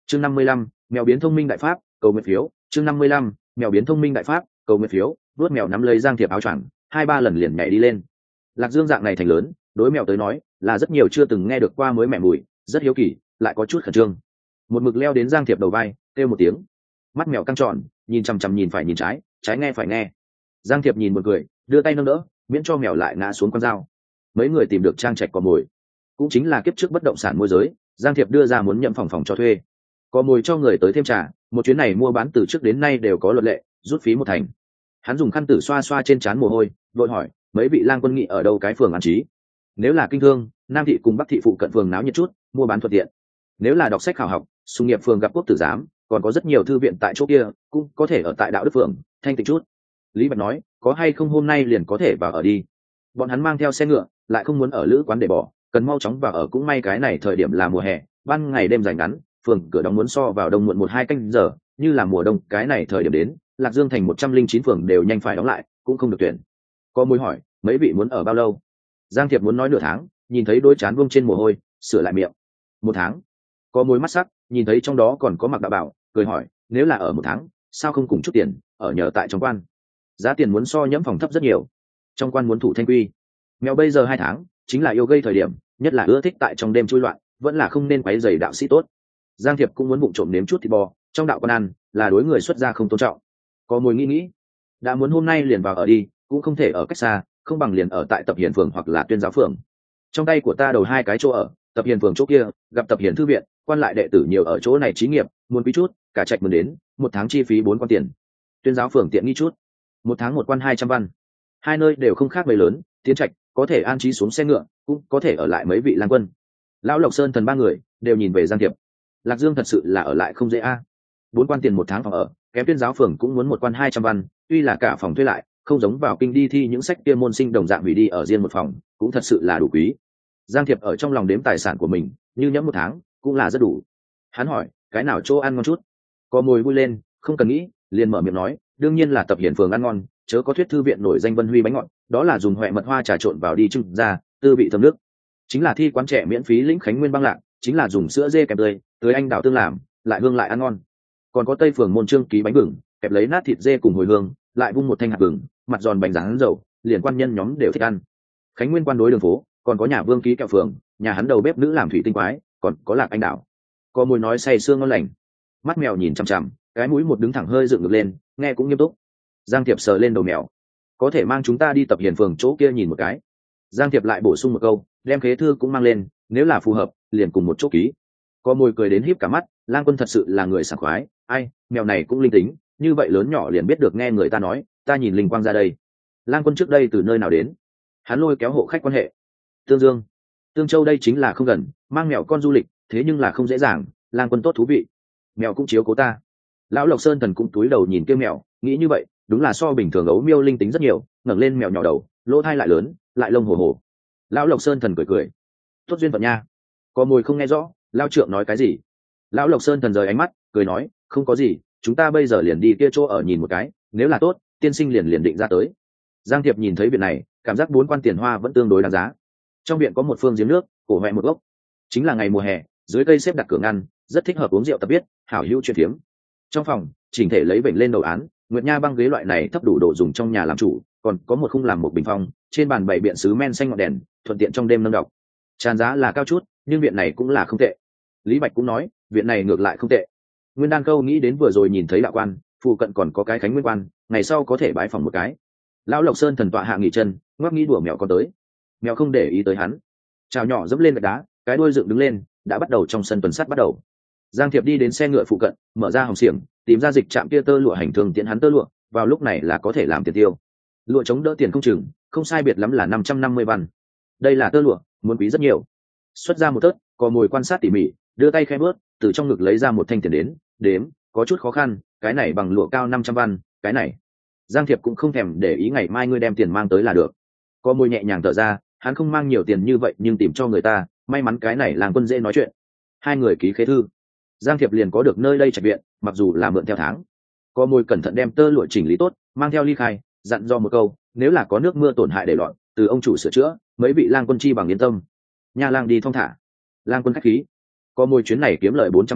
chương 55, mèo biến thông minh đại pháp cầu nguyện phiếu. chương 55, mèo biến thông minh đại pháp cầu nguyện phiếu. vuốt mèo nắm lấy Giang Thiệp áo choàng, 2-3 lần liền nhảy đi lên. Lạc Dương dạng này thành lớn, đối mèo tới nói là rất nhiều chưa từng nghe được qua mới mẹ mùi, rất hiếu kỳ, lại có chút khẩn trương. Một mực leo đến Giang Thiệp đầu vai, kêu một tiếng. Mắt mèo căng tròn, nhìn chằm chằm, nhìn phải nhìn trái, trái nghe phải nghe. Giang Thiệp nhìn một cười, đưa tay nâng đỡ, miễn cho mèo lại ngã xuống con dao. Mấy người tìm được trang trạch cò mồi, cũng chính là kiếp trước bất động sản môi giới, Giang Thiệp đưa ra muốn nhậm phòng cho thuê, cò mồi cho người tới thêm trả. Một chuyến này mua bán từ trước đến nay đều có luật lệ, rút phí 1 thành. Hắn dùng khăn tử xoa xoa trên trán mồ hôi, vội hỏi mấy vị lang quân nghị ở đâu cái phường an trí. Nếu là kinh thương, Nam thị cùng Bắc thị phụ cận phường náo nhiệt chút, mua bán thuận tiện. Nếu là đọc sách khảo học, Xung nghiệp phường gặp quốc tử giám, còn có rất nhiều thư viện tại chỗ kia, cũng có thể ở tại Đạo Đức phường, thanh tịnh chút. Lý Bạch nói, có hay không hôm nay liền có thể vào ở đi. Bọn hắn mang theo xe ngựa, lại không muốn ở lữ quán để bỏ, cần mau chóng vào ở. Cũng may cái này thời điểm là mùa hè, ban ngày đêm dài ngắn, phường cửa đóng muốn so vào đông muộn 1-2 canh giờ, như là mùa đông cái này thời điểm đến, Lạc Dương thành 109 phường đều nhanh phải đóng lại, cũng không được tuyển. Có mối hỏi, mấy vị muốn ở bao lâu? Giang Thiệp muốn nói nửa tháng, nhìn thấy đôi trán buông trên mồ hôi, sửa lại miệng. 1 tháng. Có mối mắt sắc, nhìn thấy trong đó còn có Mặc Đạo Bảo, cười hỏi, nếu là ở 1 tháng, sao không cùng chút tiền, ở nhờ tại trong quan? Giá tiền muốn so nhẫm phòng thấp rất nhiều. Trong quan muốn thủ thanh quy. Mèo bây giờ 2 tháng, chính là yêu gây thời điểm, nhất là ưa thích tại trong đêm chui loạn, vẫn là không nên quấy rầy đạo sĩ tốt. Giang Thiệp cũng muốn bụng trộm nếm chút thịt bò, trong đạo quan ăn, là đối người xuất gia không tôn trọng. Có mồi nghĩ, đã muốn hôm nay liền vào ở đi, cũng không thể ở cách xa, không bằng liền ở tại Tập Hiền phường hoặc là Tuyên giáo phường. Trong tay của ta đầu 2 cái chỗ ở, Tập Hiền phường chỗ kia, gặp Tập Hiền thư viện, quan lại đệ tử nhiều ở chỗ này trí nghiệp, muốn quý chút, cả trạch mừng đến, 1 tháng chi phí 4 quan tiền. Tuyên giáo phường tiện nghi chút, 1 tháng 1 quan 200 văn. Hai nơi đều không khác mấy lớn, tiến trạch, có thể an trí xuống xe ngựa, cũng có thể ở lại mấy vị lang quân. Lão Lộc Sơn Thần 3 người đều nhìn về Giang Thiệp. Lạc Dương thật sự là ở lại không dễ a. 4 quan tiền 1 tháng phòng ở, kém Tuyên giáo phường cũng muốn 1 quan 200 văn, tuy là cả phòng thuê lại, không giống vào kinh đi thi những sách kia môn sinh đồng dạng hủy đi ở riêng một phòng, cũng thật sự là đủ quý. Giang Thiệp ở trong lòng đếm tài sản của mình, như nhẫm 1 tháng, cũng là rất đủ. Hắn hỏi, cái nào chỗ ăn ngon chút? Có mồi vui lên, không cần nghĩ, liền mở miệng nói, đương nhiên là Tập Hiển phường ăn ngon, chớ có thuyết thư viện nổi danh Vân Huy bánh ngọt, đó là dùng hoẹ mật hoa trà trộn vào đi trưng ra, tư vị thơm nước. Chính là thi quán trẻ miễn phí lĩnh Khánh Nguyên băng lạc, chính là dùng sữa dê kèm tươi anh đào tương làm, lại hương lại ăn ngon. Còn có Tây phường Môn Trương ký bánh gừng, kẹp lấy nát thịt dê cùng hồi hương, lại vung một thanh hạt gừng, mặt giòn bánh rán dầu, liền quan nhân nhóm đều thích ăn. Khánh Nguyên quan đối đường phố, còn có nhà Vương ký kẹo phường, nhà hắn đầu bếp nữ làm thủy tinh quái, còn có Lạc Anh đào. Có mùi nói say sương ngon lành. Mắt mèo nhìn chằm chằm, cái mũi một đứng thẳng hơi dựng ngược lên, nghe cũng nghiêm túc. Giang Thiệp sờ lên đầu mèo, có thể mang chúng ta đi Tập Hiền phường chỗ kia nhìn một cái. Giang Thiệp lại bổ sung một câu, đem khế thư cũng mang lên, nếu là phù hợp liền cùng một chỗ ký. Có môi cười đến híp cả mắt, Lang Quân thật sự là người sảng khoái, ai, mèo này cũng linh tính, như vậy lớn nhỏ liền biết được nghe người ta nói, ta nhìn linh quang ra đây. Lang Quân trước đây từ nơi nào đến? Hắn lôi kéo hộ khách quan hệ. Tương Dương, Tương Châu đây chính là không gần, mang mèo con du lịch, thế nhưng là không dễ dàng. Lang Quân tốt thú vị, mèo cũng chiếu cố ta. Lão Lộc Sơn Thần cũng túi đầu nhìn kia mèo, nghĩ như vậy, đúng là so bình thường ấu miêu linh tính rất nhiều, ngẩng lên mèo nhỏ đầu, lỗ thai lại lớn, lại lông hồ hồ. Lão Lộc Sơn Thần cười cười, tốt duyên phận nha. Có mồi không nghe rõ, Lão Trượng nói cái gì. Lão Lộc Sơn Thần rời ánh mắt, cười nói, không có gì, chúng ta bây giờ liền đi kia chỗ ở nhìn một cái, nếu là tốt, tiên sinh liền định ra tới. Giang Thiệp nhìn thấy viện này, cảm giác 4 quan tiền hoa vẫn tương đối đáng giá. Trong viện có một phương giếng nước, cổ hoẹ một gốc, chính là ngày mùa hè, dưới cây xếp đặt cửa ngăn, rất thích hợp uống rượu tập biết, hảo hữu chuyện phiếm. Trong phòng, chỉnh thể lấy vểnh lên đầu án, nguyệt nha băng ghế loại này thấp đủ độ dùng trong nhà làm chủ, còn có một khung làm một bình phong, trên bàn bày biện sứ men xanh ngọn đèn, thuận tiện trong đêm nâng đọc. Tràn giá là cao chút, nhưng viện này cũng là không tệ. Lý Bạch cũng nói, viện này ngược lại không tệ. Nguyên Đan Câu nghĩ đến vừa rồi nhìn thấy đạo quan, phụ cận còn có cái Khánh Nguyên quan, ngày sau có thể bái phòng một cái. Lão Lộc Sơn Thần tọa hạ nghỉ chân, ngoắc nghĩ đùa mèo con tới. Mèo không để ý tới hắn, chào nhỏ dẫm lên gạch đá, cái đuôi dựng đứng lên, đã bắt đầu trong sân tuần sát bắt đầu. Giang Thiệp đi đến xe ngựa phụ cận, mở ra hồng xiềng, tìm ra dịch trạm kia tơ lụa hành thương tiễn hắn tơ lụa, vào lúc này là có thể làm tiền tiêu. Lụa chống đỡ tiền không chừng, không sai biệt lắm là 550 văn. Đây là tơ lụa, muốn quý rất nhiều. Xuất ra một tớt, có mồi quan sát tỉ mỉ, đưa tay khẽ bước, từ trong ngực lấy ra một thanh tiền đến, đếm, có chút khó khăn, cái này bằng lụa cao 500 văn, cái này. Giang Thiệp cũng không thèm để ý, ngày mai ngươi đem tiền mang tới là được. Có mồi nhẹ nhàng thở ra, hắn không mang nhiều tiền như vậy nhưng tìm cho người ta, may mắn cái này Lang Quân dễ nói chuyện. Hai người ký khế thư, Giang Thiệp liền có được nơi đây trạch viện, mặc dù là mượn theo tháng. Có mồi cẩn thận đem tơ lụa chỉnh lý tốt, mang theo ly khai, dặn do một câu, nếu là có nước mưa tổn hại để loạn, từ ông chủ sửa chữa, mấy vị Lang Quân chi bằng yên tâm. Nha Lang đi thong thả. Lang Quân khách khí. Có mồi chuyến này kiếm lời 400 văn,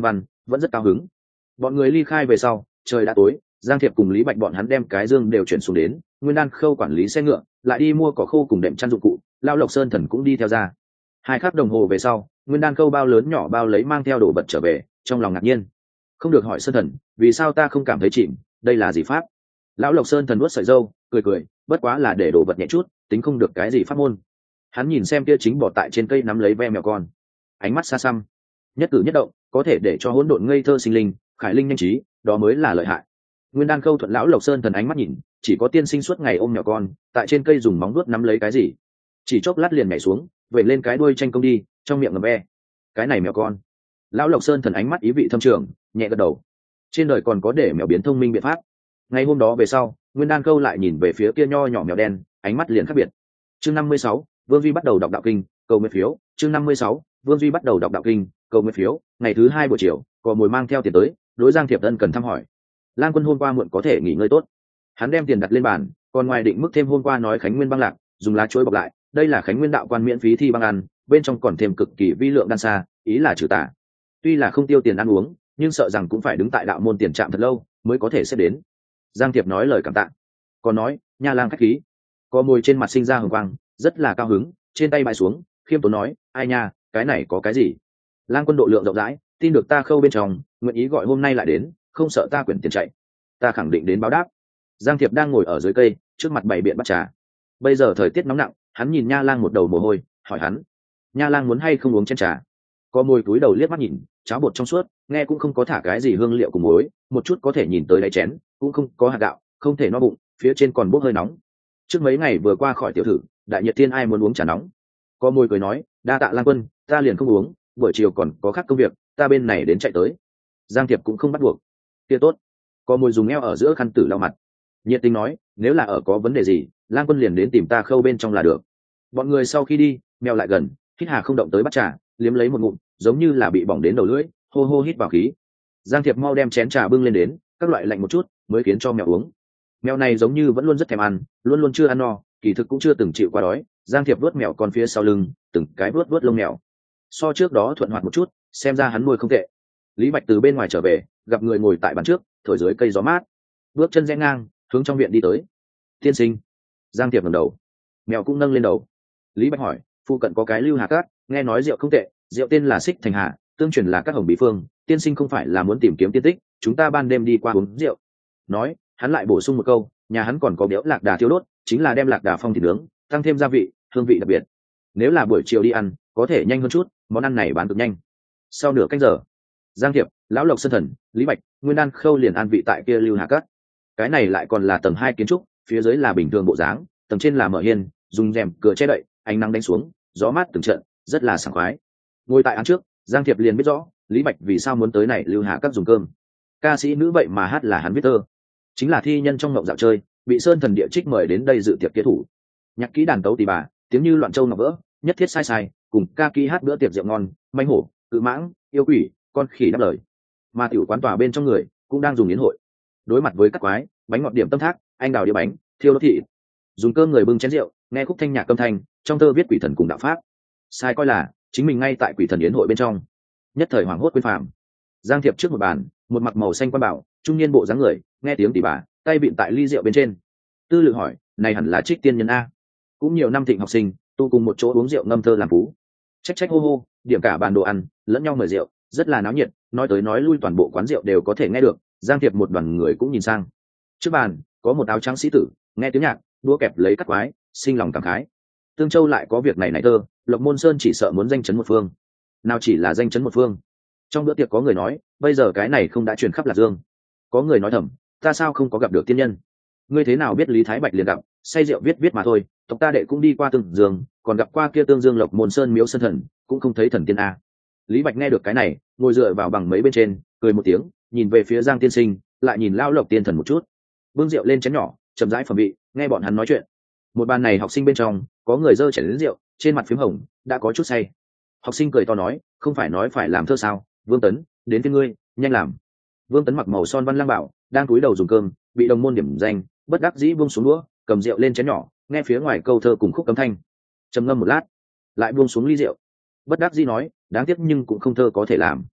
vẫn rất cao hứng. Bọn người ly khai về sau, trời đã tối, Giang Thiệp cùng Lý Bạch bọn hắn đem cái dương đều chuyển xuống đến, Nguyên Đan Khâu quản lý xe ngựa, lại đi mua cỏ khô cùng đệm chăn dụng cụ, Lão Lộc Sơn Thần cũng đi theo ra. 2 khắc đồng hồ về sau, Nguyên Đan Khâu bao lớn nhỏ bao lấy mang theo đồ vật trở về, trong lòng ngạc nhiên. Không được hỏi Sơn Thần, vì sao ta không cảm thấy chìm, đây là gì pháp? Lão Lộc Sơn Thần nuốt sợi râu, cười cười, bất quá là để đồ vật nhẹ chút, tính không được cái gì pháp môn. Hắn nhìn xem kia chính bỏ tại trên cây nắm lấy ve mèo con, ánh mắt xa xăm, nhất cử nhất động có thể để cho hỗn độn ngây thơ sinh linh, khải linh nhanh trí, đó mới là lợi hại. Nguyên Đan Khâu thuận Lão Lộc Sơn Thần ánh mắt nhìn, chỉ có tiên sinh suốt ngày ôm mèo con, tại trên cây dùng móng vuốt nắm lấy cái gì, chỉ chốc lát liền nhảy xuống, vẩy lên cái đuôi tranh công đi, trong miệng ngậm ve. Cái này mèo con. Lão Lộc Sơn Thần ánh mắt ý vị thâm trường, nhẹ gật đầu. Trên đời còn có để mèo biến thông minh biện pháp. Ngày hôm đó về sau, Nguyên Đan Khâu lại nhìn về phía kia nho nhỏ mèo đen, ánh mắt liền khác biệt. Chương 56, Vương Duy bắt đầu đọc đạo kinh, cầu nguyện phiếu. Chương 56, Vương Duy bắt đầu đọc đạo kinh, cầu nguyện phiếu. Ngày thứ 2 buổi chiều, có mồi mang theo tiền tới, đối Giang Thiệp Ân cần thăm hỏi. Lang Quân hôm qua muộn có thể nghỉ ngơi tốt. Hắn đem tiền đặt lên bàn, còn ngoài định mức thêm hôm qua nói Khánh Nguyên băng lạc, dùng lá chuối bọc lại, đây là Khánh Nguyên đạo quan miễn phí thi băng ăn, bên trong còn thêm cực kỳ vi lượng đan xa, ý là trừ tà. Tuy là không tiêu tiền ăn uống, nhưng sợ rằng cũng phải đứng tại đạo môn tiền trạm thật lâu mới có thể xếp đến. Giang Thiệp nói lời cảm tạ, còn nói Nha Lang khách khí. Có mồi trên mặt sinh ra hồng quang, rất là cao hứng, trên tay bãi xuống, khiêm tốn nói, ai nha, cái này có cái gì? Lang Quân độ lượng rộng rãi, tin được ta Khâu bên trong, nguyện ý gọi hôm nay lại đến, không sợ ta quyển tiền chạy, ta khẳng định đến báo đáp. Giang Thiệp đang ngồi ở dưới cây, trước mặt bày biện bắt trà. Bây giờ thời tiết nóng nặng, hắn nhìn Nha Lang một đầu mồ hôi, hỏi hắn, Nha Lang muốn hay không uống chén trà? Có mồi túi đầu liếc mắt nhìn, cháo bột trong suốt, nghe cũng không có thả cái gì hương liệu cùng muối, một chút có thể nhìn tới đáy chén, cũng không có hạt gạo, không thể no bụng, phía trên còn bốc hơi nóng. Trước mấy ngày vừa qua khỏi tiểu thử, đại nhiệt thiên ai muốn uống trà nóng? Có mồi cười nói, đa tạ Lang Quân, ta liền không uống, buổi chiều còn có khác công việc, ta bên này đến chạy tới. Giang Thiệp cũng không bắt buộc. Kia tốt. Có mồi dùng eo ở giữa khăn tử lau mặt, nhiệt tình nói, nếu là ở có vấn đề gì, Lang Quân liền đến tìm ta Khâu bên trong là được. Bọn người sau khi đi, mèo lại gần, hít hà không động tới bắt trà, liếm lấy một ngụm, giống như là bị bỏng đến đầu lưỡi, hô hô hít vào khí. Giang Thiệp mau đem chén trà bưng lên đến, các loại lạnh một chút mới khiến cho mèo uống. Mèo này giống như vẫn luôn rất thèm ăn, luôn luôn chưa ăn no, kỳ thực cũng chưa từng chịu qua đói. Giang Thiệp vuốt mèo con phía sau lưng, từng cái vuốt lông mèo, so trước đó thuận hoạt một chút, xem ra hắn nuôi không tệ. Lý Bạch từ bên ngoài trở về, gặp người ngồi tại bàn trước, thổi dưới cây gió mát, bước chân rẽ ngang hướng trong viện đi tới. Tiên sinh. Giang Thiệp ngẩng đầu, mèo cũng nâng lên đầu. Lý Bạch hỏi, phụ cận có cái Lưu Hà Cát, nghe nói rượu không tệ, rượu tên là Xích Thành Hà, tương truyền là các hồng bí phương, tiên sinh không phải là muốn tìm kiếm tiên tích, chúng ta ban đêm đi qua uống rượu. Nói, hắn lại bổ sung một câu, nhà hắn còn có béo lạc đà thiêu đốt, chính là đem lạc đà phong thịt nướng, tăng thêm gia vị, hương vị đặc biệt. Nếu là buổi chiều đi ăn, có thể nhanh hơn chút, món ăn này bán cực nhanh. Sau nửa canh giờ, Giang Thiệp, Lão Lộc Sơn Thần, Lý Bạch, Nguyên Đan Khâu liền an vị tại kia Lưu Hà Cát. Cái này lại còn là tầng 2 kiến trúc, phía dưới là bình thường bộ dáng, tầng trên là mở hiên, dùng rèm cửa che đậy, ánh nắng đánh xuống, gió mát từng trận, rất là sảng khoái. Ngồi tại án trước, Giang Thiệp liền biết rõ Lý Bạch vì sao muốn tới này Lưu Hà Cát dùng cơm. Ca sĩ nữ vậy mà hát là hắn viết thơ, chính là thi nhân trong mộng dạo chơi, bị Sơn Thần địa trích mời đến đây dự tiệc kế thủ. Nhạc kỹ đàn tấu tỳ bà, tiếng như loạn châu ngọc vỡ, nhất thiết sai sai, cùng ca kỹ hát bữa tiệc rượu ngon, manh hổ, cự mãng, yêu quỷ, con khỉ đáp lời. Mà tiểu quán tòa bên trong người cũng đang dùng yến hội. Đối mặt với các quái, bánh ngọt điểm tâm thác, anh đào đĩa bánh, thiêu đốt thị. Dùng cơm người bưng chén rượu, nghe khúc thanh nhạc âm thanh, trong thơ viết quỷ thần cùng đạo pháp. Sai coi là chính mình ngay tại quỷ thần yến hội bên trong. Nhất thời hoảng hốt quên phàm. Giang Thiệp trước một bàn, một mặc màu xanh quan bảo, trung niên bộ dáng người, nghe tiếng tỷ bà, tay bịn tại ly rượu bên trên. Tư Lự hỏi, này hẳn là Trích tiên nhân a? Cũng nhiều năm thịnh học sinh, tu cùng một chỗ uống rượu ngâm thơ làm phú. Trách trách hô hô, điểm cả bàn đồ ăn, lẫn nhau mời rượu, rất là náo nhiệt, nói tới nói lui toàn bộ quán rượu đều có thể nghe được. Giang Thiệp một đoàn người cũng nhìn sang. Trước bàn có một áo trắng sĩ tử, nghe tiếng nhạc, đũa kẹp lấy cắt quái, sinh lòng cảm khái. Tương Châu lại có việc này này thơ, Lộc Môn Sơn chỉ sợ muốn danh chấn một phương. Nào chỉ là danh chấn một phương. Trong bữa tiệc có người nói, bây giờ cái này không đã truyền khắp Lạc Dương. Có người nói thầm, ta sao không có gặp được tiên nhân? Ngươi thế nào biết Lý Thái Bạch liền gặp, say rượu viết mà thôi, tộc ta đệ cũng đi qua Tương Dương, còn gặp qua kia Tương Dương Lộc Môn Sơn miếu sơn thần, cũng không thấy thần tiên a. Lý Bạch nghe được cái này, ngồi dựa vào bằng mấy bên trên, cười một tiếng, nhìn về phía Giang tiên sinh, lại nhìn Lão Lộc tiên thần một chút. Bưng rượu lên chén nhỏ, chậm rãi phẩm vị, nghe bọn hắn nói chuyện. Một bàn này học sinh bên trong, có người dơ chén đến rượu, trên mặt phím hồng, đã có chút say. Học sinh cười to nói, không phải nói phải làm thơ sao? Vương Tấn, đến với ngươi, nhanh làm. Vương Tấn mặc màu son văn lang bảo, đang cúi đầu dùng cơm, bị đồng môn điểm danh, bất đắc dĩ buông xuống đũa, cầm rượu lên chén nhỏ, nghe phía ngoài câu thơ cùng khúc cấm thanh. Trầm ngâm một lát, lại buông xuống ly rượu. Bất đắc dĩ nói, đáng tiếc nhưng cũng không thơ có thể làm.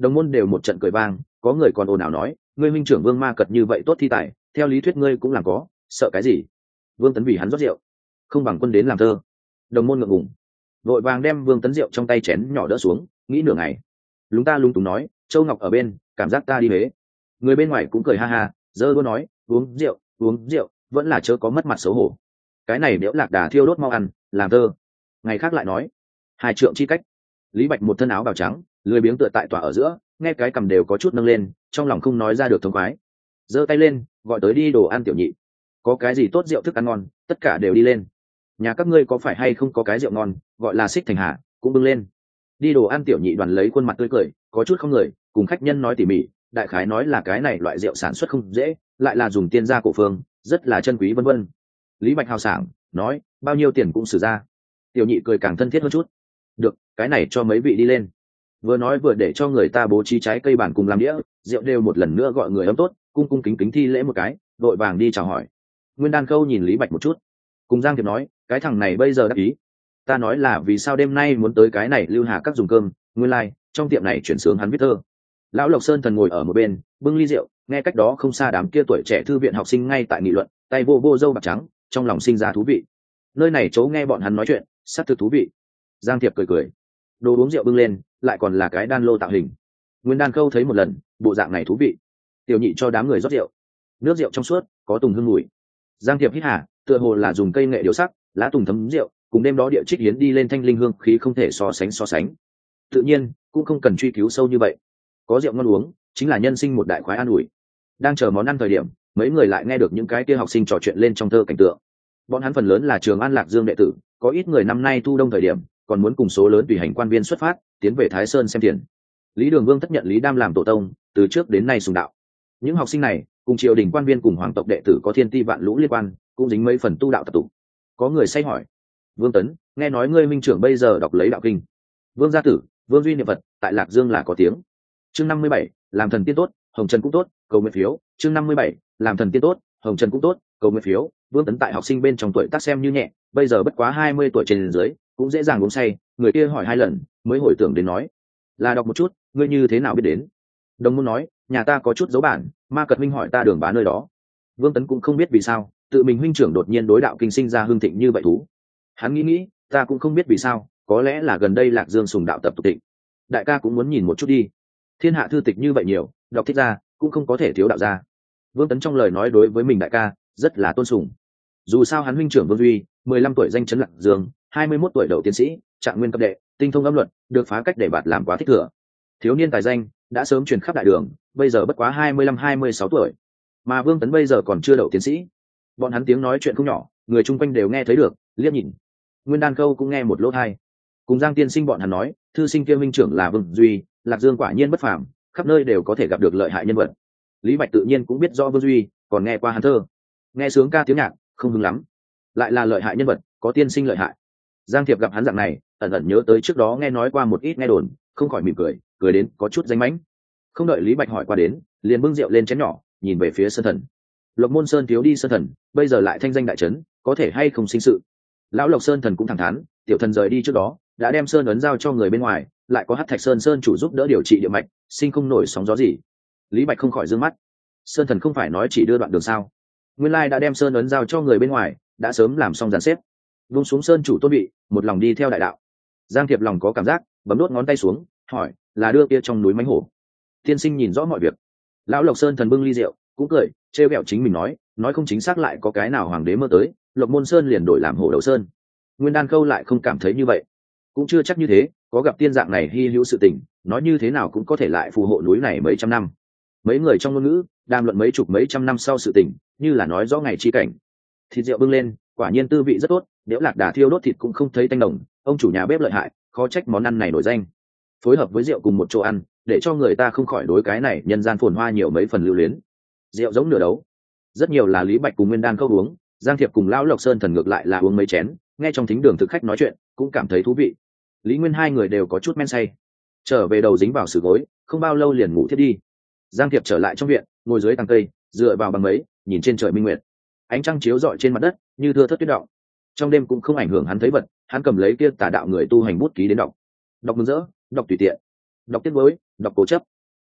Đồng môn đều một trận cười vang, có người còn ồn ào nói, ngươi huynh trưởng Vương Ma Cật như vậy tốt thi tài, theo lý thuyết ngươi cũng làm có, sợ cái gì? Vương Tấn vì hắn rót rượu, không bằng quân đến làm thơ. Đồng môn ngượng ngùng, vội vàng đem Vương Tấn rượu trong tay chén nhỏ đỡ xuống, nghĩ nửa ngày, lúng ta lúng túng nói, Châu Ngọc ở bên, cảm giác ta đi Huế. Người bên ngoài cũng cười ha ha, giơ đũa nói, uống rượu, vẫn là chớ có mất mặt xấu hổ. Cái này đẽo lạc đà thiêu đốt mau ăn, làm thơ. Ngày khác lại nói, hai trượng chi cách. Lý Bạch một thân áo bào trắng, lười biếng tựa tại tòa ở giữa, nghe cái cầm đều có chút nâng lên, trong lòng không nói ra được thống khoái. Giơ tay lên, gọi tới đi đồ ăn tiểu nhị. Có cái gì tốt rượu thức ăn ngon, tất cả đều đi lên. Nhà các ngươi có phải hay không có cái rượu ngon, gọi là xích thành hạ, cũng bưng lên. Đi đồ ăn tiểu nhị đoàn lấy khuôn mặt tươi cười, có chút không người, cùng khách nhân nói tỉ mỉ, đại khái nói là cái này loại rượu sản xuất không dễ, lại là dùng tiên gia cổ phương, rất là chân quý vân vân. Lý Bạch hào sảng nói, bao nhiêu tiền cũng xử ra. Tiểu nhị cười càng thân thiết hơn chút. Được, cái này cho mấy vị đi lên. Vừa nói vừa để cho người ta bố trí trái cây bản cùng làm đĩa, rượu đều một lần nữa gọi người ấm tốt, cung cung kính kính thi lễ một cái, đội vàng đi chào hỏi. Nguyên Đan Khâu nhìn Lý Bạch một chút, cùng Giang Thiệp nói, cái thằng này bây giờ đắc ý. Ta nói là vì sao đêm nay muốn tới cái này Lưu Hà các dùng cơm, nguyên lai trong tiệm này chuyển sướng hắn viết thơ. Lão Lộc Sơn Thần ngồi ở một bên, bưng ly rượu, nghe cách đó không xa đám kia tuổi trẻ thư viện học sinh ngay tại nghị luận, tay vô vô râu bạc trắng, trong lòng sinh ra thú vị. Nơi này chỗ nghe bọn hắn nói chuyện, sát thực thú vị. Giang Thiệp cười cười, đồ uống rượu bưng lên, lại còn là cái đan lô tạo hình. Nguyên Đan Khâu thấy một lần, bộ dạng này thú vị. Tiểu nhị cho đám người rót rượu, nước rượu trong suốt, có tùng hương mùi. Giang Thiệp hít hà, tựa hồ là dùng cây nghệ điều sắc, lá tùng thấm rượu, cùng đêm đó địa trích hiến đi lên thanh linh hương khí không thể so sánh. Tự nhiên, cũng không cần truy cứu sâu như vậy. Có rượu ngon uống, chính là nhân sinh một đại khoái an ủi. Đang chờ món ăn thời điểm, mấy người lại nghe được những cái kia học sinh trò chuyện lên trong thơ cảnh tượng. Bọn hắn phần lớn là trường An Lạc Dương đệ tử, có ít người năm nay thu đông thời điểm, còn muốn cùng số lớn tùy hành quan viên xuất phát, tiến về Thái Sơn xem tiền. Lý Đường Vương tất nhận Lý Đam làm tổ tông, từ trước đến nay sùng đạo. Những học sinh này, cùng triều đình quan viên cùng hoàng tộc đệ tử có thiên ti vạn lũ liên quan, cũng dính mấy phần tu đạo tập tụ. Có người say hỏi, Vương Tấn, nghe nói ngươi minh trưởng bây giờ đọc lấy đạo kinh. Vương gia tử, Vương duy niệm Phật, tại Lạc Dương là có tiếng. Chương 57, làm thần tiên tốt, hồng trần cũng tốt, cầu nguyện phiếu. Chương 57, làm thần tiên tốt, hồng trần cũng tốt, cầu nguyện phiếu. Vương Tấn tại học sinh bên trong tuổi tác xem như nhẹ, bây giờ bất quá 20 tuổi trên dưới, cũng dễ dàng uống say. Người kia hỏi 2 lần, mới hồi tưởng đến nói, là đọc một chút, ngươi như thế nào biết đến? Đồng môn nói, nhà ta có chút dấu bản, Ma Cật huynh hỏi ta đường bá nơi đó. Vương Tấn cũng không biết vì sao, tự mình huynh trưởng đột nhiên đối đạo kinh sinh ra hương thịnh như vậy thú. Hắn nghĩ, ta cũng không biết vì sao, có lẽ là gần đây Lạc Dương sùng đạo tập tục tịnh. Đại ca cũng muốn nhìn một chút đi. Thiên hạ thư tịch như vậy nhiều, đọc thích ra, cũng không có thể thiếu đạo gia. Vương Tấn trong lời nói đối với mình đại ca, rất là tôn sùng. Dù sao hắn huynh trưởng Vương Duy, 15 tuổi danh chấn Lạc Dương, 21 tuổi đậu tiến sĩ, trạng nguyên cấp đệ, tinh thông âm luật, được phá cách để bạt làm quá thích thừa. Thiếu niên tài danh, đã sớm truyền khắp đại đường, bây giờ bất quá 25-26 tuổi. Mà Vương Tấn bây giờ còn chưa đậu tiến sĩ. Bọn hắn tiếng nói chuyện không nhỏ, người chung quanh đều nghe thấy được, liếc nhìn. Nguyên Đan Khâu cũng nghe một lỗ tai. Cùng Giang tiên sinh bọn hắn nói, thư sinh kia minh trưởng là Vương Duy, Lạc Dương quả nhiên bất phàm, khắp nơi đều có thể gặp được lợi hại nhân vật. Lý Bạch tự nhiên cũng biết rõ Vương Duy, còn nghe qua hắn thơ, nghe sướng ca tiếng nhạc, không hứng lắm. Lại là lợi hại nhân vật, có tiên sinh lợi hại. Giang Thiệp gặp hắn dạng này, ẩn ẩn nhớ tới trước đó nghe nói qua một ít nghe đồn, không khỏi mỉm cười, cười đến có chút danh mãnh. Không đợi Lý Bạch hỏi qua đến, liền bưng rượu lên chén nhỏ, nhìn về phía Sơn Thần. Lộc Môn Sơn thiếu đi Sơn Thần, bây giờ lại thanh danh đại trấn, có thể hay không sinh sự. Lão Lộc Sơn Thần cũng thẳng thắn, tiểu thần rời đi trước đó, đã đem sơn ấn giao cho người bên ngoài, lại có Hắc Thạch Sơn Sơn chủ giúp đỡ điều trị địa mạch, sinh không nổi sóng gió gì. Lý Bạch không khỏi dương mắt. Sơn Thần không phải nói chỉ đưa đoạn đường sao? Nguyên lai đã đem sơn ấn giao cho người bên ngoài, đã sớm làm xong dàn xếp. Vung xuống sơn chủ tôn vị, một lòng đi theo đại đạo. Giang Thiệp lòng có cảm giác, bấm đốt ngón tay xuống, hỏi, là đưa kia trong núi mánh hổ? Tiên sinh nhìn rõ mọi việc. Lão Lộc Sơn Thần bưng ly rượu, cũng cười, trêu ghẹo chính mình nói không chính xác lại có cái nào hoàng đế mơ tới, Lộc Môn Sơn liền đổi làm hổ đầu sơn. Nguyên Đan Khâu lại không cảm thấy như vậy, cũng chưa chắc như thế, có gặp tiên dạng này hy hữu sự tình, nói như thế nào cũng có thể lại phù hộ núi này mấy trăm năm. Mấy người trong ngôn ngữ đàm luận mấy chục mấy trăm năm sau sự tình, như là nói rõ ngày chi cảnh. Thịt rượu bưng lên, quả nhiên tư vị rất tốt, nếu lạc đà thiêu đốt thịt cũng không thấy tanh nồng, ông chủ nhà bếp lợi hại, khó trách món ăn này nổi danh. Phối hợp với rượu cùng một chỗ ăn, để cho người ta không khỏi đối cái này nhân gian phồn hoa nhiều mấy phần lưu luyến. Rượu giống nửa đấu, rất nhiều là Lý Bạch cùng Nguyên Đan Khâu uống, Giang Thiệp cùng Lão Lộc Sơn Thần ngược lại là uống mấy chén, nghe trong thính đường thực khách nói chuyện, cũng cảm thấy thú vị. Lý Nguyên hai người đều có chút men say, trở về đầu dính vào sử gối, không bao lâu liền ngủ thiết đi. Giang Thiệp trở lại trong viện, ngồi dưới tàng cây, dựa vào bằng mấy, nhìn trên trời minh nguyệt. Ánh trăng chiếu rọi trên mặt đất, như thưa thớt tuyết động. Trong đêm cũng không ảnh hưởng hắn thấy vật, hắn cầm lấy kia tà đạo người tu hành bút ký đến đọc. Đọc mừng rỡ, đọc tùy tiện, đọc tiếc nuối, đọc cố chấp.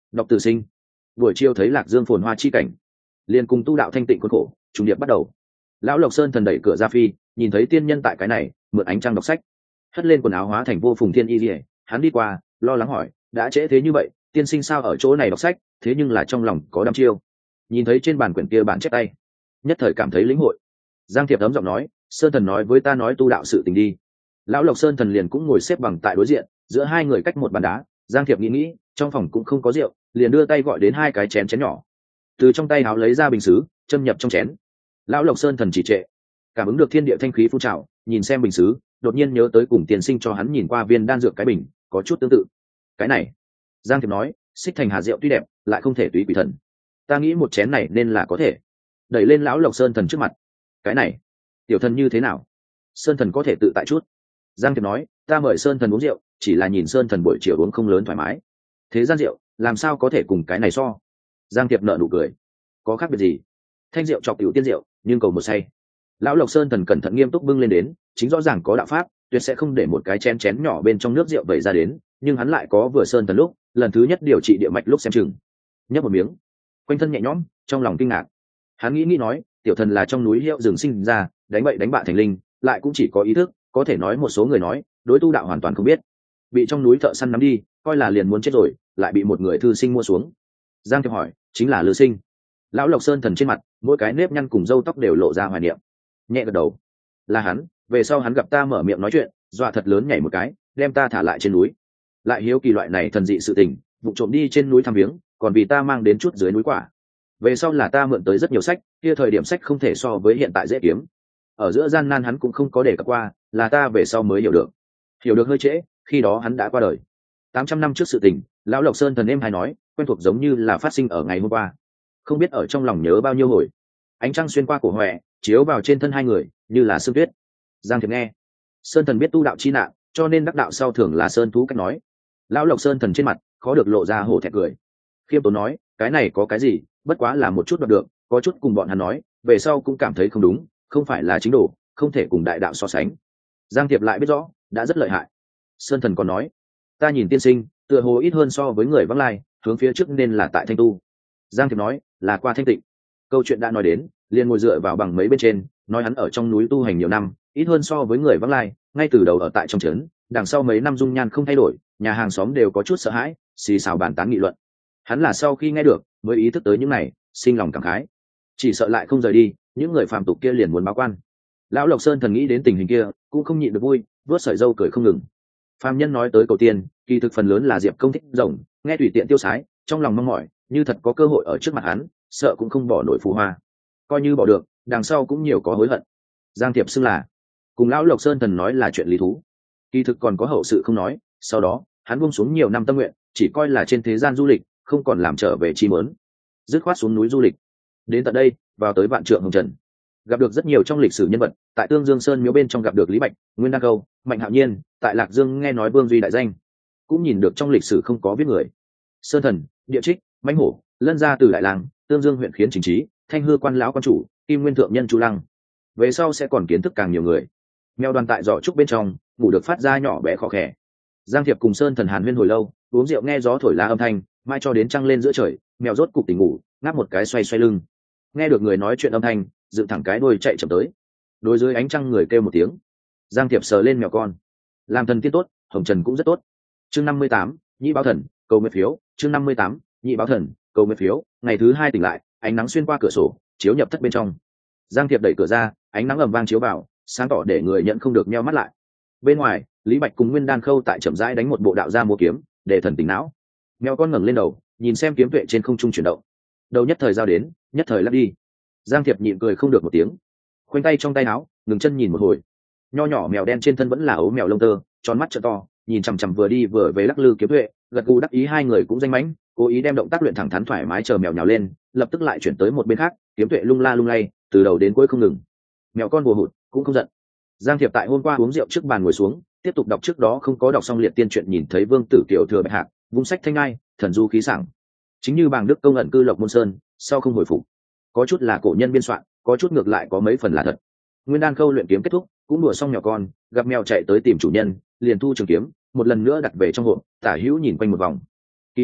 đọc từ sinh. Buổi chiều thấy Lạc Dương phồn hoa chi cảnh, liền cùng tu đạo thanh tịnh khuôn khổ trùng điệp bắt đầu. Lão Lộc Sơn thần đẩy cửa ra phi, nhìn thấy tiên nhân tại cái này mượn ánh trăng đọc sách, hất lên quần áo hóa thành vô phùng thiên y lìa. Hắn đi qua lo lắng hỏi, đã trễ thế như vậy, tiên sinh sao ở chỗ này đọc sách? Thế nhưng là trong lòng có đăm chiêu. Nhìn thấy trên bàn quyển kia bản chép tay, nhất thời cảm thấy lĩnh hội. Giang Thiệp ấm giọng nói, Sơn thần nói với ta nói tu đạo sự tình đi. Lão Lộc Sơn thần liền cũng ngồi xếp bằng tại đối diện, giữa hai người cách một bàn đá. Giang Thiệp nghĩ trong phòng cũng không có rượu, liền đưa tay gọi đến hai cái chén nhỏ, từ trong tay áo lấy ra bình sứ, châm nhập trong chén. Lão Lộc Sơn thần chỉ trệ, cảm ứng được thiên địa thanh khí phun trào, nhìn xem bình sứ, đột nhiên nhớ tới cùng tiền sinh cho hắn nhìn qua viên đan dược cái bình, có chút tương tự. Cái này, Giang Thiệp nói, xích thành hà rượu tuy đẹp, lại không thể tùy quỷ thần. Ta nghĩ một chén này nên là có thể. Đẩy lên lão Lộc Sơn thần trước mặt. Cái này, tiểu thần như thế nào? Sơn thần có thể tự tại chút. Giang Thiệp nói, ta mời Sơn thần uống rượu, chỉ là nhìn Sơn thần buổi chiều uống không lớn thoải mái. Thế gian rượu, làm sao có thể cùng cái này so? Giang Thiệp nở nụ cười. Có khác biệt gì? Thanh rượu chọc tiểu tiên rượu, nhưng cầu một say. Lão Lộc Sơn thần cẩn thận nghiêm túc bưng lên đến, chính rõ ràng có đạo pháp, tuyệt sẽ không để một cái chén nhỏ bên trong nước rượu vẩy ra đến, nhưng hắn lại có vừa Sơn thần lúc, lần thứ nhất điều trị địa mạch lúc xem chừng. Nhấp một miếng, quanh thân nhẹ nhõm, trong lòng kinh ngạc. Hắn nghĩ nói, tiểu thần là trong núi hiệu rừng sinh ra, đánh bậy đánh bạ thành linh, lại cũng chỉ có ý thức, có thể nói một số người nói, đối tu đạo hoàn toàn không biết. Bị trong núi thợ săn nắm đi, coi là liền muốn chết rồi, lại bị một người thư sinh mua xuống. Giang Thiệp hỏi, chính là Lư Sinh. Lão Lộc Sơn thần trên mặt, mỗi cái nếp nhăn cùng râu tóc đều lộ ra hoài niệm. Nhẹ gật đầu, là hắn. Về sau hắn gặp ta mở miệng nói chuyện, dọa thật lớn nhảy một cái, đem ta thả lại trên núi. Lại hiếu kỳ loại này thần dị sự tình, vụ trộm đi trên núi thăm viếng, còn vì ta mang đến chút dưới núi quả. Về sau là ta mượn tới rất nhiều sách, kia thời điểm sách không thể so với hiện tại dễ kiếm. Ở giữa gian nan hắn cũng không có để cập qua, là ta về sau mới hiểu được hơi trễ, khi đó hắn đã qua đời. 800 năm trước sự tình, lão Lộc Sơn thần em hay nói, quen thuộc giống như là phát sinh ở ngày hôm qua. Không biết ở trong lòng nhớ bao nhiêu hồi. Ánh trăng xuyên qua cổ hoè, chiếu vào trên thân hai người, như là sương tuyết. Giang Thiệp nghe, Sơn thần biết tu đạo chi nạn, cho nên đắc đạo sau thường là sơn thú cách nói. Lão Lộc Sơn thần trên mặt khó được lộ ra hổ thẹn cười. Khiêm tốn nói, cái này có cái gì, bất quá là một chút đoạt được, có chút cùng bọn hắn nói, về sau cũng cảm thấy không đúng, không phải là chính đồ, không thể cùng đại đạo so sánh. Giang Thiệp lại biết rõ, đã rất lợi hại. Sơn thần còn nói, ta nhìn tiên sinh, tựa hồ ít hơn so với người vắng lai, hướng phía trước nên là tại thanh tu. Giang Thiệp nói, là qua thanh tịnh. Câu chuyện đã nói đến, liền ngồi dựa vào bằng mấy bên trên, nói hắn ở trong núi tu hành nhiều năm, ít hơn so với người vắng lai, ngay từ đầu ở tại trong trấn, đằng sau mấy năm dung nhan không thay đổi, nhà hàng xóm đều có chút sợ hãi, xì xào bàn tán nghị luận. Hắn là sau khi nghe được, mới ý thức tới những này, sinh lòng cảm khái. Chỉ sợ lại không rời đi, những người phàm tục kia liền muốn báo quan. Lão Lộc Sơn thần nghĩ đến tình hình kia, cũng không nhịn được vui, vớt sợi râu cười không ngừng. Phàm nhân nói tới cầu tiên, kỳ thực phần lớn là Diệp Công thích rồng, nghe tùy tiện tiêu sái, trong lòng mong mỏi, như thật có cơ hội ở trước mặt hắn, sợ cũng không bỏ nổi phù hoa. Coi như bỏ được, đằng sau cũng nhiều có hối hận. Giang Thiệp xưng là, cùng lão Lộc Sơn thần nói là chuyện lý thú, kỳ thực còn có hậu sự không nói. Sau đó, hắn buông xuống nhiều năm tâm nguyện, chỉ coi là trên thế gian du lịch, không còn làm trở về chi mớn, dứt khoát xuống núi du lịch. Đến tận đây, vào tới Vạn Trượng Hồng Trần, gặp được rất nhiều trong lịch sử nhân vật. Tại Tương Dương Sơn miếu bên trong gặp được Lý Bạch, Nguyên Đan Câu, Mạnh Hạo Nhiên. Tại Lạc Dương nghe nói Vương Duy đại danh, cũng nhìn được trong lịch sử không có viết người. Sơn thần, Địa Trích, Mãnh Hổ, Lân Gia từ Đại Lang, Tương Dương huyện khiến chính trí, Thanh Hư quan lão quan chủ, Kim Nguyên thượng nhân Chu Lăng. Về sau sẽ còn kiến thức càng nhiều người. Mèo đoàn tại giỏ trúc bên trong ngủ được phát ra nhỏ bé khó khẽ. Giang Thiệp cùng Sơn thần hàn huyên hồi lâu, uống rượu nghe gió thổi lá âm thanh, mai cho đến trăng lên giữa trời, mèo rốt cục tỉnh ngủ, ngáp một cái xoay xoay lưng. Nghe được người nói chuyện âm thanh, dựng thẳng cái đuôi chạy chậm tới. Đối dưới ánh trăng người kêu một tiếng. Giang Thiệp sờ lên mèo con. Làm thần tiên tốt, Hồng Trần cũng rất tốt. Chương 58, Nhị báo thần, cầu nguyện phiếu. Chương 58, Nhị báo thần, cầu nguyện phiếu. Ngày thứ hai tỉnh lại, ánh nắng xuyên qua cửa sổ, chiếu nhập thất bên trong. Giang Thiệp đẩy cửa ra, ánh nắng ầm vang chiếu vào, sáng tỏ để người nhận không được nheo mắt lại. Bên ngoài, Lý Bạch cùng Nguyên Đan Khâu tại chậm rãi đánh một bộ đạo gia múa kiếm, để thần tỉnh não. Mèo con ngẩng lên đầu, nhìn xem kiếm tuệ trên không trung chuyển động. Đầu nhất thời giao đến, nhất thời lắc đi. Giang Thiệp nhịn cười không được một tiếng, khoanh tay trong tay áo, ngừng chân nhìn một hồi. Nho nhỏ mèo đen trên thân vẫn là ấu mèo lông tơ, tròn mắt trợ to, nhìn chằm chằm vừa đi vừa về lắc lư kiếm tuệ, gật gù đắc ý. Hai người cũng danh mãnh, cố ý đem động tác luyện thẳng thắn thoải mái, chờ mèo nhào lên, lập tức lại chuyển tới một bên khác, kiếm tuệ lung la lung lay, từ đầu đến cuối không ngừng. Mèo con bùa hụt cũng không giận. Giang Thiệp tại hôm qua uống rượu trước bàn ngồi xuống, tiếp tục đọc trước đó không có đọc xong liệt tiên truyện. Nhìn thấy Vương Tử Kiều thừa bạch hạc, vung sách thanh ngai, thần du khí sảng, chính như bàng đức công ẩn cư Lộc Môn Sơn, sau không hồi phục. Có chút là cổ nhân biên soạn, có chút ngược lại có mấy phần là thật. Nguyên Đan Khâu luyện kiếm kết thúc, cũng đùa xong mèo con, gặp mèo chạy tới tìm chủ nhân, liền thu trường kiếm, một lần nữa đặt về trong hộp, tả hữu nhìn quanh một vòng. Kỳ hỏi,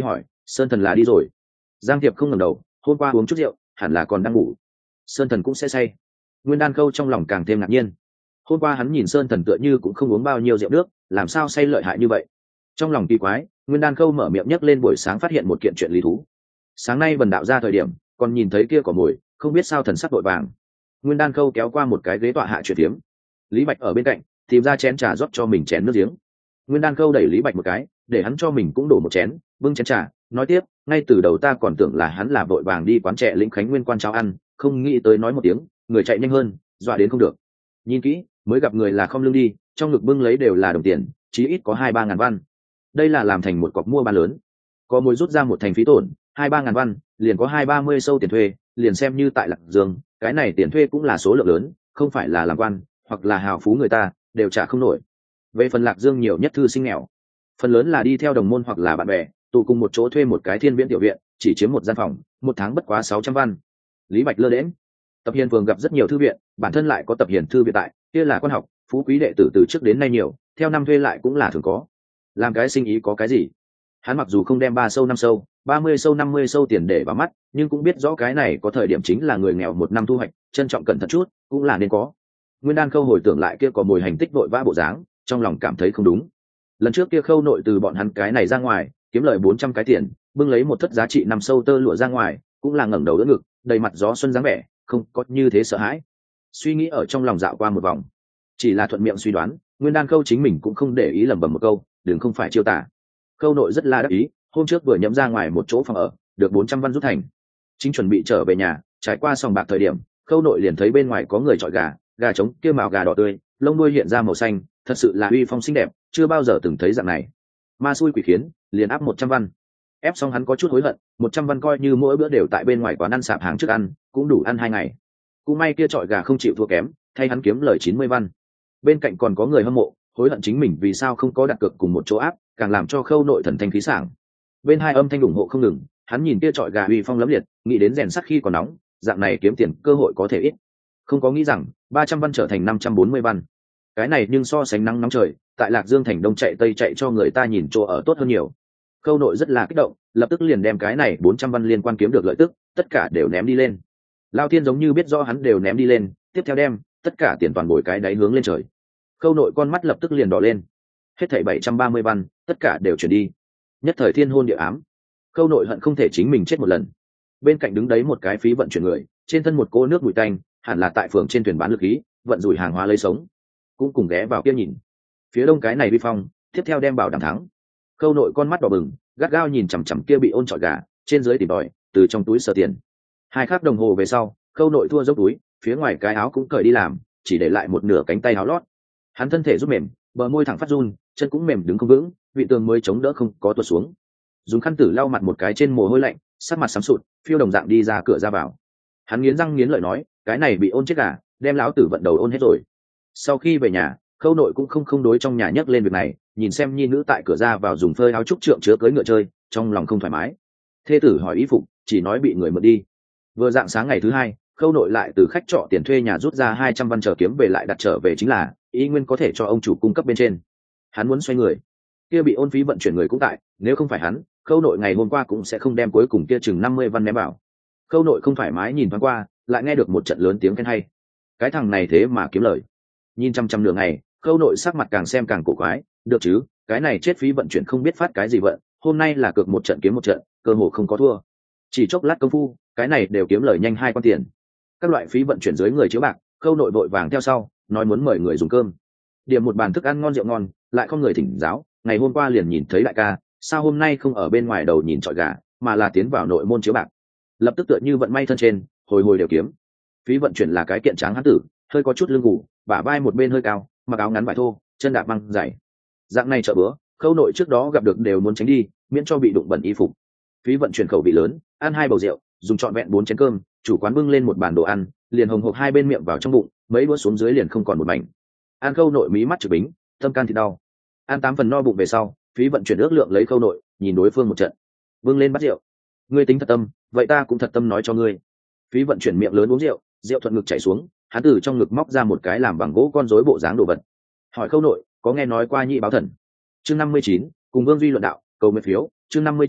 Sơn Thần là đi rồi. Giang Tiệp không ngẩng đầu, hôm qua uống chút rượu hẳn là còn đang ngủ. Sơn Thần cũng sẽ say. Nguyên Đan Khâu trong lòng càng thêm ngạc nhiên. Hôm qua hắn nhìn Sơn Thần tựa như cũng không uống bao nhiêu rượu nước, làm sao say lợi hại như vậy? Trong lòng kỳ quái, Nguyên Đan Khâu mở miệng nhắc lên buổi sáng phát hiện một kiện chuyện lý thú. Sáng nay Vân đạo ra thời điểm, còn nhìn thấy kia cỏ mồi, không biết sao thần sắc vội vàng. Nguyên Đan Khâu kéo qua một cái ghế tọa hạ chuyện tiếm. Lý Bạch ở bên cạnh, tìm ra chén trà rót cho mình chén nước giếng. Nguyên Đan Khâu đẩy Lý Bạch một cái, để hắn cho mình cũng đổ một chén, bưng chén trà, nói tiếp, ngay từ đầu ta còn tưởng là hắn là vội vàng đi quán trẻ lĩnh khánh nguyên quan cháo ăn, không nghĩ tới nói một tiếng, người chạy nhanh hơn, dọa đến không được. Nhìn kỹ, mới gặp người là không lưng đi, trong ngực bưng lấy đều là đồng tiền, chí ít có 2-3 ngàn văn. Đây là làm thành một cọc mua bán lớn. Có mối rút ra một thành phí tổn, 2-3 ngàn văn, liền có 20-30 sâu tiền thuê, liền xem như tại Lạc Dương, cái này tiền thuê cũng là số lượng lớn, không phải là làm quan hoặc là hào phú người ta đều trả không nổi. Về phần Lạc Dương nhiều nhất thư sinh nghèo, phần lớn là đi theo đồng môn hoặc là bạn bè tụ cùng một chỗ thuê một cái thiên viễn tiểu viện, chỉ chiếm một gian phòng, một tháng bất quá 600 văn. Lý Bạch lơ đễnh. Tập Hiền Phường gặp rất nhiều thư viện, bản thân lại có Tập Hiền thư viện tại, kia là quan học, phú quý đệ tử từ trước đến nay nhiều, theo năm thuê lại cũng là thường có. Làm cái sinh ý có cái gì? Hắn mặc dù không đem 3 sâu 5 sâu, 30 sâu 50 sâu tiền để vào mắt, nhưng cũng biết rõ cái này có thời điểm chính là người nghèo một năm thu hoạch, trân trọng cẩn thận chút, cũng là nên có. Nguyên Đan Khâu hồi tưởng lại kia có mồi hành tích vội vã bộ dáng, trong lòng cảm thấy không đúng. Lần trước kia Khâu nội từ bọn hắn cái này ra ngoài, kiếm lời 400 cái tiền, bưng lấy một thất giá trị 5 sâu tơ lụa ra ngoài, cũng là ngẩng đầu đỡ ngực, đầy mặt gió xuân dáng vẻ, không có như thế sợ hãi. Suy nghĩ ở trong lòng dạo qua một vòng, chỉ là thuận miệng suy đoán, Nguyên Đan Khâu chính mình cũng không để ý lẩm bẩm một câu, đừng không phải chiêu tả. Khâu nội rất là đắc ý, hôm trước vừa nhẫm ra ngoài một chỗ phòng ở, được 400 văn rút thành. Chính chuẩn bị trở về nhà, trải qua sòng bạc thời điểm, Khâu nội liền thấy bên ngoài có người chọi gà, gà trống kia màu gà đỏ tươi, lông đuôi hiện ra màu xanh, thật sự là uy phong xinh đẹp, chưa bao giờ từng thấy dạng này. Ma xui quỷ khiến, liền áp 100 văn. Ép xong hắn có chút hối hận, 100 văn coi như mỗi bữa đều tại bên ngoài quán ăn sạp hàng trước ăn, cũng đủ ăn 2 ngày. Cũng may kia chọi gà không chịu thua kém, thay hắn kiếm lời 90 văn. Bên cạnh còn có người hâm mộ, hối hận chính mình vì sao không có đặt cược cùng một chỗ áp, càng làm cho Khâu nội thần thanh khí sảng. Bên hai âm thanh ủng hộ không ngừng, hắn nhìn kia chọi gà uy phong lẫm liệt, nghĩ đến rèn sắt khi còn nóng, dạng này kiếm tiền cơ hội có thể ít. Không có nghĩ rằng 300 văn trở thành 540 văn. Cái này nhưng so sánh nắng nóng trời, tại Lạc Dương thành đông chạy tây chạy cho người ta nhìn chỗ ở tốt hơn nhiều. Khâu nội rất là kích động, lập tức liền đem cái này 400 văn liên quan kiếm được lợi tức, tất cả đều ném đi lên. Lao Thiên giống như biết rõ hắn đều ném đi lên, tiếp theo đem tất cả tiền toàn bồi cái đáy hướng lên trời. Khâu nội con mắt lập tức liền đỏ lên. Hết thảy 730 văn, tất cả đều chuyển đi. Nhất thời thiên hôn địa ám. Khâu nội hận không thể chính mình chết một lần. Bên cạnh đứng đấy một cái phí vận chuyển người, trên thân một cô nước mùi tanh, hẳn là tại phường trên thuyền bán lực khí, vận rủi hàng hóa lấy sống. Cũng cùng ghé vào kia nhìn. Phía đông cái này vi phong, tiếp theo đem bảo đảm thắng. Khâu nội con mắt đỏ bừng, gắt gao nhìn chằm chằm kia bị ôn chọi gà, trên dưới tìm đòi, từ trong túi sờ tiền. 2 khắc đồng hồ về sau, Khâu nội thua dốc túi, phía ngoài cái áo cũng cởi đi làm, chỉ để lại một nửa cánh tay áo lót. Hắn thân thể rút mềm, bờ môi thẳng phát run, chân cũng mềm đứng không vững, vị tường mới chống đỡ không có tuột xuống. Dùng khăn tử lau mặt một cái trên mồ hôi lạnh, sắc mặt sám sụt, phiêu đồng dạng đi ra cửa ra vào. Hắn nghiến răng nghiến lợi nói, cái này bị ôn chết gà, đem lão tử vận đầu ôn hết rồi. Sau khi về nhà, Khâu nội cũng không đối trong nhà nhắc lên việc này, nhìn xem nhi nữ tại cửa ra vào dùng phơi áo trúc trượng chứa cưới ngựa chơi, trong lòng không thoải mái. Thê tử hỏi y phục, chỉ nói bị người mượn đi. Vừa dạng sáng ngày thứ 2, Khâu nội lại từ khách trọ tiền thuê nhà rút ra 200 văn chờ kiếm về lại đặt trở về, chính là ý nguyên có thể cho ông chủ cung cấp bên trên. Hắn muốn xoay người, kia bị ôn phí vận chuyển người cũng tại, nếu không phải hắn, Khâu nội ngày hôm qua cũng sẽ không đem cuối cùng kia chừng 50 văn ném vào. Khâu nội không thoải mái nhìn thoáng qua, lại nghe được một trận lớn tiếng khen hay. Cái thằng này thế mà kiếm lời. Nhìn chăm nửa ngày, Khâu nội sắc mặt càng xem càng cổ quái, được chứ, cái này chết phí vận chuyển không biết phát cái gì vận, hôm nay là cược một trận kiếm một trận, cơ hồ không có thua. Chỉ chốc lát công phu, cái này đều kiếm lời nhanh 2 con tiền. Các loại phí vận chuyển dưới người chiếu bạc, Khâu nội vội vàng theo sau, nói muốn mời người dùng cơm. Điểm một bàn thức ăn ngon rượu ngon, lại không người thỉnh giáo, ngày hôm qua liền nhìn thấy đại ca, sao hôm nay không ở bên ngoài đầu nhìn chọi gà, mà là tiến vào nội môn chiếu bạc. Lập tức tựa như vận may thân trên, hồi hồi đều kiếm. Phí vận chuyển là cái kiện tráng hán tử, hơi có chút lưng gù, bả vai một bên hơi cao, mặc áo ngắn vải thô, chân đạp băng dày. Dạng này chợ bữa, Khâu nội trước đó gặp được đều muốn tránh đi, miễn cho bị đụng bẩn y phục. Phí vận chuyển khẩu vị lớn, ăn 2 bầu rượu, dùng trọn vẹn 4 chén cơm, chủ quán bưng lên một bàn đồ ăn, liền hồng hộc 2 bên miệng vào trong bụng, mấy bữa xuống dưới liền không còn một mảnh. Ăn Khâu nội mí mắt chực bính, tâm can thì đau. Ăn 8 phần no bụng về sau, phí vận chuyển ước lượng lấy Khâu nội, nhìn đối phương một trận, bưng lên bát rượu. Ngươi tính thật tâm, vậy ta cũng thật tâm nói cho ngươi. Phí vận chuyển miệng lớn uống rượu, rượu thuận ngực chảy xuống, hắn từ trong ngực móc ra một cái làm bằng gỗ con rối bộ dáng đồ vật. Hỏi Khâu nội, có nghe nói qua Nhị Báo Thần? Chương 59, cùng Vương Duy luận đạo, cầu nguyện phiếu, chương 59,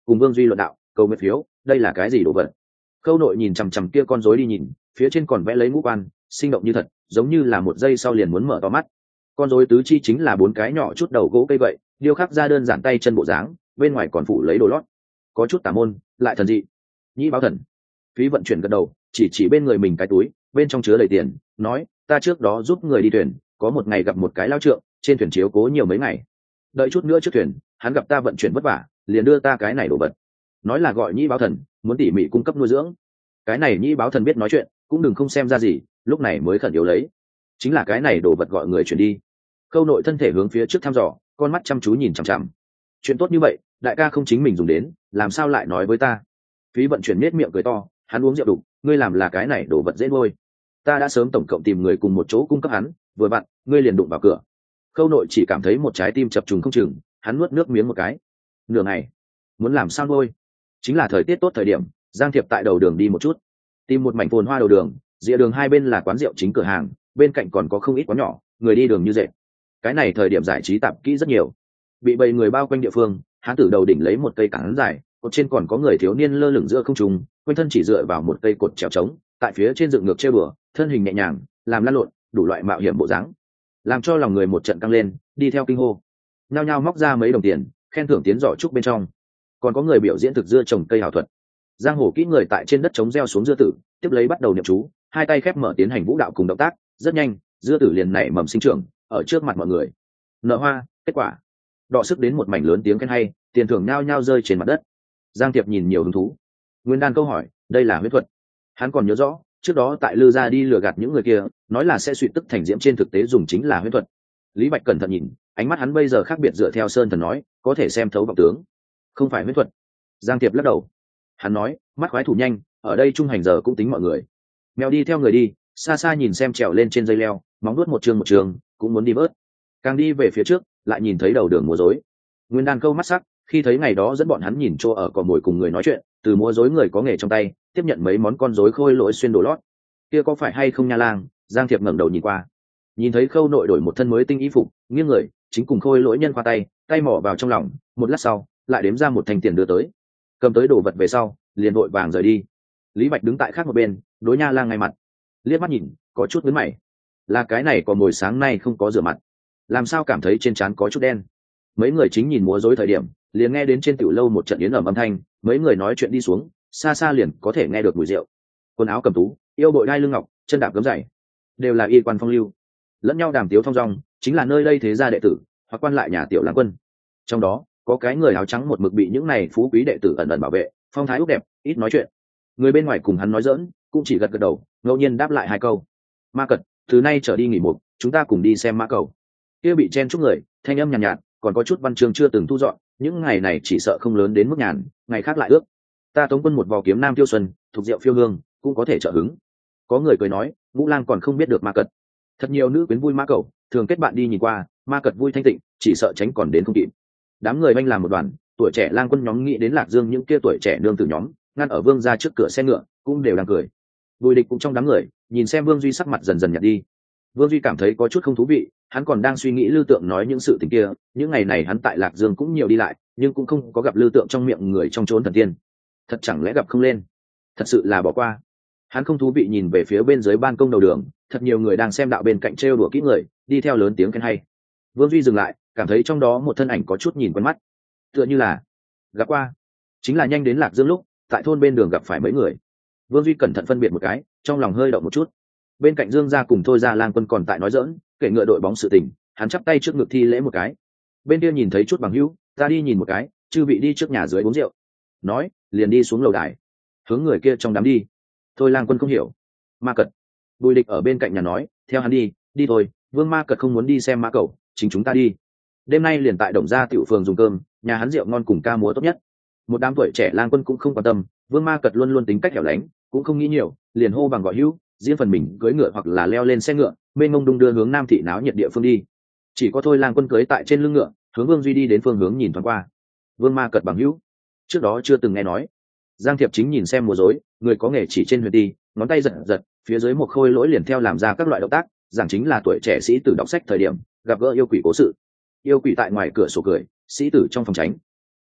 cùng Vương Duy luận đạo, cầu nguyện phiếu, đây là cái gì đồ vật? Khâu Nội nhìn chằm chằm kia con rối đi nhìn, phía trên còn vẽ lấy ngũ quan, sinh động như thật, giống như là một giây sau liền muốn mở to mắt. Con rối tứ chi chính là bốn cái nhỏ chút đầu gỗ cây vậy, điêu khắc ra đơn giản tay chân bộ dáng, bên ngoài còn phủ lấy đồ lót, có chút tà môn, lại thần dị. Nhĩ báo thần. Phí vận chuyển gật đầu, chỉ bên người mình cái túi, bên trong chứa đầy tiền, nói, ta trước đó giúp người đi thuyền, có một ngày gặp một cái lao trượng, trên thuyền chiếu cố nhiều mấy ngày. Đợi chút nữa trước thuyền, hắn gặp ta vận chuyển vất vả, liền đưa ta cái này đồ vật. Nói là gọi Nhĩ báo thần, muốn tỉ mỉ cung cấp nuôi dưỡng. Cái này Nhĩ báo thần biết nói chuyện, cũng đừng không xem ra gì, lúc này mới khẩn yếu lấy. Chính là cái này đồ vật gọi người chuyển đi. Khâu Nội thân thể hướng phía trước thăm dò, con mắt chăm chú nhìn chằm chằm. Chuyện tốt như vậy, đại ca không chính mình dùng đến, làm sao lại nói với ta? Phí vận chuyển nết miệng cười to, hắn uống rượu đục, ngươi làm là cái này đồ vật dễ nuôi. Ta đã sớm tổng cộng tìm người cùng một chỗ cung cấp hắn, vừa vặn, ngươi liền đụng vào cửa. Khâu Nội chỉ cảm thấy một trái tim chập trùng không chừng, hắn nuốt nước miếng một cái. Nửa ngày, muốn làm sao nuôi? Chính là thời tiết tốt thời điểm, Giang Thiệp tại đầu đường đi một chút, tìm một mảnh phồn hoa đầu đường, rìa đường hai bên là quán rượu chính cửa hàng, bên cạnh còn có không ít quán nhỏ, người đi đường như dệt. Cái này thời điểm giải trí tạp kỹ rất nhiều. Bị bầy người bao quanh địa phương, hắn từ đầu đỉnh lấy một cây cản dài, cột trên còn có người thiếu niên lơ lửng giữa không trung, quanh thân chỉ dựa vào một cây cột trèo trống, tại phía trên dựng ngược treo bừa, thân hình nhẹ nhàng, làm lăn lộn, đủ loại mạo hiểm bộ dáng, làm cho lòng người một trận căng lên, đi theo kinh hô. Nhao nhao móc ra mấy đồng tiền, khen thưởng tiến giỏ trúc bên trong. Còn có người biểu diễn thực dưa trồng cây hảo thuật. Giang hồ kỹ người tại trên đất trống gieo xuống dưa tử, tiếp lấy bắt đầu niệm chú, hai tay khép mở tiến hành vũ đạo cùng động tác, rất nhanh, dưa tử liền nảy mầm sinh trưởng, ở trước mặt mọi người. Nở hoa, kết quả. Đọ sức đến một mảnh lớn tiếng khen hay, tiền thưởng nhao nhao rơi trên mặt đất. Giang Tiệp nhìn nhiều hứng thú. Nguyên Đan câu hỏi, đây là huyết thuật. Hắn còn nhớ rõ, trước đó tại Lư gia đi lừa gạt những người kia, nói là sẽ suy tức thành diễm, trên thực tế dùng chính là huyết thuật. Lý Bạch cẩn thận nhìn, ánh mắt hắn bây giờ khác biệt, dựa theo Sơn Thần nói, có thể xem thấu vọng tướng. Không phải huyết thuật. Giang Tiệp lắc đầu. Hắn nói, mắt khoái thủ nhanh, ở đây trung hành giờ cũng tính mọi người. Mèo đi theo người đi, xa xa nhìn xem trèo lên trên dây leo, móng nuốt một trường, cũng muốn đi bớt. Càng đi về phía trước, lại nhìn thấy đầu đường múa rối. Nguyên Đan câu mắt sắc, khi thấy ngày đó dẫn bọn hắn nhìn chỗ ở cỏ mồi cùng người nói chuyện, từ múa rối người có nghề trong tay, tiếp nhận mấy món con rối khôi lỗi xuyên đồ lót. Kia có phải hay không nha lang? Giang Thiệp ngẩng đầu nhìn qua, nhìn thấy Khâu Nội đổi một thân mới tinh y phục, nghiêng người, chính cùng khôi lỗi nhân qua tay, tay mỏ vào trong lòng, một lát sau, lại đếm ra một thành tiền đưa tới. Cầm tới đồ vật về sau, liền vội vàng rời đi. Lý Bạch đứng tại khác một bên, đối nha lang ngay mặt, liếc mắt nhìn, có chút nhướng mày. Là cái này có mồi sáng nay không có rửa mặt, làm sao cảm thấy trên trán có chút đen. Mấy người chính nhìn múa rối thời điểm, liền nghe đến trên tiểu lâu một trận yến ầm âm thanh, mấy người nói chuyện đi xuống, xa xa liền có thể nghe được mùi rượu. Quần áo cầm tú, yêu bội đai lưng ngọc, chân đạp gấm dày, đều là y quan phong lưu, lẫn nhau đàm tiếu thong dong, chính là nơi đây thế gia đệ tử hoặc quan lại nhà tiểu lãng quân. Trong đó có cái người áo trắng một mực bị những này phú quý đệ tử ẩn ẩn bảo vệ, phong thái úc đẹp, ít nói chuyện. Người bên ngoài cùng hắn nói giỡn, cũng chỉ gật gật đầu, ngẫu nhiên đáp lại hai câu. Ma Cật, từ nay trở đi nghỉ một, chúng ta cùng đi xem mã cầu. Kia bị chen chúc người, thanh âm nhàn nhạt, còn có chút văn chương chưa từng thu dọn, những ngày này chỉ sợ không lớn đến mức nhàn, ngày khác lại ước. Ta Tống quân một vò kiếm nam tiêu xuân, thuộc rượu phiêu hương, cũng có thể trợ hứng. Có người cười nói, Ngũ Lang còn không biết được Ma Cật. Thật nhiều nữ quyến vui mã cầu, thường kết bạn đi nhìn qua, Ma Cật vui thanh tịnh, chỉ sợ tránh còn đến không kịp. Đám người banh làm một đoàn, tuổi trẻ lang quân nhóm nghĩ đến Lạc Dương những kia tuổi trẻ nương tử nhóm, ngăn ở Vương gia trước cửa xe ngựa, cũng đều đang cười. Bùi Địch cũng trong đám người, nhìn xem Vương Duy sắc mặt dần dần nhạt đi. Vương Duy cảm thấy có chút không thú vị, hắn còn đang suy nghĩ Lư Tượng nói những sự tình kia, những ngày này hắn tại Lạc Dương cũng nhiều đi lại, nhưng cũng không có gặp Lư Tượng trong miệng người trong chốn thần tiên. Thật chẳng lẽ gặp không lên? Thật sự là bỏ qua. Hắn không thú vị nhìn về phía bên dưới ban công đầu đường, thật nhiều người đang xem đạo bên cạnh trêu đùa kỹ người, đi theo lớn tiếng khen hay. Vương Duy dừng lại, cảm thấy trong đó một thân ảnh có chút nhìn quen mắt, tựa như là gặp qua. Chính là nhanh đến Lạc Dương lúc, tại thôn bên đường gặp phải mấy người. Vương Duy cẩn thận phân biệt một cái, trong lòng hơi động một chút. Bên cạnh Dương gia cùng Thôi gia lang quân còn tại nói giỡn, kể ngựa đội bóng sự tình, hắn chắp tay trước ngực thi lễ một cái. Bên kia nhìn thấy chút bằng hữu, ta đi nhìn một cái, chư vị đi trước nhà dưới uống rượu. Nói, liền đi xuống lầu đài, hướng người kia trong đám đi. Thôi lang quân không hiểu. Ma Cật. Bùi Địch ở bên cạnh nhà nói, theo hắn đi, đi thôi, Vương Ma Cật không muốn đi xem mã cầu, chính chúng ta đi. Đêm nay liền tại Đồng Gia tiểu phường dùng cơm, nhà hắn rượu ngon cùng ca múa tốt nhất. Một đám tuổi trẻ lang quân cũng không quan tâm, Vương Ma Cật luôn luôn tính cách hẻo lánh, cũng không nghĩ nhiều, liền hô bằng gọi hữu, riêng phần mình cưỡi ngựa hoặc là leo lên xe ngựa, mênh mông đung đưa hướng Nam thị náo nhiệt địa phương đi. Chỉ có Thôi lang quân cưỡi tại trên lưng ngựa, hướng Vương Duy đi đến phương hướng nhìn thoáng qua. Vương Ma Cật bằng hữu, trước đó chưa từng nghe nói. Giang Thiệp chính nhìn xem múa rối, người có nghề chỉ trên huyền đi, ngón tay giật giật, phía dưới một khôi lỗi liền theo làm ra các loại động tác, giảng chính là tuổi trẻ sĩ tử đọc sách thời điểm gặp gỡ yêu quỷ cố sự. Yêu quỷ tại ngoài cửa sổ cười, sĩ tử trong phòng tránh.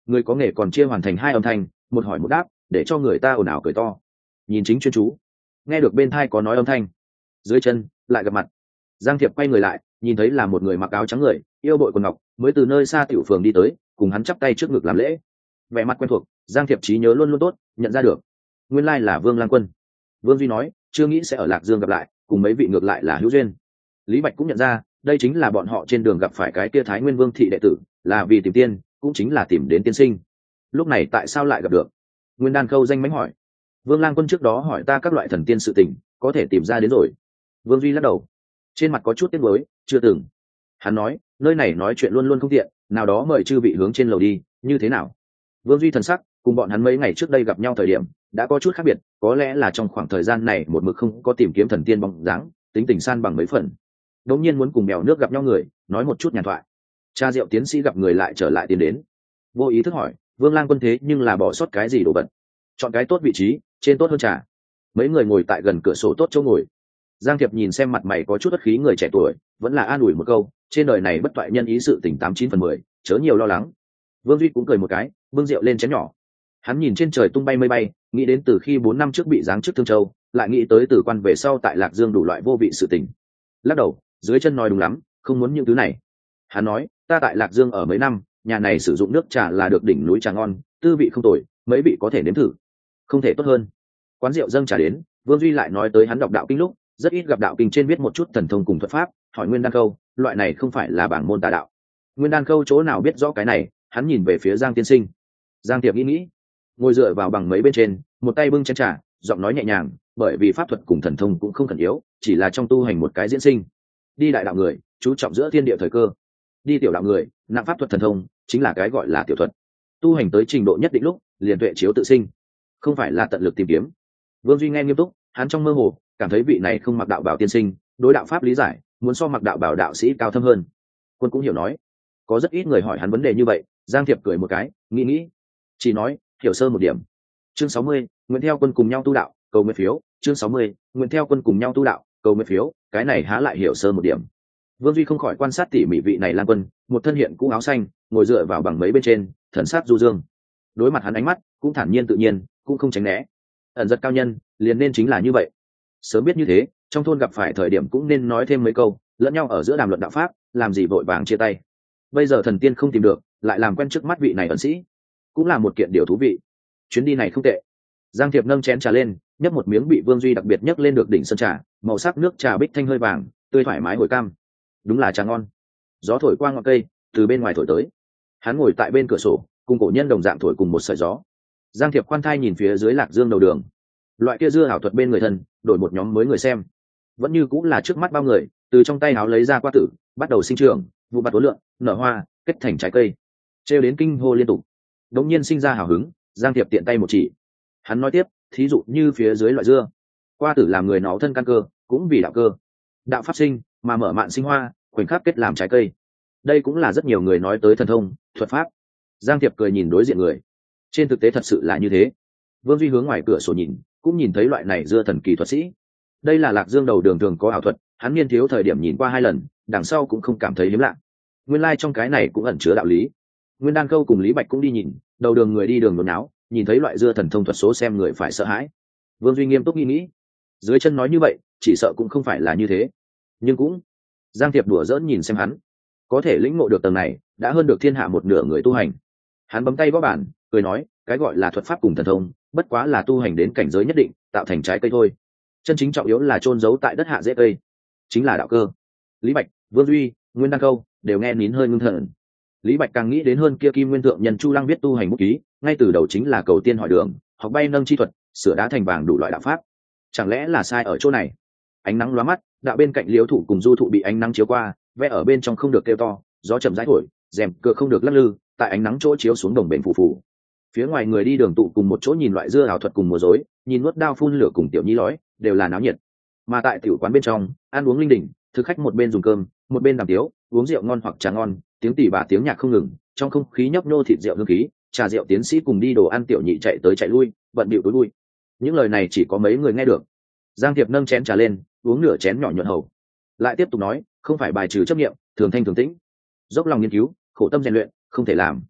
Người có nghề còn chia hoàn thành 2 âm thanh, một hỏi một đáp, để cho người ta ồn ào cười to. Nhìn chính chuyên chú, nghe được bên thai có nói âm thanh. Dưới chân lại gặp mặt. Giang Thiệp quay người lại, nhìn thấy là một người mặc áo trắng người, yêu bội quần ngọc, mới từ nơi xa tiểu phường đi tới, cùng hắn chắp tay trước ngực làm lễ. Vẻ mặt quen thuộc, Giang Thiệp trí nhớ luôn luôn tốt, nhận ra được. Nguyên lai là Vương Lang Quân. Vương Duy nói, chưa nghĩ sẽ ở Lạc Dương gặp lại, cùng mấy vị ngược lại là hữu duyên. Lý Bạch cũng nhận ra, đây chính là bọn họ trên đường gặp phải cái kia Thái Nguyên Vương thị đệ tử, là vì tìm tiên, cũng chính là tìm đến tiên sinh. Lúc này tại sao lại gặp được? Nguyên Đan Khâu danh mánh hỏi. Vương Lang Quân trước đó hỏi ta các loại thần tiên sự tình, có thể tìm ra đến rồi. Vương Duy lắc đầu, trên mặt có chút tiếc nuối, chưa từng. Hắn nói, nơi này nói chuyện luôn luôn không tiện, nào đó mời chư vị hướng trên lầu đi, như thế nào? Vương Duy thần sắc, cùng bọn hắn mấy ngày trước đây gặp nhau thời điểm, đã có chút khác biệt, có lẽ là trong khoảng thời gian này một mực không có tìm kiếm thần tiên bóng dáng, tính tình san bằng mấy phần. Đống nhiên muốn cùng mèo nước gặp nhau người, nói một chút nhàn thoại. Cha Diệu tiến sĩ gặp người lại trở lại tiến đến, vô ý thức hỏi, Vương Lang Quân thế nhưng là bỏ sót cái gì đồ vật? Chọn cái tốt vị trí, trên tốt hơn trà. Mấy người ngồi tại gần cửa sổ tốt chỗ ngồi. Giang Thiệp nhìn xem mặt mày có chút bất khí người trẻ tuổi, vẫn là an ủi một câu, trên đời này bất toại nhân ý sự tình 89/10, chớ nhiều lo lắng. Vương Duy cũng cười một cái, bưng rượu lên chén nhỏ. Hắn nhìn trên trời tung bay mây bay, nghĩ đến từ khi 4 năm trước bị giáng chức Thương Châu, lại nghĩ tới từ quan về sau tại Lạc Dương đủ loại vô vị sự tình. Lắc đầu, dưới chân nói đúng lắm, không muốn những thứ này. Hắn nói, ta tại Lạc Dương ở mấy năm, nhà này sử dụng nước trà là được đỉnh núi trà ngon, tư vị không tồi, mấy vị có thể nếm thử. Không thể tốt hơn. Quán rượu dâng trà đến, Vương Duy lại nói tới hắn đọc đạo kinh lúc, rất ít gặp đạo kinh trên viết một chút thần thông cùng thuật pháp, hỏi Nguyên Đan Khâu, loại này không phải là bảng môn tà đạo. Nguyên Đan Khâu chỗ nào biết rõ cái này, hắn nhìn về phía Giang tiên sinh. Giang Tiệp nghĩ, ngồi dựa vào bằng mấy bên trên, một tay bưng chén trà, giọng nói nhẹ nhàng, bởi vì pháp thuật cùng thần thông cũng không khẩn yếu, chỉ là trong tu hành một cái diễn sinh. Đi đại đạo người, chú trọng giữa thiên địa thời cơ. Đi tiểu đạo người, nặng pháp thuật thần thông, chính là cái gọi là tiểu thuật. Tu hành tới trình độ nhất định lúc, liền tuệ chiếu tự sinh, không phải là tận lực tìm kiếm. Vương Duy nghe nghiêm túc, hắn trong mơ hồ cảm thấy vị này không mặc đạo bảo tiên sinh, đối đạo pháp lý giải muốn so mặc đạo bảo đạo sĩ cao thâm hơn. Quân cũng hiểu nói, có rất ít người hỏi hắn vấn đề như vậy. Giang Thiệp cười một cái, nghĩ, chỉ nói hiểu sơ một điểm. Chương 60, nguyện theo quân cùng nhau tu đạo, cầu nguyện phiếu. Chương 60, nguyện theo quân cùng nhau tu đạo, cầu nguyện phiếu. Cái này há lại hiểu sơ một điểm. Vương Duy không khỏi quan sát tỉ mỉ vị này Lang Quân, một thân hiện cũ áo xanh, ngồi dựa vào bằng mấy bên trên, thần sắc du dương. Đối mặt hắn ánh mắt cũng thản nhiên tự nhiên, cũng không tránh né. Ẩn giật cao nhân, liền nên chính là như vậy. Sớm biết như thế, trong thôn gặp phải thời điểm cũng nên nói thêm mấy câu, lẫn nhau ở giữa đàm luận đạo pháp, làm gì vội vàng chia tay. Bây giờ thần tiên không tìm được, lại làm quen trước mắt vị này ẩn sĩ, cũng là một kiện điều thú vị. Chuyến đi này không tệ. Giang Thiệp nâng chén trà lên, nhấp một miếng bị Vương Duy đặc biệt nhấc lên được đỉnh sơn trà, màu sắc nước trà bích thanh hơi vàng, tươi thoải mái hồi cam. Đúng là trà ngon. Gió thổi qua ngọn cây, từ bên ngoài thổi tới. Hắn ngồi tại bên cửa sổ, cùng cổ nhân đồng dạng thổi cùng một sợi gió. Giang Thiệp khoan thai nhìn phía dưới Lạc Dương đầu đường. Loại kia dưa ảo thuật bên người thân, đổi một nhóm mới người xem. Vẫn như cũng là trước mắt bao người, từ trong tay áo lấy ra qua tử, bắt đầu sinh trưởng, vụ bạt uốn lượn, nở hoa, kết thành trái cây. Trêu đến kinh hô liên tục. Đống nhiên sinh ra hào hứng, Giang Thiệp tiện tay một chỉ. Hắn nói tiếp, thí dụ như phía dưới loại dưa, qua tử làm người nó thân căn cơ, cũng vì đạo cơ. Đạo pháp sinh, mà mở mạn sinh hoa, khoảnh khắc kết làm trái cây. Đây cũng là rất nhiều người nói tới thần thông, thuật pháp. Giang Thiệp cười nhìn đối diện người. Trên thực tế thật sự là như thế. Vương Duy hướng ngoài cửa sổ nhìn, cũng nhìn thấy loại này dưa thần kỳ thuật sĩ. Đây là Lạc Dương đầu đường thường có ảo thuật, hắn niên thiếu thời điểm nhìn qua 2 lần, đằng sau cũng không cảm thấy hiếm lạ. Nguyên lai trong cái này cũng ẩn chứa đạo lý. Nguyên Đan Câu cùng Lý Bạch cũng đi nhìn, đầu đường người đi đường nôn náo, nhìn thấy loại dưa thần thông thuật số xem người phải sợ hãi. Vương Duy nghiêm túc nghĩ, dưới chân nói như vậy, chỉ sợ cũng không phải là như thế. Nhưng cũng, Giang Thiệp đùa giỡn nhìn xem hắn, có thể lĩnh ngộ được tầng này, đã hơn được thiên hạ một nửa người tu hành. Hắn bấm tay gõ bàn, cười nói, cái gọi là thuật pháp cùng thần thông, bất quá là tu hành đến cảnh giới nhất định, tạo thành trái cây thôi. Chân chính trọng yếu là chôn giấu tại đất hạ rễ cây, chính là đạo cơ. Lý Bạch, Vương Duy, Nguyên Đan Câu đều nghe nín hơi ngưng thần. Lý Bạch càng nghĩ đến hơn kia Kim Nguyên Thượng Nhân Chu Lăng biết tu hành bút ký, ngay từ đầu chính là cầu tiên hỏi đường, học bay nâng chi thuật, sửa đá thành vàng đủ loại đạo pháp. Chẳng lẽ là sai ở chỗ này? Ánh nắng lóa mắt, đạo bên cạnh liễu thụ cùng du thụ bị ánh nắng chiếu qua, vẽ ở bên trong không được kêu to, gió chậm rãi thổi, rèm cửa không được lắc lư, tại ánh nắng chỗ chiếu xuống đồng bền phù phù. Phía ngoài người đi đường tụ cùng một chỗ nhìn loại dưa ảo thuật cùng múa rối, nhìn nuốt đao phun lửa cùng tiểu nhi lói, đều là náo nhiệt. Mà tại tiểu quán bên trong, ăn uống linh đình, thực khách một bên dùng cơm, một bên đàm tiếu, uống rượu ngon hoặc trà ngon, tiếng tỉ bà tiếng nhạc không ngừng, trong không khí nhấp nhô thịt rượu hương khí, trà rượu tiến sĩ cùng đi đồ ăn tiểu nhị chạy tới chạy lui, bận bịu tối lui. Những lời này chỉ có mấy người nghe được. Giang Thiệp nâng chén trà lên, uống nửa chén nhỏ nhuận hầu, lại tiếp tục nói, không phải bài trừ chấp niệm, thường thanh thường tĩnh, dốc lòng nghiên cứu, khổ tâm rèn luyện, không thể làm.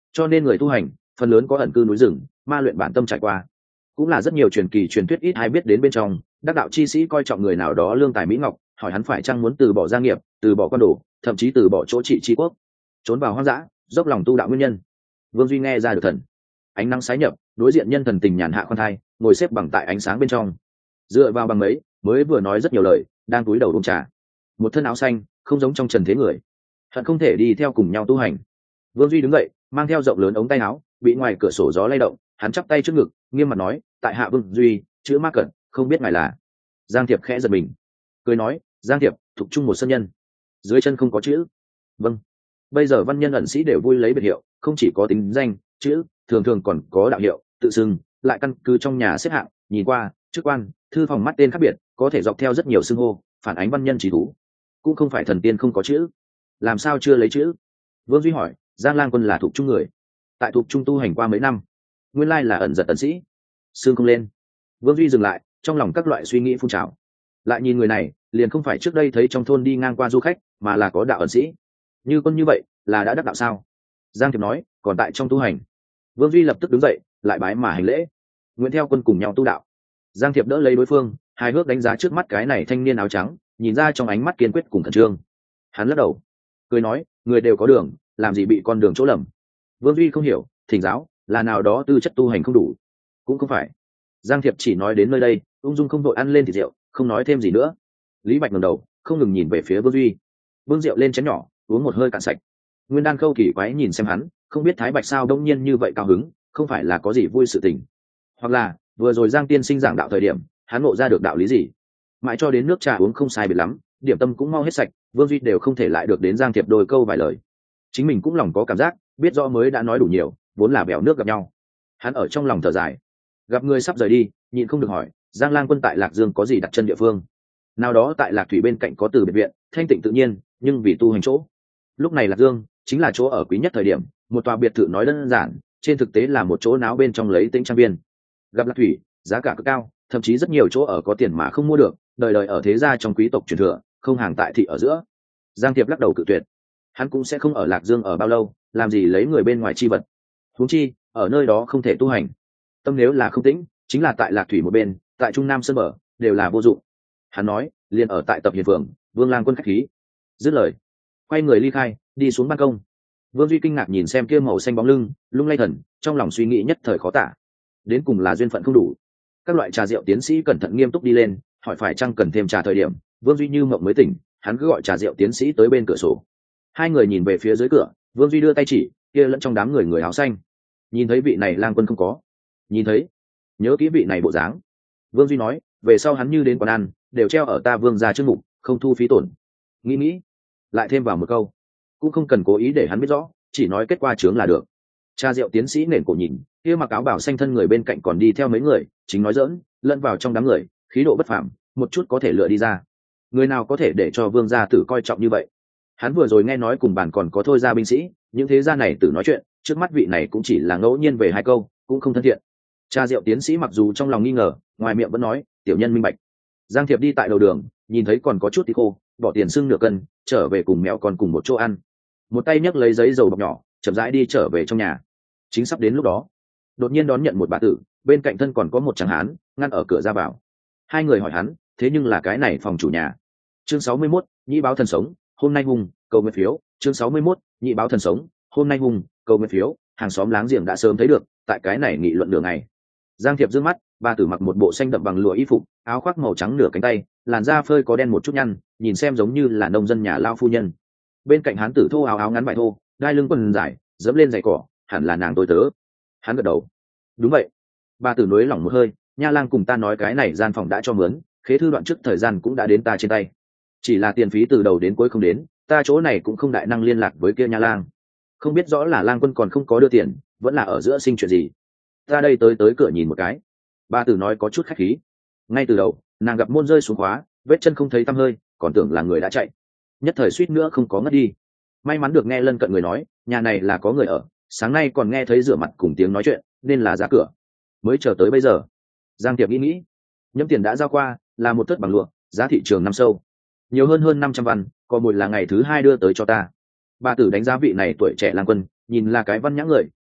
cho nên người tu hành phần lớn có ẩn cư núi rừng, ma luyện bản tâm trải qua, cũng là rất nhiều truyền kỳ truyền thuyết ít ai biết đến bên trong. Đắc đạo chi sĩ coi trọng người nào đó lương tài mỹ ngọc, hỏi hắn phải chăng muốn từ bỏ gia nghiệp, từ bỏ quan đồ, thậm chí từ bỏ chỗ trị tri quốc, trốn vào hoang dã, dốc lòng tu đạo nguyên nhân. Vương Duy nghe ra được thần. Ánh nắng sái nhập, đối diện nhân thần tình nhàn hạ khoan thai, ngồi xếp bằng tại ánh sáng bên trong, dựa vào bằng mấy mới vừa nói rất nhiều lời, đang cúi đầu uống trà. Một thân áo xanh, không giống trong trần thế người, hận không thể đi theo cùng nhau tu hành. Vương Duy đứng dậy, mang theo rộng lớn ống tay áo, bị ngoài cửa sổ gió lay động, hắn chắp tay trước ngực, nghiêm mặt nói, tại hạ Vương Duy, chữ Ma Cẩn, không biết ngài là. Giang Thiệp khẽ giật mình, cười nói, Giang Thiệp thuộc chung một sơn nhân, dưới chân không có chữ. Vâng. Bây giờ văn nhân ẩn sĩ đều vui lấy biệt hiệu, không chỉ có tính danh chữ, thường thường còn có đạo hiệu tự xưng, lại căn cứ trong nhà xếp hạng, nhìn qua chức quan, thư phòng mắt tên khác biệt, có thể dọc theo rất nhiều xưng hô, phản ánh văn nhân trí thú. Cũng không phải thần tiên không có chữ, làm sao chưa lấy chữ? Vương Duy hỏi. Giang Lang Quân là thuộc trung người, tại thuộc trung tu hành qua mấy năm, nguyên lai là ẩn giật ẩn sĩ. Xương không lên. Vương Duy dừng lại, trong lòng các loại suy nghĩ phun trào. Lại nhìn người này, liền không phải trước đây thấy trong thôn đi ngang qua du khách, mà là có đạo ẩn sĩ. Như Quân như vậy là đã đắc đạo sao? Giang Thiệp nói, còn tại trong tu hành. Vương Duy lập tức đứng dậy, lại bái mà hành lễ. Nguyện theo Quân cùng nhau tu đạo. Giang Thiệp đỡ lấy đối phương, hài hước đánh giá trước mắt cái này thanh niên áo trắng, nhìn ra trong ánh mắt kiên quyết cùng khẩn trương. Hắn lắc đầu, cười nói, người đều có đường, làm gì bị con đường chỗ lầm. Vương Duy không hiểu, thỉnh giáo, là nào đó tư chất tu hành không đủ? Cũng không phải. Giang Thiệp chỉ nói đến nơi đây, ung dung không vội ăn lên thịt rượu, không nói thêm gì nữa. Lý Bạch ngẩng đầu, không ngừng nhìn về phía Vương Duy. Vương rượu lên chén nhỏ, uống một hơi cạn sạch. Nguyên Đan Khâu kỳ quái nhìn xem hắn, không biết Thái Bạch sao đông nhiên như vậy cao hứng, không phải là có gì vui sự tình, hoặc là vừa rồi Giang tiên sinh giảng đạo thời điểm, hắn ngộ ra được đạo lý gì? Mãi cho đến nước trà uống không sai biệt lắm, điểm tâm cũng mau hết sạch, Vương Duy đều không thể lại được đến Giang Thiệp đôi câu vài lời. Chính mình cũng lòng có cảm giác, biết rõ mới đã nói đủ nhiều, vốn là bèo nước gặp nhau. Hắn ở trong lòng thở dài, gặp người sắp rời đi, nhịn không được hỏi, Giang Lang Quân tại Lạc Dương có gì đặt chân địa phương? Nào đó tại Lạc Thủy bên cạnh có từ biệt viện, thanh tịnh tự nhiên, nhưng vì tu hành chỗ. Lúc này Lạc Dương chính là chỗ ở quý nhất thời điểm, một tòa biệt thự nói đơn giản, trên thực tế là một chỗ náo bên trong lấy tĩnh trang viên. Gặp Lạc Thủy, giá cả cực cao, thậm chí rất nhiều chỗ ở có tiền mà không mua được, đời đời ở thế gia trong quý tộc truyền thừa, không hàng tại thị ở giữa. Giang Thiệp lắc đầu cự tuyệt, hắn cũng sẽ không ở Lạc Dương ở bao lâu, làm gì lấy người bên ngoài chi vật. Huống chi ở nơi đó không thể tu hành, tâm nếu là không tĩnh, chính là tại Lạc Thủy một bên, tại Trung Nam Sơn Bờ, đều là vô dụng. Hắn nói, liền ở tại Tập Hiền Phường, Vương Lang Quân khách khí. Dứt lời, quay người ly khai, đi xuống ban công. Vương Duy kinh ngạc nhìn xem kia màu xanh bóng lưng, lung lay thần, trong lòng suy nghĩ nhất thời khó tả. Đến cùng là duyên phận không đủ. Các loại trà rượu tiến sĩ cẩn thận nghiêm túc đi lên, hỏi phải chăng cần thêm trà thời điểm, Vương Duy như mộng mới tỉnh, hắn cứ gọi trà rượu tiến sĩ tới bên cửa sổ. Hai người nhìn về phía dưới cửa, Vương Duy đưa tay chỉ, kia lẫn trong đám người áo xanh. Nhìn thấy vị này Lang Quân không có? Nhìn thấy. Nhớ kỹ vị này bộ dáng. Vương Duy nói, về sau hắn như đến quán ăn, đều treo ở ta Vương gia trước mục, không thu phí tổn. Nghĩ, lại thêm vào một câu, cũng không cần cố ý để hắn biết rõ, chỉ nói kết quả chướng là được. Cha rượu tiến sĩ nền cổ nhìn, kia mặc áo bảo xanh thân người bên cạnh còn đi theo mấy người, chính nói dỡn, lẫn vào trong đám người, khí độ bất phàm, một chút có thể lựa đi ra. Người nào có thể để cho Vương gia tử coi trọng như vậy? Hắn vừa rồi nghe nói cùng bàn còn có thôi ra binh sĩ, những thế gia này tử nói chuyện, trước mắt vị này cũng chỉ là ngẫu nhiên về hai câu, cũng không thân thiện. Cha rượu tiến sĩ mặc dù trong lòng nghi ngờ, ngoài miệng vẫn nói, tiểu nhân minh bạch. Giang Thiệp đi tại đầu đường, nhìn thấy còn có chút tí khô, bỏ tiền sưng nửa cân, trở về cùng mèo còn cùng một chỗ ăn. Một tay nhấc lấy giấy dầu bọc nhỏ, chậm rãi đi trở về trong nhà. Chính sắp đến lúc đó, đột nhiên đón nhận một bà tử, bên cạnh thân còn có một tráng hán ngăn ở cửa ra vào. Hai người hỏi hắn, thế nhưng là cái này phòng chủ nhà. Chương 61, nhĩ báo thần sống, hôm nay hùng, cầu nguyện phiếu. Chương 61, nhĩ báo thần sống, hôm nay hùng, cầu nguyện phiếu. Hàng xóm láng giềng đã sớm thấy được, tại cái này nghị luận đường này. Giang Thiệp dương mắt, bà tử mặc một bộ xanh đậm bằng lụa y phục, áo khoác màu trắng nửa cánh tay, làn da phơi có đen một chút nhăn, nhìn xem giống như là nông dân nhà lao phu nhân. Bên cạnh hán tử thô áo áo ngắn vải thô, đai lưng quần dài, dẫm lên giày cỏ, hẳn là nàng tôi tớ. Hắn gật đầu, đúng vậy. Bà tử nối lỏng một hơi, Nha Lang cùng ta nói cái này gian phòng đã cho mướn, khế thư đoạn trước thời gian cũng đã đến ta trên tay, chỉ là tiền phí từ đầu đến cuối không đến, ta chỗ này cũng không đại năng liên lạc với kia Nha Lang, không biết rõ là Lang Quân còn không có đưa tiền, vẫn là ở giữa sinh chuyện gì. Ta đây tới cửa nhìn một cái. Bà tử nói có chút khách khí. Ngay từ đầu nàng gặp môn rơi xuống khóa, vết chân không thấy tăm hơi, còn tưởng là người đã chạy, nhất thời suýt nữa không có ngất đi. May mắn được nghe lân cận người nói nhà này là có người ở, sáng nay còn nghe thấy rửa mặt cùng tiếng nói chuyện, nên là ra cửa, mới chờ tới bây giờ. Giang Tiệp nghĩ, nhẫm tiền đã giao qua, là một thớt bằng lụa, giá thị trường năm sâu, nhiều hơn 500 văn, còn một là ngày thứ hai đưa tới cho ta. Bà tử đánh giá vị này tuổi trẻ Lang Quân, nhìn là cái văn nhã người,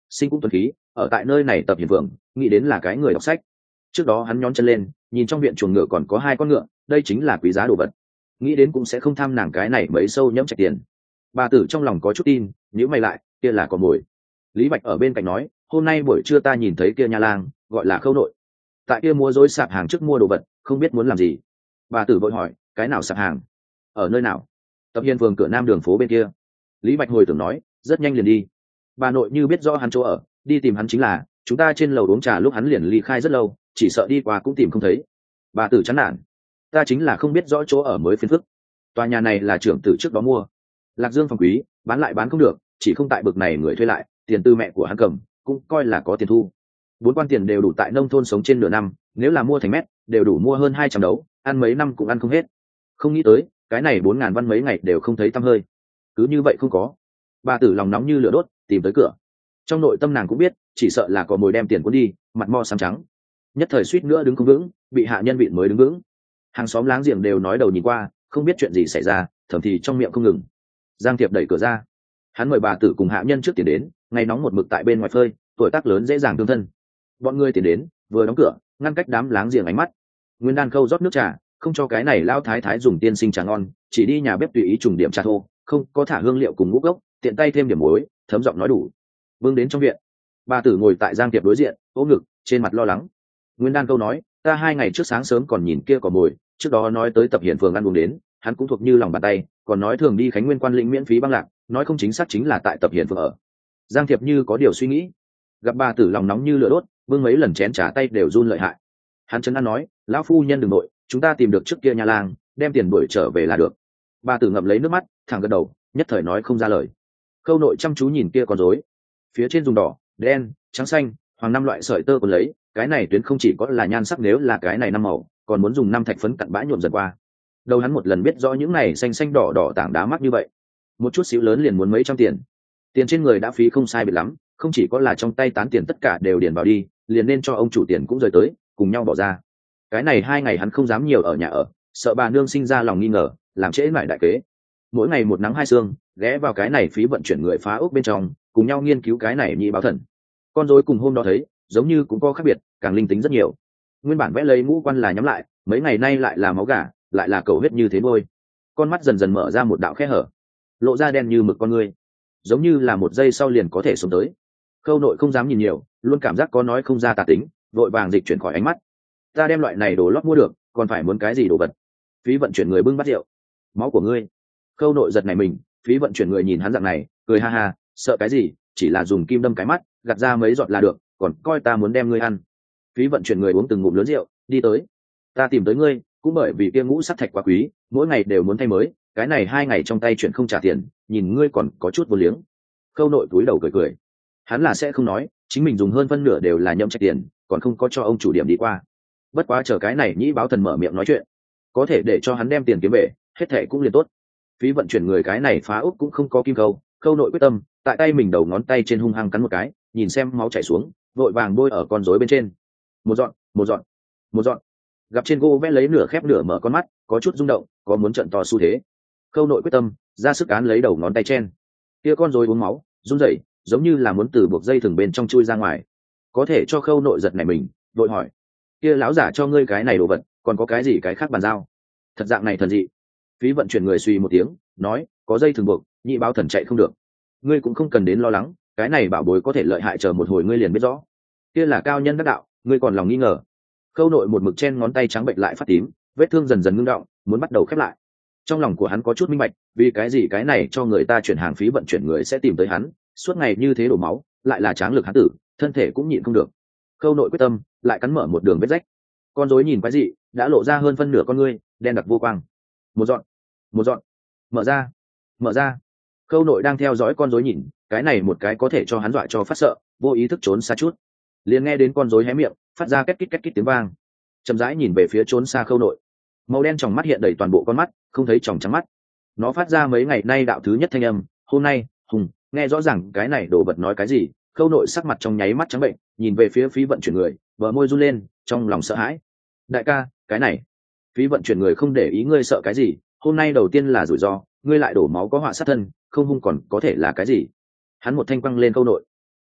sinh cũng tuấn khí, ở tại nơi này tập hiền vượng, nghĩ đến là cái người đọc sách. Trước đó hắn nhón chân lên, nhìn trong viện chuồng ngựa còn có 2 con ngựa, đây chính là quý giá đồ vật, nghĩ đến cũng sẽ không tham nàng cái này mấy sâu nhẫm trạch tiền. Bà tử trong lòng có chút tin, nhíu mày lại, kia là có mồi. Lý Bạch ở bên cạnh nói, hôm nay buổi trưa ta nhìn thấy kia nha lang, gọi là Khâu Nội, tại kia mua rối sạp hàng trước mua đồ vật, không biết muốn làm gì. Bà tử vội hỏi, cái nào sạp hàng, ở nơi nào? Tập hiền phường cửa nam đường phố bên kia. Lý Bạch hồi tưởng nói, rất nhanh liền đi. Bà nội như biết rõ hắn chỗ ở, đi tìm hắn chính là, chúng ta trên lầu uống trà lúc hắn liền ly khai rất lâu, chỉ sợ đi qua cũng tìm không thấy. Bà tử chán nản, ta chính là không biết rõ chỗ ở mới phiền phức. Tòa nhà này là trưởng tử trước đó mua, Lạc Dương phòng quý, bán lại bán không được, chỉ không tại bực này người thuê lại, tiền tư mẹ của hắn cầm, cũng coi là có tiền thu. 4 quan tiền đều đủ tại nông thôn sống trên nửa năm, nếu là mua thành mét, đều đủ mua hơn 200 đấu, ăn mấy năm cũng ăn không hết. Không nghĩ tới, cái này 4.000 văn mấy ngày đều không thấy tăm hơi. Cứ như vậy không có. Bà tử lòng nóng như lửa đốt, tìm tới cửa. Trong nội tâm nàng cũng biết, chỉ sợ là có mồi đem tiền cuốn đi, mặt mo xám trắng. Nhất thời suýt nữa đứng không vững, bị hạ nhân vịn mới đứng vững. Hàng xóm láng giềng đều nói đầu nhìn qua, không biết chuyện gì xảy ra, thầm thì trong miệng không ngừng. Giang Thiệp đẩy cửa ra, hắn mời bà tử cùng hạ nhân trước tiền đến, ngày nóng một mực tại bên ngoài phơi, tuổi tác lớn dễ dàng thương thân. Bọn người tiền đến, vừa đóng cửa, ngăn cách đám láng giềng ánh mắt. Nguyên Đan Khâu rót nước trà, không cho cái này lao thái thái dùng tiên sinh trà ngon, chỉ đi nhà bếp tùy ý trùng điểm trà thô, không có thả hương liệu cùng ngũ gốc, tiện tay thêm điểm muối, thấm giọng nói đủ. Vương đến trong viện, bà tử ngồi tại Giang Thiệp đối diện, ôm ngực, trên mặt lo lắng. Nguyên Đan Khâu nói, ta 2 ngày trước sáng sớm còn nhìn kia có mồi, trước đó nói tới tập hiển phường ăn uống đến, hắn cũng thuộc như lòng bàn tay, còn nói thường đi Khánh Nguyên quan lĩnh miễn phí băng lạc, nói không chính xác chính là tại tập hiển phường ở. Giang Thiệp như có điều suy nghĩ, gặp bà tử lòng nóng như lửa đốt, vương mấy lần chén trà tay đều run lợi hại. Hắn trấn an nói, lão phu nhân đừng nội, chúng ta tìm được trước kia nha lang, đem tiền đuổi trở về là được. Bà tử ngậm lấy nước mắt, thẳng gật đầu, nhất thời nói không ra lời. Khâu Nội chăm chú nhìn kia con rối, phía trên dùng đỏ, đen, trắng xanh, hoàng 5 loại sợi tơ còn lấy, cái này tuyến không chỉ có là nhan sắc, nếu là cái này 5 màu, còn muốn dùng 5 thạch phấn cặn bã nhuộm dần qua. Đầu hắn một lần biết rõ những này xanh xanh đỏ đỏ tảng đá mắc như vậy, một chút xíu lớn liền muốn mấy trăm tiền. Tiền trên người đã phí không sai biệt lắm, không chỉ có là trong tay tán tiền tất cả đều điền vào đi, liền nên cho ông chủ tiền cũng rời tới, cùng nhau bỏ ra. Cái này 2 ngày hắn không dám nhiều ở nhà ở, sợ bà nương sinh ra lòng nghi ngờ, làm trễ mãi đại kế. Mỗi ngày một nắng hai sương, ghé vào cái này phí vận chuyển người phá ốc bên trong, cùng nhau nghiên cứu cái này nhị báo thần. Con rối cùng hôm đó thấy, giống như cũng có khác biệt, càng linh tính rất nhiều. Nguyên bản vẽ lấy ngũ quan là nhắm lại, mấy ngày nay lại là máu gà, lại là cầu huyết như thế môi. Con mắt dần dần mở ra một đạo khe hở, lộ ra đen như mực con người, giống như là một giây sau liền có thể xuống tới. Khâu Nội không dám nhìn nhiều, luôn cảm giác có nói không ra tà tính, vội vàng dịch chuyển khỏi ánh mắt. Ta đem loại này đồ lót mua được, còn phải muốn cái gì đồ vật? Phí vận chuyển người bưng bát rượu. Máu của ngươi. Khâu Nội giật này mình, phí vận chuyển người nhìn hắn dạng này, cười ha ha, sợ cái gì, chỉ là dùng kim đâm cái mắt, gạt ra mấy giọt là được, còn coi ta muốn đem ngươi ăn. Phí vận chuyển người uống từng ngụm lớn rượu, đi tới. Ta tìm tới ngươi, cũng bởi vì kia ngũ sắc thạch quá quý, mỗi ngày đều muốn thay mới, cái này 2 ngày trong tay chuyện không trả tiền, nhìn ngươi còn có chút vô liếng. Khâu Nội cúi đầu cười cười, hắn là sẽ không nói, chính mình dùng hơn phân nửa đều là nhậm trạch tiền, còn không có cho ông chủ điểm đi qua. Bất quá chờ cái này nhĩ báo thần mở miệng nói chuyện, có thể để cho hắn đem tiền kiếm về, hết thệ cũng liền tốt. Phí vận chuyển người cái này phá úc cũng không có kim câu, Khâu Nội quyết tâm, tại tay mình đầu ngón tay trên hung hăng cắn một cái, nhìn xem máu chảy xuống, vội vàng bôi ở con rối bên trên. Một dọn, một dọn, một dọn. Gặp trên gỗ vẽ lấy nửa khép nửa mở con mắt, có chút rung động, có muốn trận to xu thế. Khâu Nội quyết tâm, ra sức án lấy đầu ngón tay chen. Kia con rối uống máu, run rẩy, giống như là muốn từ buộc dây thừng bên trong chui ra ngoài. Có thể cho Khâu Nội giật này mình, vội hỏi, kia lão giả cho ngươi cái này đồ vật, còn có cái gì cái khác bàn giao? Thật dạng này thần dị. Phí vận chuyển người suy một tiếng, nói, có dây thừng buộc, nhị báo thần chạy không được. Ngươi cũng không cần đến lo lắng, cái này bảo bối có thể lợi hại, chờ một hồi ngươi liền biết rõ. Kia là cao nhân đắc đạo, ngươi còn lòng nghi ngờ? Khâu Nội một mực chen ngón tay trắng bệnh lại phát tím, vết thương dần dần ngưng đọng, muốn bắt đầu khép lại. Trong lòng của hắn có chút minh bạch, vì cái gì cái này cho người ta chuyển hàng phí vận chuyển người sẽ tìm tới hắn, suốt ngày như thế đổ máu, lại là tráng lực hắn tử, thân thể cũng nhịn không được. Khâu Nội quyết tâm, lại cắn mở một đường vết rách. Con rối nhìn quái dị, đã lộ ra hơn phân nửa con ngươi, đen đặc vô quang. Một dọn, một dọn, mở ra, mở ra. Khâu Nội đang theo dõi con rối nhìn, cái này một cái có thể cho hắn dọa cho phát sợ, vô ý thức trốn xa chút. Liền nghe đến con rối hé miệng, phát ra két kít tiếng vang. Chậm rãi nhìn về phía trốn xa Khâu Nội. Màu đen trong mắt hiện đầy toàn bộ con mắt, không thấy tròng trắng mắt. Nó phát ra mấy ngày nay đạo thứ nhất thanh âm, hôm nay, hùng, nghe rõ ràng cái này đồ vật nói cái gì. Khâu Nội sắc mặt trong nháy mắt trắng bệnh, nhìn về phía phí vận chuyển người, bờ môi run lên, trong lòng sợ hãi. Đại ca, cái này, phí vận chuyển người không để ý ngươi sợ cái gì, hôm nay đầu tiên là rủi ro, ngươi lại đổ máu có họa sát thân, không hung còn có thể là cái gì? Hắn một thanh quăng lên Khâu Nội. Đi,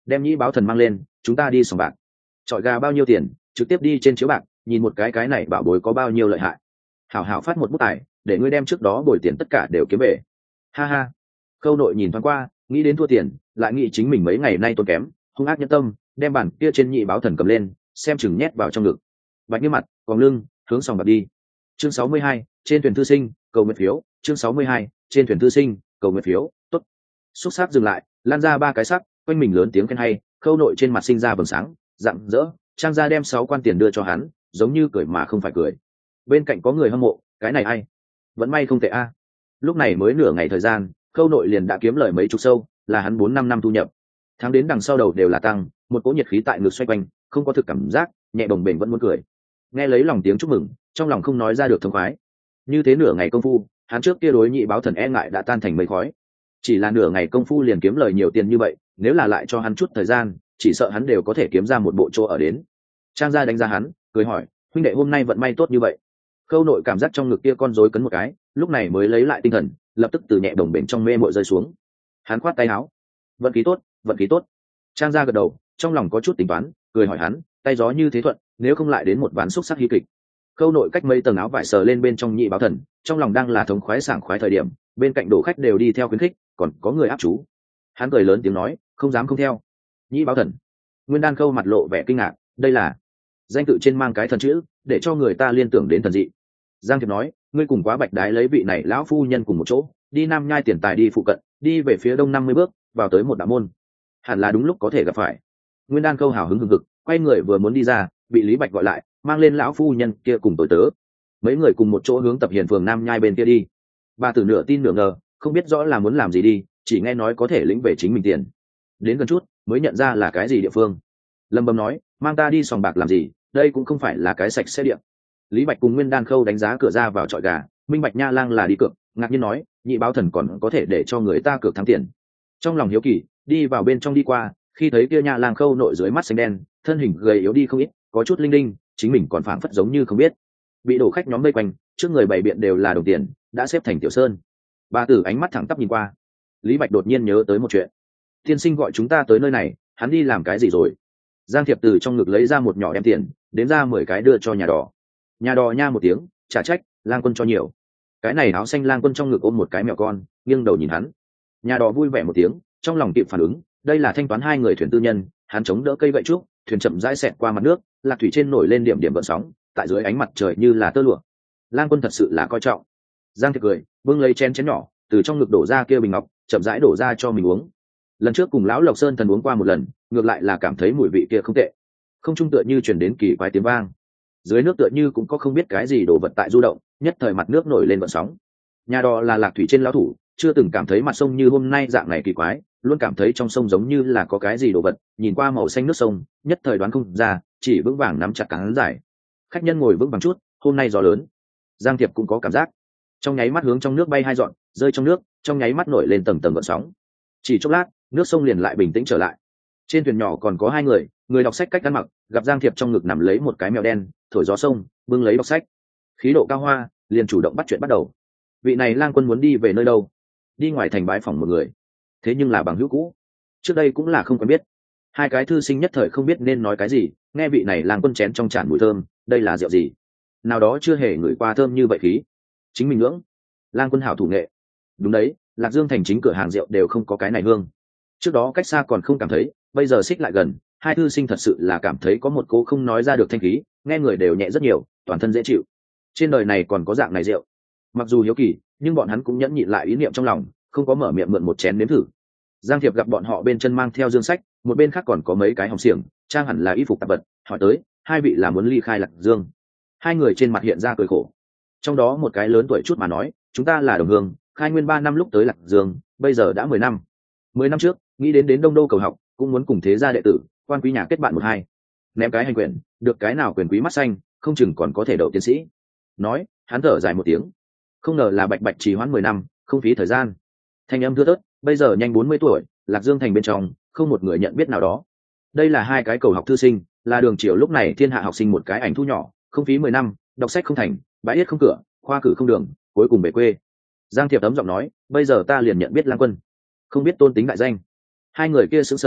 đem nhĩ báo thần mang lên, chúng ta đi sòng bạc. Chọi gà bao nhiêu tiền, trực tiếp đi trên chiếu bạc, nhìn một cái này bảo bối có bao nhiêu lợi hại. Hảo hảo phát một bút tài, để ngươi đem trước đó bồi tiền tất cả đều kiếm về. Ha ha. Khâu Nội nhìn thoáng qua, nghĩ đến thua tiền, lại nghĩ chính mình mấy ngày nay tốn kém, hung ác nhẫn tâm, đem bản kia trên nhị báo thần cầm lên, xem chừng nhét vào trong ngực. Bạch như mặt, còn lưng, hướng sòng bạc đi. Chương 62, trên thuyền thư sinh, cầu nguyện phiếu. Chương 62, trên thuyền thư sinh, cầu nguyện phiếu. Tốt. Xúc sắc dừng lại, lan ra ba cái sắc, quanh mình lớn tiếng khen hay. Khâu Nội trên mặt sinh ra vầng sáng, rạng rỡ, trang gia đem 6 quan tiền đưa cho hắn, giống như cười mà không phải cười. Bên cạnh có người hâm mộ, cái này ai? Vẫn may không tệ a. Lúc này mới nửa ngày thời gian, Khâu Nội liền đã kiếm lời mấy chục sâu, là hắn 4-5 năm thu nhập. Tháng đến đằng sau đầu đều là tăng, một cỗ nhiệt khí tại ngực xoay quanh, không có thực cảm giác, nhẹ đồng bền vẫn muốn cười. Nghe lấy lòng tiếng chúc mừng, trong lòng không nói ra được thông khoái. Như thế nửa ngày công phu, hắn trước kia đối nhị báo thần e ngại đã tan thành mây khói. Chỉ là nửa ngày công phu liền kiếm lời nhiều tiền như vậy, nếu là lại cho hắn chút thời gian, chỉ sợ hắn đều có thể kiếm ra một bộ chỗ ở đến. Trang gia đánh giá hắn, cười hỏi, huynh đệ hôm nay vận may tốt như vậy. Khâu Nội cảm giác trong ngực kia con rối cấn một cái, lúc này mới lấy lại tinh thần, lập tức từ nhẹ đồng bền trong mê mội rơi xuống. Hắn khoát tay áo, vận khí tốt, vận khí tốt. Trang gia gật đầu, trong lòng có chút tính toán, cười hỏi hắn, tay gió như thế thuận, nếu không lại đến một ván xúc sắc hí kịch. Khâu Nội cách mấy tầng áo vải sờ lên bên trong nhị báo thần, trong lòng đang là thống khoái sảng khoái thời điểm, bên cạnh đổ khách đều đi theo khuyến khích, còn có người áp chú. Hắn cười lớn tiếng nói, không dám không theo. Nhị báo thần. Nguyên Đan Khâu mặt lộ vẻ kinh ngạc, đây là danh tự trên mang cái thần chữ, để cho người ta liên tưởng đến thần dị. Giang Thiệp nói, ngươi cùng Quá Bạch Đái lấy vị này lão phu nhân cùng một chỗ, đi Nam Nhai tiền tài đi phụ cận, đi về phía đông 50 bước, vào tới một đạo môn. Hẳn là đúng lúc có thể gặp phải. Nguyên Đan Khâu hào hứng hừng hực, quay người vừa muốn đi ra, bị Lý Bạch gọi lại, mang lên lão phu nhân kia cùng tối tớ. Mấy người cùng một chỗ hướng Tập Hiền phường Nam Nhai bên kia đi. Bà tử nửa tin nửa ngờ, không biết rõ là muốn làm gì đi, chỉ nghe nói có thể lĩnh về chính mình tiền. Đến gần chút, mới nhận ra là cái gì địa phương. Lâm Bầm nói, mang ta đi sòng bạc làm gì, đây cũng không phải là cái sạch sẽ điện. Lý Bạch cùng Nguyên Đan Khâu đánh giá cửa ra vào chọi gà, minh bạch Nha Lang là đi cược, ngạc nhiên nói, nhị báo thần còn có thể để cho người ta cược thắng tiền. Trong lòng hiếu kỳ, đi vào bên trong đi qua, khi thấy kia Nha Lang Khâu nội dưới mắt xanh đen, thân hình gầy yếu đi không ít, có chút linh linh, chính mình còn phảng phất giống như không biết. Bị đổ khách nhóm vây quanh, trước người bày biện đều là đồng tiền, đã xếp thành tiểu sơn. Ba tử ánh mắt thẳng tắp nhìn qua. Lý Bạch đột nhiên nhớ tới một chuyện. Tiên sinh gọi chúng ta tới nơi này, hắn đi làm cái gì rồi? Giang Thiệp từ trong ngực lấy ra một nhỏ đem tiền, đến ra 10 cái đưa cho nhà đỏ. Nhà đỏ nha một tiếng, trả trách, Lang Quân cho nhiều. Cái này áo xanh Lang Quân trong ngực ôm một cái mèo con, nghiêng đầu nhìn hắn. Nhà đỏ vui vẻ một tiếng, trong lòng kịp phản ứng, đây là thanh toán hai người thuyền tư nhân, hắn chống đỡ cây gậy trúc, thuyền chậm rãi xẹt qua mặt nước, lạc thủy trên nổi lên điểm điểm gợn sóng, tại dưới ánh mặt trời như là tơ lụa. Lang Quân thật sự là coi trọng. Giang Thiệp cười, bưng lấy chén nhỏ, từ trong ngực đổ ra kia bình ngọc, chậm rãi đổ ra cho mình uống. Lần trước cùng lão Lộc Sơn thần uống qua một lần, ngược lại là cảm thấy mùi vị kia không tệ. Không trung tựa như truyền đến kỳ quái tiếng vang. Dưới nước tựa như cũng có không biết cái gì đồ vật tại du động, nhất thời mặt nước nổi lên gợn sóng. Nhà đò là lạc thủy trên lão thủ, chưa từng cảm thấy mặt sông như hôm nay dạng này kỳ quái, luôn cảm thấy trong sông giống như là có cái gì đồ vật, nhìn qua màu xanh nước sông, nhất thời đoán không ra, chỉ vững vàng nắm chặt cán giải. Khách nhân ngồi vững vàng chút, hôm nay gió lớn. Giang Thiệp cũng có cảm giác. Trong nháy mắt hướng trong nước bay hai dọn, rơi trong nước, trong nháy mắt nổi lên tầng tầng gợn sóng. Chỉ chốc lát, nước sông liền lại bình tĩnh trở lại. Trên thuyền nhỏ còn có hai người, người đọc sách cách ăn mặc, gặp Giang Thiệp trong ngực nằm lấy một cái mèo đen, thổi gió sông, bưng lấy đọc sách. Khí độ cao hoa, liền chủ động bắt chuyện bắt đầu. Vị này Lang Quân muốn đi về nơi đâu? Đi ngoài thành bái phỏng một người. Thế nhưng là bằng hữu cũ, trước đây cũng là không quen biết. Hai cái thư sinh nhất thời không biết nên nói cái gì, nghe vị này Lang Quân chén trong tràn mùi thơm, đây là rượu gì? Nào đó chưa hề ngửi qua thơm như vậy khí. Chính mình ngưỡng. Lang Quân hảo thủ nghệ. Đúng đấy, Lạc Dương thành chính cửa hàng rượu đều không có cái này hương. Trước đó cách xa còn không cảm thấy, bây giờ xích lại gần, hai thư sinh thật sự là cảm thấy có một cô không nói ra được thanh khí, nghe người đều nhẹ rất nhiều, toàn thân dễ chịu. Trên đời này còn có dạng này rượu. Mặc dù hiếu kỳ, nhưng bọn hắn cũng nhẫn nhịn lại ý niệm trong lòng, không có mở miệng mượn một chén nếm thử. Giang Thiệp gặp bọn họ bên chân mang theo dương sách, một bên khác còn có mấy cái hồng xiềng, trang hẳn là y phục tạp vật, hỏi tới, hai vị là muốn ly khai Lạc Dương. Hai người trên mặt hiện ra cười khổ. Trong đó một cái lớn tuổi chút mà nói, chúng ta là đồng hương, khai nguyên 3 năm lúc tới Lạc Dương, bây giờ đã 10 năm. 10 năm trước, nghĩ đến Đông Đô cầu học, cũng muốn cùng thế gia đệ tử, quan quý nhà kết bạn một hai. Ném cái hành quyền, được cái nào quyền quý mắt xanh, không chừng còn có thể đậu tiến sĩ. Nói, hắn thở dài một tiếng. Không ngờ là bạch bạch trì hoãn 10 năm, không phí thời gian. Thanh âm thưa thớt, bây giờ nhanh 40 tuổi, Lạc Dương thành bên trong, không một người nhận biết nào đó. Đây là hai cái cầu học thư sinh, là đường triều lúc này thiên hạ học sinh một cái ảnh thu nhỏ, không phí 10 năm, đọc sách không thành, bãi yết không cửa, khoa cử không đường, cuối cùng về quê. Giang Thiệp ấm giọng nói, bây giờ ta liền nhận biết Lang Quân, không biết tôn tính đại danh. Hai người kia sững sờ,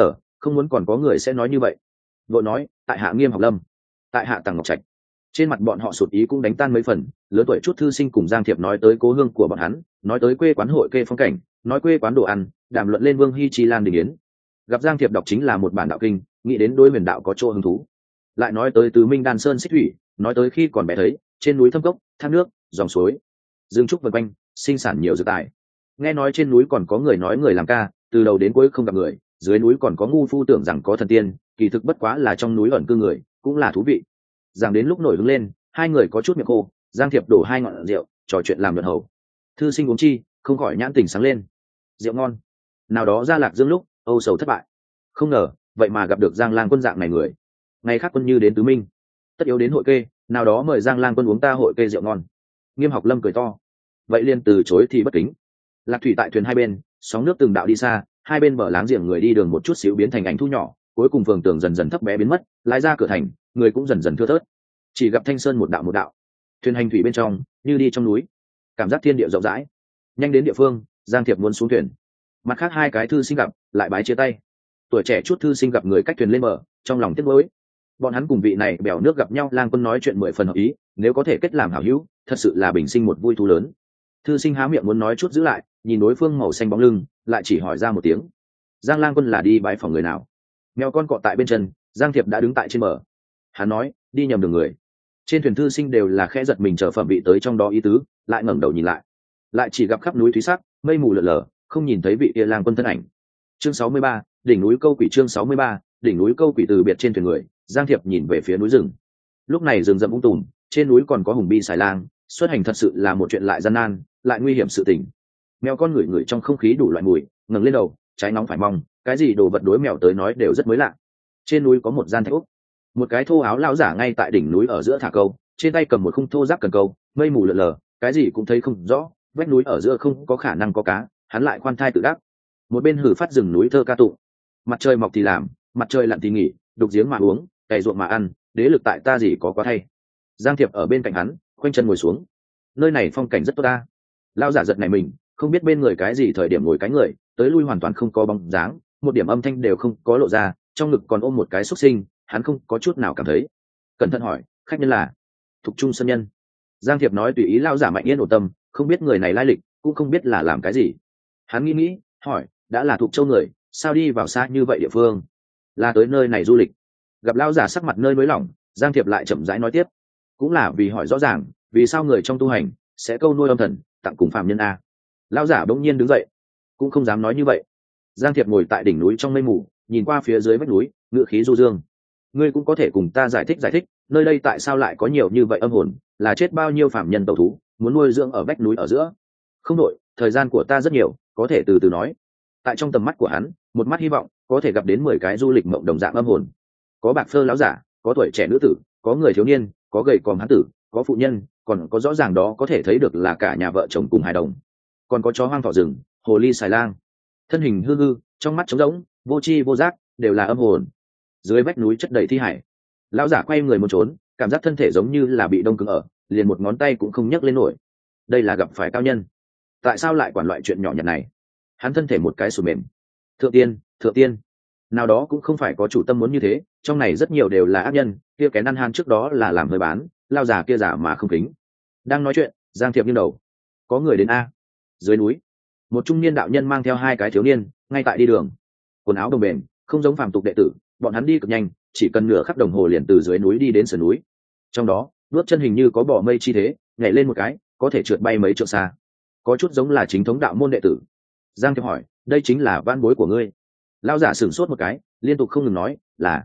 không muốn còn có người sẽ nói như vậy. Vội nói tại hạ Nghiêm Học Lâm, tại hạ Tằng Ngọc Trạch. Trên mặt bọn họ sụt ý cũng đánh tan mấy phần. Lớn tuổi chút thư sinh cùng Giang Thiệp nói tới cố hương của bọn hắn, nói tới quê quán hội kê phong cảnh, nói quê quán đồ ăn, đàm luận lên Vương Hy Chi Lan Đình Yến. Gặp Giang Thiệp đọc chính là một bản đạo kinh, nghĩ đến đối huyền đạo có chỗ hứng thú. Lại nói tới Tứ Minh Đan Sơn Xích Thủy, nói tới khi còn bé thấy trên núi thâm cốc, thác nước, dòng suối, dương trúc vân quanh, sinh sản nhiều dược tài. Nghe nói trên núi còn có người nói người làm ca, từ đầu đến cuối không gặp người, dưới núi còn có ngu phu tưởng rằng có thần tiên, kỳ thực bất quá là trong núi ẩn cư người, cũng là thú vị. Rằng đến lúc nổi hứng lên, hai người có chút miệng khô, Giang Thiệp đổ hai ngọn rượu, trò chuyện làm luận hầu. Thư sinh uống chi, không khỏi nhãn tình sáng lên. Rượu ngon. Nào đó ra Lạc Dương lúc, âu sầu thất bại. Không ngờ, vậy mà gặp được Giang Lang Quân dạng này người. Ngày khác quân như đến Tứ Minh, tất yếu đến hội kê, nào đó mời Giang Lang Quân uống ta hội kê rượu ngon. Nghiêm Học Lâm cười to. Vậy liền từ chối thì bất kính. Lạc thủy tại thuyền hai bên, sóng nước từng đạo đi xa, hai bên bờ láng giềng người đi đường một chút xíu biến thành ảnh thu nhỏ, cuối cùng phường tường dần dần thấp bé biến mất, lái ra cửa thành, người cũng dần dần thưa thớt. Chỉ gặp thanh sơn một đạo một đạo, thuyền hành thủy bên trong như đi trong núi, cảm giác thiên địa rộng rãi. Nhanh đến địa phương, Giang Thiệp muốn xuống thuyền. Mặt khác hai cái thư sinh gặp, lại bái chia tay. Tuổi trẻ chút thư sinh gặp người cách thuyền lên bờ, trong lòng tiếc nuối. Bọn hắn cùng vị này bèo nước gặp nhau, Lang Quân nói chuyện 10 phần hợp ý, nếu có thể kết làm hảo hữu, thật sự là bình sinh một vui thú lớn. Thư sinh há miệng muốn nói chút giữ lại, nhìn đối phương màu xanh bóng lưng, lại chỉ hỏi ra một tiếng. Giang Lang Quân là đi bái phòng người nào? Mèo con cọ tại bên chân, Giang Thiệp đã đứng tại trên bờ. Hắn nói, đi nhầm đường người. Trên thuyền thư sinh đều là khẽ giật mình chờ phẩm vị tới trong đó ý tứ, lại ngẩng đầu nhìn lại chỉ gặp khắp núi thúy sắc, mây mù lờ lờ, không nhìn thấy vị kia Lang Quân thân ảnh. Chương 63, đỉnh núi câu quỷ. Chương 63, đỉnh núi câu quỷ. Từ biệt trên thuyền người, Giang Thiệp nhìn về phía núi rừng. Lúc này rừng rậm tùm, trên núi còn có hùng bi xài lang, xuất hành thật sự là một chuyện lại gian nan, lại nguy hiểm sự tình. Mèo con ngửi trong không khí đủ loại mùi, ngẩng lên đầu, trái nóng phải mong, cái gì đồ vật đối mèo tới nói đều rất mới lạ. Trên núi có một gian thạch úc, một cái thô áo lão giả ngay tại đỉnh núi ở giữa thả câu, trên tay cầm một khung thô giáp cần câu, mây mù lờ lờ, cái gì cũng thấy không rõ, vách núi ở giữa không có khả năng có cá, hắn lại khoan thai tự đắc. Một bên hử phát rừng núi thơ ca tụng, mặt trời mọc thì làm, mặt trời lặn thì nghỉ, đục giếng mà uống, cày ruộng mà ăn, đế lực tại ta gì có quá thay. Giang Thiệp ở bên cạnh hắn, khoanh chân ngồi xuống. Nơi này phong cảnh rất tốt ta. Lão giả giật này mình, không biết bên người cái gì thời điểm ngồi cái người, tới lui hoàn toàn không có bóng dáng, một điểm âm thanh đều không có lộ ra, trong ngực còn ôm một cái xúc sinh, hắn không có chút nào cảm thấy. Cẩn thận hỏi, khách nhân là Thục Trung Sơn Nhân. Giang Thiệp nói tùy ý. Lão giả mạnh yên ổn tâm, không biết người này lai lịch, cũng không biết là làm cái gì. Hắn nghĩ hỏi, đã là Thục Châu người, sao đi vào xa như vậy địa phương? Là tới nơi này du lịch. Gặp lão giả sắc mặt nơi nới lỏng, Giang Thiệp lại chậm rãi nói tiếp, cũng là vì hỏi rõ ràng vì sao người trong tu hành sẽ câu nuôi âm thần tặng cùng phạm nhân a. Lão giả bỗng nhiên đứng dậy, cũng không dám nói như vậy. Giang Thiệp ngồi tại đỉnh núi trong mây mù, nhìn qua phía dưới vách núi, ngựa khí du dương. Ngươi cũng có thể cùng ta giải thích nơi đây tại sao lại có nhiều như vậy âm hồn, là chết bao nhiêu phạm nhân tẩu thú muốn nuôi dưỡng ở vách núi ở giữa. Không đội, thời gian của ta rất nhiều, có thể từ từ nói. Tại trong tầm mắt của hắn, một mắt hy vọng có thể gặp đến 10 cái du lịch mộng đồng dạng âm hồn. Có bạc phơ lão giả, có tuổi trẻ nữ tử, có người thiếu niên, có gầy còm hán tử, có phụ nhân, còn có rõ ràng đó có thể thấy được là cả nhà vợ chồng cùng hài đồng. Còn có chó hoang thỏ rừng, hồ ly xài lang, thân hình hư hư, trong mắt trống rỗng, vô tri vô giác, đều là âm hồn. Dưới vách núi chất đầy thi hải. Lão giả quay người muốn trốn, cảm giác thân thể giống như là bị đông cứng ở, liền một ngón tay cũng không nhấc lên nổi. Đây là gặp phải cao nhân, tại sao lại quản loại chuyện nhỏ nhặt này? Hắn thân thể một cái sụp mềm. Thượng tiên, nào đó cũng không phải có chủ tâm muốn như thế, trong này rất nhiều đều là ác nhân. Kia cái năn han trước đó là làm hơi bán, lao già kia giả mà không kính. Đang nói chuyện, Giang Thiệp nghiêng đầu, có người đến a. Dưới núi, một trung niên đạo nhân mang theo hai cái thiếu niên, ngay tại đi đường, quần áo đồng bền, không giống phàm tục đệ tử, bọn hắn đi cực nhanh, chỉ cần nửa khắc đồng hồ liền từ dưới núi đi đến sườn núi. Trong đó, bước chân hình như có bò mây chi thế, nhảy lên một cái, có thể trượt bay mấy trượng xa, có chút giống là chính thống đạo môn đệ tử. Giang Thiệp hỏi, đây chính là van bối của ngươi? Lão giả sửng sốt một cái, liên tục không ngừng nói,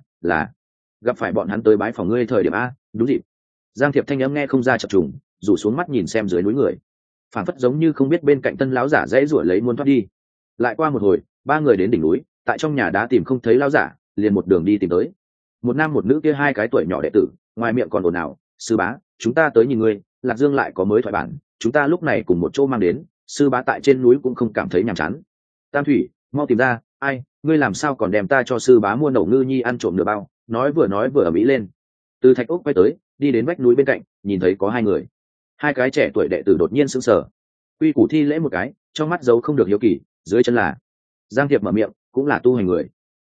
là gặp phải bọn hắn tới bái phòng ngươi thời điểm a, đúng dịp. Giang Thiệp thanh âm nghe không ra chập trùng, rủ xuống mắt nhìn xem dưới núi người, phản phất giống như không biết bên cạnh tân lão giả dãy ruổi lấy muốn thoát đi. Lại qua một hồi, ba người đến đỉnh núi, tại trong nhà đá tìm không thấy lão giả, liền một đường đi tìm tới. Một nam một nữ kia hai cái tuổi nhỏ đệ tử, ngoài miệng còn ồn ào, sư bá, chúng ta tới nhìn ngươi, Lạc Dương lại có mới thoại bản, chúng ta lúc này cùng một chỗ mang đến, sư bá tại trên núi cũng không cảm thấy nhàm chán. Tam Thủy, mau tìm ra, ai, ngươi làm sao còn đem ta cho sư bá mua nổ ngư nhi ăn trộm nửa bao? Nói vừa ở mỹ lên. Từ thạch ốc quay tới, đi đến vách núi bên cạnh, nhìn thấy có hai người, hai cái trẻ tuổi đệ tử đột nhiên sững sờ, quy củ thi lễ một cái, trong mắt giấu không được hiếu kỳ. Dưới chân là Giang Thiệp mở miệng, cũng là tu hành người.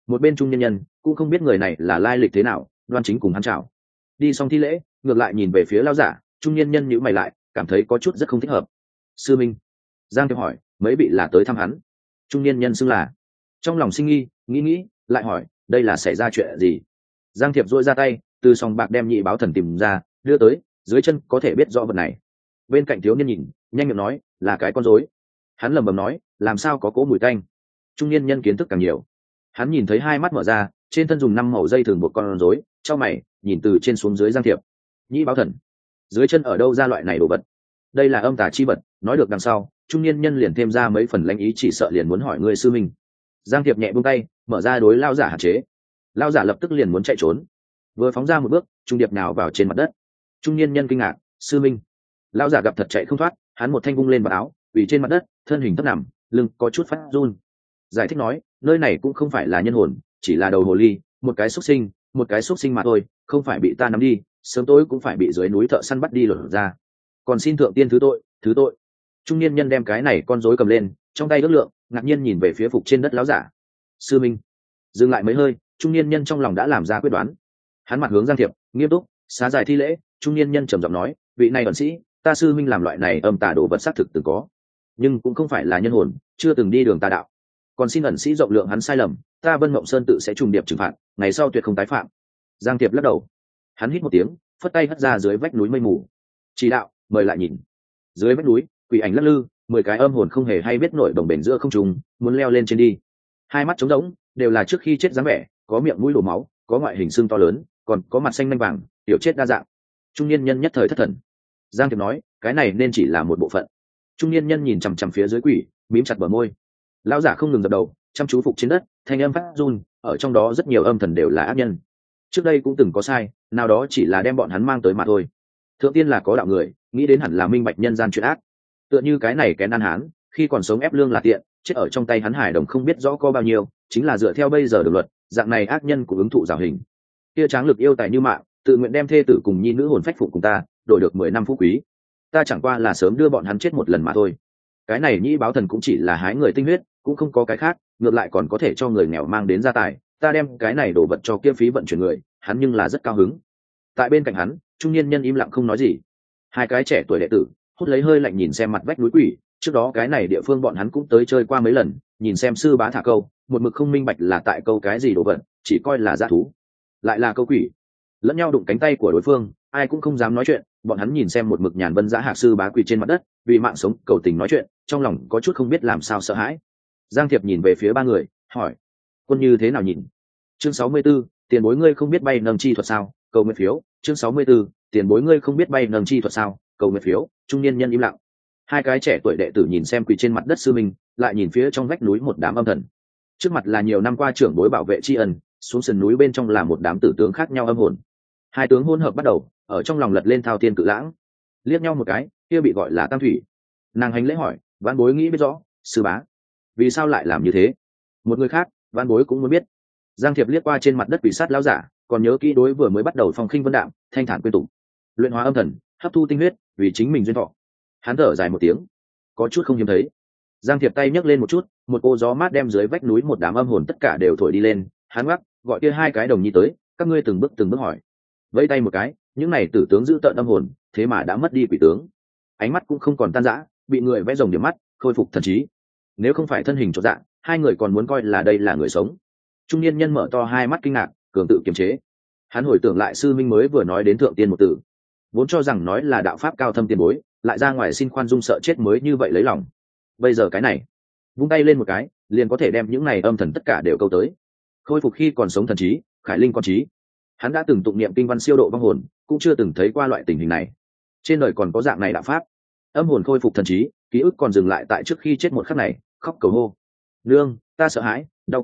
một bên trung nhân nhân cũng không biết người này là lai lịch thế nào, đoan chính cùng hắn chào đi xong thi lễ, ngược lại nhìn về phía lao giả. Trung nhân nhân nhíu mày lại, cảm thấy có chút rất không thích hợp. Sư minh. Giang Thiệp hỏi, mấy vị là tới thăm hắn? Trung nhân nhân xưng là. Trong lòng sinh nghi, nghĩ lại hỏi, đây là xảy ra chuyện gì? Giang Thiệp dội ra tay, từ sòng bạc đem nhị báo thần tìm ra, đưa tới, dưới chân có thể biết rõ vật này. Bên cạnh thiếu niên nhìn, nhanh miệng nói, là cái con rối. Hắn lẩm bẩm nói, làm sao có cỗ mùi tanh. Trung niên nhân kiến thức càng nhiều, hắn nhìn thấy hai mắt mở ra, trên thân dùng 5 màu dây thường buộc con rối, trong mày nhìn từ trên xuống dưới Giang Thiệp. Nhị báo thần, dưới chân ở đâu ra loại này đồ vật? Đây là âm tà chi vật. Nói được đằng sau, trung niên nhân liền thêm ra mấy phần lãnh ý, chỉ sợ liền muốn hỏi người sư minh. Giang Thiệp nhẹ buông tay, mở ra đối lao giả hạn chế. Lao giả lập tức liền muốn chạy trốn, vừa phóng ra một bước, trung điệp nào vào trên mặt đất. Trung niên nhân kinh ngạc, sư minh. Lao giả gặp thật chạy không thoát, hắn một thanh vung lên vào áo, ủy trên mặt đất, thân hình thấp nằm, lưng có chút phát run. Giải thích nói, nơi này cũng không phải là nhân hồn, chỉ là đầu hồ ly, một cái xúc sinh mà thôi, không phải bị ta nắm đi, sớm tối cũng phải bị dưới núi thợ săn bắt đi lột ra. Còn xin thượng tiên thứ tội. Trung niên nhân đem cái này con rối cầm lên, trong tay ước lượng, ngạc nhiên nhìn về phía phục trên đất lão giả. Sư minh. Dừng lại mấy hơi, trung niên nhân trong lòng đã làm ra quyết đoán. Hắn mặt hướng Giang Thiệp, nghiêm túc xá giải thi lễ. Trung niên nhân trầm giọng nói, vị này ẩn sĩ, ta sư minh làm loại này âm tà đồ vật xác thực từng có, nhưng cũng không phải là nhân hồn, chưa từng đi đường tà đạo. Còn xin ẩn sĩ rộng lượng hắn sai lầm, ta Vân Mộng Sơn tự sẽ trùng điệp trừng phạt, ngày sau tuyệt không tái phạm. Giang Thiệp lắc đầu, hắn hít một tiếng, phất tay hất ra dưới vách núi mây mù. Chỉ đạo, mời lại nhìn. Dưới vách núi, quỷ ảnh lắc lư, 10 cái âm hồn không hề hay biết nổi đồng bền giữa không trung, muốn leo lên trên đi. Hai mắt trống rỗng, đều là trước khi chết dáng vẻ, có miệng mũi đổ máu, có ngoại hình xương to lớn, còn có mặt xanh nanh vàng, tiểu chết đa dạng. Trung niên nhân nhất thời thất thần. Giang Thiệp nói, cái này nên chỉ là một bộ phận. Trung niên nhân nhìn chằm chằm phía dưới quỷ, mím chặt bờ môi. Lão giả không ngừng dập đầu, chăm chú phục trên đất, thanh âm phát run, ở trong đó rất nhiều âm thần đều là ác nhân. Trước đây cũng từng có sai, nào đó chỉ là đem bọn hắn mang tới mà thôi. Thượng tiên là có đạo người, nghĩ đến hẳn là minh bạch nhân gian chuyện ác. Tựa như cái này kén ăn hán, khi còn sống ép lương là tiện, chết ở trong tay hắn hải đồng không biết rõ có bao nhiêu, chính là dựa theo bây giờ được luật, dạng này ác nhân cũng ứng thụ giảo hình. Kia tráng lực yêu tài như mạng, tự nguyện đem thê tử cùng nhi nữ hồn phách phụ cùng ta, đổi được 10 năm phú quý. Ta chẳng qua là sớm đưa bọn hắn chết một lần mà thôi. Cái này nhĩ báo thần cũng chỉ là hái người tinh huyết, cũng không có cái khác, ngược lại còn có thể cho người nghèo mang đến gia tài. Ta đem cái này đổ vật cho kia phí vận chuyển người, hắn nhưng là rất cao hứng. Tại bên cạnh hắn, trung niên nhân im lặng không nói gì. Hai cái trẻ tuổi đệ tử hút lấy hơi lạnh nhìn xem mặt vách núi quỷ. Trước đó cái này địa phương bọn hắn cũng tới chơi qua mấy lần, nhìn xem sư bá thả câu, một mực không minh bạch là tại câu cái gì đồ vật, chỉ coi là dã thú, lại là câu quỷ. Lẫn nhau đụng cánh tay của đối phương, ai cũng không dám nói chuyện. Bọn hắn nhìn xem một mực nhàn vân dã hạc sư bá quỳ trên mặt đất, vì mạng sống cầu tình nói chuyện, trong lòng có chút không biết làm sao sợ hãi. Giang Thiệp nhìn về phía ba người, hỏi, quân như thế nào nhìn? Chương 64, tiền bối ngươi không biết bay nâng chi thuật sao? Cầu nguyện phiếu. Chương 64, tiền bối ngươi không biết bay nâng chi thuật sao? Cầu nguyện phiếu. Trung niên nhân im lặng. Hai cái trẻ tuổi đệ tử nhìn xem quỳ trên mặt đất sư minh, lại nhìn phía trong vách núi một đám âm thần. Trước mặt là nhiều năm qua trưởng bối bảo vệ tri ân, xuống sườn núi bên trong là một đám tử tướng khác nhau âm hồn. Hai tướng hỗn hợp bắt đầu, ở trong lòng lật lên thao thiên cự lãng. Liếc nhau một cái, kia bị gọi là Tam Thủy. Nàng hành lễ hỏi, vãn bối nghĩ biết rõ, sư bá, vì sao lại làm như thế? Một người khác, vãn bối cũng muốn biết. Giang Thiệp liếc qua trên mặt đất quỷ sát lão giả, còn nhớ kỹ đối vừa mới bắt đầu phong khinh vân đạm, thanh thản quyên tụng, luyện hóa âm thần, hấp thu tinh huyết, vì chính mình duyên thọ. Hắn thở dài một tiếng, có chút không hiếm thấy. Giang Thiệp tay nhấc lên một chút, một cô gió mát đem dưới vách núi một đám âm hồn tất cả đều thổi đi lên. Hắn ngoắc, gọi kia hai cái đồng nhi tới, các ngươi từng bước hỏi. Vẫy tay một cái, những này tử tướng giữ tợn âm hồn, thế mà đã mất đi quỷ tướng, ánh mắt cũng không còn tan rã, bị người vẽ rồng điểm mắt, khôi phục thần trí. Nếu không phải thân hình chột dạ, hai người còn muốn coi là đây là người sống. Trung niên nhân mở to hai mắt kinh ngạc, cường tự kiềm chế. Hắn hồi tưởng lại sư minh mới vừa nói đến thượng tiên một từ, vốn cho rằng nói là đạo pháp cao thâm tiền bối, lại ra ngoài xin khoan dung sợ chết mới như vậy lấy lòng. Bây giờ cái này, vung tay lên một cái, liền có thể đem những này âm thần tất cả đều câu tới, khôi phục khi còn sống thần trí, khải linh con trí. Hắn đã từng tụng niệm kinh văn siêu độ vong hồn, cũng chưa từng thấy qua loại tình hình này. Trên đời còn có dạng này đạo pháp. Âm hồn khôi phục thần trí, ký ức còn dừng lại tại trước khi chết một khắc này, khóc cầu hô, nương, ta sợ hãi, đau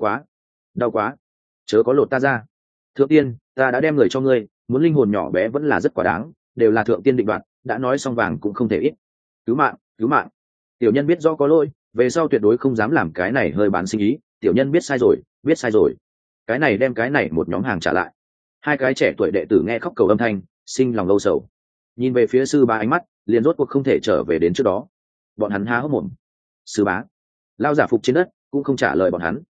quá, chớ có lột ta ra. Thượng tiên, ta đã đem người cho ngươi, muốn linh hồn nhỏ bé vẫn là rất quả đáng, đều là thượng tiên định đoạt, đã nói xong vàng cũng không thể ít. Cứu mạng. Tiểu nhân biết rõ có lỗi, về sau tuyệt đối không dám làm cái này hơi bán sinh ý. Tiểu nhân biết sai rồi. Cái này đem cái này một nhóm hàng trả lại. Hai cái trẻ tuổi đệ tử nghe khóc cầu âm thanh, sinh lòng âu sầu, nhìn về phía sư bá ánh mắt liền rốt cuộc không thể trở về đến trước đó. Bọn hắn há hốc mồm. Sư bá. Lao giả phục trên đất cũng không trả lời bọn hắn.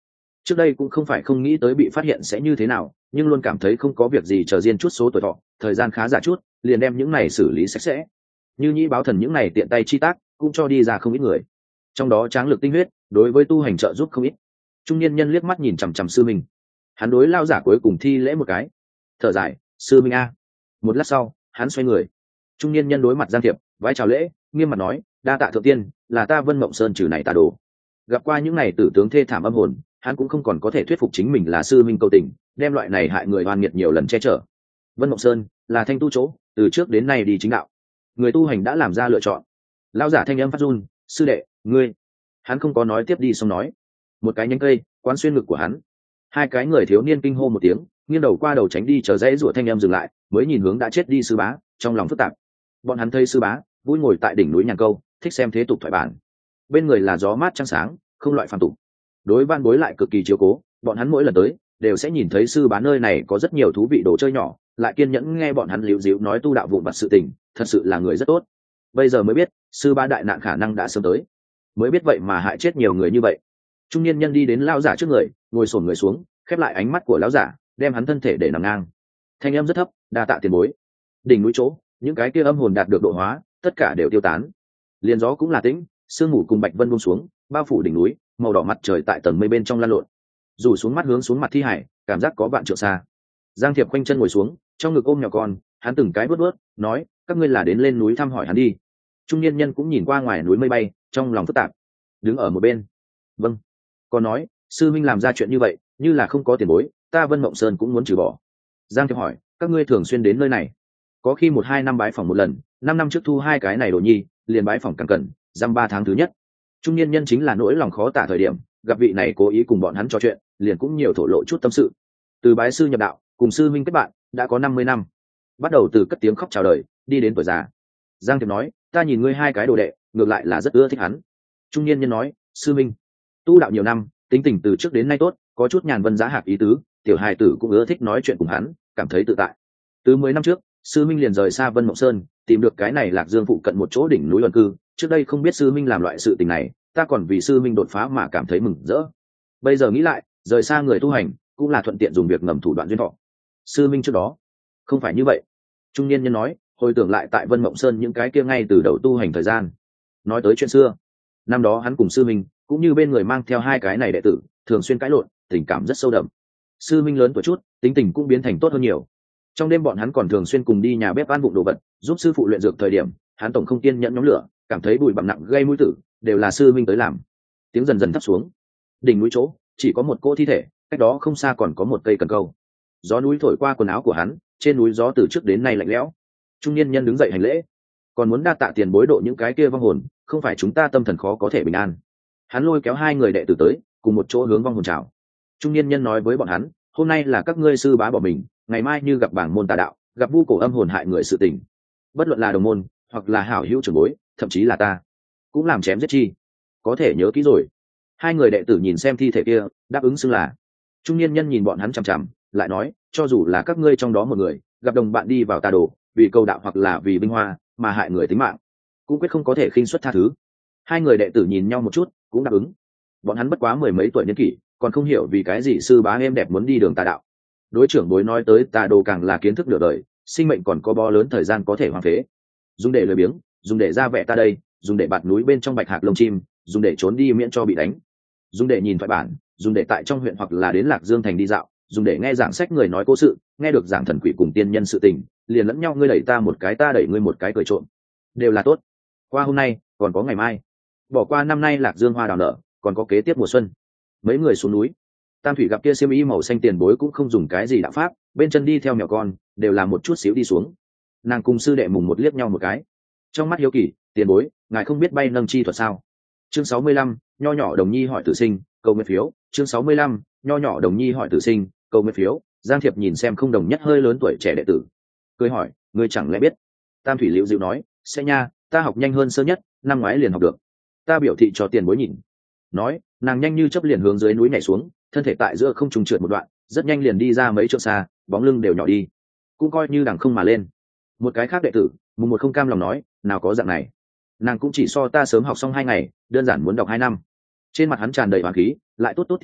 trước đây cũng không phải không nghĩ tới bị phát hiện sẽ như thế nào, nhưng luôn cảm thấy không có việc gì chờ riêng chút số tuổi thọ, thời gian khá giả chút, liền đem những này xử lý sạch sẽ. Như nhĩ báo thần những này tiện tay chi tác cũng cho đi ra không ít người, trong đó tráng lực tinh huyết đối với tu hành trợ giúp không ít. Trung niên nhân liếc mắt nhìn chằm chằm sư minh, hắn đối lao giả cuối cùng thi lễ một cái, thở dài, sư minh a. Một lát sau hắn xoay người, trung niên nhân đối mặt Giang Thiệp vái chào lễ, nghiêm mặt nói, đa tạ thượng tiên, là ta Vân Mộng Sơn trừ này tà đồ. Gặp qua những này tử tướng thê thảm âm hồn, hắn cũng không còn có thể thuyết phục chính mình là sư minh cầu tình, đem loại này hại người oan nghiệt nhiều lần che chở. Vân Mộng Sơn là thanh tu chỗ, từ trước đến nay đi chính đạo, người tu hành đã làm ra lựa chọn. Lão giả thanh âm phát run, sư đệ ngươi. Hắn không có nói tiếp đi, xong nói một cái nhánh cây quán xuyên ngực của hắn. Hai cái người thiếu niên kinh hô một tiếng, nghiêng đầu qua đầu tránh đi, chờ dãy rủa thanh âm dừng lại, mới nhìn hướng đã chết đi sư bá, trong lòng phức tạp. Bọn hắn thấy sư bá vui ngồi tại đỉnh núi nhàn câu, thích xem thế tục thoại bản, bên người là gió mát trăng sáng, không loại phàm tục. Đối van bối lại cực kỳ chiếu cố, bọn hắn mỗi lần tới đều sẽ nhìn thấy sư bá nơi này có rất nhiều thú vị đồ chơi nhỏ, lại kiên nhẫn nghe bọn hắn líu díu nói tu đạo vụn vặt sự tình, thật sự là người rất tốt. Bây giờ mới biết sư bá đại nạn khả năng đã sớm tới, mới biết vậy mà hại chết nhiều người như vậy. Trung niên nhân đi đến lão giả trước người, ngồi xổm người xuống, khép lại ánh mắt của lão giả, đem hắn thân thể để nằm ngang. Thanh âm rất thấp, đa tạ tiền bối. Đỉnh núi chỗ những cái kia âm hồn đạt được độ hóa, tất cả đều tiêu tán, liền gió cũng là tĩnh, sương mù cùng bạch vân buông xuống, bao phủ đỉnh núi, màu đỏ mặt trời tại tầng mây bên trong lan lộn, rủ xuống mắt hướng xuống mặt thi hải, cảm giác có vạn trượng xa. Giang Thiệp quanh chân ngồi xuống, trong ngực ôm nhỏ con, hắn từng cái bước bước nói, các ngươi là đến lên núi thăm hỏi hắn đi. Trung niên nhân cũng nhìn qua ngoài núi mây bay, trong lòng phức tạp, đứng ở một bên. Vâng. Còn nói, sư minh làm ra chuyện như vậy, như là không có tiền bối, ta Vân Mộng Sơn cũng muốn trừ bỏ. Giang Thiệp hỏi, các ngươi thường xuyên đến nơi này? Có khi 1-2 năm bái phỏng một lần, 5 năm trước thu 2 cái này đồ nhi, liền bái phỏng càng cần, dăm 3 tháng thứ nhất. Trung niên nhân chính là nỗi lòng khó tả thời điểm, gặp vị này cố ý cùng bọn hắn trò chuyện, liền cũng nhiều thổ lộ chút tâm sự. Từ bái sư nhập đạo, cùng sư minh kết bạn, đã có 50 năm. Bắt đầu từ cất tiếng khóc chào đời, đi đến tuổi già. Giang Thiệp nói, ta nhìn ngươi 2 cái đồ đệ, ngược lại là rất ưa thích hắn. Trung niên nhân nói, sư minh tu đạo nhiều năm, tính tình từ trước đến nay tốt, có chút nhàn vân giá hạc ý tứ, tiểu hài tử cũng ưa thích nói chuyện cùng hắn, cảm thấy tự tại. Từ 10 năm trước, sư minh liền rời xa Vân Mộng Sơn, tìm được cái này Lạc Dương phụ cận một chỗ đỉnh núi luận cư. Trước đây không biết sư minh làm loại sự tình này, ta còn vì sư minh đột phá mà cảm thấy mừng rỡ. Bây giờ nghĩ lại, rời xa người tu hành cũng là thuận tiện dùng việc ngầm thủ đoạn duyên thọ. Sư minh trước đó không phải như vậy. Trung niên nhân nói, hồi tưởng lại tại Vân Mộng Sơn những cái kia ngay từ đầu tu hành thời gian, nói tới chuyện xưa. Năm đó hắn cùng sư minh cũng như bên người mang theo 2 cái này đệ tử, thường xuyên cãi lộn, tình cảm rất sâu đậm. Sư minh lớn tuổi chút, tính tình cũng biến thành tốt hơn nhiều. Trong đêm bọn hắn còn thường xuyên cùng đi nhà bếp ăn vụng đồ vật, giúp sư phụ luyện dược thời điểm, hắn tổng không kiên nhẫn nhóm lửa, cảm thấy bụi bặm nặng gây mũi tử, đều là sư minh tới làm. Tiếng dần dần thấp xuống, đỉnh núi chỗ chỉ có một cỗ thi thể, cách đó không xa còn có một cây cần câu. Gió núi thổi qua quần áo của hắn, trên núi gió từ trước đến nay lạnh lẽo. Trung niên nhân đứng dậy hành lễ, còn muốn đa tạ tiền bối độ những cái kia vong hồn, không phải chúng ta tâm thần khó có thể bình an. Hắn lôi kéo 2 người đệ tử tới, cùng một chỗ hướng vong hồn chào. Trung niên nhân nói với bọn hắn, hôm nay là các ngươi sư bá bỏ mình, ngày mai như gặp bảng môn tà đạo, gặp vu cổ âm hồn hại người sự tình, bất luận là đồng môn hoặc là hảo hữu trưởng bối, thậm chí là ta, cũng làm chém giết chi, có thể nhớ kỹ rồi. 2 người đệ tử nhìn xem thi thể kia, đáp ứng xưng là. Trung niên nhân nhìn bọn hắn chằm chằm, lại nói, cho dù là các ngươi trong đó một người gặp đồng bạn đi vào tà đồ, vì câu đạo hoặc là vì vinh hoa mà hại người tính mạng, cũng quyết không có thể khinh suất tha thứ. 2 người đệ tử nhìn nhau một chút, cũng đáp ứng. Bọn hắn bất quá 10 mấy tuổi niên kỷ, còn không hiểu vì cái gì sư bá êm đẹp muốn đi đường tà đạo. Đối trưởng bối nói tới tà đồ càng là kiến thức nửa đời, sinh mệnh còn có bó lớn thời gian có thể hoang phế, dùng để lười biếng, dùng để ra vẻ ta đây, dùng để bạt núi bên trong bạch hạc lông chim, dùng để trốn đi miễn cho bị đánh, dùng để nhìn thoại bản, dùng để tại trong huyện hoặc là đến Lạc Dương thành đi dạo, dùng để nghe giảng sách người nói cố sự, nghe được giảng thần quỷ cùng tiên nhân sự tình, liền lẫn nhau ngươi đẩy ta một cái ta đẩy ngươi một cái cười trộm, đều là tốt. Qua hôm nay còn có ngày mai, bỏ qua năm nay Lạc Dương hoa đào nở, còn có kế tiếp mùa xuân. Mấy người xuống núi, Tam Thủy gặp kia xiêm y màu xanh tiền bối cũng không dùng cái gì đạo pháp, bên chân đi theo mèo con, đều là một chút xíu đi xuống. Nàng cùng sư đệ mùng một liếc nhau một cái, trong mắt hiếu kỳ, tiền bối, ngài không biết bay nâng chi thuật sao? Chương 65, nho nhỏ đồng nhi hỏi tử sinh, câu nguyện phiếu. Chương 65, nho nhỏ đồng nhi hỏi tử sinh, câu nguyện phiếu. Giang Thiệp nhìn xem không đồng nhất hơi lớn tuổi trẻ đệ tử, cười hỏi, ngươi chẳng lẽ biết? Tam Thủy liễu dịu nói, sẽ nha, ta học nhanh hơn sơ nhất, năm ngoái liền học được, ta biểu thị cho tiền bối nhìn. Nói, nàng nhanh như chớp liền hướng dưới núi nhảy xuống, thân thể tại giữa không trung trượt một đoạn, rất nhanh liền đi ra mấy trượng xa, bóng lưng đều nhỏ đi, cũng coi như đằng không mà lên. Một cái khác đệ tử mùng một không cam lòng nói, nào có dạng này, nàng cũng chỉ so ta sớm học xong 2 ngày, đơn giản muốn đọc 2 năm. Trên mặt hắn tràn đầy oán khí, lại tốt tốt thì thầm,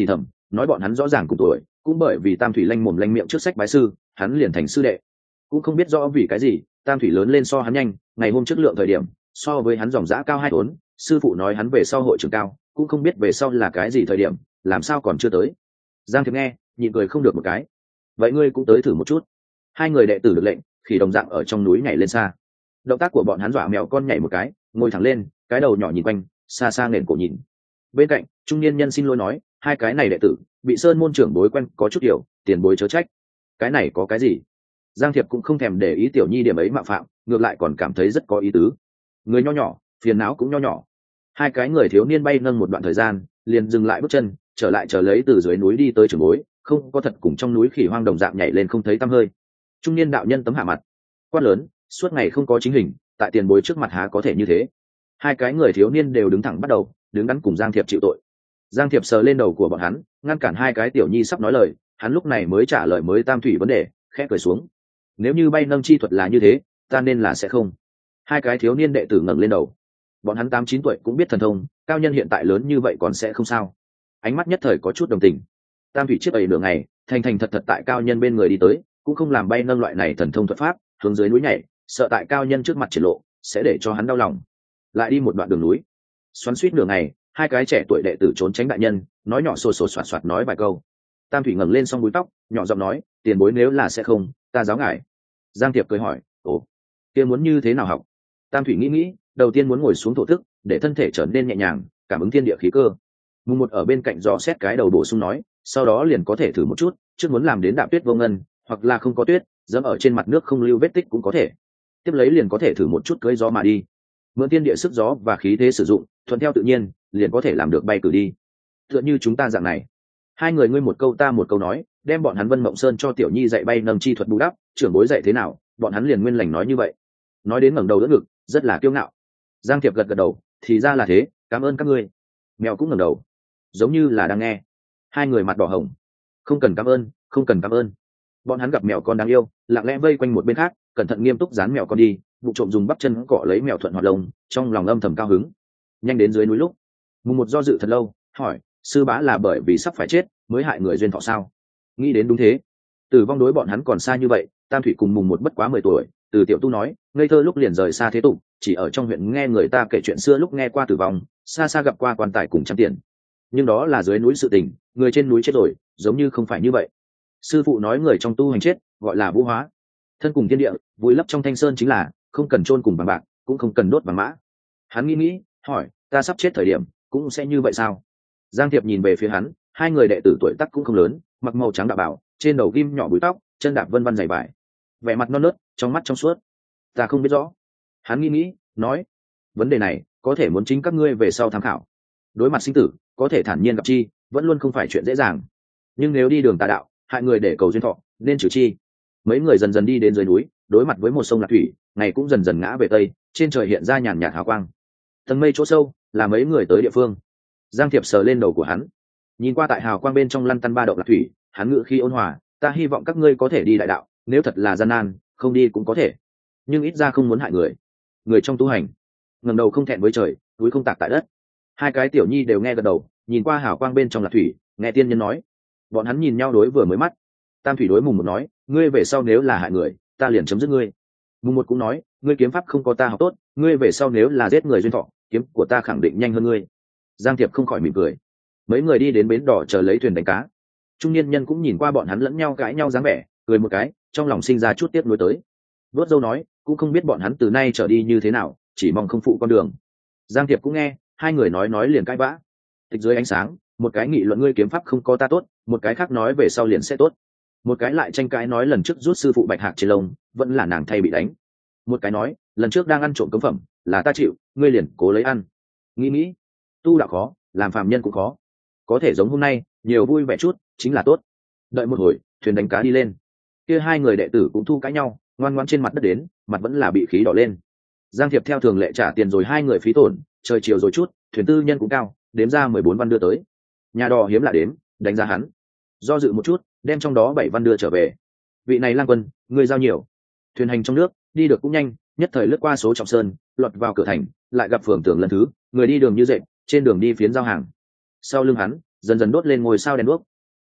nói bọn hắn rõ ràng cùng tuổi, cũng bởi vì Tam Thủy lanh mồm lanh miệng trước sách bái sư, hắn liền thành sư đệ. Cũng không biết rõ vì cái gì, Tam Thủy lớn lên so hắn nhanh, ngày hôm trước lượng thời điểm so với hắn dòng dã cao 2 tốn, sư phụ nói hắn về sau hội trưởng cao, cũng không biết về sau là cái gì thời điểm, làm sao còn chưa tới. Giang Thiệp nghe nhịn cười không được một cái. Vậy ngươi cũng tới thử một chút. Hai người đệ tử được lệnh, khỉ đồng dạng ở trong núi nhảy lên xa. Động tác của bọn hắn dọa mèo con nhảy một cái, ngồi thẳng lên, cái đầu nhỏ nhìn quanh, xa xa nền cổ nhìn. Bên cạnh trung niên nhân xin lỗi nói, hai cái này đệ tử bị sơn môn trưởng bối quen có chút điều, tiền bối chớ trách. Cái này có cái gì? Giang Thiệp cũng không thèm để ý tiểu nhi điểm ấy mạo phạm, ngược lại còn cảm thấy rất có ý tứ. Người nho nhỏ, phiền não cũng nho nhỏ. Hai cái người thiếu niên bay nâng một đoạn thời gian, liền dừng lại bước chân, trở lại chờ lấy từ dưới núi đi tới trưởng bối, không có thật cùng trong núi khỉ hoang đồng dạng nhảy lên không thấy tăm hơi. Trung niên đạo nhân tấm hạ mặt, quát lớn, suốt ngày không có chính hình, tại tiền bối trước mặt há có thể như thế. Hai cái người thiếu niên đều đứng thẳng bắt đầu, đứng đắn cùng Giang Thiệp chịu tội. Giang Thiệp sờ lên đầu của bọn hắn, ngăn cản hai cái tiểu nhi sắp nói lời, hắn lúc này mới trả lời mới Tam Thủy vấn đề, khẽ cười xuống. Nếu như bay nâng chi thuật là như thế, ta nên là sẽ không. Hai cái thiếu niên đệ tử ngẩng lên đầu. Bọn hắn 8-9 tuổi cũng biết thần thông, cao nhân hiện tại lớn như vậy còn sẽ không sao. Ánh mắt nhất thời có chút đồng tình. Tam Thủy chiếc ấy nửa ngày, thành thành thật thật tại cao nhân bên người đi tới, cũng không làm bay nâng loại này thần thông thuật pháp, hướng dưới núi nhảy, sợ tại cao nhân trước mặt triển lộ, sẽ để cho hắn đau lòng. Lại đi một đoạn đường núi, xoắn xuýt nửa ngày, hai cái trẻ tuổi đệ tử trốn tránh đại nhân, nói nhỏ xô xô xoạt xoạt nói vài câu. Tam Thủy ngẩng lên xong búi tóc, nhỏ giọng nói, tiền bối nếu là sẽ không, ta giáo ngài. Giang Tiệp cười hỏi, ồ, kia muốn như thế nào học? Tam Thủy nghĩ nghĩ, đầu tiên muốn ngồi xuống thổ thức, để thân thể trở nên nhẹ nhàng, cảm ứng thiên địa khí cơ. Mùng một ở bên cạnh dò xét cái đầu bổ sung nói, sau đó liền có thể thử một chút, trước muốn làm đến đạp tuyết vô ngân, hoặc là không có tuyết, dẫm ở trên mặt nước không lưu vết tích cũng có thể. Tiếp lấy liền có thể thử một chút cưỡi gió mà đi. Mượn thiên địa sức gió và khí thế sử dụng, thuận theo tự nhiên, liền có thể làm được bay cử đi. Tựa như chúng ta dạng này, hai người ngươi một câu ta một câu nói, đem bọn hắn Vân Mộng Sơn cho tiểu nhi dạy bay nâng chi thuật bù đắp, trưởng bối dạy thế nào, bọn hắn liền nguyên lành nói như vậy. Nói đến ngẩng đầu đỡ ngực, rất là kiêu ngạo. Giang Thiệp gật gật đầu, thì ra là thế, cảm ơn các ngươi. Mèo cũng ngẩng đầu, giống như là đang nghe. Hai người mặt đỏ hồng. Không cần cảm ơn, không cần cảm ơn. Bọn hắn gặp mèo con đáng yêu, lặng lẽ vây quanh một bên khác, cẩn thận nghiêm túc dán mèo con đi, vụ trộm dùng bắp chân cọ lấy mèo thuận hoạt lông, trong lòng âm thầm cao hứng. Nhanh đến dưới núi lúc, Mùng một do dự thật lâu, hỏi, sư bá là bởi vì sắp phải chết mới hại người duyên thọ sao? Nghĩ đến đúng thế, tử vong đối bọn hắn còn xa như vậy. Tam Thủy cùng Mùng một bất quá 10 tuổi, từ tiểu tu nói, ngây thơ lúc liền rời xa thế tục, chỉ ở trong huyện nghe người ta kể chuyện xưa lúc nghe qua tử vong, xa xa gặp qua quan tài cùng trăm tiền. Nhưng đó là dưới núi sự tình, người trên núi chết rồi, giống như không phải như vậy. Sư phụ nói người trong tu hành chết, gọi là vũ hóa, thân cùng thiên địa, vùi lấp trong thanh sơn chính là, không cần chôn cùng vàng bạc, cũng không cần đốt vàng mã. Hắn nghĩ, hỏi, ta sắp chết thời điểm, cũng sẽ như vậy sao? Giang Thiệp nhìn về phía hắn, hai người đệ tử tuổi tác cũng không lớn, mặc màu trắng đạo bảo, trên đầu ghim nhỏ búi tóc, chân đạp vân vân dày vải, vẻ mặt non nớt, trong mắt trong suốt. Ta không biết rõ. Hắn nghĩ, nói, vấn đề này có thể muốn chính các ngươi về sau tham khảo. Đối mặt sinh tử, có thể thản nhiên gặp chi, vẫn luôn không phải chuyện dễ dàng. Nhưng nếu đi đường tà đạo, hại người để cầu duyên thọ, nên trừ chi. Mấy người dần dần đi đến dưới núi, đối mặt với một sông lạc thủy, ngày cũng dần dần ngã về tây, trên trời hiện ra nhàn nhạt hào quang. Tầng mây chỗ sâu, là mấy người tới địa phương. Giang Thiệp sờ lên đầu của hắn, nhìn qua tại hào quang bên trong lăn tăn ba động lạc thủy, hắn ngự khi ôn hòa, ta hy vọng các ngươi có thể đi đại đạo, nếu thật là gian nan, không đi cũng có thể, nhưng ít ra không muốn hại người. Người trong tu hành, ngẩng đầu không thẹn với trời, núi không tạc tại đất. Hai cái tiểu nhi đều nghe gật đầu, nhìn qua hào quang bên trong lạc thủy, nghe tiên nhân nói. Bọn hắn nhìn nhau đối vừa mới mắt. Tam Thủy đối Mùng một nói, ngươi về sau nếu là hại người, ta liền chấm dứt ngươi. Mùng một cũng nói, ngươi kiếm pháp không có ta học tốt, ngươi về sau nếu là giết người duyên thọ, kiếm của ta khẳng định nhanh hơn ngươi. Giang Thiệp không khỏi mỉm cười. Mấy người đi đến bến đỏ chờ lấy thuyền đánh cá. Trung niên nhân cũng nhìn qua bọn hắn lẫn nhau cãi nhau dáng vẻ, cười một cái, trong lòng sinh ra chút tiếc nuối tới. Vớt dâu nói, cũng không biết bọn hắn từ nay trở đi như thế nào, chỉ mong không phụ con đường. Giang Thiệp cũng nghe, hai người nói liền cãi vã. Tịch dưới ánh sáng, một cái nghị luận ngươi kiếm pháp không có ta tốt, một cái khác nói về sau liền sẽ tốt. Một cái lại tranh cãi nói lần trước rút sư phụ bạch hạc trên lông, vẫn là nàng thay bị đánh. Một cái nói, lần trước đang ăn trộm cấm phẩm, là ta chịu, ngươi liền cố lấy ăn. Nghĩ, tu đạo khó, làm phàm nhân cũng khó. Có thể giống hôm nay, nhiều vui vẻ chút, chính là tốt. Đợi một hồi, thuyền đánh cá đi lên. Kia hai người đệ tử cũng thu cãi nhau, ngoan ngoãn trên mặt đất đến, mặt vẫn là bị khí đỏ lên. Giang Thiệp theo thường lệ trả tiền rồi hai người phí tổn, trời chiều rồi chút, thuyền tư nhân cũng cao, đếm ra 14 văn đưa tới. Nhà đò hiếm lạ đếm, đánh giá hắn. Do dự một chút, đem trong đó 7 văn đưa trở về. Vị này lang quân, người giao nhiều. Thuyền hành trong nước, đi được cũng nhanh, nhất thời lướt qua số trọng sơn, lọt vào cửa thành, lại gặp phường tưởng lần thứ, người đi đường như dệt, trên đường đi phiến giao hàng. Sau lưng hắn, dần dần đốt lên ngôi sao đèn đuốc,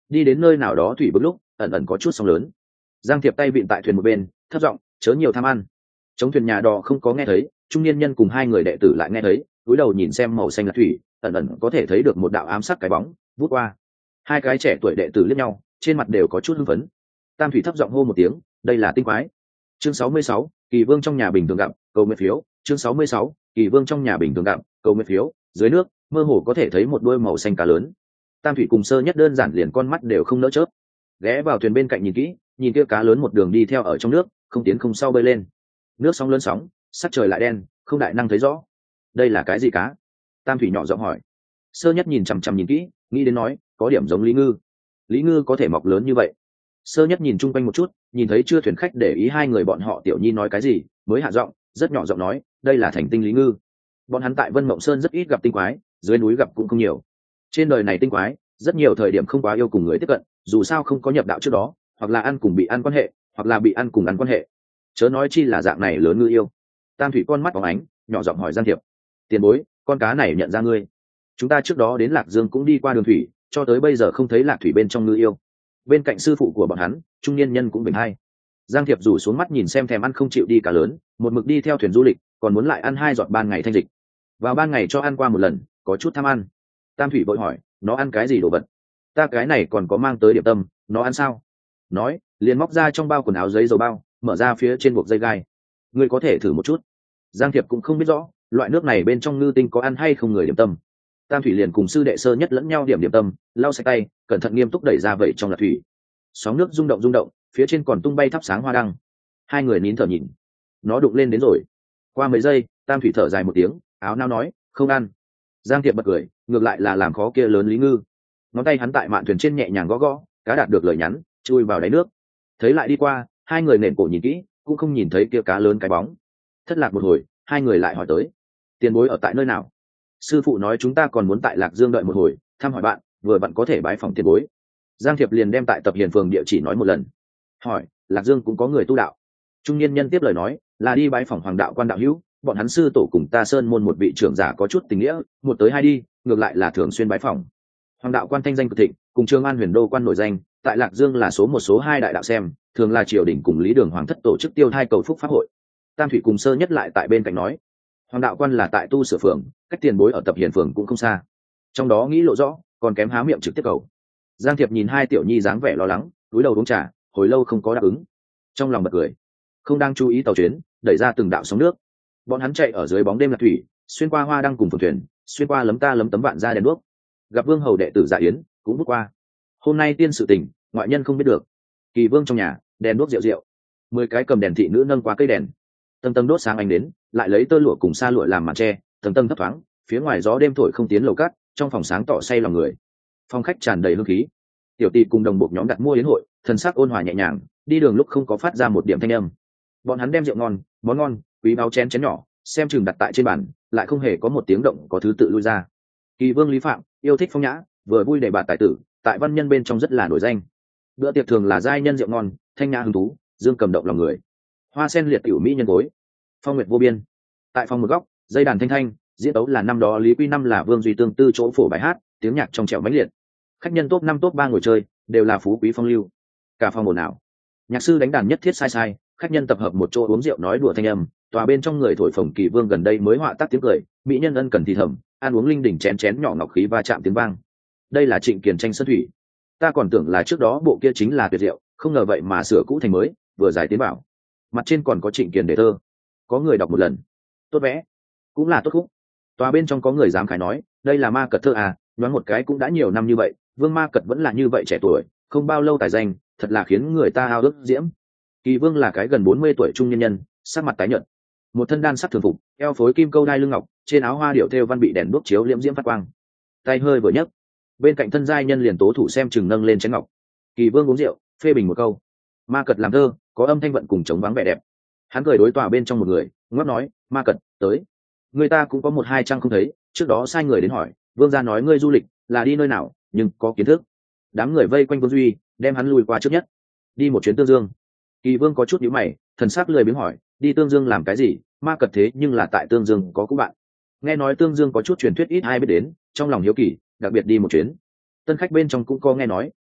đi đến nơi nào đó thủy bức lúc ẩn ẩn có chút sóng lớn. Giang Thiệp tay vịn tại thuyền một bên thấp giọng chớ nhiều tham ăn. Chống thuyền nhà đò không có nghe thấy, trung niên nhân cùng hai người đệ tử lại nghe thấy, cúi đầu nhìn xem màu xanh là thủy, ẩn ẩn có thể thấy được một đạo ám sắc cái bóng vút qua. Hai cái trẻ tuổi đệ tử liếc nhau, trên mặt đều có chút hưng phấn. Tam thủy thấp giọng hô một tiếng, đây là tinh quái. Chương 66, Kỳ Vương trong nhà bình thường gặp, cầu nguyện phiếu. Chương 66, Kỳ Vương trong nhà bình thường gặp, cầu nguyện phiếu. Dưới nước mơ hồ có thể thấy một đôi màu xanh cá lớn. Tam thủy cùng Sơ Nhất đơn giản liền con mắt đều không nỡ chớp, ghé vào thuyền bên cạnh nhìn kỹ, nhìn kia cá lớn một đường đi theo ở trong nước, không tiến không sau bơi lên. Nước sóng lớn sóng, sắc trời lại đen, không đại năng thấy rõ. Đây là cái gì cá? Tam thủy nhỏ giọng hỏi. Sơ Nhất nhìn chằm chằm nhìn kỹ, nghĩ đến nói, có điểm giống lý ngư. Lý ngư có thể mọc lớn như vậy? Sơ Nhất nhìn chung quanh một chút, nhìn thấy chưa thuyền khách để ý hai người bọn họ tiểu nhi nói cái gì, mới hạ giọng, rất nhỏ giọng nói, đây là thành tinh lý ngư. Bọn hắn tại Vân Mộng Sơn rất ít gặp tinh quái, dưới núi gặp cũng không nhiều. Trên đời này tinh quái, rất nhiều thời điểm không quá yêu cùng người tiếp cận, dù sao không có nhập đạo trước đó, hoặc là ăn cùng bị ăn quan hệ, hoặc là bị ăn cùng ăn quan hệ. Chớ nói chi là dạng này lớn ngư yêu. Tam thủy con mắt bóng ánh, nhỏ giọng hỏi Giang Thiệp, tiền bối, con cá này nhận ra ngươi? Chúng ta trước đó đến Lạc Dương cũng đi qua đường thủy, cho tới bây giờ không thấy Lạc thủy bên trong ngư yêu. Bên cạnh sư phụ của bọn hắn, trung niên nhân cũng bình hay. Giang Thiệp rủ xuống mắt nhìn xem thèm ăn không chịu đi cá lớn, một mực đi theo thuyền du lịch, còn muốn lại ăn 2 giọt ban ngày thanh dịch. Vào ban ngày cho ăn qua một lần, có chút tham ăn. Tam thủy vội hỏi, nó ăn cái gì đồ vật? Ta cái này còn có mang tới điểm tâm, nó ăn sao? Nói liền móc ra trong bao quần áo giấy dầu bao, mở ra phía trên buộc dây gai. Ngươi có thể thử một chút. Giang Thiệp cũng không biết rõ loại nước này bên trong ngư tinh có ăn hay không người điểm tâm. Tam thủy liền cùng sư đệ Sơ Nhất lẫn nhau điểm tâm, lau sạch tay, cẩn thận nghiêm túc đẩy ra vậy trong lạc thủy. Sóng nước rung động, phía trên còn tung bay thắp sáng hoa đăng. Hai người nín thở nhìn. Nó đụng lên đến rồi. Qua mấy giây, Tam thủy thở dài một tiếng, áo nao nói, không ăn. Giang Thiệp bật cười, ngược lại là làm khó kia lớn lý ngư. Ngón tay hắn tại mạn thuyền trên nhẹ nhàng gõ gõ, cá đạt được lời nhắn, chui vào đáy nước. Thấy lại đi qua, hai người nền cổ nhìn kỹ, cũng không nhìn thấy kia cá lớn cái bóng. Thất lạc một hồi, hai người lại hỏi tới, tiền bối ở tại nơi nào? Sư phụ nói chúng ta còn muốn tại Lạc Dương đợi một hồi, thăm hỏi bạn, vừa bạn có thể bái phòng tiền bối. Giang Thiệp liền đem tại Tập Hiền Phường địa chỉ nói một lần. Hỏi, Lạc Dương cũng có người tu đạo? Trung niên nhân tiếp lời nói, là đi bái phòng Hoàng đạo quan đạo hữu, bọn hắn sư tổ cùng ta sơn môn một vị trưởng giả có chút tình nghĩa, một tới hai đi, ngược lại là thường xuyên bái phòng. Hoàng đạo quan thanh danh cực thịnh, cùng Trường An Huyền Đô quan nổi danh, tại Lạc Dương là số 1 số 2 đại đạo xem, thường là triều đình cùng Lý Đường Hoàng thất tổ chức tiêu thai cầu phúc pháp hội. Tam thủy cùng Sơ Nhất lại tại bên cạnh nói, Hoàng đạo quan là tại Tu Sửa Phường, cách tiền bối ở Tập Hiền Phường cũng không xa. Trong đó nghĩ lộ rõ, còn kém há miệng trực tiếp cầu. Giang Thiệp nhìn hai tiểu nhi dáng vẻ lo lắng, cúi đầu uống trà, hồi lâu không có đáp ứng. Trong lòng bật cười, không đang chú ý tàu chuyến, đẩy ra từng đạo sóng nước. Bọn hắn chạy ở dưới bóng đêm lạc thủy, xuyên qua hoa đăng cùng phường thuyền, xuyên qua lấm ta lấm tấm vạn ra đèn đuốc. Gặp Vương hầu đệ tử Dạ Yến, cũng bước qua. Hôm nay tiên sự tình, ngoại nhân không biết được. Kỳ Vương trong nhà, đèn đuốc rượu, 10 cái cầm đèn thị nữ nâng qua cây đèn. Tầng tầng đốt sáng ánh đến, lại lấy tơ lụa cùng sa lụa làm màn tre, tầng tầng thấp thoáng, phía ngoài gió đêm thổi không tiến lầu cát, trong phòng sáng tỏ say lòng người. Phòng khách tràn đầy hương khí. Tiểu tỷ cùng đồng bộ nhóm đặt mua yến hội, thần sắc ôn hòa nhẹ nhàng, đi đường lúc không có phát ra một điểm thanh âm. Bọn hắn đem rượu ngon, món ngon, quý báu chén nhỏ, xem chừng đặt tại trên bàn, lại không hề có một tiếng động có thứ tự lui ra. Kỳ Vương Lý Phạm yêu thích phong nhã, vừa vui để bạt tài tử, tại văn nhân bên trong rất là nổi danh. Bữa tiệc thường là giai nhân rượu ngon, thanh nhã hứng thú, dương cầm động lòng người. Hoa sen liệt tiểu mỹ nhân gối, phong nguyệt vô biên. Tại phòng một góc, dây đàn thanh thanh, diễn tấu là năm đó Lý Quy Năm là Vương Duy Tương tư chỗ phổ bài hát, tiếng nhạc trong trẻo mãnh liệt. Khách nhân top 5 top 3 ngồi chơi, đều là phú quý phong lưu. Cả phòng ồn ào. Nhạc sư đánh đàn nhất thiết sai sai, khách nhân tập hợp một chỗ uống rượu nói đùa thanh âm, tòa bên trong người thổi phồng. Kỳ Vương gần đây mới họa tác tiếng cười, mỹ nhân ân cần thì thầm, ăn uống linh đỉnh chén chén nhỏ ngọc khí va chạm tiếng vang. Đây là Trịnh Kiền tranh sơn thủy. Ta còn tưởng là trước đó bộ kia chính là tuyệt diệu, không ngờ vậy mà sửa cũ thành mới, vừa giải tiến bảo. Mặt trên còn có Trịnh Kiền đề thơ, có người đọc một lần. Tốt vẽ, cũng là tốt khúc. Tòa bên trong có người dám khải nói, đây là ma cật thơ à, nhoáng một cái cũng đã nhiều năm như vậy, Vương ma cật vẫn là như vậy trẻ tuổi, không bao lâu tài danh, thật là khiến người ta ao ước diễm. Kỳ Vương là cái gần 40 tuổi trung nhân nhân, sắc mặt tái nhợt, một thân đan sắc thường phục, eo phối kim câu đai lưng ngọc, trên áo hoa điệu thêu văn bị đèn đuốc chiếu liễm diễm phát quang. Tay hơi vừa nhấc, bên cạnh thân giai nhân liền tố thủ xem chừng nâng lên chén ngọc. Kỳ Vương uống rượu, phê bình một câu, ma cật làm thơ, có âm thanh vận cùng chống vắng vẻ đẹp. Hắn cười đối tòa bên trong một người, ngáp nói, ma cật tới. Người ta cũng có 1-2 trang không thấy, trước đó sai người đến hỏi, Vương gia nói ngươi du lịch là đi nơi nào, nhưng có kiến thức. Đám người vây quanh Vương Duy, đem hắn lùi qua trước nhất. Đi một chuyến Tương Dương. Kỳ Vương có chút nhíu mày, thần sắc lười biếng hỏi, đi Tương Dương làm cái gì? Ma cật thế nhưng là tại Tương Dương có cũ bạn. Nghe nói Tương Dương có chút truyền thuyết ít ai biết đến, trong lòng hiếu kỳ, đặc biệt đi một chuyến. Tân khách bên trong cũng có nghe nói,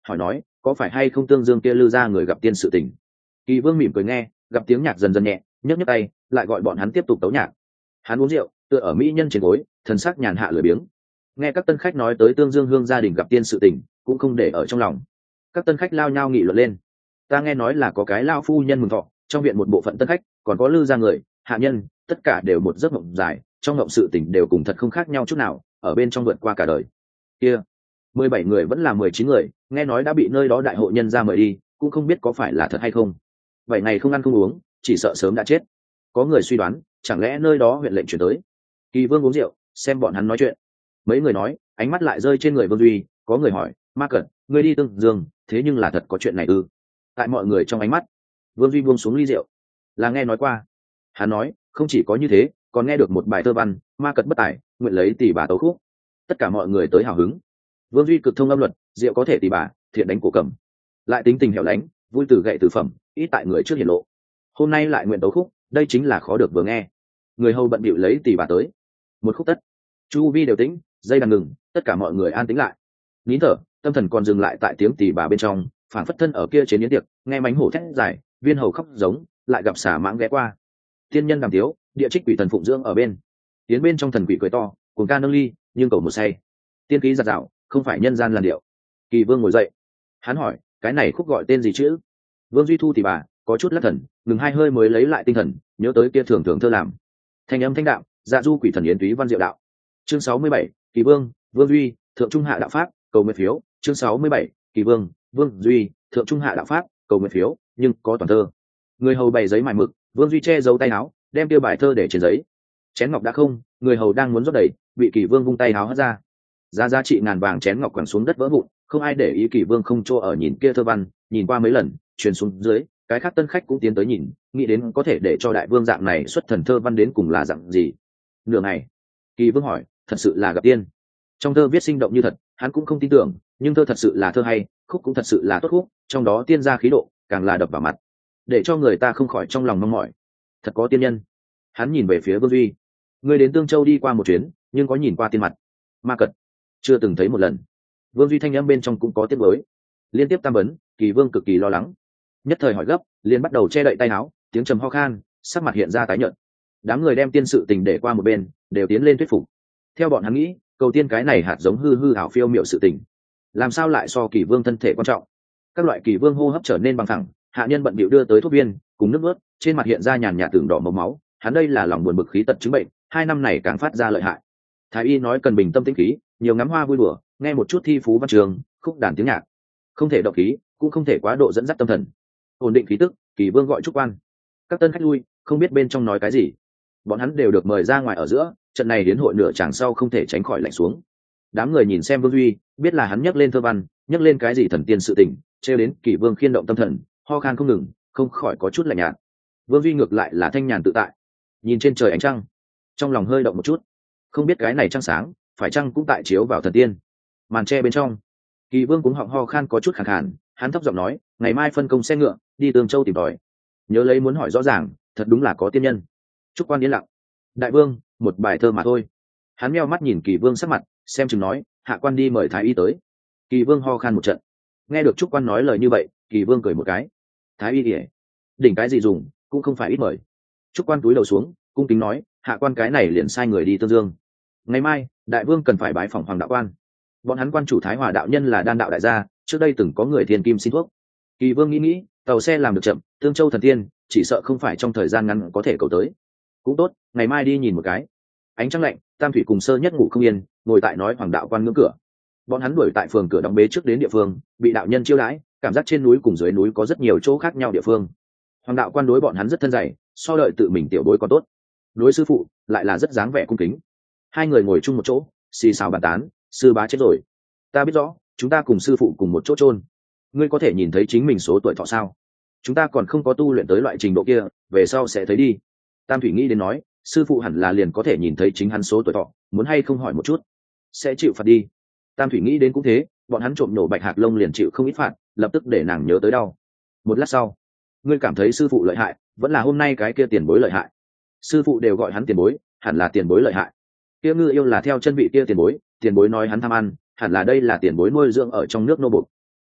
hỏi nói có phải hay không Tương Dương kia lư ra người gặp tiên sự tình. Kỳ Vương mỉm cười nghe, gặp tiếng nhạc dần dần nhẹ, nhấc nhấc tay lại gọi bọn hắn tiếp tục tấu nhạc. Hắn uống rượu tựa ở mỹ nhân trên gối, thần sắc nhàn hạ lười biếng. Nghe các tân khách nói tới Tương Dương Hương gia đình gặp tiên sự tình, cũng không để ở trong lòng. Các tân khách lao nhao nghị luận lên. Ta nghe nói là có cái lao phu nhân mừng thọ, trong viện một bộ phận tân khách còn có lư ra người hạ nhân, tất cả đều một giấc mộng dài, trong mộng sự tình đều cùng thật không khác nhau chút nào, ở bên trong vượt qua cả đời. Kia 17 người vẫn là 19 người, nghe nói đã bị nơi đó đại hội nhân ra mời đi, cũng không biết có phải là thật hay không. 7 ngày không ăn không uống, chỉ sợ sớm đã chết. Có người suy đoán, chẳng lẽ nơi đó huyện lệnh chuyển tới. Kỳ Vương uống rượu, xem bọn hắn nói chuyện. Mấy người nói, ánh mắt lại rơi trên người Vương Duy, có người hỏi, Ma Cẩn, ngươi đi Tương Dương, thế nhưng là thật có chuyện này ư? Tại mọi người trong ánh mắt, Vương Duy buông xuống ly rượu, là nghe nói qua. Hắn nói, không chỉ có như thế, còn nghe được một bài thơ văn, Ma Cẩn bất tài, nguyện lấy tỷ bà tấu khúc. Tất cả mọi người tới hào hứng. Vương Duy cực thông âm luật, rượu có thể tỷ bà, thiện đánh cổ cầm, lại tính tình hẻo lánh, vui từ gậy từ phẩm, ít tại người trước hiển lộ. Hôm nay lại nguyện tấu khúc, đây chính là khó được vừa nghe. Người hầu bận bịu lấy tỷ bà tới. Một khúc tất, chu vi đều tĩnh, dây đàn ngừng, tất cả mọi người an tĩnh lại. Nín thở, tâm thần còn dừng lại tại tiếng tỷ bà bên trong, phảng phất thân ở kia trên yến tiệc, nghe mánh hổ thét dài, viên hầu khóc giống, lại gặp xả mãng ghé qua. Tiên nhân đàm tiếu, địa trích quỷ thần phụng dưỡng ở bên. Tiến bên trong thần quỷ cười to, cuồng ca nâng ly, nhưng cầu một say. Tiên khí giạt rào, không phải nhân gian làn điệu. Kỳ Vương ngồi dậy, hắn hỏi, cái này khúc gọi tên gì chữ? Vương Duy thu tỷ bà, có chút lắc thần, ngừng hai hơi mới lấy lại tinh thần, nhớ tới kia thường thường thơ làm. Thanh âm thanh đạo, dạ du quỷ thần yến túy văn diệu đạo. Chương 67, Kỳ Vương, Vương Duy, thượng trung hạ đạo pháp, cầu nguyện phiếu. Chương 67, Kỳ Vương, Vương Duy, thượng trung hạ đạo pháp, cầu nguyện phiếu, nhưng có toàn thơ. Người hầu bày giấy mài mực, Vương Duy che giấu tay áo, đem tiêu bài thơ để trên giấy. Chén ngọc đã không, người hầu đang muốn rót đầy, bị Kỳ Vương vung tay áo hất ra. Giá trị ngàn vàng chén ngọc quẳng xuống đất vỡ vụn, không ai để ý. Kỳ Vương không chỗ ở nhìn kia thơ văn, nhìn qua mấy lần, truyền xuống dưới, cái khác tân khách cũng tiến tới nhìn, nghĩ đến có thể để cho đại vương dạng này xuất thần thơ văn đến cùng là dạng gì. Nửa ngày, Kỳ Vương hỏi, thật sự là gặp tiên? Trong thơ viết sinh động như thật, hắn cũng không tin tưởng, nhưng thơ thật sự là thơ hay, khúc cũng thật sự là tốt khúc, trong đó tiên gia khí độ càng là đập vào mặt, để cho người ta không khỏi trong lòng mong mỏi. Thật có tiên nhân. Hắn nhìn về phía Vương Duy, ngươi đến Tương Châu đi qua một chuyến, nhưng có nhìn qua tiên mặt? Ma Cật, chưa từng thấy một lần. Vương Duy thanh âm bên trong cũng có tiếc mới. Liên tiếp tam vấn, Kỳ Vương cực kỳ lo lắng, nhất thời hỏi gấp, liền bắt đầu che đậy tay áo, tiếng trầm ho khan, sắc mặt hiện ra tái nhợt. Đám người đem tiên sự tình để qua một bên, đều tiến lên thuyết phục. Theo bọn hắn nghĩ, cầu tiên cái này hạt giống hư hư ảo phiêu miệu sự tình, làm sao lại so Kỳ Vương thân thể quan trọng. Các loại Kỳ Vương hô hấp trở nên bằng thẳng, hạ nhân bận bịu đưa tới thuốc viên cùng nước ướt, trên mặt hiện ra nhàn nhạt tưởng đỏ màu máu. Hắn đây là lòng buồn bực khí tật chứng bệnh, 2 năm này càng phát ra lợi hại. Thái y nói cần bình tâm tĩnh khí, nhiều ngắm hoa vui đùa, nghe một chút thi phú văn trường, khúc đàn tiếng nhạc, không thể động khí, cũng không thể quá độ dẫn dắt tâm thần. Ổn định khí tức, Kỳ Vương gọi trúc quan. Các tân khách lui, không biết bên trong nói cái gì. Bọn hắn đều được mời ra ngoài ở giữa, trận này đến hội nửa chàng sau không thể tránh khỏi lạnh xuống. Đám người nhìn xem Vương Duy, biết là hắn nhắc lên thơ văn, nhắc lên cái gì thần tiên sự tình, trêu đến Kỳ Vương khiên động tâm thần, ho khan không ngừng, không khỏi có chút lạnh nhạt. Vương Duy ngược lại là thanh nhàn tự tại, nhìn trên trời ánh trăng, trong lòng hơi động một chút, không biết cái này trăng sáng phải chăng cũng tại chiếu vào thần tiên. Màn tre bên trong, Kỳ Vương cũng họng ho khan có chút khàn khàn, hắn thấp giọng nói, ngày mai phân công xe ngựa đi Tương Châu tìm tòi, nhớ lấy muốn hỏi rõ ràng, thật đúng là có tiên nhân. Trúc quan yên lặng. Đại vương, một bài thơ mà thôi. Hắn meo mắt nhìn Kỳ Vương sắc mặt, xem chừng nói, hạ quan đi mời thái y tới. Kỳ Vương ho khan một trận, nghe được Trúc quan nói lời như vậy, Kỳ Vương cười một cái. Thái y ỉa, đỉnh cái gì dùng, cũng không phải ít mời. Trúc quan túi đầu xuống, cung kính nói, hạ quan cái này liền sai người đi Tương Dương. Ngày mai đại vương cần phải bái phỏng hoàng đạo quan. Bọn hắn quan chủ Thái Hòa đạo nhân là đan đạo đại gia, trước đây từng có người thiên kim xin thuốc. Kỳ Vương nghĩ, tàu xe làm được chậm, Tương Châu thần tiên chỉ sợ không phải trong thời gian ngắn có thể cầu tới. Cũng tốt, ngày mai đi nhìn một cái. Ánh trăng lạnh, Tam Thủy cùng Sơ Nhất ngủ không yên, ngồi tại nói hoàng đạo quan ngưỡng cửa. Bọn hắn đuổi tại phường cửa đóng bế trước đến địa phương, bị đạo nhân chiêu đãi, cảm giác trên núi cùng dưới núi có rất nhiều chỗ khác nhau địa phương. Hoàng đạo quan đối bọn hắn rất thân dày, so đợi tự mình tiểu bối còn tốt. Đối sư phụ lại là rất dáng vẻ cung kính. Hai người ngồi chung một chỗ, xì xào bàn tán, sư bá chết rồi. Ta biết rõ, chúng ta cùng sư phụ cùng một chỗ chôn. Ngươi có thể nhìn thấy chính mình số tuổi thọ sao? Chúng ta còn không có tu luyện tới loại trình độ kia, về sau sẽ thấy đi. Tam Thủy nghĩ đến nói, sư phụ hẳn là liền có thể nhìn thấy chính hắn số tuổi thọ, muốn hay không hỏi một chút? Sẽ chịu phạt đi. Tam Thủy nghĩ đến cũng thế, bọn hắn trộm nổ bạch hạc lông liền chịu không ít phạt, lập tức để nàng nhớ tới đau. Một lát sau, ngươi cảm thấy sư phụ lợi hại, vẫn là hôm nay cái kia tiền bối lợi hại? Sư phụ đều gọi hắn tiền bối, hẳn là tiền bối lợi hại. Kia Ngư Yêu là theo chân vị kia tiền bối nói hắn tham ăn, hẳn là đây là tiền bối nuôi dưỡng ở trong nước nô bộc.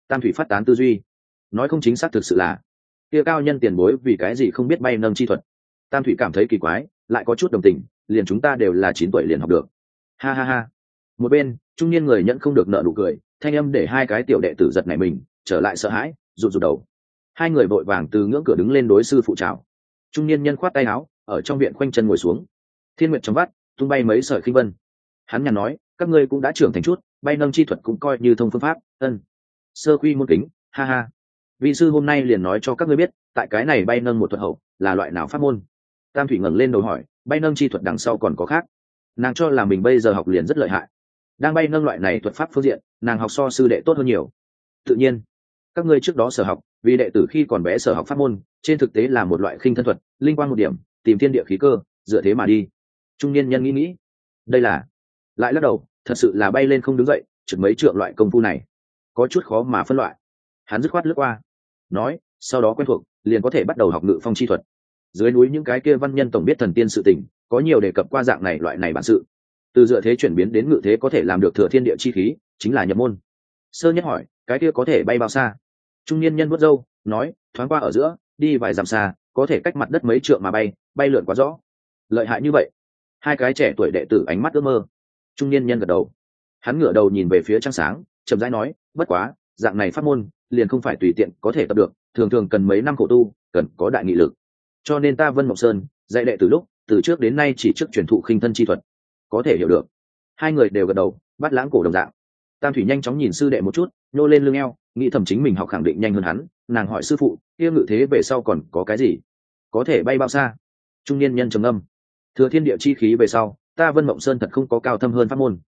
Tam thủy phát tán tư duy, nói không chính xác thực sự là kia cao nhân tiền bối vì cái gì không biết bay nâng chi thuật. Tam thủy cảm thấy kỳ quái, lại có chút đồng tình, liền chúng ta đều là 9 tuổi liền học được. Ha ha ha. Một bên trung niên người nhận không được nợ nụ cười, thanh âm để hai cái tiểu đệ tử giật nảy mình, trở lại sợ hãi, rụt rụt đầu. Hai người vội vàng từ ngưỡng cửa đứng lên đối sư phụ chào. Trung niên nhân khoát tay áo, ở trong viện khoanh chân ngồi xuống. Thiên nguyệt trong vắt tung bay mấy sợi khinh vân. Hắn nhàn nói, các ngươi cũng đã trưởng thành chút, bay nâng chi thuật cũng coi như thông phương pháp. Sơ quy môn kính, ha ha. Vị sư hôm nay liền nói cho các ngươi biết, tại cái này bay nâng một thuật hậu là loại nào pháp môn. Tam thủy ngẩng lên đầu hỏi, bay nâng chi thuật đằng sau còn có khác? Nàng cho là mình bây giờ học liền rất lợi hại, đang bay nâng loại này thuật pháp phương diện nàng học so sư đệ tốt hơn nhiều. Tự nhiên các ngươi trước đó sở học, vì đệ tử khi còn bé sở học pháp môn trên thực tế là một loại khinh thân thuật, linh quan một điểm, tìm thiên địa khí cơ, dựa thế mà đi. Trung niên nhân nghĩ đây là, lại lắc đầu, thật sự là bay lên không đứng dậy, trực mấy trượng loại công phu này có chút khó mà phân loại. Hắn dứt khoát lướt qua nói, sau đó quen thuộc liền có thể bắt đầu học ngự phong chi thuật. Dưới núi những cái kia văn nhân tổng biết thần tiên sự tình, có nhiều đề cập qua dạng này loại này bản sự. Từ dựa thế chuyển biến đến ngự thế có thể làm được thừa thiên địa chi khí, chính là nhập môn. Sơ nhất hỏi, cái kia có thể bay bao xa? Trung niên nhân vuốt râu nói, thoáng qua ở giữa, đi vài dặm xa, có thể cách mặt đất mấy trượng mà bay, bay lượn quá rõ. Lợi hại như vậy? Hai cái trẻ tuổi đệ tử ánh mắt ước mơ. Trung niên nhân gật đầu. Hắn ngửa đầu nhìn về phía trăng sáng, chậm rãi nói, bất quá dạng này pháp môn liền không phải tùy tiện có thể tập được, thường thường cần mấy năm khổ tu, cần có đại nghị lực. Cho nên ta Vân Mộng Sơn dạy đệ từ lúc từ trước đến nay chỉ trước truyền thụ khinh thân chi thuật. Có thể hiểu được. Hai người đều gật đầu, bắt lãng cổ đồng dạng. Tam thủy nhanh chóng nhìn sư đệ một chút, nhô lên lưng eo, nghĩ thầm chính mình học khẳng định nhanh hơn hắn. Nàng hỏi sư phụ, kia ngự thế về sau còn có cái gì? Có thể bay bao xa? Trung niên nhân trầm âm, thừa thiên địa chi khí về sau, ta Vân Mộng Sơn thật không có cao thâm hơn pháp môn.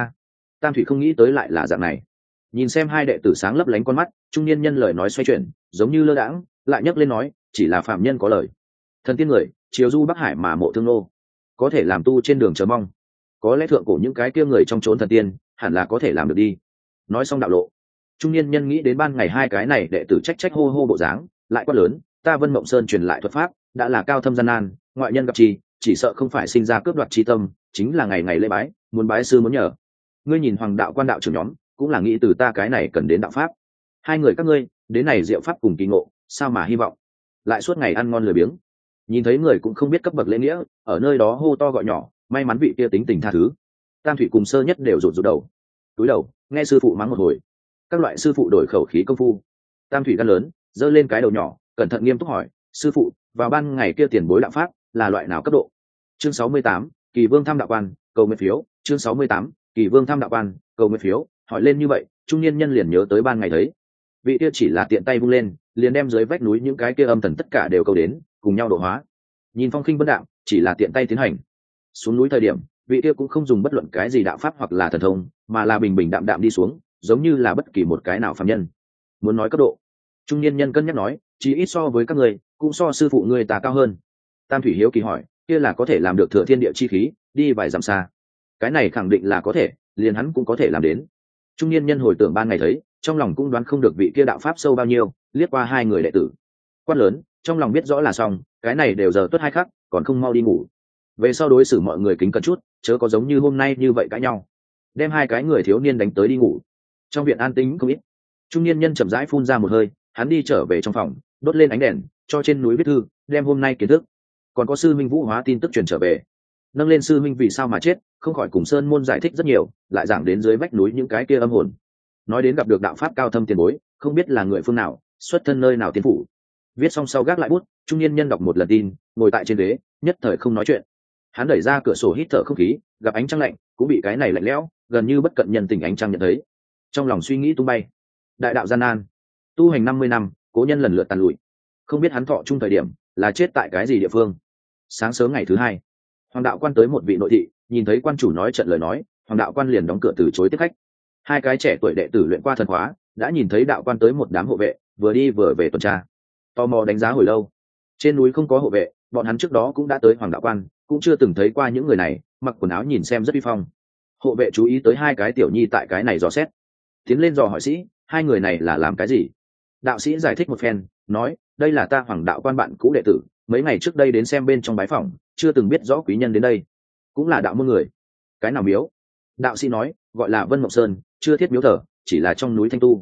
Tam thủy không nghĩ tới lại là dạng này. Nhìn xem hai đệ tử sáng lấp lánh con mắt, trung niên nhân lời nói xoay chuyển, giống như lơ đãng, lại nhấc lên nói, chỉ là phạm nhân có lời. Thần tiên người, chiều du Bắc Hải mà mộ thương nô, có thể làm tu trên đường chờ mong. Có lẽ thượng cổ những cái kia người trong chốn thần tiên, hẳn là có thể làm được đi. Nói xong đạo lộ, trung niên nhân nghĩ đến ban ngày hai cái này đệ tử trách trách hô hô bộ dáng, lại quát lớn, ta Vân Mộng Sơn truyền lại thuật pháp, đã là cao thâm gian nan, ngoại nhân gặp chi, chỉ sợ không phải sinh ra cướp đoạt chi tâm, chính là ngày ngày lễ bái, muốn bái sư muốn nhờ. Ngươi nhìn Hoàng đạo quan đạo trưởng nhóm, cũng là nghĩ từ ta cái này cần đến đạo pháp. Hai người các ngươi đến này diệu pháp cùng kỳ ngộ, sao mà hy vọng lại suốt ngày ăn ngon lười biếng. Nhìn thấy người cũng không biết cấp bậc lễ nghĩa, ở nơi đó hô to gọi nhỏ, may mắn vị kia tính tình tha thứ. Tam thủy cùng sơ nhất đều rụt rụt đầu, túi đầu nghe sư phụ mắng một hồi. Các loại sư phụ đổi khẩu khí công phu. Tam thủy gan lớn, giơ lên cái đầu nhỏ, cẩn thận nghiêm túc hỏi, sư phụ, vào ban ngày kia tiền bối đạo pháp là loại nào cấp độ? Chương 68, Kỳ Vương thăm đạo quan, cầu nguyện phiếu. Chương 68, Kỳ Vương thăm đạo quan, cầu nguyện phiếu. Hỏi lên như vậy, trung niên nhân liền nhớ tới ban ngày thấy vị kia chỉ là tiện tay vung lên, liền đem dưới vách núi những cái kia âm thần tất cả đều câu đến, cùng nhau độ hóa. Nhìn phong khinh vân đạm, chỉ là tiện tay tiến hành. Xuống núi thời điểm, vị kia cũng không dùng bất luận cái gì đạo pháp hoặc là thần thông, mà là bình bình đạm đạm đi xuống, giống như là bất kỳ một cái nào phàm nhân. Muốn nói cấp độ, trung niên nhân cân nhắc nói, chỉ ít so với các người, cũng so sư phụ người ta cao hơn. Tam thủy hiếu kỳ hỏi, kia là có thể làm được thừa thiên địa chi khí, đi vài dặm xa? Cái này khẳng định là có thể, liền hắn cũng có thể làm đến. Trung niên nhân hồi tưởng ban ngày thấy, trong lòng cũng đoán không được vị kia đạo pháp sâu bao nhiêu, liếc qua hai người đệ tử, quát lớn, trong lòng biết rõ là xong, cái này đều giờ tuất hai khắc, còn không mau đi ngủ. Về sau đối xử mọi người kính cẩn chút, chớ có giống như hôm nay như vậy cãi nhau. Đem hai cái người thiếu niên đánh tới đi ngủ. Trong viện an tĩnh không ít. Trung niên nhân chậm rãi phun ra một hơi, hắn đi trở về trong phòng, đốt lên ánh đèn, cho trên núi viết thư, đem hôm nay kiến thức, còn có sư minh Vũ Hóa tin tức truyền trở về. Nâng lên sư minh vì sao mà chết, không khỏi cùng sơn môn giải thích rất nhiều, lại giảng đến dưới vách núi những cái kia âm hồn. Nói đến gặp được đạo pháp cao thâm tiền bối, không biết là người phương nào, xuất thân nơi nào tiên phủ. Viết xong sau gác lại bút, trung niên nhân đọc một lần tin, ngồi tại trên ghế, nhất thời không nói chuyện. Hắn đẩy ra cửa sổ hít thở không khí, gặp ánh trăng lạnh, cũng bị cái này lạnh lẽo, gần như bất cận nhân tình ánh trăng nhận thấy. Trong lòng suy nghĩ tung bay. Đại đạo gian nan, tu hành 50 năm, cố nhân lần lượt tàn lụi. Không biết hắn thọ chung thời điểm là chết tại cái gì địa phương. Sáng sớm ngày thứ hai, Hoàng đạo quan tới một vị nội thị, nhìn thấy quan chủ nói trận lời nói, Hoàng đạo quan liền đóng cửa từ chối tiếp khách. Hai cái trẻ tuổi đệ tử luyện qua thần khóa, đã nhìn thấy đạo quan tới một đám hộ vệ, vừa đi vừa về tuần tra. Tò mò đánh giá hồi lâu. Trên núi không có hộ vệ, bọn hắn trước đó cũng đã tới Hoàng đạo quan, cũng chưa từng thấy qua những người này, mặc quần áo nhìn xem rất uy phong. Hộ vệ chú ý tới hai cái tiểu nhi tại cái này dò xét, tiến lên dò hỏi sĩ, hai người này là làm cái gì? Đạo sĩ giải thích một phen, nói, đây là ta Hoàng đạo quan bạn cũ đệ tử, mấy ngày trước đây đến xem bên trong bái phỏng, chưa từng biết rõ quý nhân đến đây, cũng là đạo môn người. Cái nào miếu? Đạo sĩ nói, gọi là Vân Mộng Sơn, chưa thiết miếu thờ, chỉ là trong núi thanh tu.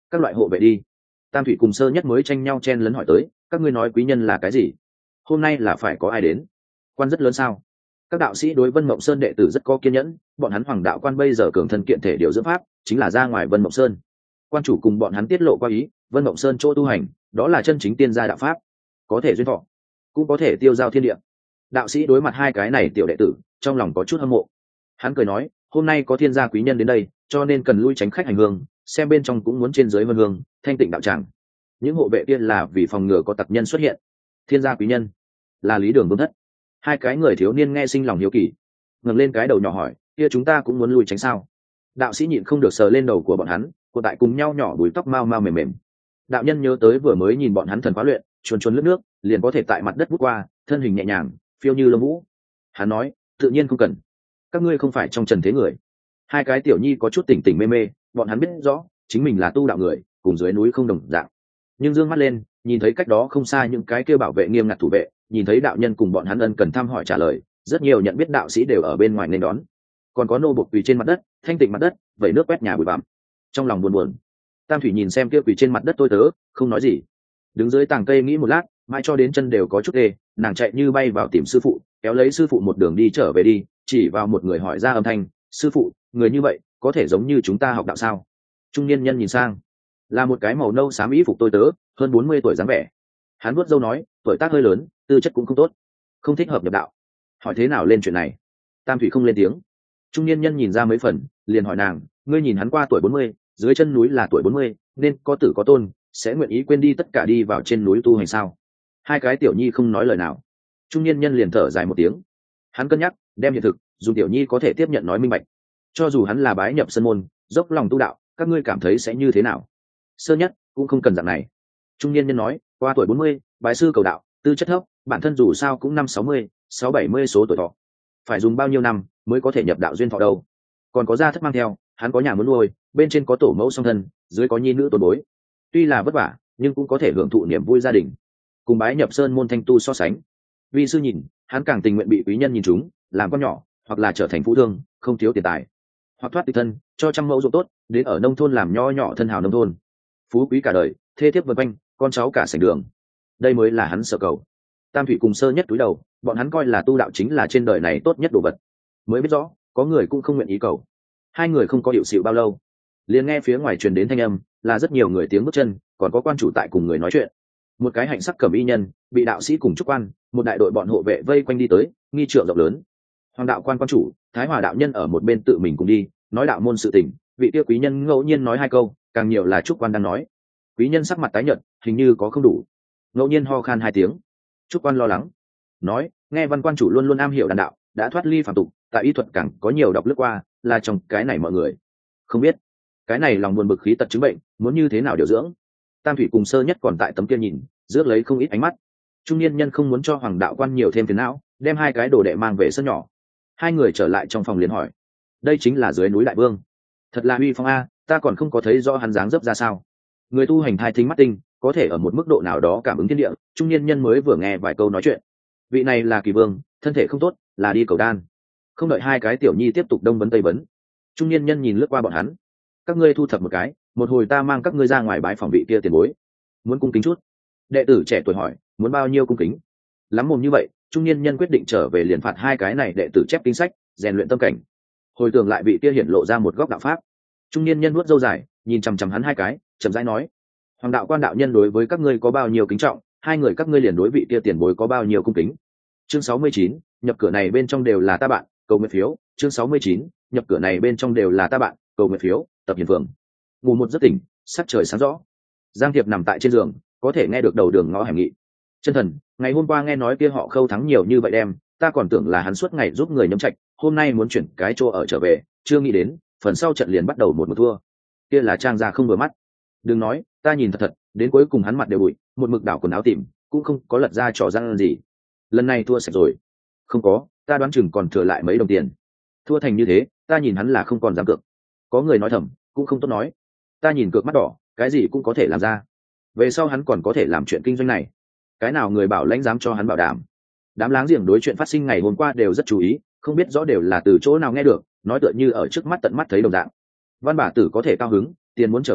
các loại hộ vệ đi. Tam thủy cùng sơ nhất mới tranh nhau chen lấn hỏi tới, các ngươi nói quý nhân là cái gì? Hôm nay là phải có ai đến? Quan rất lớn sao? Các đạo sĩ đối Vân Mộng Sơn đệ tử rất có kiên nhẫn, bọn hắn hoàng đạo quan bây giờ cường thân kiện thể điều dưỡng pháp chính là ra ngoài Vân Mộng Sơn. Quan chủ cùng bọn hắn tiết lộ qua ý, Vân Mộng Sơn chỗ tu hành đó là chân chính tiên gia đạo pháp, có thể duyên thọ, cũng có thể tiêu giao thiên địa. Đạo sĩ đối mặt hai cái này tiểu đệ tử, trong lòng có chút hâm mộ. Hắn cười nói, hôm nay có thiên gia quý nhân đến đây, cho nên cần lui tránh khách hành hương, xem bên trong cũng muốn trên dưới vân hương, thanh tịnh đạo tràng. Những hộ vệ kia là vì phòng ngừa có tặc nhân xuất hiện. Thiên gia quý nhân là Lý Đường Vương thất. Hai cái người thiếu niên nghe sinh lòng hiếu kỳ, ngẩng lên cái đầu nhỏ hỏi, kia chúng ta cũng muốn lui tránh sao? Đạo sĩ nhịn không được sờ lên đầu của bọn hắn, cô tại cùng nhau nhỏ đuôi tóc mau mau mềm mềm. Đạo nhân nhớ tới vừa mới nhìn bọn hắn thần khóa luyện, chuồn chuồn lướt nước, liền có thể tại mặt đất vút qua, thân hình nhẹ nhàng, phiêu như lông vũ. Hắn nói, tự nhiên không cần, các ngươi không phải trong trần thế người. Hai cái tiểu nhi có chút tỉnh tỉnh mê mê, bọn hắn biết rõ chính mình là tu đạo người, cùng dưới núi không đồng dạng. Nhưng dương mắt lên, nhìn thấy cách đó không xa những cái kia bảo vệ nghiêm ngặt thủ vệ, nhìn thấy đạo nhân cùng bọn hắn ân cần thăm hỏi trả lời, rất nhiều nhận biết đạo sĩ đều ở bên ngoài nên đón. Còn có nô bộc quỳ trên mặt đất, thanh tịnh mặt đất, vẩy nước quét nhà bụi bặm. Trong lòng buồn buồn, Tam thủy nhìn xem kia quỳ trên mặt đất tôi tớ, không nói gì. Đứng dưới tàng cây nghĩ một lát, mãi cho đến chân đều có chút ê, nàng chạy như bay vào tìm sư phụ, kéo lấy sư phụ một đường đi trở về đi, chỉ vào một người hỏi ra âm thanh, sư phụ, người như vậy có thể giống như chúng ta học đạo sao? Trung niên nhân nhìn sang, là một cái màu nâu xám y phục tôi tớ, hơn 40 tuổi dáng vẻ. Hắn vuốt râu nói, tuổi tác hơi lớn, tư chất cũng không tốt, không thích hợp nhập đạo. Hỏi thế nào lên chuyện này? Tam thủy không lên tiếng. Trung niên nhân nhìn ra mấy phần, liền hỏi nàng, ngươi nhìn hắn qua tuổi 40, dưới chân núi là tuổi 40, nên có tử có tôn, sẽ nguyện ý quên đi tất cả đi vào trên núi tu hành sao? Hai cái tiểu nhi không nói lời nào. Trung niên nhân liền thở dài một tiếng. Hắn cân nhắc, đem hiện thực, dù tiểu nhi có thể tiếp nhận nói minh bạch. Cho dù hắn là bái nhập sân môn, dốc lòng tu đạo, các ngươi cảm thấy sẽ như thế nào? Sơ nhất cũng không cần dạng này. Trung niên nhân nói, qua tuổi 40, bái sư cầu đạo, tư chất thấp, bản thân dù sao cũng 5-60, 6-70 số tuổi thọ. Phải dùng bao nhiêu năm mới có thể nhập đạo duyên thọ đâu? Còn có gia thất mang theo, hắn có nhà muốn nuôi, bên trên có tổ mẫu song thân, dưới có nhi nữ tôn bối. Tuy là vất vả, nhưng cũng có thể hưởng thụ niềm vui gia đình. Cùng bái nhập sơn môn thanh tu so sánh, vi sư nhìn, hắn càng tình nguyện bị quý nhân nhìn chúng, làm con nhỏ, hoặc là trở thành phú thương, không thiếu tiền tài, hoặc thoát tịch thân, cho trăm mẫu ruộng tốt, đến ở nông thôn làm nho nhỏ thân hào nông thôn, phú quý cả đời, thê thiếp vân quanh, con cháu cả sảnh đường. Đây mới là hắn sở cầu. Tam thủy cùng sơ nhất túi đầu, bọn hắn coi là tu đạo chính là trên đời này tốt nhất đồ vật, mới biết rõ có người cũng không nguyện ý cầu. Hai người không có hiệu xịu bao lâu, liền nghe phía ngoài truyền đến thanh âm, là rất nhiều người tiếng bước chân, còn có quan chủ tại cùng người nói chuyện. Một cái hạnh sắc cẩm y nhân bị đạo sĩ cùng trúc quan, một đại đội bọn hộ vệ vây quanh đi tới, nghi trượng rộng lớn. Hoàng đạo quan quan chủ, Thái Hòa đạo nhân ở một bên tự mình cùng đi, nói đạo môn sự tình. Vị kia quý nhân ngẫu nhiên nói hai câu, càng nhiều là trúc quan đang nói. Quý nhân sắc mặt tái nhợt, hình như có không đủ, ngẫu nhiên ho khan hai tiếng. Trúc quan lo lắng, nói, nghe văn quan chủ luôn luôn am hiểu đàn đạo, đã thoát ly phàm tục, tại y thuật càng có nhiều đọc lướt qua, là trong cái này mọi người không biết. Cái này lòng buồn bực khí tật chứng bệnh, muốn như thế nào điều dưỡng? Tam thủy cùng sơ nhất còn tại tấm kia nhìn, rước lấy không ít ánh mắt. Trung niên nhân không muốn cho hoàng đạo quan nhiều thêm phiền não, đem hai cái đồ đệ mang về sân nhỏ. Hai người trở lại trong phòng liền hỏi, đây chính là dưới núi đại vương, thật là uy phong a, ta còn không có thấy rõ hắn dáng dấp ra sao. Người tu hành thai thính mắt tinh, có thể ở một mức độ nào đó cảm ứng thiên địa. Trung niên nhân mới vừa nghe vài câu nói chuyện. Vị này là kỳ vương, thân thể không tốt, là đi cầu đan. Không đợi hai cái tiểu nhi tiếp tục đông vấn tây vấn, trung niên nhân nhìn lướt qua bọn hắn, các ngươi thu thập một cái, một hồi ta mang các ngươi ra ngoài bái phòng vị kia tiền bối. Muốn cung kính chút? Đệ tử trẻ tuổi hỏi, muốn bao nhiêu cung kính? Lắm mồm như vậy, trung niên nhân quyết định trở về liền phạt hai cái này đệ tử chép kinh sách, rèn luyện tâm cảnh. Hồi tưởng lại vị kia hiển lộ ra một góc đạo pháp. Trung niên nhân nuốt râu dài, nhìn chằm chằm hắn hai cái, chậm rãi nói, hoàng đạo quan đạo nhân đối với các ngươi có bao nhiêu kính trọng, hai người các ngươi liền đối vị kia tiền bối có bao nhiêu cung kính. Chương 69, nhập cửa này bên trong đều là ta bạn, cầu nguyện phiếu. Chương 69, nhập cửa này bên trong đều là ta bạn, cầu nguyện phiếu. Tập hiền phường. Ngủ một giấc tỉnh, sắc trời sáng rõ. Giang Thiệp nằm tại trên giường, có thể nghe được đầu đường ngõ hẻm nghị. Chân thần, ngày hôm qua nghe nói kia họ Khâu thắng nhiều như vậy đem, ta còn tưởng là hắn suốt ngày giúp người nhấm trạch, hôm nay muốn chuyển cái chỗ ở trở về, chưa nghĩ đến, phần sau trận liền bắt đầu một thua. Kia là trang ra không vừa mắt. Đừng nói, ta nhìn thật, đến cuối cùng hắn mặt đều bụi, một mực đảo quần áo tìm, cũng không có lật ra trò răng gì. Lần này thua sạch rồi. Không có, ta đoán chừng còn thừa lại mấy đồng tiền. Thua thành như thế, ta nhìn hắn là không còn dám cược. Có người nói thầm, cũng không tốt nói. Ta nhìn cược mắt đỏ, cái gì cũng có thể làm ra. Về sau hắn còn có thể làm chuyện kinh doanh này. Cái nào người bảo lãnh dám cho hắn bảo đảm? Đám láng giềng đối chuyện phát sinh ngày hôm qua đều rất chú ý, không biết rõ đều là từ chỗ nào nghe được, nói tựa như ở trước mắt tận mắt thấy đồng dạng. Văn Bả Tử có thể cao hứng, tiền muốn trở về,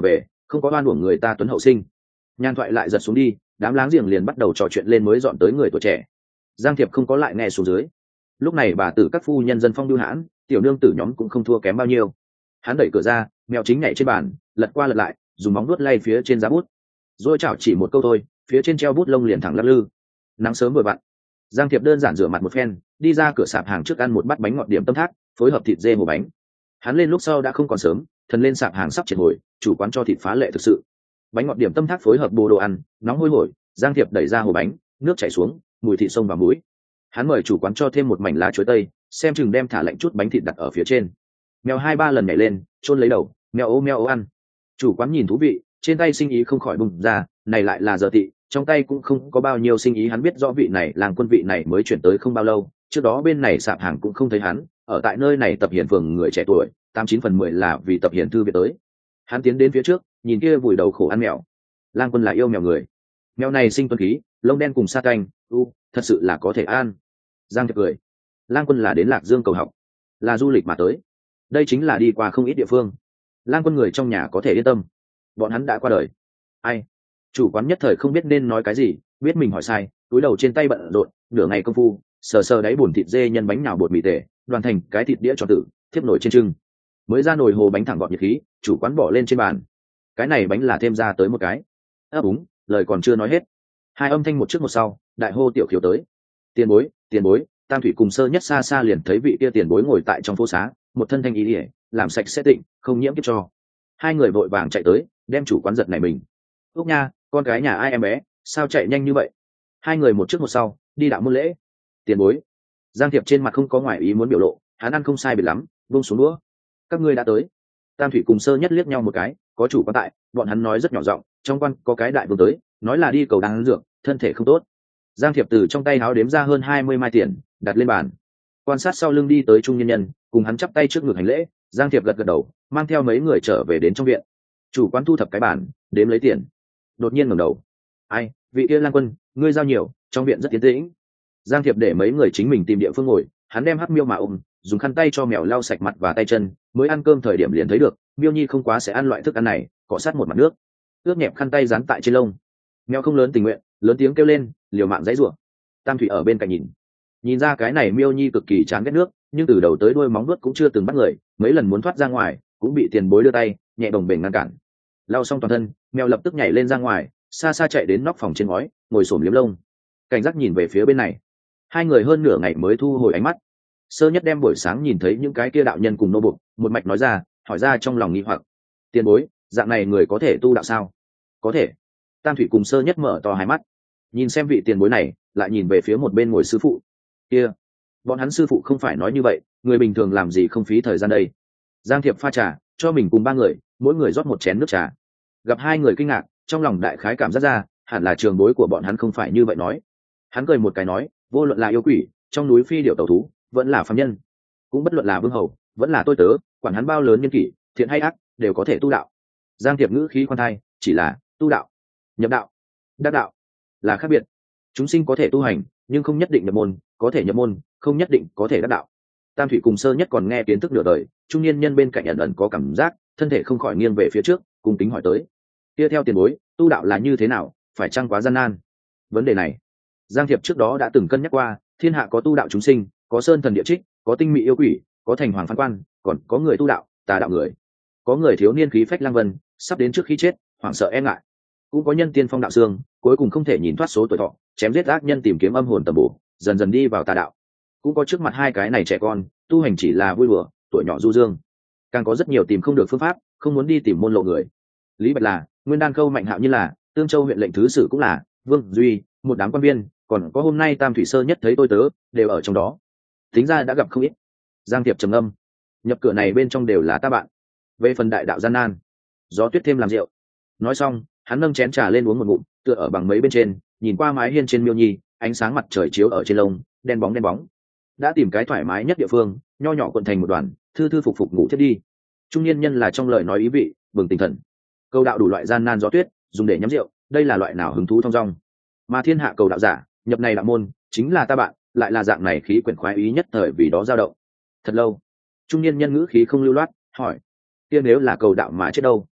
không có oan uổng người ta tuấn hậu sinh. Nhan thoại lại giật xuống đi, đám láng giềng liền bắt đầu trò chuyện lên mới dọn tới người tuổi trẻ. Giang Thiệp không có lại nghe xuống dưới. Lúc này bà tử các phu nhân dân phong lưu hãn, tiểu nương tử nhóm cũng không thua kém bao nhiêu. Hắn đẩy cửa ra, mèo chính nhảy trên bàn, lật qua lật lại, dùng móng vuốt lay phía trên giá bút. Rồi chảo chỉ một câu thôi, phía trên treo bút lông liền thẳng lắc lư. Nắng sớm vừa vặn. Giang Thiệp đơn giản rửa mặt một phen, đi ra cửa sạp hàng trước ăn một bát bánh ngọt điểm tâm thác, phối hợp thịt dê hồ bánh. Hắn lên lúc sau đã không còn sớm, thần lên sạp hàng sắp triệt hồi, chủ quán cho thịt phá lệ thực sự. Bánh ngọt điểm tâm thác phối hợp bồ đồ ăn, nóng hôi hổi. Giang Thiệp đẩy ra hồ bánh, nước chảy xuống, mùi thịt sông vào mũi. Hắn mời chủ quán cho thêm một mảnh lá chuối tây, xem chừng đem thả lạnh chút bánh thịt đặt ở phía trên. Mèo 2-3 lần nhảy lên, chôn lấy đầu, mèo ô ăn. Chủ quán nhìn thú vị, trên tay sinh ý không khỏi bùng ra, này lại là giờ tị, trong tay cũng không có bao nhiêu sinh ý. Hắn biết rõ vị này làng quân vị này mới chuyển tới không bao lâu, trước đó bên này sạp hàng cũng không thấy hắn, ở tại nơi này tập hiển phường người trẻ tuổi 89/10 là vì tập hiển thư viện tới. Hắn tiến đến phía trước, nhìn kia vùi đầu khổ ăn mèo. Lang quân là yêu mèo người, mèo này sinh tuấn khí, lông đen cùng sa canh, thật sự là có thể ăn. Giang Thiệp cười. Lang quân là đến Lạc Dương cầu học, là du lịch mà tới, đây chính là đi qua không ít địa phương. Lang quân người trong nhà có thể yên tâm, bọn hắn đã qua đời. Ai? Chủ quán nhất thời không biết nên nói cái gì, biết mình hỏi sai, túi đầu trên tay bận rộn, nửa ngày công phu, sờ đáy bùn thịt dê nhân bánh nào bột mì tể, đoàn thành cái thịt đĩa tròn tử, thiếp nổi trên trưng. Mới ra nồi hồ bánh thẳng gọn nhiệt khí, chủ quán bỏ lên trên bàn. Cái này bánh là thêm ra tới một cái. Đúng, lời còn chưa nói hết. Hai âm thanh một trước một sau, đại hô tiểu khiếu tới. Tiền bối, Tam thủy cùng Sơ Nhất xa xa liền thấy vị kia tiền bối ngồi tại trong phố xá, một thân thanh ý ỉa, làm sạch sẽ tịnh, không nhiễm kiếp cho. Hai người vội vàng chạy tới, đem chủ quán giật này mình. Úc nha, con gái nhà ai em bé, sao chạy nhanh như vậy? Hai người một trước một sau, đi đạo môn lễ. Tiền bối. Giang Thiệp trên mặt không có ngoài ý muốn biểu lộ, hắn ăn không sai biệt lắm, buông xuống đũa. Các ngươi đã tới. Tam thủy cùng Sơ Nhất liếc nhau một cái, có chủ quan tại, bọn hắn nói rất nhỏ giọng, trong quan có cái đại vương tới, nói là đi cầu đan dược, thân thể không tốt. Giang Thiệp từ trong tay áo đếm ra hơn 20 mai tiền, đặt lên bàn. Quan sát sau lưng đi tới trung nhân nhân, cùng hắn chắp tay trước ngực hành lễ. Giang Thiệp gật đầu, mang theo mấy người trở về đến trong viện. Chủ quán thu thập cái bàn, đếm lấy tiền. Đột nhiên ngẩng đầu. Ai, vị kia Lang quân, ngươi giao nhiều, trong viện rất tiến tĩnh. Giang Thiệp để mấy người chính mình tìm địa phương ngồi, hắn đem Hắc Miêu mà ôm, dùng khăn tay cho mèo lau sạch mặt và tay chân, mới ăn cơm thời điểm liền thấy được, Miêu Nhi không quá sẽ ăn loại thức ăn này, cọ sát một mặt nước. Ướt nhẹp khăn tay dán tại trên lông. Mèo không lớn tình nguyện, lớn tiếng kêu lên, liều mạng dãy rủa. Tam thủy ở bên cạnh nhìn ra cái này Miêu Nhi cực kỳ chán ghét nước, nhưng từ đầu tới đuôi móng vuốt cũng chưa từng bắt người, mấy lần muốn thoát ra ngoài cũng bị tiền bối đưa tay nhẹ bồng bềnh ngăn cản. Lau xong toàn thân, mèo lập tức nhảy lên ra ngoài, xa xa chạy đến nóc phòng trên ngói, ngồi xổm liếm lông, cảnh giác nhìn về phía bên này. Hai người hơn nửa ngày mới thu hồi ánh mắt. Sơ Nhất đem buổi sáng nhìn thấy những cái kia đạo nhân cùng nô bộc một mạch nói ra, hỏi ra trong lòng nghi hoặc. Tiền bối, dạng này người có thể tu đạo sao? Có thể. Tam thủy cùng Sơ Nhất mở to hai mắt, nhìn xem vị tiền bối này, lại nhìn về phía một bên ngồi sư phụ kia. Bọn hắn sư phụ không phải nói như vậy, người bình thường làm gì không phí thời gian đây. Giang Thiệp pha trà cho mình cùng ba người, mỗi người rót một chén nước trà. Gặp hai người kinh ngạc, trong lòng đại khái cảm giác ra, hẳn là trường bối của bọn hắn không phải như vậy nói. Hắn cười một cái nói, vô luận là yêu quỷ, trong núi phi điệu tẩu thú, vẫn là phàm nhân, cũng bất luận là vương hầu, vẫn là tôi tớ, quản hắn bao lớn nhân kỷ, thiện hay ác, đều có thể tu đạo. Giang Thiệp ngữ khí khoan thai, chỉ là tu đạo, nhập đạo, đắc đạo là khác biệt. Chúng sinh có thể tu hành, nhưng không nhất định nhập môn, có thể nhập môn, không nhất định có thể đắc đạo. Tam thủy cùng Sơ Nhất còn nghe kiến thức nửa đời, trung niên nhân bên cạnh ẩn ẩn có cảm giác, thân thể không khỏi nghiêng về phía trước, cung kính hỏi tới. Kia theo tiền bối, tu đạo là như thế nào, phải chăng quá gian nan? Vấn đề này, Giang Thiệp trước đó đã từng cân nhắc qua, thiên hạ có tu đạo chúng sinh, có sơn thần địa trích, có tinh mỹ yêu quỷ, có thành hoàng phán quan, còn có người tu đạo, tà đạo người. Có người thiếu niên khí phách lang vân, sắp đến trước khi chết, hoảng sợ e ngại. Cũng có nhân tiên phong đạo xương, cuối cùng không thể nhìn thoát số tuổi thọ, chém giết ác nhân tìm kiếm âm hồn tầm bổ, dần dần đi vào tà đạo. Cũng có trước mặt hai cái này trẻ con, tu hành chỉ là vui đùa, tuổi nhỏ du dương. Càng có rất nhiều tìm không được phương pháp, không muốn đi tìm môn lộ người. Lý Bạch là, Nguyên Đan Khâu Mạnh Hạo như là, Tương Châu huyện lệnh thứ sử cũng là, Vương Duy, một đám quan viên, còn có hôm nay Tam thủy Sơ Nhất thấy tôi tớ, đều ở trong đó. Tính ra đã gặp không ít. Giang Thiệp trầm âm, nhập cửa này bên trong đều là ta bạn. Về phần đại đạo gian nan, gió tuyết thêm làm rượu. Nói xong, hắn nâng chén trà lên uống một ngụm, tựa ở bằng mấy bên trên, nhìn qua mái hiên trên Miêu Nhi, ánh sáng mặt trời chiếu ở trên lông, đen bóng. Đã tìm cái thoải mái nhất địa phương, nho nhỏ quận thành một đoàn, thư thư phục phục ngủ thiết đi. Trung niên nhân là trong lời nói ý vị, bừng tinh thần. Câu đạo đủ loại gian nan gió tuyết, dùng để nhắm rượu, đây là loại nào hứng thú thong dong. Mà thiên hạ cầu đạo giả, nhập này đạo môn, chính là ta bạn, lại là dạng này khí quyển khoái ý nhất thời vì đó dao động. Thật lâu, trung niên nhân ngữ khí không lưu loát, hỏi: kia nếu là cầu đạo mà chết đâu?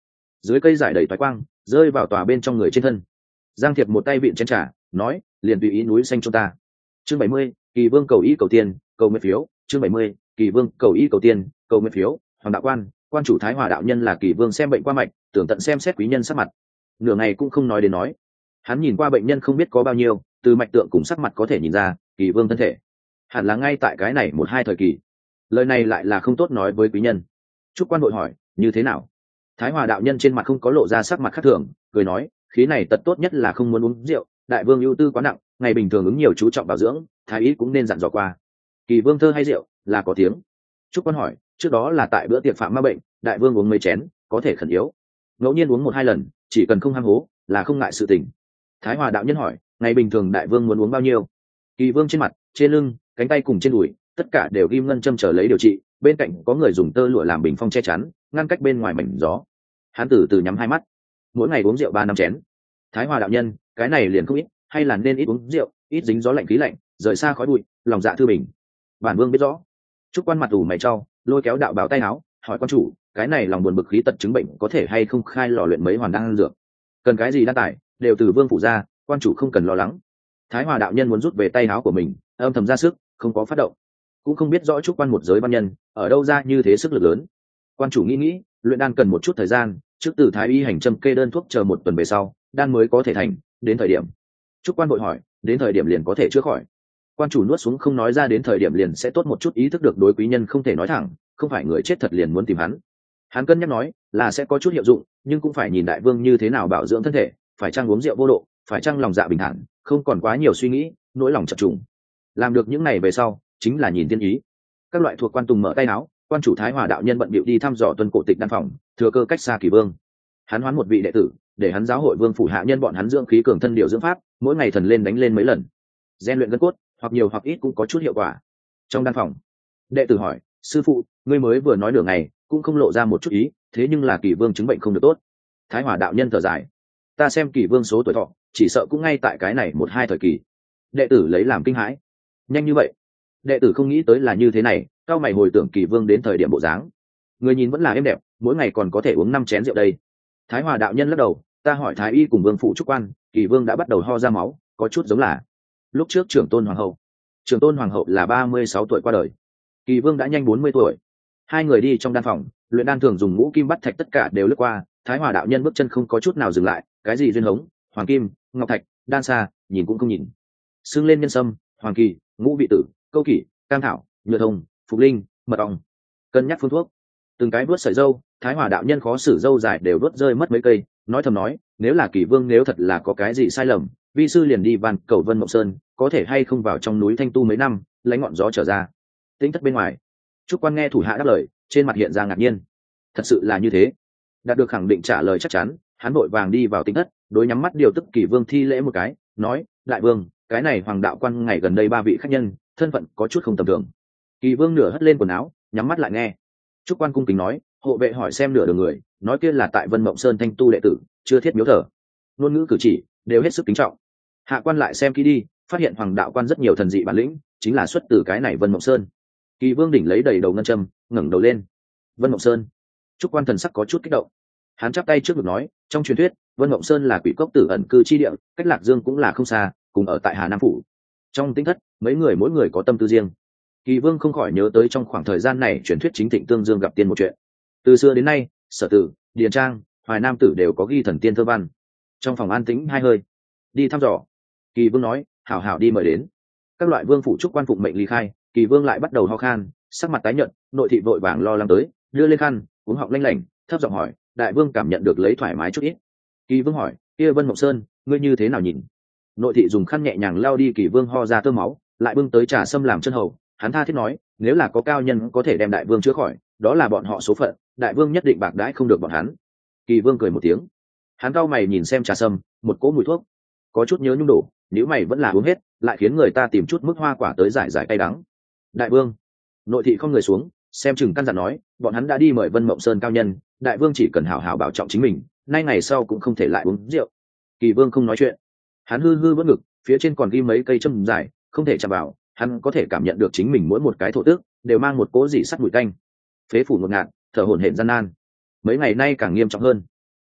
dưới cây giải đầy toái quang rơi vào tòa bên trong người trên thân. Giang Thiệp một tay vịn chén trà nói, liền tùy ý núi xanh cho ta. Chương 70, Kỳ Vương cầu ý cầu tiền, cầu nguyện phiếu. Chương 70, Kỳ Vương cầu ý cầu tiền, cầu nguyện phiếu. Hoàng đạo quan chủ Thái Hòa đạo nhân là Kỳ Vương xem bệnh qua mạch, tưởng tận xem xét quý nhân sắc mặt, nửa ngày cũng không nói đến nói. Hắn nhìn qua bệnh nhân không biết có bao nhiêu, từ mạch tượng cùng sắc mặt có thể nhìn ra Kỳ Vương thân thể hẳn là ngay tại cái này một hai thời kỳ. Lời này lại là không tốt nói với quý nhân. Trúc quan đội hỏi, như thế nào? Thái Hòa đạo nhân trên mặt không có lộ ra sắc mặt khác thường, cười nói, khí này tật tốt nhất là không muốn uống rượu, đại vương ưu tư quá nặng, ngày bình thường ứng nhiều chú trọng bảo dưỡng, thái ý cũng nên dặn dò qua. Kỳ Vương thơ hay rượu là có tiếng. Trúc quan hỏi, trước đó là tại bữa tiệc phạm ma bệnh, đại vương uống mấy chén có thể khẩn yếu, ngẫu nhiên uống một hai lần chỉ cần không ham hố là không ngại sự tình. Thái Hòa đạo nhân hỏi, ngày bình thường đại vương muốn uống bao nhiêu? Kỳ Vương trên mặt, trên lưng, cánh tay cùng trên đùi tất cả đều ghim ngân châm trở lấy điều trị, bên cạnh có người dùng tơ lụa làm bình phong che chắn, ngăn cách bên ngoài mảnh gió. Hắn từ từ nhắm hai mắt, mỗi ngày uống rượu 3-5 chén. Thái Hòa đạo nhân, cái này liền không ít, hay là nên ít uống rượu, ít dính gió lạnh khí lạnh, rời xa khói bụi, lòng dạ thư bình. Bản vương biết rõ. Trúc quan mặt ủ mày trao, lôi kéo đạo bảo tay áo, hỏi quan chủ, cái này lòng buồn bực khí tật chứng bệnh có thể hay không khai lò luyện mấy hoàn đan dược, cần cái gì đan tài đều từ vương phủ ra, quan chủ không cần lo lắng. Thái Hòa đạo nhân muốn rút về tay áo của mình, âm thầm ra sức, không có phát động. Cũng không biết rõ Trúc quan một giới văn nhân ở đâu ra như thế sức lực lớn. Quan chủ nghĩ, luyện đan cần một chút thời gian, trước từ thái y hành châm kê đơn thuốc chờ một tuần về sau, đan mới có thể thành, đến thời điểm. Trúc quan vội hỏi, đến thời điểm liền có thể chữa khỏi? Quan chủ nuốt xuống không nói ra đến thời điểm liền sẽ tốt một chút, ý thức được đối quý nhân không thể nói thẳng, không phải người chết thật liền muốn tìm hắn. Hắn cân nhắc nói, là sẽ có chút hiệu dụng, nhưng cũng phải nhìn đại vương như thế nào bảo dưỡng thân thể, phải chăng uống rượu vô độ, phải chăng lòng dạ bình thản, không còn quá nhiều suy nghĩ, nỗi lòng chập trùng. Làm được những này về sau, chính là nhìn tiên ý. Các loại thuộc quan tùng mở tay áo, quan chủ Thái Hòa đạo nhân bận bịu đi thăm dò tuân cổ tịch đan phòng, thừa cơ cách xa Kỳ Vương. Hắn hoán một vị đệ tử, để hắn giáo hội vương phủ hạ nhân bọn hắn dưỡng khí cường thân điều dưỡng pháp, mỗi ngày thần lên đánh lên mấy lần, rèn luyện gân cốt, hoặc nhiều hoặc ít cũng có chút hiệu quả. Trong đan phòng, đệ tử hỏi, sư phụ, ngươi mới vừa nói nửa ngày cũng không lộ ra một chút ý, thế nhưng là Kỳ Vương chứng bệnh không được tốt. Thái Hòa đạo nhân thở dài, ta xem Kỳ Vương số tuổi thọ chỉ sợ cũng ngay tại cái này một hai thời kỳ. Đệ tử lấy làm kinh hãi, nhanh như vậy? Đệ tử không nghĩ tới là như thế này, cao mày hồi tưởng Kỳ Vương đến thời điểm bộ dáng, người nhìn vẫn là êm đẹp, mỗi ngày còn có thể uống 5 chén rượu đây. Thái Hòa đạo nhân lắc đầu, ta hỏi thái y cùng vương phụ Trúc quan, Kỳ Vương đã bắt đầu ho ra máu, có chút giống là lúc trước trưởng tôn hoàng hậu là 36 tuổi qua đời, Kỳ Vương đã nhanh 40 tuổi. Hai người đi trong đan phòng, luyện đan thường dùng ngũ kim bắt thạch tất cả đều lướt qua. Thái Hòa đạo nhân bước chân không có chút nào dừng lại, cái gì duyên hống, hoàng kim, ngọc thạch, đan xa, nhìn cũng không nhìn. Xưng lên nhân sâm, hoàng kỳ, ngũ vị tử, câu kỷ, cam thảo, nhựa thông, phục linh, mật ong, cân nhắc phương thuốc. Từng cái vuốt sợi dâu, Thái Hòa đạo nhân khó xử dâu dài đều vuốt rơi mất mấy cây, nói thầm nói, nếu là Kỳ Vương nếu thật là có cái gì sai lầm, vi sư liền đi van cầu Vân Mộng Sơn, có thể hay không vào trong núi thanh tu mấy năm, lấy ngọn gió trở ra. Tĩnh thất bên ngoài, Trúc quan nghe thủ hạ đáp lời, trên mặt hiện ra ngạc nhiên. Thật sự là như thế? Đạt được khẳng định trả lời chắc chắn, hắn vội vàng đi vào tĩnh thất, đối nhắm mắt điều tức Kỳ Vương thi lễ một cái, nói, đại vương, cái này hoàng đạo quan ngày gần đây 3 vị khách nhân, thân phận có chút không tầm thường. Kỳ Vương nửa hất lên quần áo, nhắm mắt lại nghe. Trúc quan cung kính nói, hộ vệ hỏi xem nửa đường người, nói kia là tại Vân Mộng Sơn thanh tu đệ tử, chưa thiết miếu thờ, ngôn ngữ cử chỉ đều hết sức kính trọng. Hạ quan lại xem kỹ đi, phát hiện hoàng đạo quan rất nhiều thần dị bản lĩnh, chính là xuất từ cái này Vân Mộng Sơn. Kỳ Vương đỉnh lấy đầy đầu ngân châm, ngẩng đầu lên. Vân Mộng Sơn. Trúc quan thần sắc có chút kích động. Hắn chắp tay trước ngực nói, trong truyền thuyết Vân Mộng Sơn là quỷ cốc tử ẩn cư chi địa, cách Lạc Dương cũng là không xa, cùng ở tại Hà Nam phủ. Trong tinh thất, mấy người mỗi người có tâm tư riêng. Kỳ Vương không khỏi nhớ tới trong khoảng thời gian này truyền thuyết chính thịnh tương dương gặp tiên một chuyện. Từ xưa đến nay, Sở Tử, Điền Trang, Hoài Nam tử đều có ghi thần tiên thơ văn. Trong phòng an tĩnh hai hơi, đi thăm dò. Kỳ Vương nói, hảo hảo đi mời đến. Các loại vương phủ Trúc quan phụng mệnh ly khai. Kỳ Vương lại bắt đầu ho khan, sắc mặt tái nhợt, nội thị vội vàng lo lắng tới, đưa lên khăn, uống họng lanh lảnh, thấp giọng hỏi, đại vương cảm nhận được lấy thoải mái chút ít. Kỳ Vương hỏi, kia Vân Mộng Sơn, ngươi như thế nào nhìn? Nội thị dùng khăn nhẹ nhàng lau đi Kỳ Vương ho ra tơ máu, lại bưng tới trà sâm làm chân hầu. Hắn tha thiết nói, nếu là có cao nhân có thể đem đại vương chữa khỏi, đó là bọn họ số phận, đại vương nhất định bạc đãi không được bọn hắn. Kỳ Vương cười một tiếng, hắn cau mày nhìn xem trà sâm, một cỗ mùi thuốc, có chút nhớ nhung đổ, nếu mày vẫn là uống hết, lại khiến người ta tìm chút mức hoa quả tới giải giải cay đắng. Đại vương. Nội thị không người xuống, xem chừng căn dặn nói, bọn hắn đã đi mời Vân Mộng Sơn cao nhân, đại vương chỉ cần hảo hảo bảo trọng chính mình, nay ngày sau cũng không thể lại uống rượu. Kỳ Vương không nói chuyện, hắn hư hư vớt ngực, phía trên còn ghi mấy cây châm dài, không thể chạm vào. Hắn có thể cảm nhận được chính mình mỗi một cái thổ tước đều mang một cỗ dị sắt mùi tanh, phế phủ ngột ngạt, thở hổn hển gian nan. Mấy ngày nay càng nghiêm trọng hơn,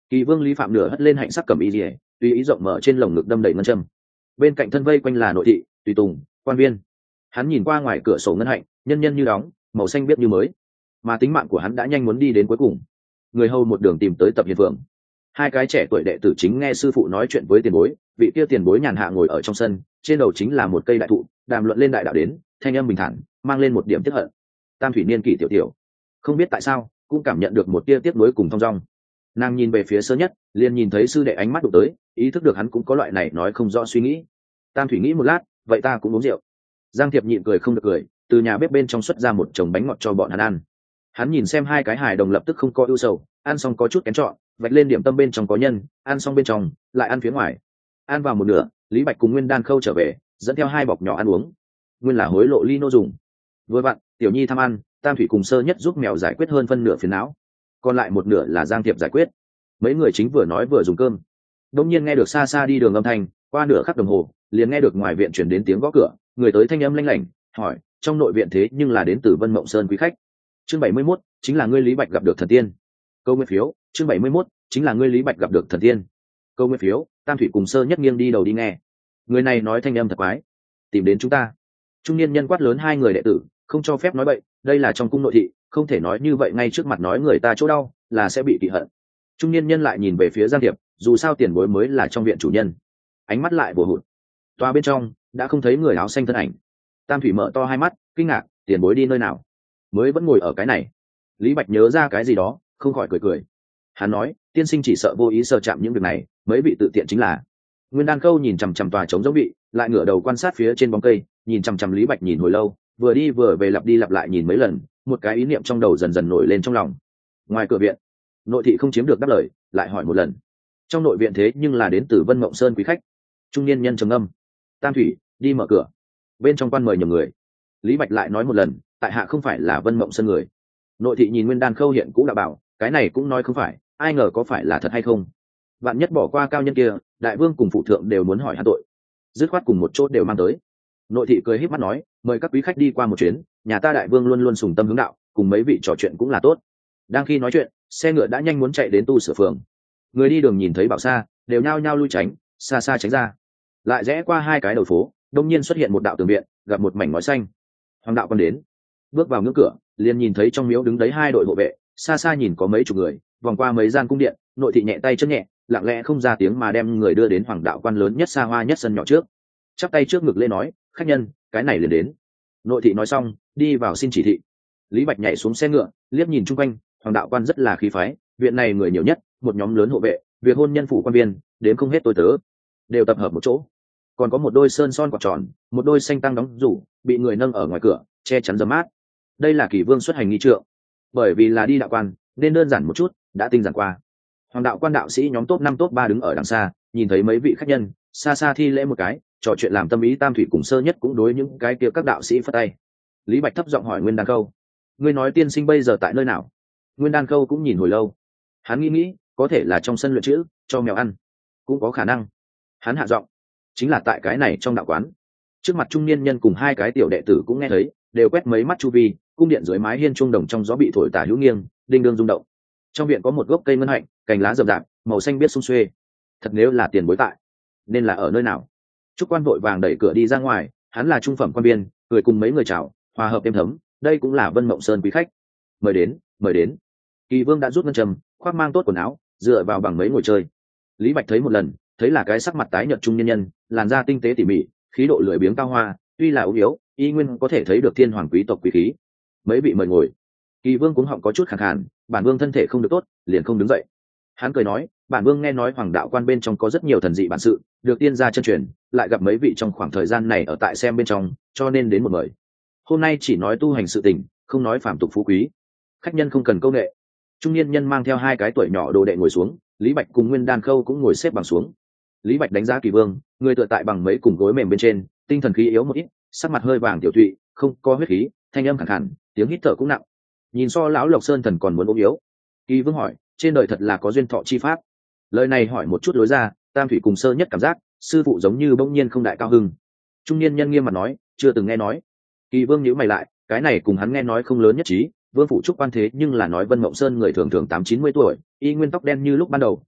Kỳ vương Lý Phạm nửa hất lên hạnh sắc cầm y dỉa, tùy ý rộng mở trên lồng ngực đâm đầy ngân châm. Bên cạnh thân vây quanh là nội thị, tùy tùng, quan viên. Hắn nhìn qua ngoài cửa sổ ngân hạnh, nhân nhân như đóng, màu xanh biếc như mới, mà tính mạng của hắn đã nhanh muốn đi đến cuối cùng. Người hầu một đường tìm tới Tập Hiền Phượng. Hai cái trẻ tuổi đệ tử chính nghe sư phụ nói chuyện với tiền bối, vị kia tiền bối nhàn hạ ngồi ở trong sân, trên đầu chính là một cây đại thụ, đàm luận lên đại đạo đến, thanh âm bình thản, mang lên một điểm tiếc hận. Tam thủy niên kỷ tiểu tiểu, không biết tại sao, cũng cảm nhận được một tia tiếc nuối cùng thong dong. Nàng nhìn về phía Sơ Nhất, liền nhìn thấy sư đệ ánh mắt đụng tới, ý thức được hắn cũng có loại này nói không rõ suy nghĩ. Tam thủy nghĩ một lát, vậy ta cũng uống rượu. Giang Thiệp nhịn cười không được cười, từ nhà bếp bên trong xuất ra một chồng bánh ngọt cho bọn hắn ăn. Hắn nhìn xem hai cái hài đồng lập tức không có ưu sầu, ăn xong có chút kén chọn, vạch lên điểm tâm bên trong có nhân, ăn xong bên trong lại ăn phía ngoài. Ăn vào một nửa, Lý Bạch cùng Nguyên Đan Khâu trở về, dẫn theo hai bọc nhỏ ăn uống. Nguyên là hối lộ Lino dùng. Vừa vặn, Tiểu Nhi tham ăn, Tam thủy cùng Sơ Nhất giúp mèo giải quyết hơn phân nửa phiền não, còn lại một nửa là Giang Thiệp giải quyết. Mấy người chính vừa nói vừa dùng cơm, đống nhiên nghe được xa xa đi đường âm thanh, qua nửa khắc đồng hồ, liền nghe được ngoài viện chuyển đến tiếng gõ cửa, người tới thanh âm lanh lảnh, hỏi, trong nội viện thế nhưng là đến từ Vân Mộng Sơn quý khách. Chương 71, chính là ngươi Lý Bạch gặp được thần tiên. Câu nguyên phiếu, chương 71, chính là ngươi Lý Bạch gặp được thần tiên. Câu nguyên phiếu, Tam thủy cùng Sơ Nhất nghiêng đi đầu đi nghe. Người này nói thanh âm thật quái, tìm đến chúng ta. Trung niên nhân quát lớn hai người đệ tử, không cho phép nói bậy, đây là trong cung nội thị, không thể nói như vậy ngay trước mặt nói người ta chỗ đau, là sẽ bị kỵ hận. Trung niên nhân lại nhìn về phía Giang Thiệp, dù sao tiền bối mới là trong viện chủ nhân. Ánh mắt lại bổ hụt. Toa bên trong đã không thấy người áo xanh thân ảnh. Tam thủy mở to hai mắt, kinh ngạc, tiền bối đi nơi nào? Mới vẫn ngồi ở cái này. Lý Bạch nhớ ra cái gì đó, không khỏi cười cười. Hắn nói, tiên sinh chỉ sợ vô ý sờ chạm những việc này, mấy vị tự tiện chính là. Nguyên Đan Khâu nhìn chằm chằm tòa trống giống bị, lại ngửa đầu quan sát phía trên bóng cây, nhìn chằm chằm Lý Bạch nhìn hồi lâu, vừa đi vừa về lặp đi lặp lại nhìn mấy lần, một cái ý niệm trong đầu dần dần nổi lên trong lòng. Ngoài cửa viện, nội thị không chiếm được đáp lời, lại hỏi một lần. Trong nội viện thế nhưng là đến từ Vân Mộng Sơn quý khách. Trung niên nhân trầm ngâm. Tam thủy, đi mở cửa. Bên trong quan mời nhiều người. Lý Bạch lại nói một lần, tại hạ không phải là Vân Mộng Sơn người. Nội thị nhìn Nguyên Đan Khâu hiện cũng đã bảo, cái này cũng nói không phải, ai ngờ có phải là thật hay không. Vạn nhất bỏ qua cao nhân kia, đại vương cùng phụ thượng đều muốn hỏi hắn tội, dứt khoát cùng một chỗ đều mang tới. Nội thị cười híp mắt nói, mời các quý khách đi qua một chuyến, nhà ta đại vương luôn luôn sùng tâm hướng đạo, cùng mấy vị trò chuyện cũng là tốt. Đang khi nói chuyện, xe ngựa đã nhanh muốn chạy đến Tu Sửa Phường. Người đi đường nhìn thấy Bảo Sa, đều nhao nhao lui tránh, xa xa tránh ra. Lại rẽ qua hai cái đầu phố, đông nhiên xuất hiện một đạo tường viện, gặp một mảnh ngói xanh. Hoàng đạo còn đến, bước vào ngưỡng cửa, liền nhìn thấy trong miếu đứng đấy hai đội hộ vệ, xa xa nhìn có mấy chục người, vòng qua mấy gian cung điện, nội thị nhẹ tay chân nhẹ, lặng lẽ không ra tiếng mà đem người đưa đến Hoàng đạo quan lớn nhất xa hoa nhất sân nhỏ trước. Chắp tay trước ngực lên nói, khách nhân, cái này liền đến. Nội thị nói xong, đi vào xin chỉ thị. Lý Bạch nhảy xuống xe ngựa, liếc nhìn chung quanh, Hoàng đạo quan rất là khí phái, viện này người nhiều nhất, một nhóm lớn hộ vệ, việc hôn nhân phủ quan viên, đến không hết tôi tớ, đều tập hợp một chỗ. Còn có một đôi sơn son quạt tròn, một đôi xanh tăng đóng rủ, bị người nâng ở ngoài cửa, che chắn gió mát. Đây là Kỷ Vương xuất hành nghi trượng, bởi vì là đi đạo quan, nên đơn giản một chút, đã tinh giản qua. Hoàng đạo quan đạo sĩ nhóm top 5 top 3 đứng ở đằng xa, nhìn thấy mấy vị khách nhân, xa xa thi lễ một cái, trò chuyện làm tâm ý. Tam thủy cùng Sơ Nhất cũng đối những cái kia các đạo sĩ phất tay. Lý Bạch thấp giọng hỏi Nguyên Đan Khâu, ngươi nói tiên sinh bây giờ tại nơi nào? Nguyên Đan Khâu cũng nhìn hồi lâu, hắn nghĩ, có thể là trong sân luyện chữ, cho mèo ăn, cũng có khả năng. Hắn hạ giọng, chính là tại cái này trong đạo quán. Trước mặt trung niên nhân cùng hai cái tiểu đệ tử cũng nghe thấy, đều quét mấy mắt chu vi, cung điện dưới mái hiên chuông đồng trong gió bị thổi tả hữu nghiêng, đinh đương rung động. Trong viện có một gốc cây ngân hạnh, cành lá rậm rạp, màu xanh biếc sum xuê. Thật nếu là tiền bối tại, nên là ở nơi nào? Trúc Quan vội vàng đẩy cửa đi ra ngoài, hắn là trung phẩm quan viên, cười cùng mấy người chào, hòa hợp êm thấm, đây cũng là Vân Mộng Sơn quý khách. Mời đến, mời đến. Kỳ Vương đã rút ngân trầm, khoác mang tốt quần áo, dựa vào bằng mấy ngồi chơi. Lý Bạch thấy một lần, thấy là cái sắc mặt tái nhợt trung nhân nhân, làn da tinh tế tỉ mỉ, khí độ lười biếng cao hoa, tuy là ốm yếu, y nguyên có thể thấy được thiên hoàng quý tộc quý khí. Mấy vị mời ngồi. Kỳ Vương cuống họng có chút khàn khàn, bản vương thân thể không được tốt, liền không đứng dậy. Hắn cười nói, bản vương nghe nói Hoàng đạo quan bên trong có rất nhiều thần dị bản sự, được tiên gia chân truyền, lại gặp mấy vị trong khoảng thời gian này ở tại xem bên trong, cho nên đến một mời. Hôm nay chỉ nói tu hành sự tình, không nói phàm tục phú quý. Khách nhân không cần câu nệ. Trung niên nhân mang theo hai cái tuổi nhỏ đồ đệ ngồi xuống, Lý Bạch cùng Nguyên Đan Khâu cũng ngồi xếp bằng xuống. Lý Bạch đánh giá Kỳ Vương, người tựa tại bằng mấy cùng gối mềm bên trên, tinh thần khí yếu một ít, sắc mặt hơi vàng tiểu thụy, không có huyết khí, thanh âm khàn khàn, tiếng hít thở cũng nặng. Nhìn so lão Lộc Sơn thần còn muốn ốm yếu. Kỳ Vương hỏi, trên đời thật là có duyên thọ chi pháp? Lời này hỏi một chút lối ra, Tam thủy cùng Sơ Nhất cảm giác sư phụ giống như bỗng nhiên không đại cao hưng. Trung niên nhân nghiêm mặt nói, chưa từng nghe nói. Kỳ Vương nhíu mày lại, cái này cùng hắn nghe nói không lớn nhất trí. Vương phủ Trúc Quan thế nhưng là nói Vân Mộng Sơn người thường thường 8-90 tuổi, y nguyên tóc đen như lúc ban đầu,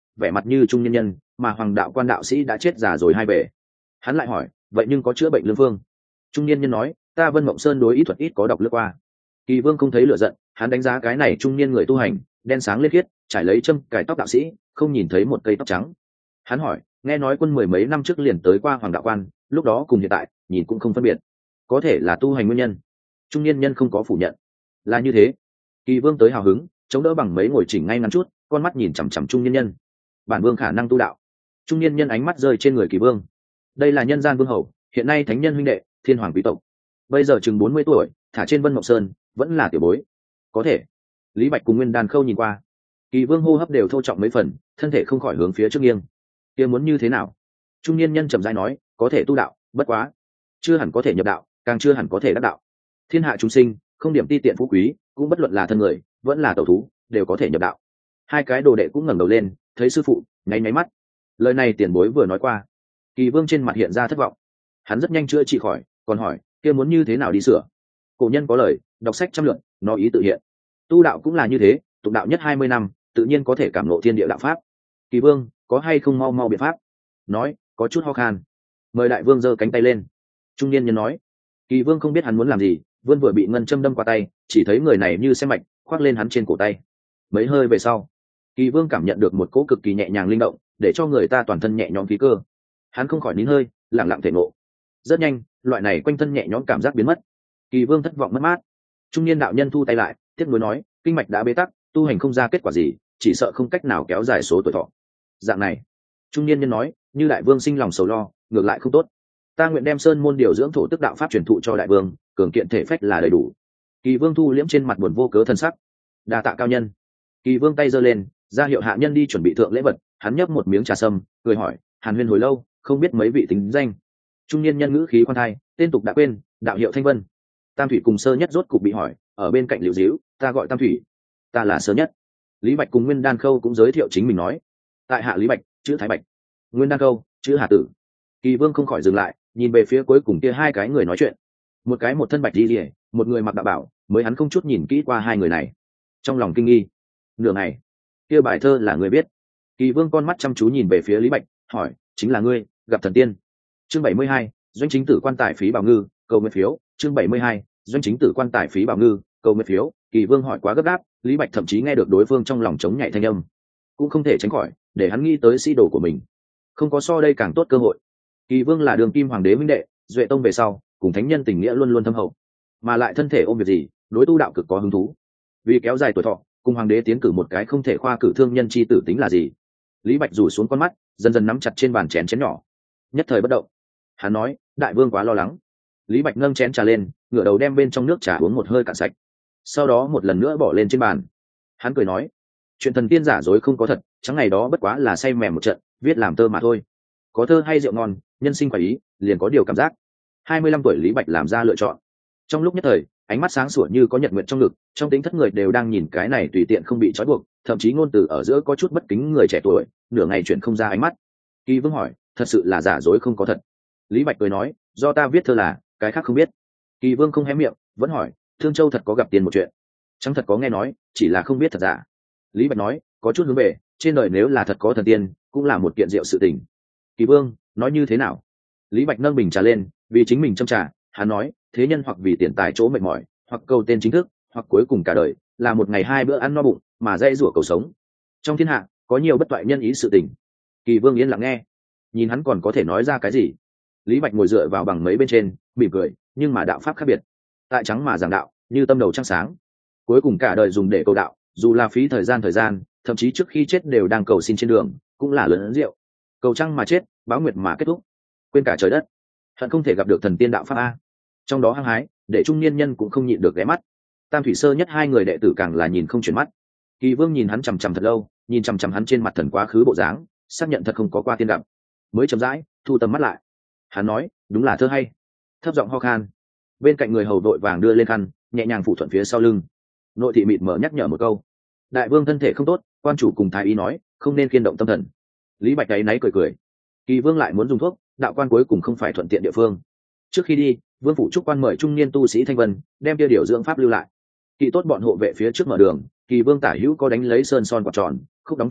vẻ mặt như trung nhân nhân, mà Hoàng đạo quan đạo sĩ đã chết già rồi hai bể. Hắn lại hỏi, vậy nhưng có chữa bệnh lương phương? Trung niên nhân nói, ta Vân Mộng Sơn đối ý thuật ít có đọc lướt qua. Kỳ Vương không thấy lửa giận, hắn đánh giá cái này trung niên người tu hành, đen sáng lên khiết, trải lấy châm cài tóc đạo sĩ, không nhìn thấy một cây tóc trắng. Hắn hỏi, nghe nói quân mười mấy năm trước liền tới qua Hoàng đạo quan, lúc đó cùng hiện tại nhìn cũng không phân biệt, có thể là tu hành nguyên nhân. Trung niên nhân không có phủ nhận. Là như thế. Kỳ Vương tới hào hứng, chống đỡ bằng mấy ngồi chỉnh ngay ngắn chút, con mắt nhìn chằm chằm trung niên nhân. Bản vương khả năng tu đạo. Trung niên nhân ánh mắt rơi trên người Kỳ Vương. Đây là nhân gian vương hầu, hiện nay thánh nhân huynh đệ, thiên hoàng quý tộc, bây giờ chừng 40 tuổi, thả trên Vân Mộng Sơn vẫn là tiểu bối. Có thể. Lý Bạch cùng Nguyên Đan Khâu nhìn qua. Kỳ Vương hô hấp đều thô trọng mấy phần, thân thể không khỏi hướng phía trước nghiêng. Kia muốn như thế nào? Trung niên nhân trầm rãi nói, có thể tu đạo, bất quá chưa hẳn có thể nhập đạo, càng chưa hẳn có thể đắc đạo. Thiên hạ chúng sinh, không điểm ti tiện phú quý, cũng bất luận là thân người vẫn là tẩu thú, đều có thể nhập đạo. Hai cái đồ đệ cũng ngẩng đầu lên, thấy sư phụ, nháy nháy mắt. Lời này tiền bối vừa nói qua. Kỳ Vương trên mặt hiện ra thất vọng. Hắn rất nhanh chữa trị khỏi, còn hỏi, kia muốn như thế nào đi sửa? Cổ nhân có lời, đọc sách trăm lượt, nó ý tự hiện. Tu đạo cũng là như thế, tụng đạo nhất 20 năm, tự nhiên có thể cảm ngộ thiên địa đạo pháp. Kỳ Vương, có hay không mau mau biện pháp? Nói, có chút ho khan. Mời đại vương giơ cánh tay lên. Trung niên nhân nói. Kỳ Vương không biết hắn muốn làm gì, vươn vừa bị ngân châm đâm qua tay, chỉ thấy người này như xe mạch khoác lên hắn trên cổ tay. Mấy hơi về sau, Kỳ Vương cảm nhận được một cỗ cực kỳ nhẹ nhàng linh động, để cho người ta toàn thân nhẹ nhõm khí cơ. Hắn không khỏi nín hơi, lặng lặng thể ngộ. Rất nhanh, loại này quanh thân nhẹ nhõm cảm giác biến mất. Kỳ Vương thất vọng mất mát. Trung niên đạo nhân thu tay lại, tiếc nuối nói, kinh mạch đã bế tắc, tu hành không ra kết quả gì, chỉ sợ không cách nào kéo dài số tuổi thọ. Dạng này, trung niên nhân nói, như đại vương sinh lòng sầu lo, ngược lại không tốt. Ta nguyện đem sơn môn điều dưỡng thổ tức đạo pháp truyền thụ cho đại vương, cường kiện thể phách là đầy đủ. Kỳ Vương thu liễm trên mặt buồn vô cớ thân sắc. Đa tạ cao nhân. Kỳ Vương tay giơ lên, ra hiệu hạ nhân đi chuẩn bị thượng lễ vật. Hắn nhấp một miếng trà sâm, cười hỏi, hàn huyên hồi lâu, không biết mấy vị tính danh? Trung niên nhân ngữ khí khoan thai, tên tục đã quên, đạo hiệu Thanh Vân. Tam Thủy cùng Sơ Nhất rốt cục bị hỏi, ở bên cạnh Liễu Díu, ta gọi Tam Thủy. Ta là Sơ Nhất. Lý Bạch cùng Nguyên Đan Khâu cũng giới thiệu chính mình nói. Tại hạ Lý Bạch, chữ Thái Bạch. Nguyên Đan Khâu, chữ Hà Tử. Kỳ Vương không khỏi dừng lại, nhìn về phía cuối cùng kia hai cái người nói chuyện. Một cái một thân bạch đi lìa, một người mặc đạo bảo, mới hắn không chút nhìn kỹ qua hai người này. Trong lòng kinh nghi. Nửa ngày, kia bài thơ là người biết. Kỳ Vương con mắt chăm chú nhìn về phía Lý Bạch, hỏi, chính là ngươi, gặp thần tiên. Chương 72, doanh chính tử quan tài phí bảo ngư, cầu nguyện phiếu. Chương 72, doanh chính tử quan tài phí bảo ngư, cầu nguyện phiếu. Kỳ Vương hỏi quá gấp gáp, Lý Bạch thậm chí nghe được đối phương trong lòng chống nhảy thanh âm, cũng không thể tránh khỏi để hắn nghĩ tới sĩ đồ của mình. Không có so đây càng tốt cơ hội. Kỳ Vương là đường kim hoàng đế minh đệ, duệ tông về sau, cùng thánh nhân tình nghĩa luôn luôn thâm hậu, mà lại thân thể ôm việc gì, đối tu đạo cực có hứng thú. Vì kéo dài tuổi thọ, cùng hoàng đế tiến cử một cái không thể khoa cử thương nhân chi tử tính là gì? Lý Bạch rủ xuống con mắt, dần dần nắm chặt trên bàn chén chén nhỏ, nhất thời bất động. Hắn nói, đại vương quá lo lắng. Lý Bạch nâng chén trà lên, ngửa đầu đem bên trong nước trà uống một hơi cạn sạch, sau đó một lần nữa bỏ lên trên bàn. Hắn cười nói, chuyện thần tiên giả dối không có thật, chẳng ngày đó bất quá là say mèm một trận, viết làm thơ mà thôi. Có thơ hay rượu ngon, nhân sinh phải ý, liền có điều cảm giác. 25 tuổi Lý Bạch làm ra lựa chọn. Trong lúc nhất thời, ánh mắt sáng sủa như có nhật nguyện trong ngực, trong tính thất người đều đang nhìn cái này tùy tiện không bị trói buộc, thậm chí ngôn từ ở giữa có chút bất kính người trẻ tuổi, nửa ngày chuyển không ra ánh mắt. Kỳ Vương hỏi, thật sự là giả dối không có thật? Lý Bạch cười nói, do ta viết thơ là, cái khác không biết. Kỳ Vương không hé miệng, vẫn hỏi, Thương Châu thật có gặp tiền một chuyện? Chẳng thật có nghe nói, chỉ là không biết thật giả. Lý Bạch nói, có chút hướng về, trên đời nếu là thật có thần tiên, cũng là một kiện diệu sự tình. Kỳ Vương, nói như thế nào? Lý Bạch nâng bình trà lên, vì chính mình châm trà. Hắn nói, thế nhân hoặc vì tiền tài chỗ mệt mỏi, hoặc cầu tên chính thức, hoặc cuối cùng cả đời là một ngày hai bữa ăn no bụng, mà dây rủa cầu sống. Trong thiên hạ có nhiều bất toại nhân ý sự tình. Kỳ Vương yên lặng nghe, nhìn hắn còn có thể nói ra cái gì. Lý Bạch ngồi dựa vào bằng mấy bên trên, mỉm cười, nhưng mà đạo pháp khác biệt. Tại trắng mà giảng đạo, như tâm đầu trăng sáng. Cuối cùng cả đời dùng để cầu đạo, dù là phí thời gian, thậm chí trước khi chết đều đang cầu xin trên đường, cũng là lớn rượu. Cầu trăng mà chết, báo nguyệt mà kết thúc, quên cả trời đất, hận không thể gặp được thần tiên đạo pháp a. Trong đó hăng hái, để trung niên nhân cũng không nhịn được ghé mắt. Tam Thủy Sơ Nhất hai người đệ tử càng là nhìn không chuyển mắt. Kỳ Vương nhìn hắn chằm chằm thật lâu, nhìn chằm chằm hắn trên mặt thần quá khứ bộ dáng, xác nhận thật không có qua tiên gặp, mới chậm rãi thu tầm mắt lại. Hắn nói, đúng là thơ hay. Thấp giọng ho khan. Bên cạnh người hầu đội vàng đưa lên khăn, nhẹ nhàng phủ thuận phía sau lưng. Nội thị mịt mở nhắc nhở một câu, đại vương thân thể không tốt, quan chủ cùng thái y nói không nên kiên động tâm thần. Lý Bạch ấy náy cười cười. Kỳ Vương lại muốn dùng thuốc, đạo quan cuối cùng không phải thuận tiện địa phương. Trước khi đi, Vương phủ trúc quan mời trung niên tu sĩ Thanh Vân đem kia điều dưỡng pháp lưu lại. Kỵ tốt bọn hộ vệ phía trước mở đường. Kỳ Vương tả hữu có đánh lấy sơn son quạt tròn, khúc đóng thị nữ,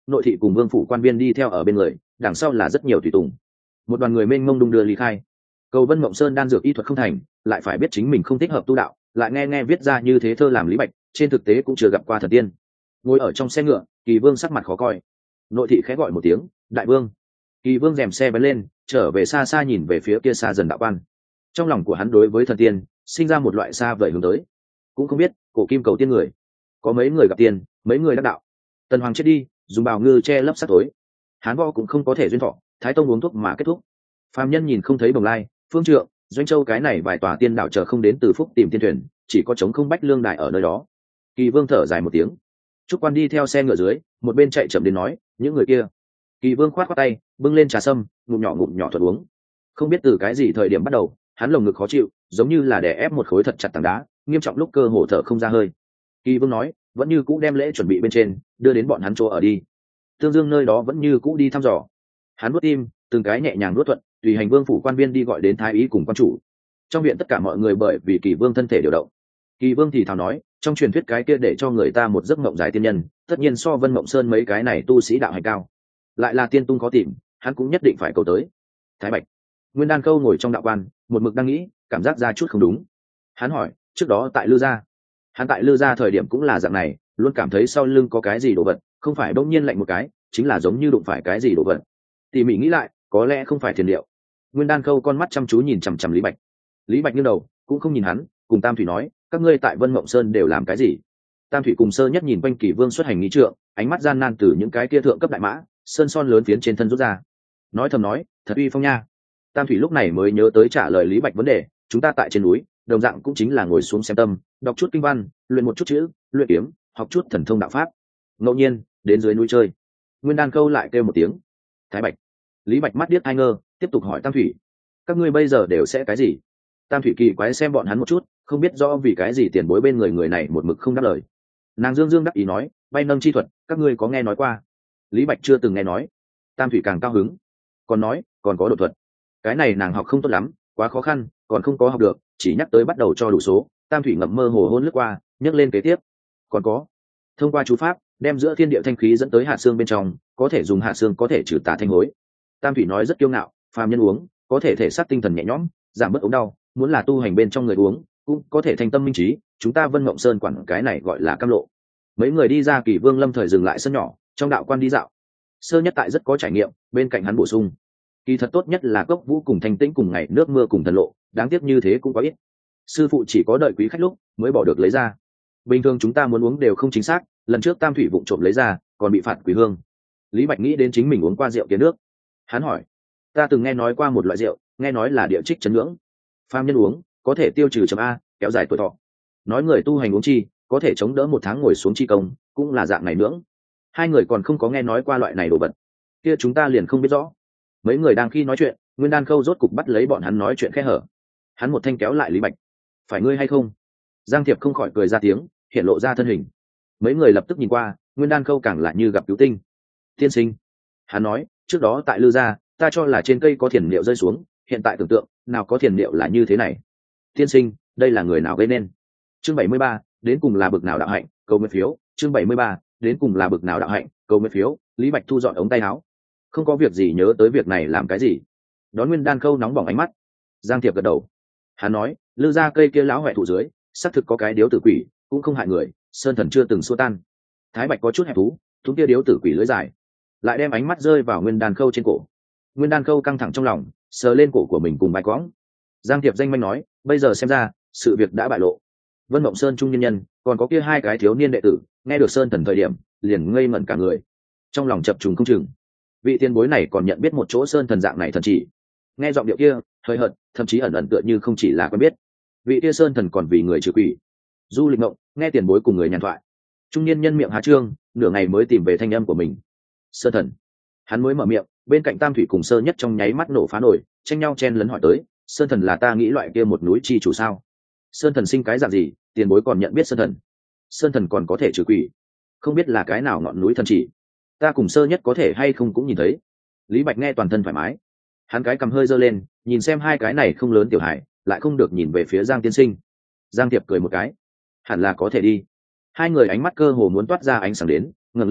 nội thị cùng vương phủ quan viên đi theo ở bên người, đằng sau là rất nhiều tùy tùng. Một đoàn người mênh mông đung đưa ly khai. Cầu Vân Mộng Sơn đan dược y thuật không thành, lại phải biết chính mình không thích hợp tu đạo, lại nghe nghe viết ra như thế thơ làm Lý Bạch, trên thực tế cũng chưa gặp qua thần tiên. Ngồi ở trong xe ngựa, Kỳ Vương sắc mặt khó coi. Nội thị khẽ gọi một tiếng, đại vương. Kỳ Vương rèm xe bén lên, trở về xa xa nhìn về phía kia xa dần đạo quan. Trong lòng của hắn đối với thần tiên sinh ra một loại xa vời hướng tới. Cũng không biết cổ kim cầu tiên người, có mấy người gặp tiên, mấy người đắc đạo. Tần Hoàng chết đi, dùng bào ngư che lấp sát tối. Hán võ cũng không có thể duyên thọ, Thái Tông uống thuốc mà kết thúc. Phàm nhân nhìn không thấy Bồng Lai, Phương Trượng, Doanh Châu cái này vài tòa tiên đảo chờ không đến từ phúc tìm tiên thuyền, chỉ có trống không bách lương đại ở nơi đó. Kỳ Vương thở dài một tiếng. Trúc Quan đi theo xe ngựa dưới, một bên chạy chậm đến nói, những người kia. Kỳ Vương khoát khoát tay, bưng lên trà sâm, ngụm nhỏ thuận uống. Không biết từ cái gì thời điểm bắt đầu, hắn lồng ngực khó chịu, giống như là đè ép một khối thật chặt tảng đá, nghiêm trọng lúc cơ hồ thở không ra hơi. Kỳ Vương nói, vẫn như cũ đem lễ chuẩn bị bên trên, đưa đến bọn hắn chỗ ở đi. Tương Dương nơi đó vẫn như cũ đi thăm dò. Hắn nuốt tim, từng cái nhẹ nhàng nuốt thuận, tùy hành vương phủ quan viên đi gọi đến thái úy cùng quan chủ. Trong viện tất cả mọi người bởi vì Kỳ Vương thân thể điều động. Kỳ Vương thì thào nói, trong truyền thuyết cái kia để cho người ta một giấc mộng dài tiên nhân, tất nhiên so Vân Mộng Sơn mấy cái này tu sĩ đạo hành cao, lại là tiên tung khó tìm, hắn cũng nhất định phải cầu tới. Thái Bạch, Nguyên Đan Câu ngồi trong đạo quan, một mực đang nghĩ, cảm giác ra chút không đúng. Hắn hỏi, trước đó tại Lư gia, hắn tại Lư gia thời điểm cũng là dạng này, luôn cảm thấy sau lưng có cái gì đồ vật, không phải bỗng nhiên lạnh một cái, chính là giống như đụng phải cái gì đồ vật. Tỉ mỉ nghĩ lại, có lẽ không phải thiền điệu. Nguyên Đan Câu con mắt chăm chú nhìn chằm chằm Lý Bạch. Lý Bạch nghiêng đầu, cũng không nhìn hắn, cùng Tam Thủy nói, các ngươi tại Vân Mộng Sơn đều làm cái gì? Tam Thủy cùng Sơ Nhất nhìn quanh Kỳ Vương xuất hành nghi trượng, ánh mắt gian nan từ những cái kia thượng cấp đại mã, sơn son lớn phiến trên thân rút ra. Nói thầm nói, thật uy phong nha. Tam Thủy lúc này mới nhớ tới trả lời Lý Bạch vấn đề, chúng ta tại trên núi, đồng dạng cũng chính là ngồi xuống xem tâm, đọc chút kinh văn, luyện một chút chữ, luyện kiếm, học chút thần thông đạo pháp. Ngẫu nhiên, đến dưới núi chơi. Nguyên Đan Câu lại kêu một tiếng. Thái Bạch. Lý Bạch mắt điếc hai ngơ, tiếp tục hỏi Tam Thủy, các ngươi bây giờ đều sẽ cái gì? Tam Thủy kỳ quái xem bọn hắn một chút, không biết rõ vì cái gì tiền bối bên người này một mực không đáp lời. Nàng dương dương đắc ý nói, bay nâng chi thuật, các ngươi có nghe nói qua? Lý Bạch chưa từng nghe nói. Tam Thủy càng cao hứng, còn nói, còn có đột thuật. Cái này nàng học không tốt lắm, quá khó khăn, còn không có học được, chỉ nhắc tới bắt đầu cho đủ số. Tam Thủy ngậm mơ hồ hôn lướt qua, nhấc lên kế tiếp. Còn có, thông qua chú pháp, đem giữa thiên địa thanh khí dẫn tới hạ xương bên trong, có thể dùng hạ xương có thể trừ tà thanh hối. Tam Thủy nói rất kiêu ngạo, phàm nhân uống, có thể thể xác tinh thần nhẹ nhõm, giảm bớt ốm đau, muốn là tu hành bên trong người uống, cũng có thể thành tâm minh trí. Chúng ta Vân Mộng Sơn quản cái này gọi là cam lộ. Mấy người đi ra Kỳ Vương lâm thời dừng lại sân nhỏ, trong đạo quan đi dạo. Sơ Nhất tại rất có trải nghiệm, bên cạnh hắn bổ sung, kỳ thật tốt nhất là cốc vũ cùng thanh tĩnh cùng ngày nước mưa cùng thần lộ, đáng tiếc như thế cũng có ít. Sư phụ chỉ có đợi quý khách lúc mới bỏ được lấy ra. Bình thường chúng ta muốn uống đều không chính xác, lần trước Tam Thủy vụng trộm lấy ra, còn bị phạt quý hương. Lý Bạch nghĩ đến chính mình uống qua rượu kiến nước. Hắn hỏi, ta từng nghe nói qua một loại rượu, nghe nói là địa trích chấn ngưỡng, phàm nhân uống có thể tiêu trừ a, kéo dài tuổi thọ. Nói người tu hành uống chi, có thể chống đỡ một tháng ngồi xuống chi công, cũng là dạng này nướng. Hai người còn không có nghe nói qua loại này đồ vật, kia chúng ta liền không biết rõ. Mấy người đang khi nói chuyện, Nguyên Đan Khâu rốt cục bắt lấy bọn hắn nói chuyện khe hở. Hắn một thanh kéo lại Lý Bạch, phải ngươi hay không? Giang Thiệp không khỏi cười ra tiếng, hiện lộ ra thân hình. Mấy người lập tức nhìn qua, Nguyên Đan Khâu càng lại như gặp cứu tinh. Tiên sinh, hắn nói, trước đó tại Lư gia, ta cho là trên cây có thiền liệu rơi xuống, hiện tại tưởng tượng, nào có thiền liệu là như thế này. Tiên sinh, đây là người nào gây nên? Chương 73, đến cùng là bực nào đạo hạnh, cầu nguyện phiếu. Chương 73, đến cùng là bực nào đạo hạnh, cầu nguyện phiếu. Lý Bạch thu dọn ống tay áo, không có việc gì nhớ tới việc này làm cái gì. Đón Nguyên Đan Khâu nóng bỏng ánh mắt. Giang Thiệp gật đầu. Hắn nói, Lư gia cây kia lão hoại thụ dưới, xác thực có cái điếu tử quỷ, cũng không hại người, sơn thần chưa từng xua tan. Thái Bạch có chút hẹp thú, chúng kia điếu tử quỷ lưỡi dài, lại đem ánh mắt rơi vào Nguyên Đan Khâu trên cổ. Nguyên Đan Khâu căng thẳng trong lòng, sờ lên cổ của mình cùng bài quõng. Giang Thiệp danh manh nói, bây giờ xem ra sự việc đã bại lộ. Vân Mộng Sơn trung nhân nhân, còn có kia hai cái thiếu niên đệ tử, nghe được sơn thần thời điểm, liền ngây ngẩn cả người, trong lòng chập trùng không chừng. Vị tiền bối này còn nhận biết một chỗ sơn thần dạng này thần chỉ. Nghe giọng điệu kia, hơi hận, thậm chí ẩn ẩn tựa như không chỉ là quen biết. Vị kia sơn thần còn vì người trừ quỷ. Du Lịch Ngộng nghe tiền bối cùng người nhàn thoại, trung niên nhân miệng há trương, nửa ngày mới tìm về thanh âm của mình. Sơn thần. Hắn mới mở miệng, bên cạnh Tam Thủy cùng Sơ Nhất trong nháy mắt nổ phá nổi, tranh nhau chen lấn hỏi tới, sơn thần là ta nghĩ loại kia một núi chi chủ sao? Sơn thần sinh cái dạng gì, tiền bối còn nhận biết sơn thần? Sơn thần còn có thể trừ quỷ, không biết là cái nào ngọn núi thần chỉ, ta cùng Sơ Nhất có thể hay không cũng nhìn thấy. Lý Bạch nghe toàn thân thoải mái, hắn cái cầm hơi giơ lên, nhìn xem hai cái này không lớn tiểu hải, lại không được nhìn về phía Giang tiên sinh. Giang Tiệp cười một cái, hẳn là có thể đi. Hai người ánh mắt cơ hồ muốn toát ra ánh sáng đến, ngẩng lên đầu,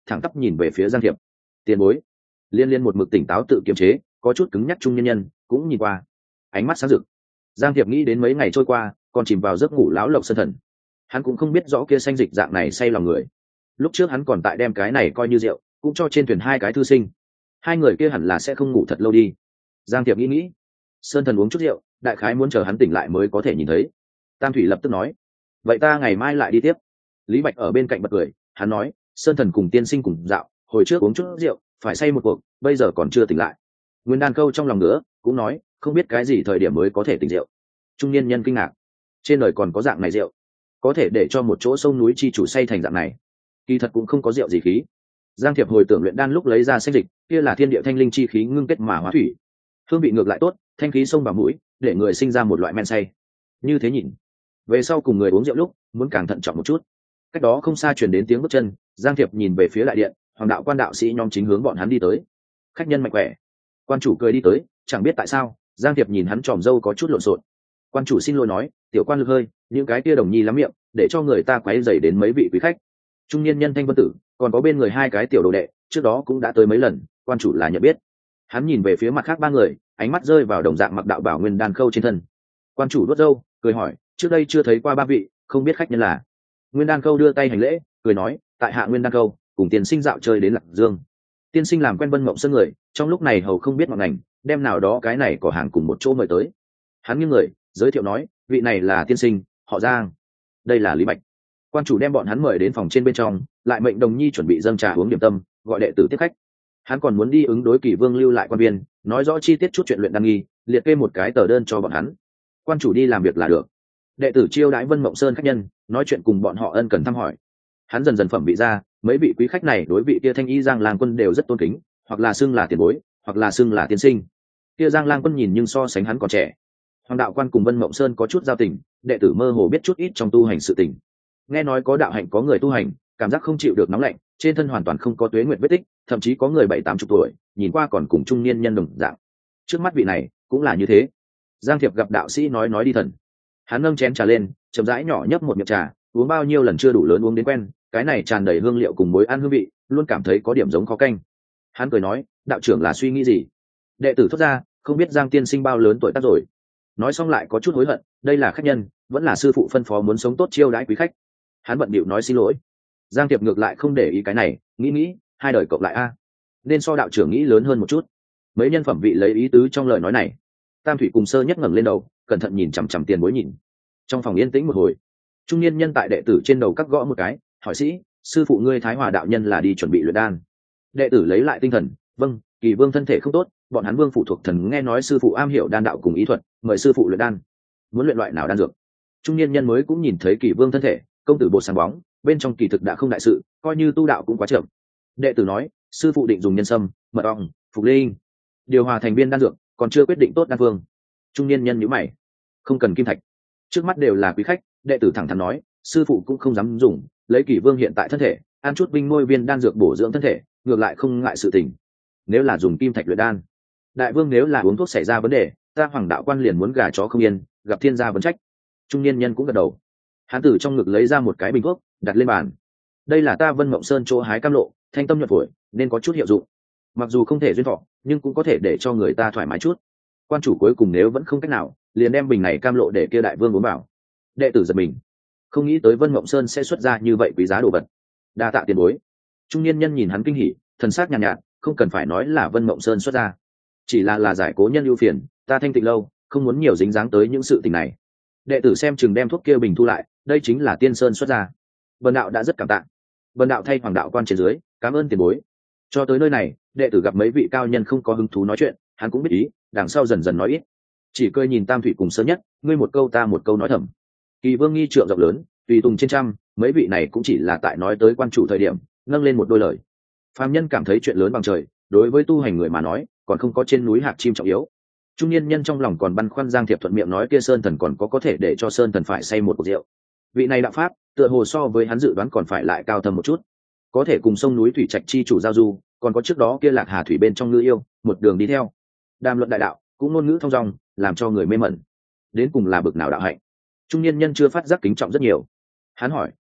thẳng tắp nhìn về phía Giang Thiệp. Tiền bối. Liên liên một mực tỉnh táo tự kiềm chế, có chút cứng nhắc trung nhân nhân cũng nhìn qua, ánh mắt sáng rực. Giang Thiệp nghĩ đến mấy ngày trôi qua còn chìm vào giấc ngủ lão lộc sơn thần, hắn cũng không biết rõ kia xanh dịch dạng này say lòng người. Lúc trước hắn còn tại đem cái này coi như rượu cũng cho trên thuyền hai cái thư sinh, hai người kia hẳn là sẽ không ngủ thật lâu đi. Giang Thiệp nghĩ sơn thần uống chút rượu đại khái muốn chờ hắn tỉnh lại mới có thể nhìn thấy. Tam Thủy lập tức nói, vậy ta ngày mai lại đi tiếp. Lý Bạch ở bên cạnh bật cười, hắn nói, sơn thần cùng tiên sinh cùng dạo, hồi trước uống chút rượu phải say một cuộc, bây giờ còn chưa tỉnh lại. Nguyên Đan Câu trong lòng nữa cũng nói, không biết cái gì thời điểm mới có thể tỉnh rượu. Trung niên nhân kinh ngạc, trên đời còn có dạng này rượu, có thể để cho một chỗ sông núi chi chủ say thành dạng này. Kỳ thật cũng không có rượu gì khí. Giang Thiệp hồi tưởng luyện đan lúc lấy ra sách dịch, kia là thiên địa thanh linh chi khí ngưng kết mà hóa thủy, hương vị ngược lại tốt, thanh khí xông vào mũi, để người sinh ra một loại men say. Như thế nhìn, về sau cùng người uống rượu lúc muốn càng thận trọng một chút. Cách đó không xa truyền đến tiếng bước chân, Giang Thiệp nhìn về phía đại điện, hoàng đạo quan đạo sĩ nhóm chính hướng bọn hắn đi tới. Khách nhân mạnh khỏe. Quan chủ cười đi tới, chẳng biết tại sao Giang Thiệp nhìn hắn tròm râu có chút lộn xộn. Quan chủ xin lỗi nói, tiểu quan lực hơi, những cái kia đồng nhi lắm miệng, để cho người ta quấy rầy đến mấy vị quý khách. Trung niên nhân Thanh Vân Tử còn có bên người hai cái tiểu đồ đệ, trước đó cũng đã tới mấy lần, quan chủ là nhận biết. Hắn nhìn về phía mặt khác ba người, ánh mắt rơi vào đồng dạng mặc đạo bảo Nguyên Đan Khâu trên thân. Quan chủ đuốt râu cười hỏi, trước đây chưa thấy qua ba vị, không biết khách nhân là. Nguyên Đan Khâu đưa tay hành lễ, cười nói, tại hạ Nguyên Đan Khâu cùng tiên sinh dạo chơi đến Lạc Dương. Tiên sinh làm quen Vân Mộng Sơn người, trong lúc này hầu không biết ngọn ngành, đem nào đó cái này có hàng cùng một chỗ mời tới. Hắn nghiêng người giới thiệu nói, vị này là tiên sinh họ Giang, đây là Lý Bạch. Quan chủ đem bọn hắn mời đến phòng trên bên trong, lại mệnh đồng nhi chuẩn bị dâng trà uống điểm tâm, gọi đệ tử tiếp khách. Hắn còn muốn đi ứng đối Kỳ Vương lưu lại quan viên, nói rõ chi tiết chút chuyện luyện đan nghi, liệt kê một cái tờ đơn cho bọn hắn. Quan chủ đi làm việc là được. Đệ tử chiêu đãi Vân Mộng Sơn khách nhân, nói chuyện cùng bọn họ ân cần thăm hỏi. Hắn dần dần phẩm vị ra, mấy vị quý khách này đối vị kia Thanh Y Giang Lang Quân đều rất tôn kính, hoặc là xưng là tiền bối, hoặc là xưng là tiên sinh. Kia Giang Lang Quân nhìn nhưng so sánh hắn còn trẻ. Hoàng đạo quan cùng Vân Mộng Sơn có chút giao tình, đệ tử mơ hồ biết chút ít trong tu hành sự tình. Nghe nói có đạo hạnh có người tu hành, cảm giác không chịu được nóng lạnh, trên thân hoàn toàn không có tuế nguyệt vết tích, thậm chí có người 70-80 tuổi, nhìn qua còn cùng trung niên nhân đồng dạng. Trước mắt vị này cũng là như thế. Giang Thiệp gặp đạo sĩ nói đi thần. Hắn nâng chén trà lên, chậm rãi nhỏ nhấp một miệng trà, uống bao nhiêu lần chưa đủ lớn uống đến quen, cái này tràn đầy hương liệu cùng mối ăn hương vị, luôn cảm thấy có điểm giống khó canh. Hắn cười nói, đạo trưởng là suy nghĩ gì? Đệ tử thốt ra, không biết Giang tiên sinh bao lớn tuổi tác rồi. Nói xong lại có chút hối hận, đây là khách nhân, vẫn là sư phụ phân phó muốn sống tốt chiêu đãi quý khách. Hắn bận bịu nói xin lỗi. Giang Tiệp ngược lại không để ý cái này, nghĩ hai đời cộng lại a, nên so đạo trưởng nghĩ lớn hơn một chút. Mấy nhân phẩm vị lấy ý tứ trong lời nói này. Tam Thủy cùng Sơ Nhất ngẩng lên đầu, cẩn thận nhìn chằm chằm Tiền Bối nhìn. Trong phòng yên tĩnh một hồi, trung niên nhân tại đệ tử trên đầu cắt gõ một cái, hỏi sĩ, sư phụ ngươi Thái Hòa đạo nhân là đi chuẩn bị luyện đan. Đệ tử lấy lại tinh thần, vâng, Kỳ Vương thân thể không tốt, bọn hắn Vương phụ thuộc thần nghe nói sư phụ am hiểu đan đạo cùng ý thuật, mời sư phụ luyện đan. Muốn luyện loại nào đan dược? Trung niên nhân mới cũng nhìn thấy Kỳ Vương thân thể, công tử bột sáng bóng, bên trong kỳ thực đã không đại sự, coi như tu đạo cũng quá chậm. Đệ tử nói, sư phụ định dùng nhân sâm, mật ong, phục linh, điều hòa thành viên đan dược, còn chưa quyết định tốt đan phương. Trung niên nhân nhíu mày, không cần kim thạch, trước mắt đều là quý khách. Đệ tử thẳng thắn nói, sư phụ cũng không dám dùng, lấy Kỳ Vương hiện tại thân thể, ăn chút binh môi viên đan dược bổ dưỡng thân thể, ngược lại không ngại sự tình. Nếu là dùng kim thạch luyện đan, đại vương nếu là uống thuốc xảy ra vấn đề, ta Hoàng đạo quan liền muốn gà chó không yên, gặp thiên gia vấn trách. Trung niên nhân cũng gật đầu. Hắn từ trong ngực lấy ra một cái bình thuốc, đặt lên bàn. Đây là ta Vân Mộng Sơn chỗ hái cam lộ, thanh tâm nhuận phổi, nên có chút hiệu dụng. Mặc dù không thể duyên thọ, nhưng cũng có thể để cho người ta thoải mái chút. Quan chủ cuối cùng nếu vẫn không cách nào, liền đem bình này cam lộ để kia đại vương uống vào. Đệ tử giật mình, không nghĩ tới Vân Mộng Sơn sẽ xuất ra như vậy quý giá đồ vật. Đa tạ tiền bối. Trung niên nhân nhìn hắn kinh hỉ, thần sắc nhàn nhạt, không cần phải nói là Vân Mộng Sơn xuất ra, chỉ là giải cố nhân ưu phiền, ta thanh tịnh lâu, không muốn nhiều dính dáng tới những sự tình này. Đệ tử xem chừng đem thuốc kia bình thu lại, đây chính là tiên sơn xuất ra. Vân đạo đã rất cảm tạ. Vân đạo thay Hoàng đạo quan trên dưới, cảm ơn tiền bối. Cho tới nơi này, đệ tử gặp mấy vị cao nhân không có hứng thú nói chuyện, hắn cũng biết ý, đằng sau dần dần nói ít, chỉ cười nhìn Tam Thủy cùng Sơ Nhất, ngươi một câu ta một câu nói thầm. Kỳ Vương nghi trượng rộng lớn, tùy tùng trên trăm, mấy vị này cũng chỉ là tại nói tới quan chủ thời điểm, nâng lên một đôi lời. Phàm nhân cảm thấy chuyện lớn bằng trời, đối với tu hành người mà nói, còn không có trên núi hạt chim trọng yếu. Trung niên nhân trong lòng còn băn khoăn, Giang Thiệp thuận miệng nói kia Sơn Thần còn có thể để cho Sơn Thần phải say một cuộc rượu. Vị này đạo pháp, tựa hồ so với hắn dự đoán còn phải lại cao thâm một chút, có thể cùng sông núi thủy trạch chi chủ giao du, còn có trước đó kia Lạc Hà thủy bên trong ngư yêu, một đường đi theo, đàm luận đại đạo, cũng ngôn ngữ thông dong, làm cho người mê mẩn. Đến cùng là bực nào đạo hạnh? Trung niên nhân chưa phát giác kính trọng rất nhiều. Hắn hỏi,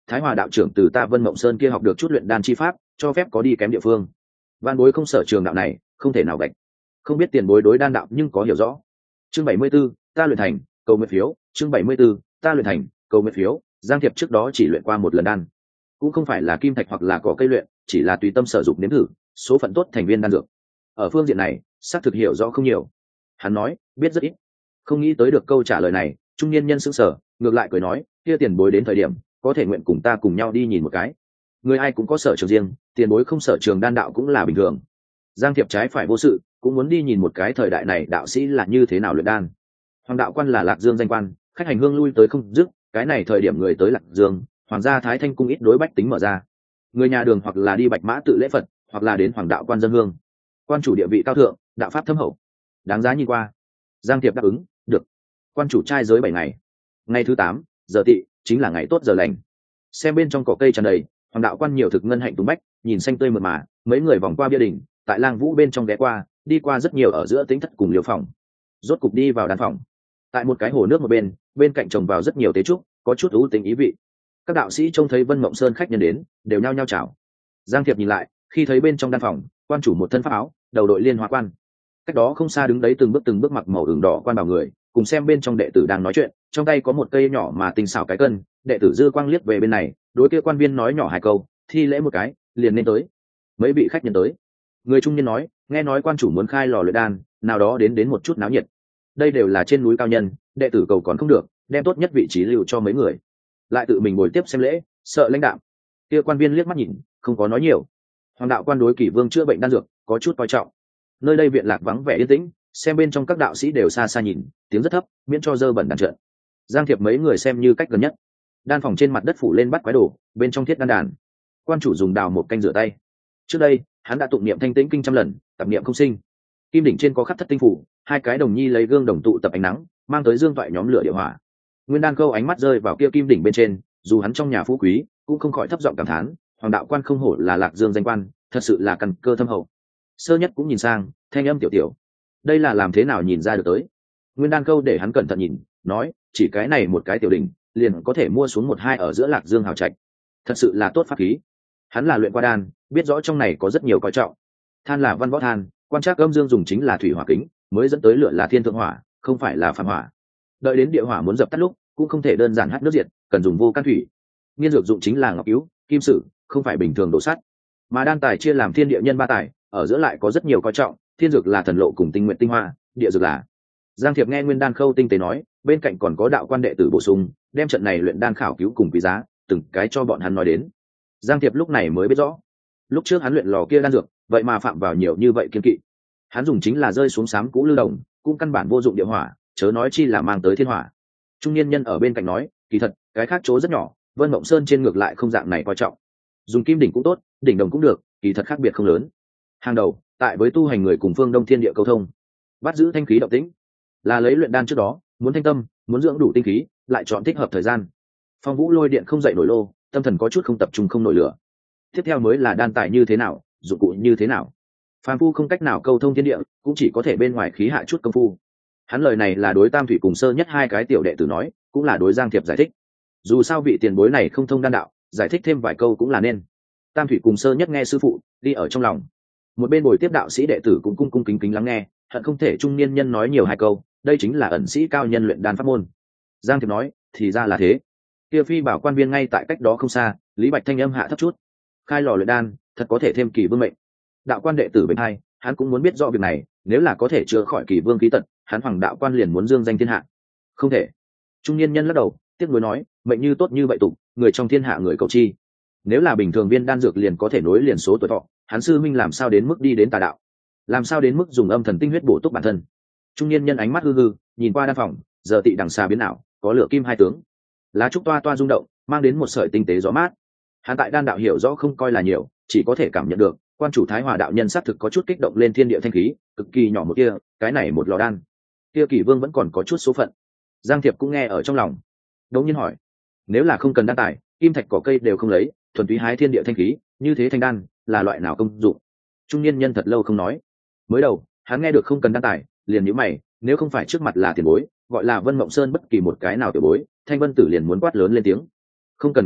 Thái Hòa đạo trưởng từ ta Vân Mộng Sơn kia học được chút luyện đan chi pháp, cho phép có đi kém địa phương. Van bối không sở trường đạo này, không thể nào gạch. Không biết tiền bối đối đan đạo nhưng có hiểu rõ. Chương 74, ta luyện thành, cầu nguyện phiếu. Chương 74, ta luyện thành, cầu nguyện phiếu. Giang Thiệp trước đó chỉ luyện qua một lần đan, cũng không phải là kim thạch hoặc là cỏ cây luyện, chỉ là tùy tâm sở dụng nếm thử, số phận tốt thành viên đan dược. Ở phương diện này, xác thực hiểu rõ không nhiều. Hắn nói, biết rất ít. Không nghĩ tới được câu trả lời này, trung niên nhân sững sờ, ngược lại cười nói, kia tiền bối đến thời điểm, có thể nguyện cùng ta cùng nhau đi nhìn một cái. Người ai cũng có sở trường riêng, tiền bối không sở trường đan đạo cũng là bình thường. Giang Thiệp trái phải vô sự, cũng muốn đi nhìn một cái thời đại này đạo sĩ là như thế nào luyện đan. Hoàng đạo quan là Lạc Dương danh quan, khách hành hương lui tới không dứt, cái này thời điểm người tới Lạc Dương, hoàng gia Thái Thanh cung ít đối bách tính mở ra. Người nhà đường hoặc là đi bạch mã tự lễ Phật, hoặc là đến hoàng đạo quan dân hương. Quan chủ địa vị cao thượng, đạo pháp thâm hậu, đáng giá nhìn qua. Giang Thiệp đáp ứng, được. Quan chủ trai giới 7 ngày. Ngày thứ 8, giờ tỵ, chính là ngày tốt giờ lành. Xem bên trong cỏ cây tràn đầy, hoàng đạo quan nhiều thực ngân hạnh tùng bách, nhìn xanh tươi mượt mà, mấy người vòng qua bia đỉnh, tại Lang Vũ bên trong ghé qua, đi qua rất nhiều ở giữa tính thất cùng liều phòng. Rốt cục đi vào đan phòng. Tại một cái hồ nước một bên cạnh trồng vào rất nhiều tế trúc, có chút ưu tính ý vị. Các đạo sĩ trông thấy Vân Mộng Sơn khách nhân đến, đều nhao nhao chào. Giang Thiệp nhìn lại, khi thấy bên trong đan phòng, quan chủ một thân pháp áo, đầu đội liên hoa quan. Cách đó không xa đứng đấy từng bước mặc màu ửng đỏ quan bảo người, cùng xem bên trong đệ tử đang nói chuyện, trong tay có một cây nhỏ mà tinh xảo cái cân. Đệ tử dư quang liếc về bên này, đối kia quan viên nói nhỏ hai câu, thi lễ một cái, liền nên tới. Mấy vị khách nhân tới. Người trung niên nói, nghe nói quan chủ muốn khai lò luyện đan, nào đó đến một chút náo nhiệt. Đây đều là trên núi cao nhân, đệ tử cầu còn không được, đem tốt nhất vị trí lưu cho mấy người, lại tự mình ngồi tiếp xem lễ, sợ lãnh đạm. Kia quan viên liếc mắt nhìn, không có nói nhiều. Hoàng đạo quan đối Kỷ Vương chữa bệnh đan dược có chút coi trọng. Nơi đây viện lạc vắng vẻ yên tĩnh, xem bên trong các đạo sĩ đều xa xa nhìn, tiếng rất thấp, miễn cho dơ bẩn đàn trận. Giang Thiệp mấy người xem như cách gần nhất. Đan phòng trên mặt đất phủ lên bắt quái đồ, bên trong thiết đan đàn. Quan chủ dùng đào một canh rửa tay. Trước đây, hắn đã tụng niệm thanh tĩnh kinh trăm lần, tập niệm không sinh. Kim đỉnh trên có khắc thất tinh phủ, hai cái đồng nhi lấy gương đồng tụ tập ánh nắng, mang tới dương toại nhóm lửa địa hỏa. Nguyên Đan Câu ánh mắt rơi vào kia kim đỉnh bên trên, dù hắn trong nhà phú quý, cũng không khỏi thấp giọng cảm thán, hoàng đạo quan không hổ là Lạc Dương danh quan, thật sự là căn cơ thâm hậu. Sơ nhất cũng nhìn sang, thanh âm tiểu tiểu, đây là làm thế nào nhìn ra được tới. Nguyên Đan Câu để hắn cẩn thận nhìn, nói, chỉ cái này một cái tiểu đỉnh, liền có thể mua xuống một hai ở giữa Lạc Dương hào trạch, thật sự là tốt pháp khí. Hắn là luyện qua đan, biết rõ trong này có rất nhiều coi trọng. Than là văn võ than, quan trắc âm dương dùng chính là thủy hỏa kính, mới dẫn tới lửa là thiên thượng hỏa, không phải là phàm hỏa. Đợi đến địa hỏa muốn dập tắt lúc, cũng không thể đơn giản hắt nước diệt, cần dùng vô can thủy. Nghiên dược dụng chính là ngọc cứu, kim sử, không phải bình thường đổ sắt. Mà đan tài chia làm thiên địa nhân ba tài, ở giữa lại có rất nhiều coi trọng, thiên dược là thần lộ cùng tinh nguyện tinh hoa, địa dược là. Giang Thiệp nghe Nguyên Đan Khâu tinh tế nói, bên cạnh còn có đạo quan đệ tử bổ sung, đem trận này luyện đan khảo cứu cùng quý giá, từng cái cho bọn hắn nói đến. Giang Thiệp lúc này mới biết rõ, lúc trước hắn luyện lò kia đan dược, vậy mà phạm vào nhiều như vậy kiên kỵ. Hắn dùng chính là rơi xuống sám cũ lưu đồng, cũng căn bản vô dụng địa hỏa, chớ nói chi là mang tới thiên hỏa. Trung niên nhân ở bên cạnh nói, kỳ thật cái khác chỗ rất nhỏ, Vân Mộng Sơn trên ngược lại không dạng này coi trọng. Dùng kim đỉnh cũng tốt, đỉnh đồng cũng được, kỳ thật khác biệt không lớn. Hàng đầu, tại với tu hành người cùng phương Đông thiên địa câu thông, bắt giữ thanh khí động tĩnh, là lấy luyện đan trước đó, muốn thanh tâm, muốn dưỡng đủ tinh khí, lại chọn thích hợp thời gian. Phong Vũ lôi điện không dậy nổi lô, tâm thần có chút không tập trung không nổi lửa. Tiếp theo mới là đan tài như thế nào, dụng cụ như thế nào. Phàm phu không cách nào câu thông thiên địa, cũng chỉ có thể bên ngoài khí hạ chút công phu. Hắn lời này là đối Tam Thủy cùng Sơ Nhất hai cái tiểu đệ tử nói, cũng là đối Giang Thiệp giải thích. Dù sao vị tiền bối này không thông đan đạo, giải thích thêm vài câu cũng là nên. Tam Thủy cùng Sơ Nhất nghe sư phụ, đi ở trong lòng. Một bên bồi tiếp đạo sĩ đệ tử cũng cung cung kính kính lắng nghe, hận không thể trung niên nhân nói nhiều hai câu, đây chính là ẩn sĩ cao nhân luyện đan pháp môn. Giang Thiệp nói, thì ra là thế. Kia phi bảo quan viên ngay tại cách đó không xa, Lý Bạch thanh âm hạ thấp chút. Khai lò luyện đan, thật có thể thêm Kỳ Vương mệnh. Đạo quan đệ tử bên hai, hắn cũng muốn biết rõ việc này, nếu là có thể chữa khỏi Kỳ Vương khí tật, hắn hoàng đạo quan liền muốn dương danh thiên hạ. Không thể. Trung niên nhân lắc đầu, tiếc nuối nói, mệnh như tốt như vậy tục, người trong thiên hạ người cầu chi. Nếu là bình thường viên đan dược liền có thể nối liền số tuổi thọ, hắn sư minh làm sao đến mức đi đến tà đạo, làm sao đến mức dùng âm thần tinh huyết bổ túc bản thân. Trung niên nhân ánh mắt hư hư, nhìn qua đan phòng, giờ tị đằng xa biến ảo, có lửa kim hai tướng, lá trúc toa toa rung động, mang đến một sợi tinh tế gió mát. Hắn tại đan đạo hiểu rõ không coi là nhiều, chỉ có thể cảm nhận được quan chủ Thái Hòa đạo nhân xác thực có chút kích động lên thiên địa thanh khí, cực kỳ nhỏ một kia, cái này một lò đan, kia Kỷ Vương vẫn còn có chút số phận. Giang Thiệp cũng nghe ở trong lòng, đống nhiên hỏi, nếu là không cần đan tài, kim thạch cỏ cây đều không lấy, thuần túy hái thiên địa thanh khí, như thế thanh đan là loại nào công dụng? Trung niên nhân thật lâu không nói. Mới đầu hắn nghe được không cần đan tài, liền nhíu mày, nếu không phải trước mặt là tiền bối, gọi là Vân Mộng Sơn bất kỳ một cái nào tiểu bối, Thanh Vân Tử liền muốn quát lớn lên tiếng. Không cần kim thạch,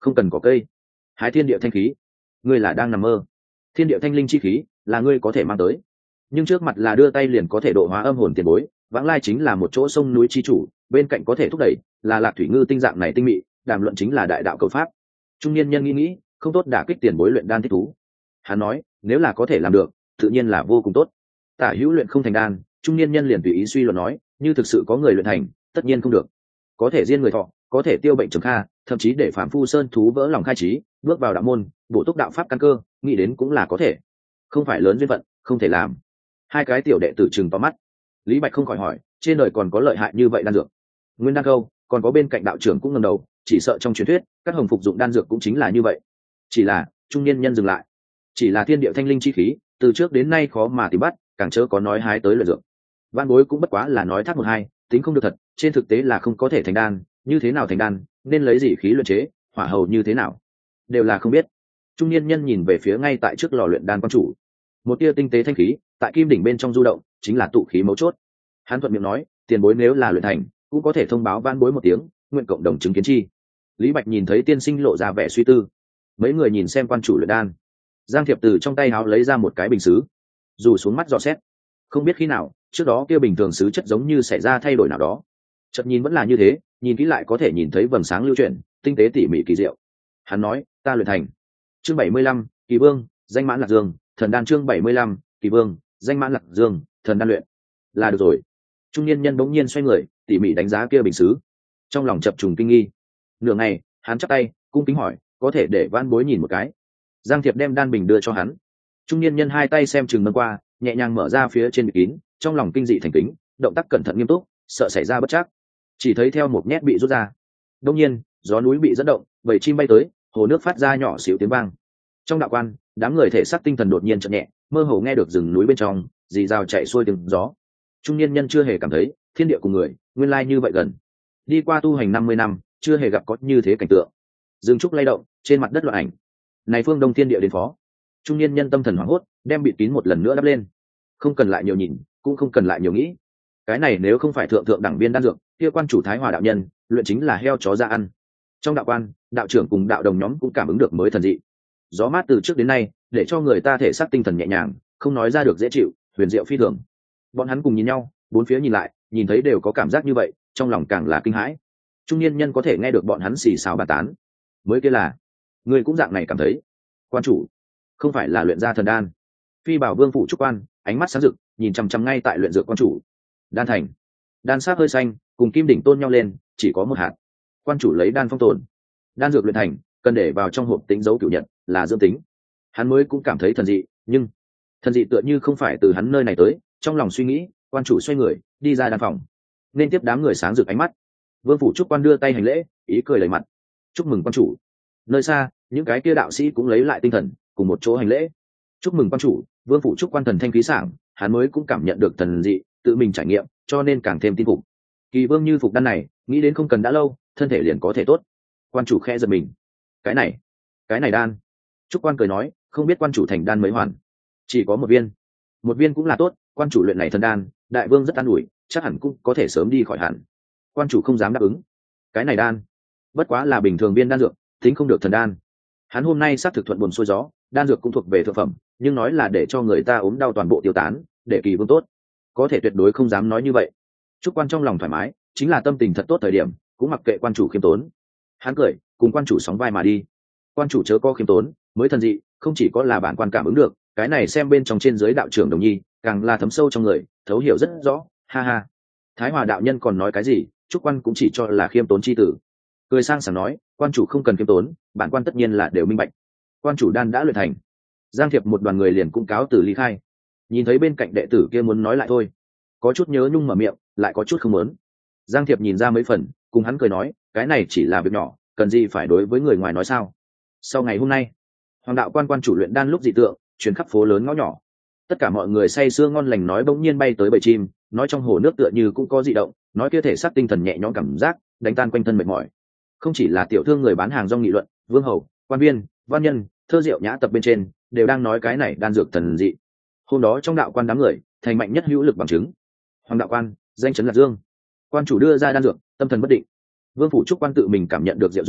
không cần có cây, hái thiên địa thanh khí. Ngươi là đang nằm mơ. Thiên địa thanh linh chi khí là ngươi có thể mang tới, nhưng trước mặt là đưa tay liền có thể độ hóa âm hồn tiền bối. Vãng lai chính là một chỗ sông núi chi chủ, bên cạnh có thể thúc đẩy là lạc thủy ngư tinh dạng này tinh mị, đàm luận chính là đại đạo cầu pháp. Trung niên nhân nghĩ không tốt đả kích tiền bối luyện đan thích thú. Hắn nói nếu là có thể làm được tự nhiên là vô cùng tốt. Tả hữu luyện không thành đan, trung niên nhân liền tùy ý suy luận nói, như thực sự có người luyện thành tất nhiên không được, có thể riêng người thọ, có thể tiêu bệnh trầm kha, thậm chí để phạm phu sơn thú vỡ lòng khai trí, bước vào đạo môn bổ túc đạo pháp căn cơ, nghĩ đến cũng là có thể. Không phải lớn duyên phận không thể làm. Hai cái tiểu đệ tử chừng to mắt. Lý Bạch không khỏi hỏi, trên đời còn có lợi hại như vậy đan dược? Nguyên đan câu còn có bên cạnh đạo trưởng cũng ngẩng đầu, chỉ sợ trong truyền thuyết các hồng phục dụng đan dược cũng chính là như vậy. Chỉ là trung niên nhân dừng lại, chỉ là thiên địa thanh linh chi khí từ trước đến nay khó mà tìm bắt, càng chớ có nói hái tới luyện dược. Văn bối cũng bất quá là nói thác một hai, tính không được thật, trên thực tế là không có thể thành đan. Như thế nào thành đan, nên lấy gì khí luyện chế, hỏa hầu như thế nào, đều là không biết. Trung niên nhân nhìn về phía ngay tại trước lò luyện đan quan chủ, một tia tinh tế thanh khí tại kim đỉnh bên trong du động, chính là tụ khí mấu chốt. Hắn thuận miệng nói, tiền bối nếu là luyện thành cũng có thể thông báo văn bối một tiếng, nguyện cộng đồng chứng kiến chi. Lý Bạch nhìn thấy tiên sinh lộ ra vẻ suy tư, mấy người nhìn xem quan chủ luyện đan. Giang Thiệp từ trong tay áo lấy ra một cái bình sứ, dù xuống mắt dò xét, không biết khi nào trước đó kia bình thường sứ chất giống như xảy ra thay đổi nào đó, chợt nhìn vẫn là như thế, nhìn kỹ lại có thể nhìn thấy vầng sáng lưu chuyển, tinh tế tỉ mỉ kỳ diệu. Hắn nói, ta luyện thành. Chương 75, Kỳ Vương, danh mãn lạc dương, thần đan. Chương 75, Kỳ Vương, danh mãn lạc dương, thần đan luyện là được rồi. Trung niên nhân bỗng nhiên xoay người, tỉ mỉ đánh giá kia bình sứ, trong lòng chập trùng kinh nghi. Nửa ngày, hắn chắp tay cung kính hỏi, có thể để van bối nhìn một cái? Giang Thiệp đem đan bình đưa cho hắn. Trung niên nhân hai tay xem chừng nâng qua, nhẹ nhàng mở ra phía trên bịch kín, trong lòng kinh dị thành kính, động tác cẩn thận nghiêm túc, sợ xảy ra bất trắc. Chỉ thấy theo một nhét bị rút ra, đông nhiên gió núi bị dẫn động, bầy chim bay tới, hồ nước phát ra nhỏ xíu tiếng vang. Trong đạo quan, đám người thể xác tinh thần đột nhiên chợt nhẹ, mơ hồ nghe được rừng núi bên trong rì rào chạy xuôi tiếng gió. Trung niên nhân chưa hề cảm thấy thiên địa cùng người nguyên lai như vậy gần. Đi qua tu hành 50 năm, chưa hề gặp có như thế cảnh tượng. Rừng trúc lay động, trên mặt đất loạn ảnh. Này phương đông thiên địa đến phó. Trung niên nhân tâm thần hoảng hốt, đem bịt kín một lần nữa đắp lên. Không cần lại nhiều nhìn, cũng không cần lại nhiều nghĩ. Cái này nếu không phải thượng thượng đẳng biên đan dược, kia quan chủ Thái Hòa đạo nhân luyện chính là heo chó ra ăn. Trong đạo quan, đạo trưởng cùng đạo đồng nhóm cũng cảm ứng được mới thần dị. Gió mát từ trước đến nay để cho người ta thể xác tinh thần nhẹ nhàng, không nói ra được dễ chịu, huyền diệu phi thường. Bọn hắn cùng nhìn nhau, bốn phía nhìn lại, nhìn thấy đều có cảm giác như vậy, trong lòng càng là kinh hãi. Trung niên nhân có thể nghe được bọn hắn xì xào bàn tán, mới kia là người cũng dạng này cảm thấy. Quan chủ không phải là luyện ra thần đan. Phi Bảo Vương phủ trúc quan ánh mắt sáng rực, nhìn chằm chằm ngay tại luyện dược quan chủ. Đan thành, đan sắc hơi xanh, cùng kim đỉnh tôn nhau lên, chỉ có một hạt. Quan chủ lấy đan phong tồn, đan dược luyện thành cần để vào trong hộp tính dấu cửu nhật, là dương tính. Hắn mới cũng cảm thấy thần dị, nhưng thần dị tựa như không phải từ hắn nơi này tới. Trong lòng suy nghĩ, quan chủ xoay người đi ra đan phòng, nên tiếp đám người sáng rực ánh mắt. Vương phủ trúc quan đưa tay hành lễ, ý cười đầy mặt, chúc mừng quan chủ. Nơi xa, những cái kia đạo sĩ cũng lấy lại tinh thần, cùng một chỗ hành lễ. Chúc mừng quan chủ. Vương phủ trúc quan thần thanh khí sảng, hắn mới cũng cảm nhận được thần dị, tự mình trải nghiệm, cho nên càng thêm tin phục. Kỳ Vương như phục đan này, nghĩ đến không cần đã lâu, thân thể liền có thể tốt. Quan chủ khẽ giật mình, cái này đan. Trúc quan cười nói, không biết quan chủ thành đan mấy hoàn? Chỉ có một viên. Một viên cũng là tốt, quan chủ luyện này thần đan, đại vương rất an ủi, chắc hẳn cũng có thể sớm đi khỏi hẳn. Quan chủ không dám đáp ứng. Cái này đan bất quá là bình thường viên đan dược, tính không được thần đan. Hắn hôm nay xác thực thuận buồm xuôi gió, đan dược cũng thuộc về thực phẩm, nhưng nói là để cho người ta ốm đau toàn bộ tiêu tán, để Kỳ Vương tốt, có thể tuyệt đối không dám nói như vậy. Trúc quan trong lòng thoải mái, chính là tâm tình thật tốt thời điểm, cũng mặc kệ quan chủ khiêm tốn. Hắn cười, cùng quan chủ sóng vai mà đi. Quan chủ chớ có khiêm tốn, mới thần dị, không chỉ có là bản quan cảm ứng được, cái này xem bên trong trên dưới đạo trưởng Đồng Nhi, càng là thấm sâu trong người, thấu hiểu rất rõ. Ha ha. Thái Hòa đạo nhân còn nói cái gì, Trúc quan cũng chỉ cho là khiêm tốn chi tử. Cười sang sảng nói, quan chủ không cần khiêm tốn, bản quan tất nhiên là đều minh bạch. Quan chủ đan đã luyện thành. Giang Thiệp một đoàn người liền cũng cáo từ ly khai. Nhìn thấy bên cạnh đệ tử kia muốn nói lại thôi, có chút nhớ nhung mở miệng, lại có chút không muốn. Giang Thiệp nhìn ra mấy phần, cùng hắn cười nói, cái này chỉ là việc nhỏ, cần gì phải đối với người ngoài nói sao? Sau ngày hôm nay, Hoàng đạo quan chủ luyện đan lúc dị tượng truyền khắp phố lớn ngõ nhỏ. Tất cả mọi người say sưa ngon lành nói bỗng nhiên bay tới bầy chim, nói trong hồ nước tựa như cũng có dị động, nói kia thể xác tinh thần nhẹ nhõm cảm giác, đánh tan quanh thân mệt mỏi. Không chỉ là tiểu thương người bán hàng rong nghị luận, vương hầu, quan viên, văn nhân, thơ diệu nhã tập bên trên đều đang nói cái này đan dược thần dị. Hôm đó trong đạo quan đám người thành mạnh nhất hữu lực bằng chứng. Hoàng đạo quan danh chấn lạc dương, quan chủ đưa ra đan dược, tâm thần bất định. Vương phủ trúc quan tự mình cảm nhận được diệu dụng,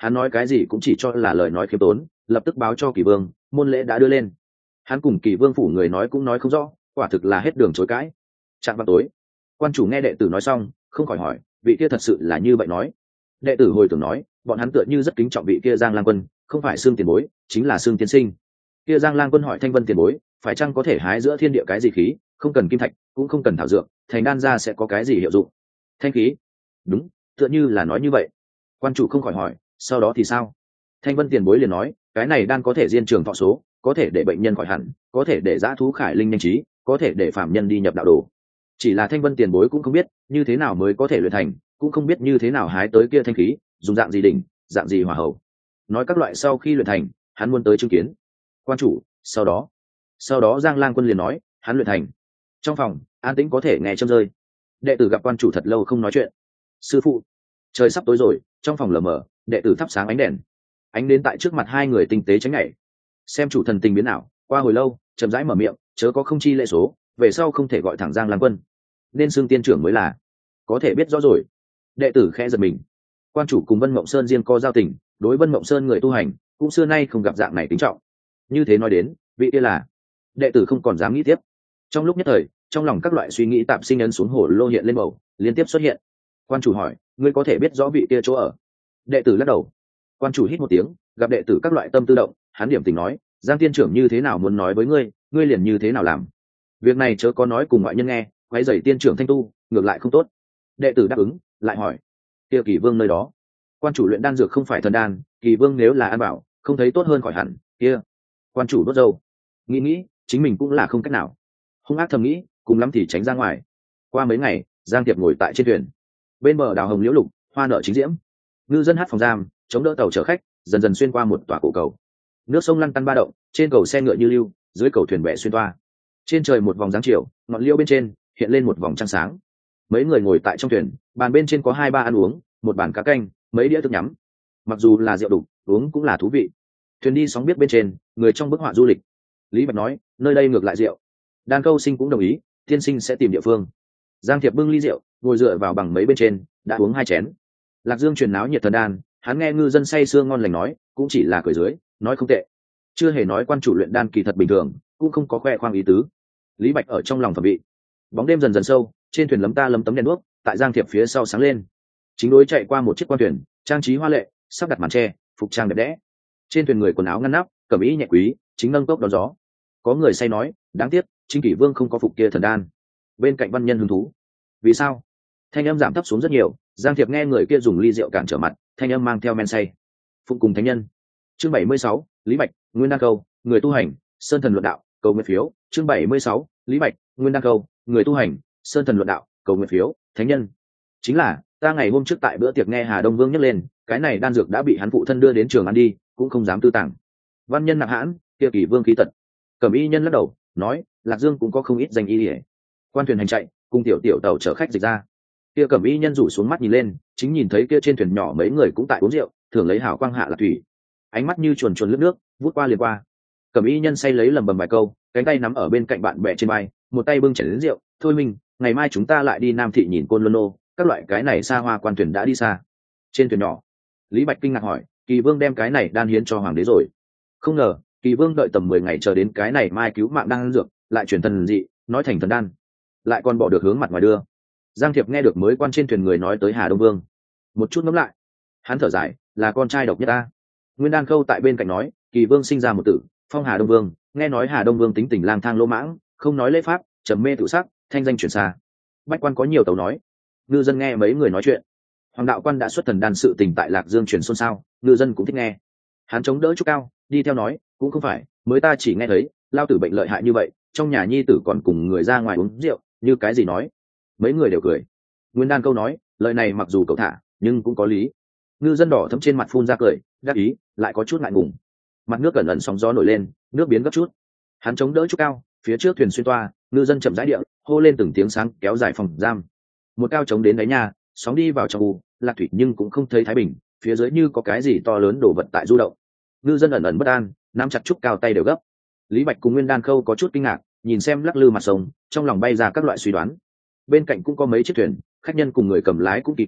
hắn nói cái gì cũng chỉ cho là lời nói khiêm tốn, lập tức báo cho Kỳ Vương, môn lễ đã đưa lên. Hắn cùng Kỳ Vương phủ người nói cũng nói không rõ, quả thực là hết đường chối cãi. Trạng vào tối, quan chủ nghe đệ tử nói xong, không khỏi hỏi, vị kia thật sự là như vậy nói? Đệ tử hồi tưởng nói, bọn hắn tựa như rất kính trọng vị kia Giang Lang Quân, không phải xương tiền bối, chính là xương tiên sinh. Kia Giang Lang Quân hỏi Thanh Vân tiền bối, phải chăng có thể hái giữa thiên địa cái gì khí, không cần kim thạch, cũng không cần thảo dược, thành đan ra sẽ có cái gì hiệu dụng? Thanh khí? Đúng, tựa như là nói như vậy. Quan chủ không khỏi hỏi, sau đó thì sao? Thanh Vân tiền bối liền nói, cái này đan có thể diên trường thọ số, có thể để bệnh nhân khỏi hẳn, có thể để dã thú khải linh nhanh trí, có thể để phạm nhân đi nhập đạo đồ. Chỉ là Thanh Vân tiền bối cũng không biết như thế nào mới có thể luyện thành, cũng không biết như thế nào hái tới kia thanh khí, dùng dạng gì đỉnh, dạng gì hỏa hậu. Nói các loại sau khi luyện thành, hắn muốn tới chứng kiến. Quan chủ, sau đó Giang Lang Quân liền nói, hắn luyện thành. Trong phòng an tĩnh có thể nghe châm rơi. Đệ tử gặp quan chủ thật lâu không nói chuyện. Sư phụ, trời sắp tối rồi, trong phòng lờ mờ, đệ tử thắp sáng ánh đèn, ánh đến tại trước mặt hai người tinh tế tránh nhảy. Xem chủ thần tình biến nào, qua hồi lâu chậm rãi mở miệng, chớ có không chi lệ số, về sau không thể gọi thẳng Giang Lang Quân, nên xưng tiên trưởng mới là. Có thể biết rõ rồi. Đệ tử khẽ giật mình. Quan chủ cùng Vân Mộng Sơn riêng có giao tình, đối Vân Mộng Sơn người tu hành cũng xưa nay không gặp dạng này kính trọng. Như thế nói đến, vị kia là. Đệ tử không còn dám nghĩ tiếp. Trong lúc nhất thời, trong lòng các loại suy nghĩ tạm sinh ấn xuống hồ lô hiện lên bầu, liên tiếp xuất hiện. Quan chủ hỏi, ngươi có thể biết rõ vị kia chỗ ở? Đệ tử lắc đầu. Quan chủ hít một tiếng, gặp đệ tử các loại tâm tư động, hắn điểm tình nói, Giang tiên trưởng như thế nào muốn nói với ngươi, ngươi liền như thế nào làm. Việc này chớ có nói cùng ngoại nhân nghe, quấy rầy tiên trưởng thanh tu, ngược lại không tốt. Đệ tử đáp ứng, lại hỏi, kia Kỳ Vương nơi đó? Quan chủ luyện đan dược không phải thần đan, Kỳ Vương nếu là an bảo, không thấy tốt hơn khỏi hẳn. Kia. Quan chủ đốt râu, nghĩ chính mình cũng là không cách nào. Hung ác thầm nghĩ, cùng lắm thì tránh ra ngoài. Qua mấy ngày, Giang Tiệp ngồi tại trên thuyền, bên bờ đào hồng liễu lục, hoa nở chính diễm. Ngư dân hát phòng giam, chống đỡ tàu chở khách, dần dần xuyên qua một tòa cổ cầu. Nước sông lăn tăn ba động, trên cầu xe ngựa như lưu, dưới cầu thuyền bè xuyên toa. Trên trời một vòng dáng chiều, ngọn liễu bên trên hiện lên một vòng trăng sáng. Mấy người ngồi tại trong thuyền, bàn bên trên có 2-3 ăn uống, một bàn cá canh, mấy đĩa thức nhắm. Mặc dù là rượu đục, uống cũng là thú vị. Thuyền đi sóng biết bên trên, người trong bức họa du lịch. Lý Bạch nói, nơi đây ngược lại rượu. Đan Câu Sinh cũng đồng ý, tiên sinh sẽ tìm địa phương. Giang Thiệp bưng ly rượu, ngồi dựa vào bằng mấy bên trên, đã uống 2 chén. Lạc Dương truyền náo nhiệt thần đan, hắn nghe ngư dân say sưa ngon lành nói, cũng chỉ là cười dưới, nói không tệ. Chưa hề nói quan chủ luyện đan kỳ thật bình thường, cũng không có khoe khoang ý tứ. Lý Bạch ở trong lòng thẩm vị. Bóng đêm dần dần sâu, trên thuyền lấm tấm đèn đuốc, tại Giang Thiệp phía sau sáng lên. Chính đối chạy qua một chiếc quan thuyền, trang trí hoa lệ, sắp đặt màn tre, phục trang đẹp đẽ. Trên thuyền người quần áo ngăn nắp, cẩm y nhẹ quý, chính nâng cốc đón gió. Có người say nói, đáng tiếc, Chính Kỷ Vương không có phục kia thần đan. Bên cạnh văn nhân hứng thú. Vì sao? Thanh âm giảm thấp xuống rất nhiều, Giang Thiệp nghe người kia dùng ly rượu cản trở mặt, thanh âm mang theo men say. Phụng cùng thánh nhân. Chương 76, Lý Bạch, Nguyên Đan Câu, người tu hành, Sơn Thần luận đạo, cầu nguyện phiếu. Chương 76, Lý Bạch, Nguyên Đan Câu, người tu hành, Sơn Thần luận đạo, cầu nguyện phiếu, thánh nhân. Chính là, ta ngày hôm trước tại bữa tiệc nghe Hà Đông Vương nhắc lên, cái này đan dược đã bị hắn phụ thân đưa đến trường ăn đi, cũng không dám tư tàng. Văn nhân nặng hãn, kia Kỷ Vương khí tật. Cẩm y nhân lắc đầu, nói, Lạc Dương cũng có không ít danh y liễu. Quan thuyền hành chạy, cùng tiểu tàu chở khách dịch ra. Kia Cẩm y nhân rủ xuống mắt nhìn lên, chính nhìn thấy kia trên thuyền nhỏ mấy người cũng tại uống rượu, thường lấy hào quang hạ lạc thủy. Ánh mắt như chuồn chuồn lướt nước, vút qua liền qua. Cẩm y nhân say lấy lầm bầm vài câu, cánh tay nắm ở bên cạnh bạn bè trên vai, một tay bưng chén đến rượu, thôi mình, ngày mai chúng ta lại đi Nam thị nhìn Côn Luân Nô, các loại cái này xa hoa quan thuyền đã đi xa. Trên thuyền nhỏ, Lý Bạch kinh ngạc hỏi, Kỳ Vương đem cái này đan hiến cho hoàng đế rồi? Không ngờ, Kỳ Vương đợi tầm 10 ngày chờ đến cái này mai cứu mạng đan dược, lại chuyển thần dị, nói thành thần đan, lại còn bỏ được hướng mặt ngoài đưa. Giang Thiệp nghe được mới quan trên thuyền người nói tới Hà Đông Vương, một chút ngẫm lại, hắn thở dài, là con trai độc nhất ta. Nguyên Đan Khâu tại bên cạnh nói, Kỳ Vương sinh ra một tử, phong Hà Đông Vương, nghe nói Hà Đông Vương tính tình lang thang lỗ mãng, không nói lễ pháp, trầm mê tự sắc, thanh danh chuyển xa. Bách quan có nhiều tấu nói. Ngư dân nghe mấy người nói chuyện. Hoàng đạo quan đã xuất thần đan sự tình tại Lạc Dương truyền xôn xao, ngư dân cũng thích nghe. Hắn chống đỡ chút cao, đi theo nói, cũng không phải, mới ta chỉ nghe thấy, lao tử bệnh lợi hại như vậy, trong nhà nhi tử còn cùng người ra ngoài uống rượu, như cái gì nói. Mấy người đều cười. Nguyên Đan Câu nói, lời này mặc dù cậu thả, nhưng cũng có lý. Ngư dân đỏ thấm trên mặt phun ra cười, đắc ý, lại có chút ngại ngùng. Mặt nước ẩn ẩn sóng gió nổi lên, nước biến gấp chút. Hắn chống đỡ chút cao, phía trước thuyền xuyên toa, ngư dân chậm rãi địa, hô lên từng tiếng sáng kéo dài phòng giam. Một cao chống đến đáy nhà, sóng đi vào trong u, lạc thủy nhưng cũng không thấy thái bình, phía dưới như có cái gì to lớn đổ vật tại du động. Ngư dân ẩn ẩn bất an, nắm chặt trúc cao tay đều gấp. Lý Bạch cùng Nguyên Đan Khâu có chút kinh ngạc, nhìn xem lắc lư mặt sông, trong lòng bay ra các loại suy đoán. Bên cạnh cũng có mấy chiếc thuyền, khách nhân cùng người cầm lái cũng kỳ quái,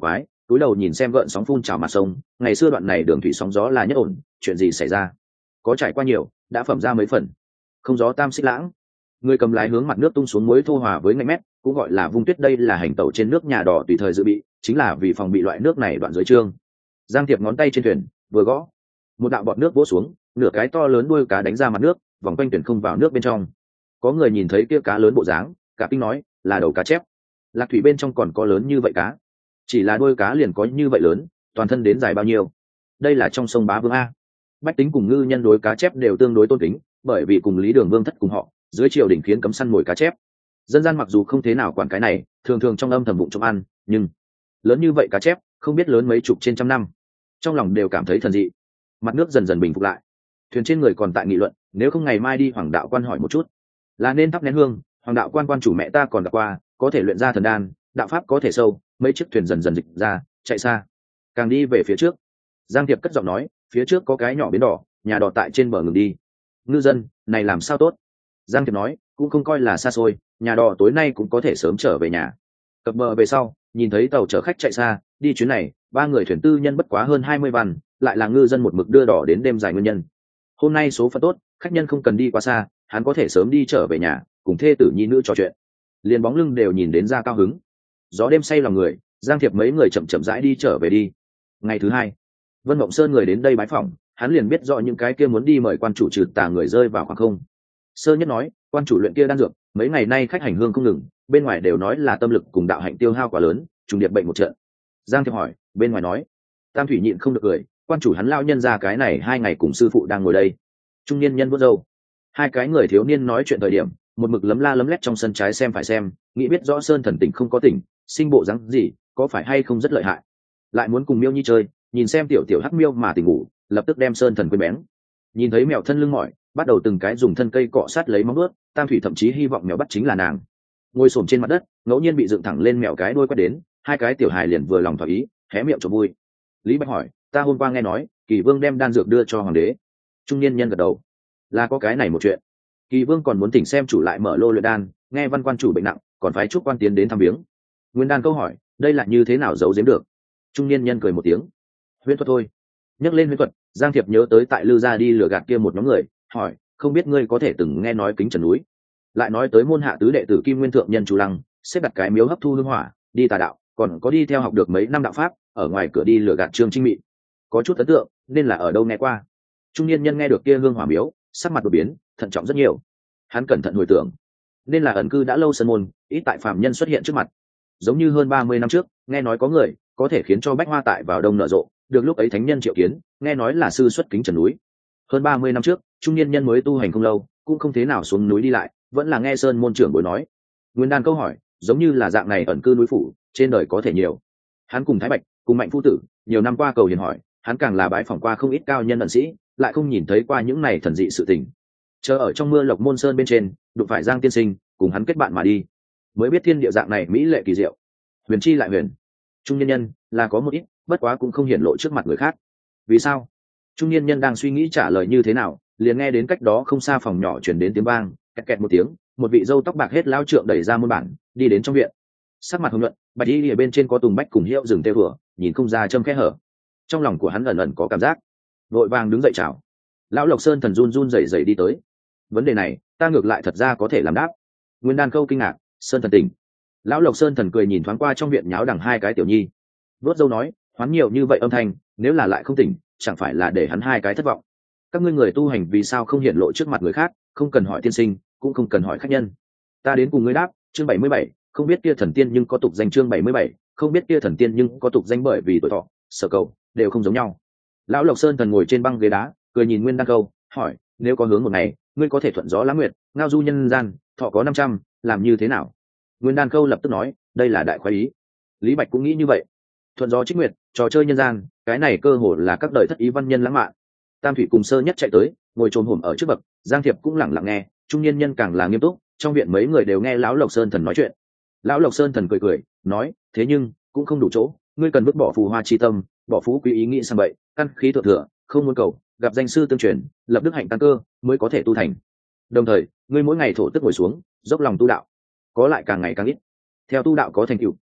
túi đầu nhìn xem gợn sóng phun trào mặt sông. Ngày xưa đoạn này đường thủy sóng gió là nhất ổn, chuyện gì xảy ra? Có trải qua nhiều, đã phẩm ra mấy phần. Không gió tam xích lãng. Người cầm lái hướng mặt nước tung xuống muối thô hòa với ngạnh mét, cũng gọi là vung tuyết. Đây là hành tẩu trên nước nhà đò tùy thời dự bị, chính là vì phòng bị loại nước này đoạn dưới trương. Giang Tiệp ngón tay trên thuyền vừa gõ, một đạo bọt nước vỗ xuống, nửa cái to lớn đuôi cá đánh ra mặt nước, vòng quanh thuyền không vào nước bên trong. Có người nhìn thấy kia cá lớn bộ dáng, cả kinh nói là đầu cá chép. Lạc thủy bên trong còn có lớn như vậy cá? Chỉ là đuôi cá liền có như vậy lớn, toàn thân đến dài bao nhiêu? Đây là trong sông Bá Vương a. Bách tính cùng ngư nhân đối cá chép đều tương đối tôn kính, bởi vì cùng Lý Đường Vương thất cùng họ dưới triều đình khiến cấm săn mồi cá chép. Dân gian mặc dù không thế nào quản cái này, thường thường trong âm thầm bụng trộm ăn, nhưng lớn như vậy cá chép không biết lớn mấy chục trên trăm năm, trong lòng đều cảm thấy thần dị. Mặt nước dần dần bình phục lại, thuyền trên người còn tại nghị luận, nếu không ngày mai đi Hoàng đạo quan hỏi một chút, là nên thắp nén hương. Hoàng đạo quan quan chủ mẹ ta còn gặp qua, có thể luyện ra thần đan, đạo pháp có thể sâu. Mấy chiếc thuyền dần dần dịch ra, chạy xa, càng đi về phía trước. Giang Tiệp cất giọng nói, phía trước có cái nhỏ bến đỏ, nhà đò tại trên bờ ngừng đi. Ngư dân này làm sao tốt? Giang Tiệp nói, cũng không coi là xa xôi, nhà đò tối nay cũng có thể sớm trở về nhà. Cập bờ về sau, nhìn thấy tàu chở khách chạy xa, đi chuyến này 3 người thuyền tư nhân bất quá hơn 20 văn, lại là ngư dân một mực đưa đỏ đến đêm dài nguyên nhân. Hôm nay số phận tốt, khách nhân không cần đi quá xa, hắn có thể sớm đi trở về nhà, cùng thê tử nhi nữ trò chuyện. Liền bóng lưng đều nhìn đến ra cao hứng. Gió đêm say lòng người, Giang Thiệp mấy người chậm chậm rãi đi trở về đi. Ngày thứ 2, Vân Mộng Sơn người đến đây bái phỏng, hắn liền biết rõ những cái kia muốn đi mời quan chủ trừ tà người rơi vào khoảng không. Sơ Nhất nói, quan chủ luyện kia đan dược, mấy ngày nay khách hành hương không ngừng, bên ngoài đều nói là tâm lực cùng đạo hạnh tiêu hao quá lớn, trùng điệp bệnh một trận. Giang Thiệp hỏi, bên ngoài nói, Tam Thủy nhịn không được cười, quan chủ hắn lao nhân ra cái này 2 ngày cùng sư phụ đang ngồi đây. Trung niên nhân vuốt râu. Hai cái người thiếu niên nói chuyện thời điểm, một mực lấm la lấm lét trong sân trái xem phải xem, nghĩ biết rõ Sơn Thần tỉnh không có tỉnh, sinh bộ dáng gì, có phải hay không rất lợi hại. Lại muốn cùng Miêu Nhi chơi, nhìn xem tiểu tiểu hắc miêu mà tỉnh ngủ, lập tức đem Sơn Thần quên bén. Nhìn thấy mèo thân lưng mỏi, bắt đầu từng cái dùng thân cây cọ sát lấy móng vuốt, Tam Thủy thậm chí hy vọng mèo bắt chính là nàng. Ngồi xổm trên mặt đất, ngẫu nhiên bị dựng thẳng lên mèo cái đuôi quét đến, hai cái tiểu hài liền vừa lòng thỏa ý, hé miệng cho vui. Lý Bạch hỏi, ta hôm qua nghe nói Kỳ Vương đem đan dược đưa cho hoàng đế. Trung niên nhân gật đầu, là có cái này một chuyện. Kỳ Vương còn muốn tỉnh xem chủ lại mở lô luyện đan, nghe văn quan chủ bệnh nặng, còn phải chúc quan tiến đến thăm viếng. Nguyên Đan câu hỏi, đây là như thế nào giấu giếm được? Trung niên nhân cười một tiếng, huyễn thuật thôi. Nhắc lên huyễn thuật, Giang Thiệp nhớ tới tại Lư Gia đi lừa gạt kia một nhóm người, hỏi, không biết ngươi có thể từng nghe nói Kính Trần núi? Lại nói tới môn hạ tứ đệ tử Kim Nguyên thượng nhân Chu Lăng, xếp đặt cái miếu hấp thu hương hỏa, đi tà đạo, còn có đi theo học được mấy năm đạo pháp, ở ngoài cửa đi lừa gạt Trương Trinh Mị. Có chút ấn tượng, nên là ở đâu nghe qua. Trung niên nhân nghe được kia hương hỏa miếu, sắc mặt đột biến, thận trọng rất nhiều. Hắn cẩn thận hồi tưởng, nên là ẩn cư đã lâu sơn môn, ít tại phàm nhân xuất hiện trước mặt. Giống như hơn 30 năm trước, nghe nói có người có thể khiến cho bách hoa tại vào đông nở rộ, được lúc ấy thánh nhân triệu kiến, nghe nói là sư xuất Kính Trần núi. Hơn 30 năm trước, trung niên nhân mới tu hành không lâu, cũng không thế nào xuống núi đi lại, vẫn là nghe sơn môn trưởng bối nói. Nguyên Đan câu hỏi, giống như là dạng này ẩn cư núi phủ, trên đời có thể nhiều. Hắn cùng Thái Bạch, cùng Mạnh phu tử, nhiều năm qua cầu hiền hỏi, hắn càng là bái phỏng qua không ít cao nhân ẩn sĩ, lại không nhìn thấy qua những này thần dị sự tình. Chờ ở trong mưa Lộc Môn Sơn bên trên, đụng phải Giang tiên sinh, cùng hắn kết bạn mà đi, mới biết thiên địa dạng này mỹ lệ kỳ diệu. Huyền chi lại huyền. Trung niên nhân là có một ít, bất quá cũng không hiển lộ trước mặt người khác. Vì sao? Trung niên nhân đang suy nghĩ trả lời như thế nào, liền nghe đến cách đó không xa phòng nhỏ truyền đến tiếng vang, kẹt kẹt một tiếng, một vị dâu tóc bạc hết lao trượng đẩy ra môn bản, đi đến trong viện. Sắc mặt hồng nhuận, bạch y ở bên trên có tùng bách cùng hiệu rừng tê vừa, nhìn không ra châm khe hở. Trong lòng của hắn ẩn ẩn có cảm giác, vội vàng đứng dậy chào. Lão Lộc Sơn thần run run rẩy rẩy đi tới. Vấn đề này, ta ngược lại thật ra có thể làm đáp. Nguyên Đan câu kinh ngạc, Sơn thần tỉnh. Lão Lộc Sơn thần cười nhìn thoáng qua trong viện nháo đằng hai cái tiểu nhi, vớt dâu nói, hoán nhiều như vậy âm thanh, nếu là lại không tỉnh, chẳng phải là để hắn hai cái thất vọng. Các ngươi người tu hành vì sao không hiển lộ trước mặt người khác, không cần hỏi tiên sinh, cũng không cần hỏi khách nhân. Ta đến cùng ngươi đáp, chương 77, không biết kia thần tiên nhưng có tục danh, chương 77, không biết kia thần tiên nhưng có tục danh, bởi vì tuổi thọ, sở cầu đều không giống nhau. Lão Lộc Sơn thần ngồi trên băng ghế đá, cười nhìn Nguyên Đan câu, hỏi, nếu có hướng một ngày, ngươi có thể thuận gió lãng nguyệt, ngao du nhân gian, thọ có 500, làm như thế nào? Nguyên Đan câu lập tức nói, đây là đại khoái ý. Lý Bạch cũng nghĩ như vậy. Thuận gió trích nguyệt, trò chơi nhân gian, cái này cơ hồ là các đời thất ý văn nhân lãng mạn. Tam Thủy cùng Sơ Nhất chạy tới, ngồi trồm hổm ở trước bậc, Giang Thiệp cũng lặng lặng nghe, trung niên nhân càng là nghiêm túc, trong viện mấy người đều nghe lão Lộc Sơn thần nói chuyện. Lão Lộc Sơn thần cười cười, nói, thế nhưng cũng không đủ chỗ, ngươi cần vứt bỏ phù hoa chi tâm, bỏ phú quý ý nghĩ sang bậy, căn khí thượng thừa, không muốn cầu, gặp danh sư tương truyền, lập đức hạnh căn cơ, mới có thể tu thành. Đồng thời, ngươi mỗi ngày thổ tức ngồi xuống, dốc lòng tu đạo, có lại càng ngày càng ít. Theo tu đạo có thành tựu,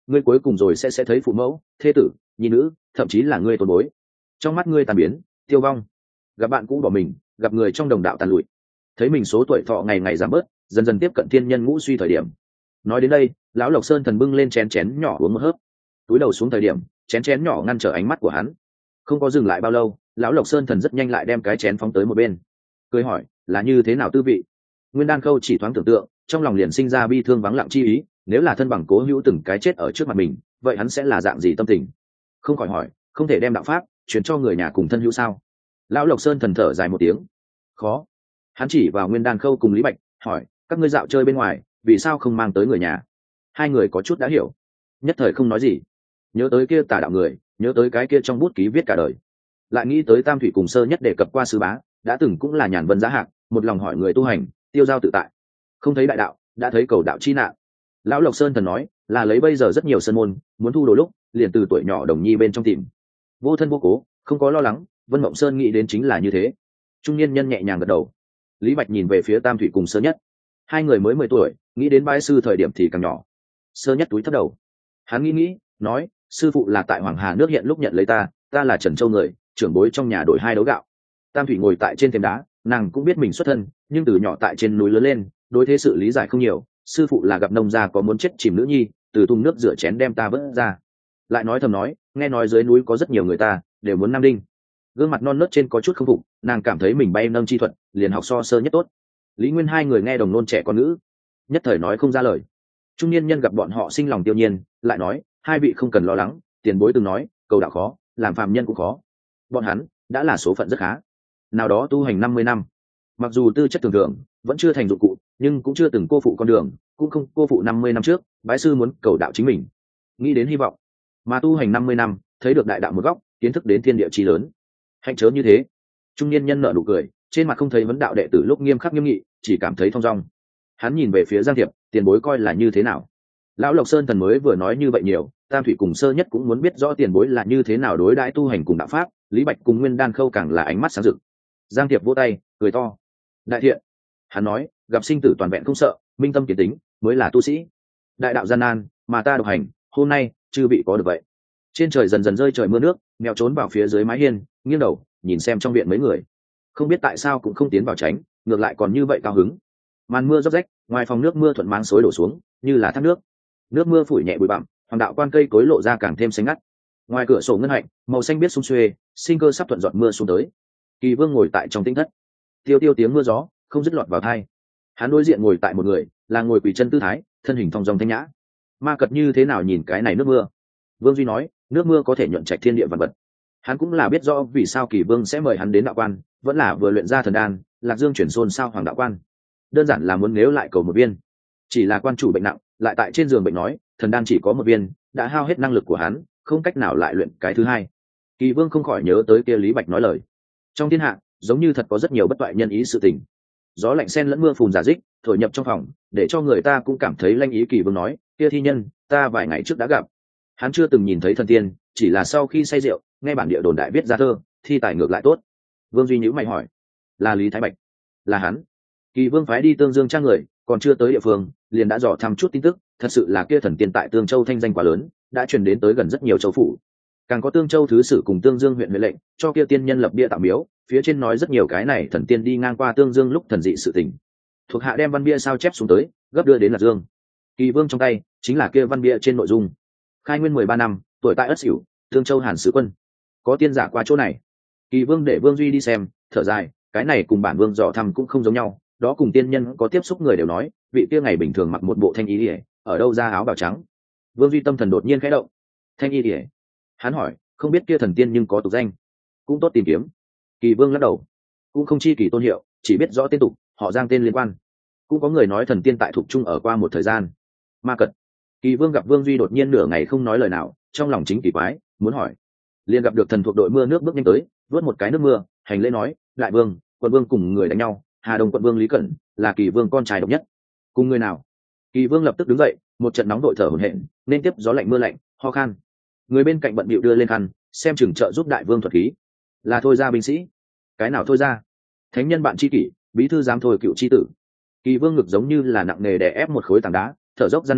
ngươi cuối cùng rồi sẽ thấy phụ mẫu, thê tử, nhi nữ, thậm chí là ngươi tôn bối trong mắt ngươi tàn biến, tiêu vong. Gặp bạn cũ bỏ mình, gặp người trong đồng đạo tàn lụi, thấy mình số tuổi thọ ngày ngày giảm bớt, dần dần tiếp cận thiên nhân ngũ suy thời điểm. Nói đến đây, lão Lộc Sơn Thần bưng lên chén chén nhỏ uống một hớp, túi đầu xuống thời điểm, chén chén nhỏ ngăn trở ánh mắt của hắn. Không có dừng lại bao lâu, lão Lộc Sơn Thần rất nhanh lại đem cái chén phóng tới một bên, cười hỏi, là như thế nào tư vị? Nguyên Đan Khâu chỉ thoáng tưởng tượng, trong lòng liền sinh ra bi thương vắng lặng chi ý, nếu là thân bằng cố hữu từng cái chết ở trước mặt mình, vậy hắn sẽ là dạng gì tâm tình? Không khỏi hỏi, không thể đem đạo pháp truyền cho người nhà cùng thân hữu sao? Lão Lộc Sơn Thần thở dài một tiếng, khó. Hắn chỉ vào Nguyên Đan Khâu cùng Lý Bạch, hỏi, các ngươi dạo chơi bên ngoài, vì sao không mang tới người nhà? Hai người có chút đã hiểu, nhất thời không nói gì. Nhớ tới kia tà đạo người, nhớ tới cái kia trong bút ký viết cả đời, lại nghĩ tới Tam Thủy cùng Sơ Nhất đề cập qua sư bá, đã từng cũng là nhàn vân giá hạc, một lòng hỏi người tu hành, tiêu dao tự tại, không thấy đại đạo, đã thấy cầu đạo chi nạn. Lão Lộc Sơn Thần nói, là lấy bây giờ rất nhiều sơn môn muốn thu đồ lúc, liền từ tuổi nhỏ đồng nhi bên trong tìm, vô thân vô cố, không có lo lắng. Vân Mộng Sơn nghĩ đến chính là như thế. Trung niên nhân nhẹ nhàng gật đầu. Lý Bạch nhìn về phía Tam Thủy cùng Sơ Nhất, hai người mới 10 tuổi, nghĩ đến bái sư thời điểm thì càng nhỏ. Sơ Nhất túi thấp đầu, hắn nghĩ, nói, sư phụ là tại Hoàng Hà nước hiện lúc nhận lấy ta là Trần Châu người, trưởng bối trong nhà đổi 2 đấu gạo. Tam Thủy ngồi tại trên thềm đá, nàng cũng biết mình xuất thân, nhưng từ nhỏ tại trên núi lớn lên, đối thế sự lý giải không nhiều. Sư phụ là gặp nông gia có muốn chết chìm nữ nhi, từ tung nước rửa chén đem ta vớt ra. Lại nói thầm nói, nghe nói dưới núi có rất nhiều người ta đều muốn Nam Đinh. Gương mặt non nớt trên có chút không phục, nàng cảm thấy mình bay nâng chi thuật, liền học so Sơ Nhất tốt. Lý Nguyên hai người nghe đồng nôn trẻ con ngữ, nhất thời nói không ra lời. Trung niên nhân gặp bọn họ sinh lòng tiêu nhiên, lại nói, hai vị không cần lo lắng, tiền bối từng nói, cầu đạo khó, làm phàm nhân cũng khó. Bọn hắn đã là số phận rất khá, nào đó tu hành 50 năm, mặc dù tư chất thường thường, vẫn chưa thành dụng cụ, nhưng cũng chưa từng cô phụ con đường, cũng không cô phụ 50 năm trước bái sư muốn cầu đạo chính mình, nghĩ đến hy vọng, mà tu hành 50 năm, thấy được đại đạo một góc, kiến thức đến thiên địa chí lớn. Hạnh chớ như thế. Trung niên nhân nở nụ cười, trên mặt không thấy vấn đạo đệ tử lúc nghiêm khắc nghiêm nghị, chỉ cảm thấy thong dong. Hắn nhìn về phía Giang Thiệp, tiền bối coi là như thế nào? Lão Lộc Sơn Thần mới vừa nói như vậy nhiều, Tam Thủy cùng Sơ Nhất cũng muốn biết rõ tiền bối là như thế nào đối đãi tu hành cùng đạo pháp. Lý Bạch cùng Nguyên Đan Khâu càng là ánh mắt sáng rực. Giang Thiệp vỗ tay, cười to. Đại thiện. Hắn nói, gặp sinh tử toàn vẹn không sợ, minh tâm kiến tính, mới là tu sĩ. Đại đạo gian nan, mà ta độc hành, hôm nay chư vị có được vậy. Trên trời dần dần rơi trời mưa nước, mèo trốn vào phía dưới mái hiên, nghiêng đầu nhìn xem trong viện mấy người, không biết tại sao cũng không tiến vào tránh, ngược lại còn như vậy cao hứng. Màn mưa róc rách, ngoài phòng nước mưa thuận máng xối đổ xuống, như là thác nước. Nước mưa phủi nhẹ bụi bặm, hoàng đạo quan cây cối lộ ra càng thêm xanh ngắt. Ngoài cửa sổ ngân hạnh, màu xanh biết sum xuê, sinh cơ sắp thuận giọt mưa xuống tới. Kỳ Vương ngồi tại trong tĩnh thất, tiêu tiêu tiếng mưa gió không dứt lọt vào tai. Hắn đối diện ngồi tại một người, là ngồi quỳ chân tư thái, thân hình thong dong thanh nhã. Ma Cật như thế nào nhìn cái này nước mưa? Vương Duy nói, nước mưa có thể nhuận trạch thiên địa vạn vật. Hắn cũng là biết rõ vì sao Kỳ Vương sẽ mời hắn đến đạo quan, vẫn là vừa luyện ra thần đan, Lạc Dương chuyển xôn sao hoàng đạo quan, đơn giản là muốn nếu lại cầu một viên. Chỉ là quan chủ bệnh nặng, lại tại trên giường bệnh nói, thần đan chỉ có một viên, đã hao hết năng lực của hắn, không cách nào lại luyện cái thứ hai. Kỳ Vương không khỏi nhớ tới kia Lý Bạch nói lời, trong thiên hạ giống như thật có rất nhiều bất toại nhân ý sự tình. Gió lạnh xen lẫn mưa phùn giả dích, thổi nhập trong phòng, để cho người ta cũng cảm thấy lanh ý. Kỳ Vương nói, kia thi nhân, ta vài ngày trước đã gặp, hắn chưa từng nhìn thấy thần tiên, chỉ là sau khi say rượu, nghe bản địa đồn đại viết ra thơ, thi tài ngược lại tốt. Vương Duy nhíu mày hỏi, là Lý Thái Bạch? Là hắn. Kỳ Vương phái đi Tương Dương trang người, còn chưa tới địa phương, liền đã dò thăm chút tin tức. Thật sự là kia thần tiên tại Tương Châu thanh danh quá lớn, đã truyền đến tới gần rất nhiều châu phủ. Càng có Tương Châu thứ sử cùng Tương Dương huyện huệ lệnh cho kia tiên nhân lập bia tạo miếu, phía trên nói rất nhiều cái này thần tiên đi ngang qua Tương Dương lúc thần dị sự tình. Thuộc hạ đem văn bia sao chép xuống tới, gấp đưa đến Lạc Dương. Kỳ Vương trong tay chính là kia văn bia trên nội dung. Khai nguyên 13 năm, tuổi tại Ất Sửu, Tương Châu Hàn sứ quân, có tiên giả qua chỗ này. Kỳ Vương để Vương Duy đi xem, thở dài, cái này cùng bản Vương dò thăm cũng không giống nhau. Đó cùng tiên nhân có tiếp xúc người đều nói, vị kia ngày bình thường mặc một bộ thanh y liễu, ở đâu ra áo bào trắng. Vương Duy tâm thần đột nhiên khẽ động. Thanh y liễu? Hắn hỏi, không biết kia thần tiên nhưng có tục danh, cũng tốt tìm kiếm. Kỳ Vương lắc đầu, cũng không chi kỳ tôn hiệu, chỉ biết rõ tên tục, họ Giang tên liên quan. Cũng có người nói thần tiên tại Thục Trung ở qua một thời gian. Ma Cật. Kỳ Vương gặp Vương Duy đột nhiên nửa ngày không nói lời nào, trong lòng chính kỳ quái, muốn hỏi. Liền gặp được thần thuộc đội mưa nước bước nhanh tới, vớt một cái nước mưa, hành lễ nói, Đại Vương, quận vương cùng người đánh nhau, Hà Đông quận vương Lý Cẩn là Kỳ Vương con trai độc nhất. Cùng người nào? Kỳ Vương lập tức đứng dậy, một trận nóng đội thở hổn hển, nên tiếp gió lạnh mưa lạnh, ho khan. Người bên cạnh bận bịu đưa lên khăn, xem chừng trợ giúp Đại Vương thuật khí. Là Thôi Ra binh sĩ. Cái nào Thôi Ra? Thánh nhân bạn tri kỷ, bí thư giám Thôi Cựu tri tử. Kỳ Vương ngực giống như là nặng nề đè ép một khối tảng đá, thở dốc gian nan,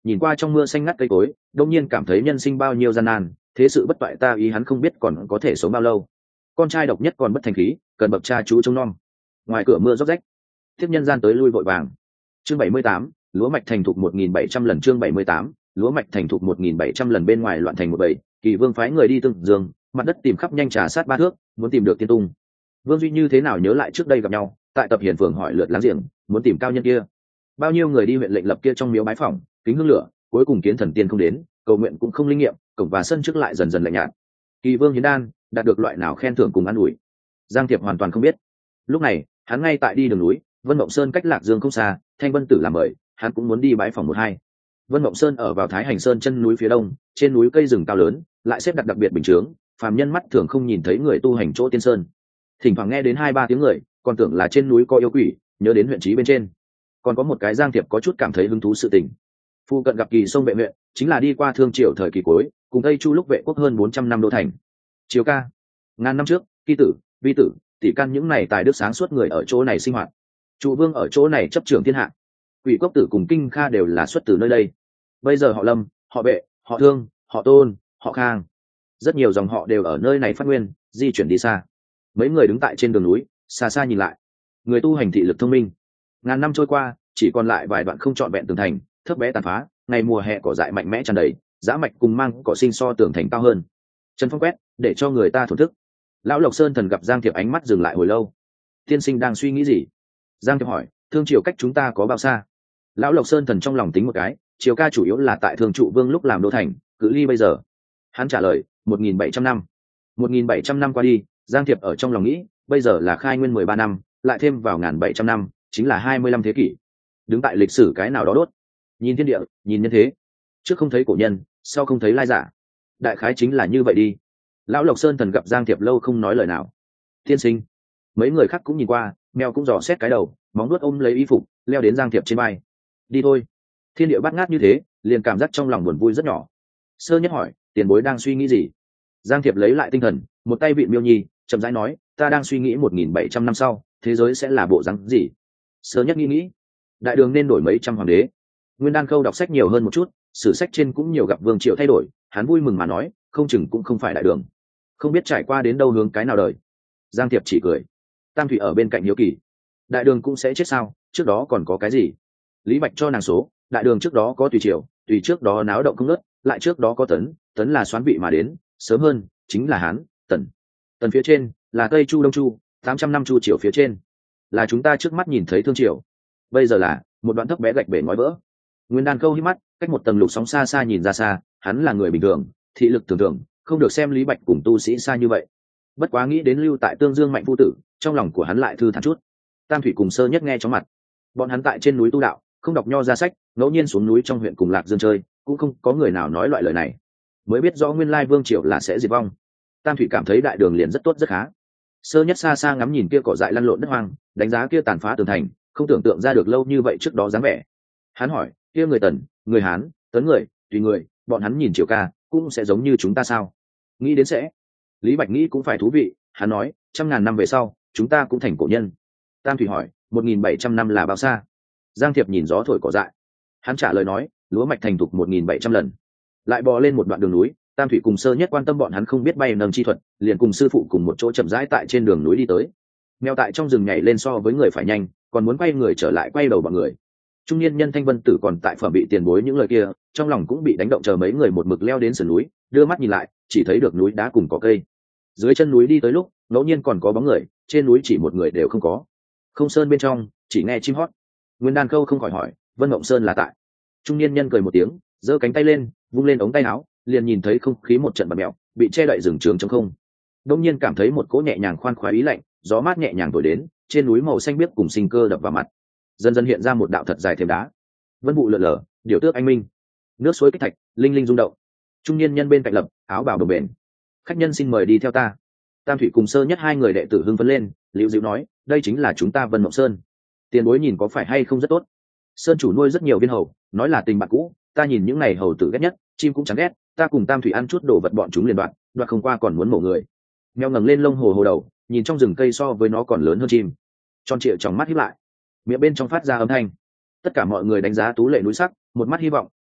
nhìn qua trong mưa xanh ngắt cây cối, đông nhiên cảm thấy nhân sinh bao nhiêu gian nan, thế sự bất toại ta ý hắn không biết còn có thể sống bao lâu. Con trai độc nhất còn bất thành khí, cần bậc cha chú trông nom. Ngoài cửa mưa róc rách, tiếp nhân gian tới lui vội vàng. Chương 78, lúa mạch thành thục 1700 lần. Chương 78, lúa mạch thành thục 1700 lần. Bên ngoài loạn thành một bầy, Kỳ Vương phái người đi từng giường, mặt đất tìm khắp nhanh trà sát ba thước, muốn tìm được tiên tung. Vương Duy như thế nào nhớ lại trước đây gặp nhau, tại tập hiền phường hỏi lượt láng giềng, muốn tìm cao nhân kia. Bao nhiêu người đi huyện lệnh lập kia trong miếu bái phỏng, kính hương lửa, cuối cùng kiến thần tiên không đến, cầu nguyện cũng không linh nghiệm, cổng và sân trước lại dần dần lạnh nhạt. Kỳ Vương hiến đan, đạt được loại nào khen thưởng cùng an ủi, Giang Thiệp hoàn toàn không biết. Lúc này hắn ngay tại đi đường núi, Vân Mộng Sơn cách Lạc Dương không xa, Thanh Vân Tử làm mời, hắn cũng muốn đi bái phỏng một hai. Vân Mộng Sơn ở vào Thái Hành Sơn chân núi phía đông, trên núi cây rừng cao lớn, lại xếp đặt đặc biệt bình chướng, phàm nhân mắt thường không nhìn thấy người tu hành chỗ tiên sơn. Thỉnh thoảng nghe đến 2-3 tiếng người, còn tưởng là trên núi có yêu quỷ, nhớ đến huyện trí bên trên. Còn có một cái Giang Thiệp có chút cảm thấy hứng thú sự tình. Phu cận gặp Kỳ sông vệ huyện, chính là đi qua Thương Triều thời kỳ cuối, cùng Tây Chu lúc vệ quốc hơn 400 năm đô thành. Triều ca, ngàn năm trước, Kỳ tử, Vi tử, tỷ căn những này tài đức sáng suốt người ở chỗ này sinh hoạt. Trụ Vương ở chỗ này chấp trưởng thiên hạ. Quỷ Cốc tử cùng Kinh Kha đều là xuất từ nơi đây. Bây giờ họ Lâm, họ Vệ, họ Thương, họ Tôn, họ Khang, rất nhiều dòng họ đều ở nơi này phát nguyên, di chuyển đi xa. Mấy người đứng tại trên đường núi, xa xa nhìn lại. Người tu hành thị lực thông minh. Ngàn năm trôi qua, chỉ còn lại vài đoạn không trọn vẹn tường thành, thấp bé tàn phá. Ngày mùa hè cỏ dại mạnh mẽ tràn đầy, dã mạch cùng mang cỏ sinh so tường thành cao hơn. Trần Phong quét, để cho người ta thổn thức. Lão Lộc Sơn thần gặp Giang Thiệp ánh mắt dừng lại hồi lâu. Tiên sinh đang suy nghĩ gì? Giang Thiệp hỏi. Thương Triều cách chúng ta có bao xa? Lão Lộc Sơn thần trong lòng tính một cái, Triều ca chủ yếu là tại Thương Trụ Vương lúc làm đô thành, cự ly bây giờ. Hắn trả lời, 1700 năm. 1700 năm qua đi, Giang Thiệp ở trong lòng nghĩ, bây giờ là khai nguyên 13 năm, lại thêm vào 1700 năm, chính là 25 thế kỷ. Đứng tại lịch sử cái nào đó đốt. Nhìn thiên địa, nhìn nhân thế. Trước không thấy cổ nhân, sau không thấy lai giả. Đại khái chính là như vậy đi. Lão Lộc Sơn thần gặp Giang Thiệp lâu không nói lời nào. Tiên sinh. Mấy người khác cũng nhìn qua, mèo cũng dò xét cái đầu, móng nuốt ôm lấy y phục, leo đến Giang Thiệp trên vai. Đi thôi. Thiên địa bát ngát như thế, liền cảm giác trong lòng buồn vui rất nhỏ. Sơ Nhất hỏi, tiền bối đang suy nghĩ gì? Giang Thiệp lấy lại tinh thần, một tay vịn Miêu Nhi, chậm rãi nói, ta đang suy nghĩ 1700 năm sau, thế giới sẽ là bộ dáng gì? Sơ Nhất nghĩ, đại đường nên đổi mấy trăm hoàng đế. Nguyên Đan Khâu đọc sách nhiều hơn một chút, sử sách trên cũng nhiều gặp vương triệu thay đổi, hắn vui mừng mà nói, không chừng cũng không phải đại đường, không biết trải qua đến đâu hướng cái nào đời. Giang Thiệp chỉ cười. Tam Thủy ở bên cạnh hiếu kỳ, đại đường cũng sẽ chết sao? Trước đó còn có cái gì? Lý Bạch cho nàng số, đại đường trước đó có Tùy Triều, Tùy trước đó náo động không ngớt, lại trước đó có Tấn, Tấn là Soán vị mà đến, sớm hơn chính là Hán, Tần. Tần phía trên là Tây Chu Đông Chu, 800 năm Chu Triều phía trên là chúng ta trước mắt nhìn thấy Thương Triều, bây giờ là một đoạn thấp bé gạch bể ngói vỡ. Nguyên Đan Câu hít mắt, cách một tầng lục sóng xa xa nhìn ra xa, hắn là người bình thường, thị lực thường thường, không được xem Lý Bạch cùng tu sĩ xa như vậy. Bất quá nghĩ đến lưu tại Tương Dương Mạnh phu tử, trong lòng của hắn lại thư thản chút. Tam Thủy cùng Sơ Nhất nghe chóng mặt. Bọn hắn tại trên núi tu đạo, không đọc nho ra sách, ngẫu nhiên xuống núi trong huyện cùng Lạc Dương chơi, cũng không có người nào nói loại lời này, mới biết rõ nguyên lai vương triều là sẽ diệt vong. Tam Thủy cảm thấy đại đường liền rất tốt rất khá. Sơ Nhất xa xa ngắm nhìn kia cỏ dại lăn lộn đất hoang, đánh giá kia tàn phá tường thành, không tưởng tượng ra được lâu như vậy trước đó dáng vẻ. Hắn hỏi, kia người Tần, người Hán, Tấn người, Tùy người, bọn hắn nhìn Triều ca cũng sẽ giống như chúng ta sao? Nghĩ đến sẽ. Lý Bạch nghĩ cũng phải thú vị, hắn nói, 100.000 năm về sau, chúng ta cũng thành cổ nhân. Tam Thủy hỏi, 1700 năm là bao xa? Giang Thiệp nhìn gió thổi cỏ dại, hắn trả lời nói, lúa mạch thành thục 1700 lần. Lại bò lên một đoạn đường núi, Tam Thủy cùng Sơ Nhất quan tâm bọn hắn không biết bay nâng chi thuật, liền cùng sư phụ cùng một chỗ chậm rãi tại trên đường núi đi tới. Mèo tại trong rừng nhảy lên so với người phải nhanh, còn muốn quay người trở lại quay đầu bọn người. Trung niên nhân Thanh Vân Tử còn tại phẩm bị tiền bối những lời kia, trong lòng cũng bị đánh động, chờ mấy người một mực leo đến sườn núi, đưa mắt nhìn lại, chỉ thấy được núi đá cùng cỏ cây. Dưới chân núi đi tới lúc, ngẫu nhiên còn có bóng người, trên núi chỉ một người đều không có. Không sơn bên trong, chỉ nghe chim hót. Nguyên Đan Câu không khỏi hỏi, Vân Mộng Sơn là tại? Trung niên nhân cười một tiếng, giơ cánh tay lên, vung lên ống tay áo, liền nhìn thấy không khí một trận bạt mèo, bị che đậy rừng trường trong không. Đông nhiên cảm thấy một cỗ nhẹ nhàng khoan khoái ý lạnh, gió mát nhẹ nhàng thổi đến, trên núi màu xanh biếc cùng sinh cơ đập vào mặt. Dần dần hiện ra một đạo thật dài thềm đá. Vân vụ lượn lờ, điều tước anh minh, nước suối kích thạch, linh linh rung động. Trung niên nhân bên cạnh lập, áo bào đồng bền. Khách nhân xin mời đi theo ta. Tam Thủy cùng Sơ Nhất hai người đệ tử hưng phấn lên, liễu dịu nói, đây chính là chúng ta Vân Mộng Sơn. Tiền bối nhìn có phải hay không rất tốt? Sơn chủ nuôi rất nhiều viên hầu, nói là tình bạn cũ, ta nhìn những này hầu tử ghét nhất, chim cũng chẳng ghét, ta cùng Tam Thủy ăn chút đồ vật bọn chúng liền đoạt không qua còn muốn mổ người. Mèo ngẩng lên lông hồ hồ đầu, nhìn trong rừng cây so với nó còn lớn hơn chim. Tròn trịa trong mắt híp lại, miệng bên trong phát ra âm thanh. Tất cả mọi người đánh giá tú lệ núi sắc, một mắt hy vọng,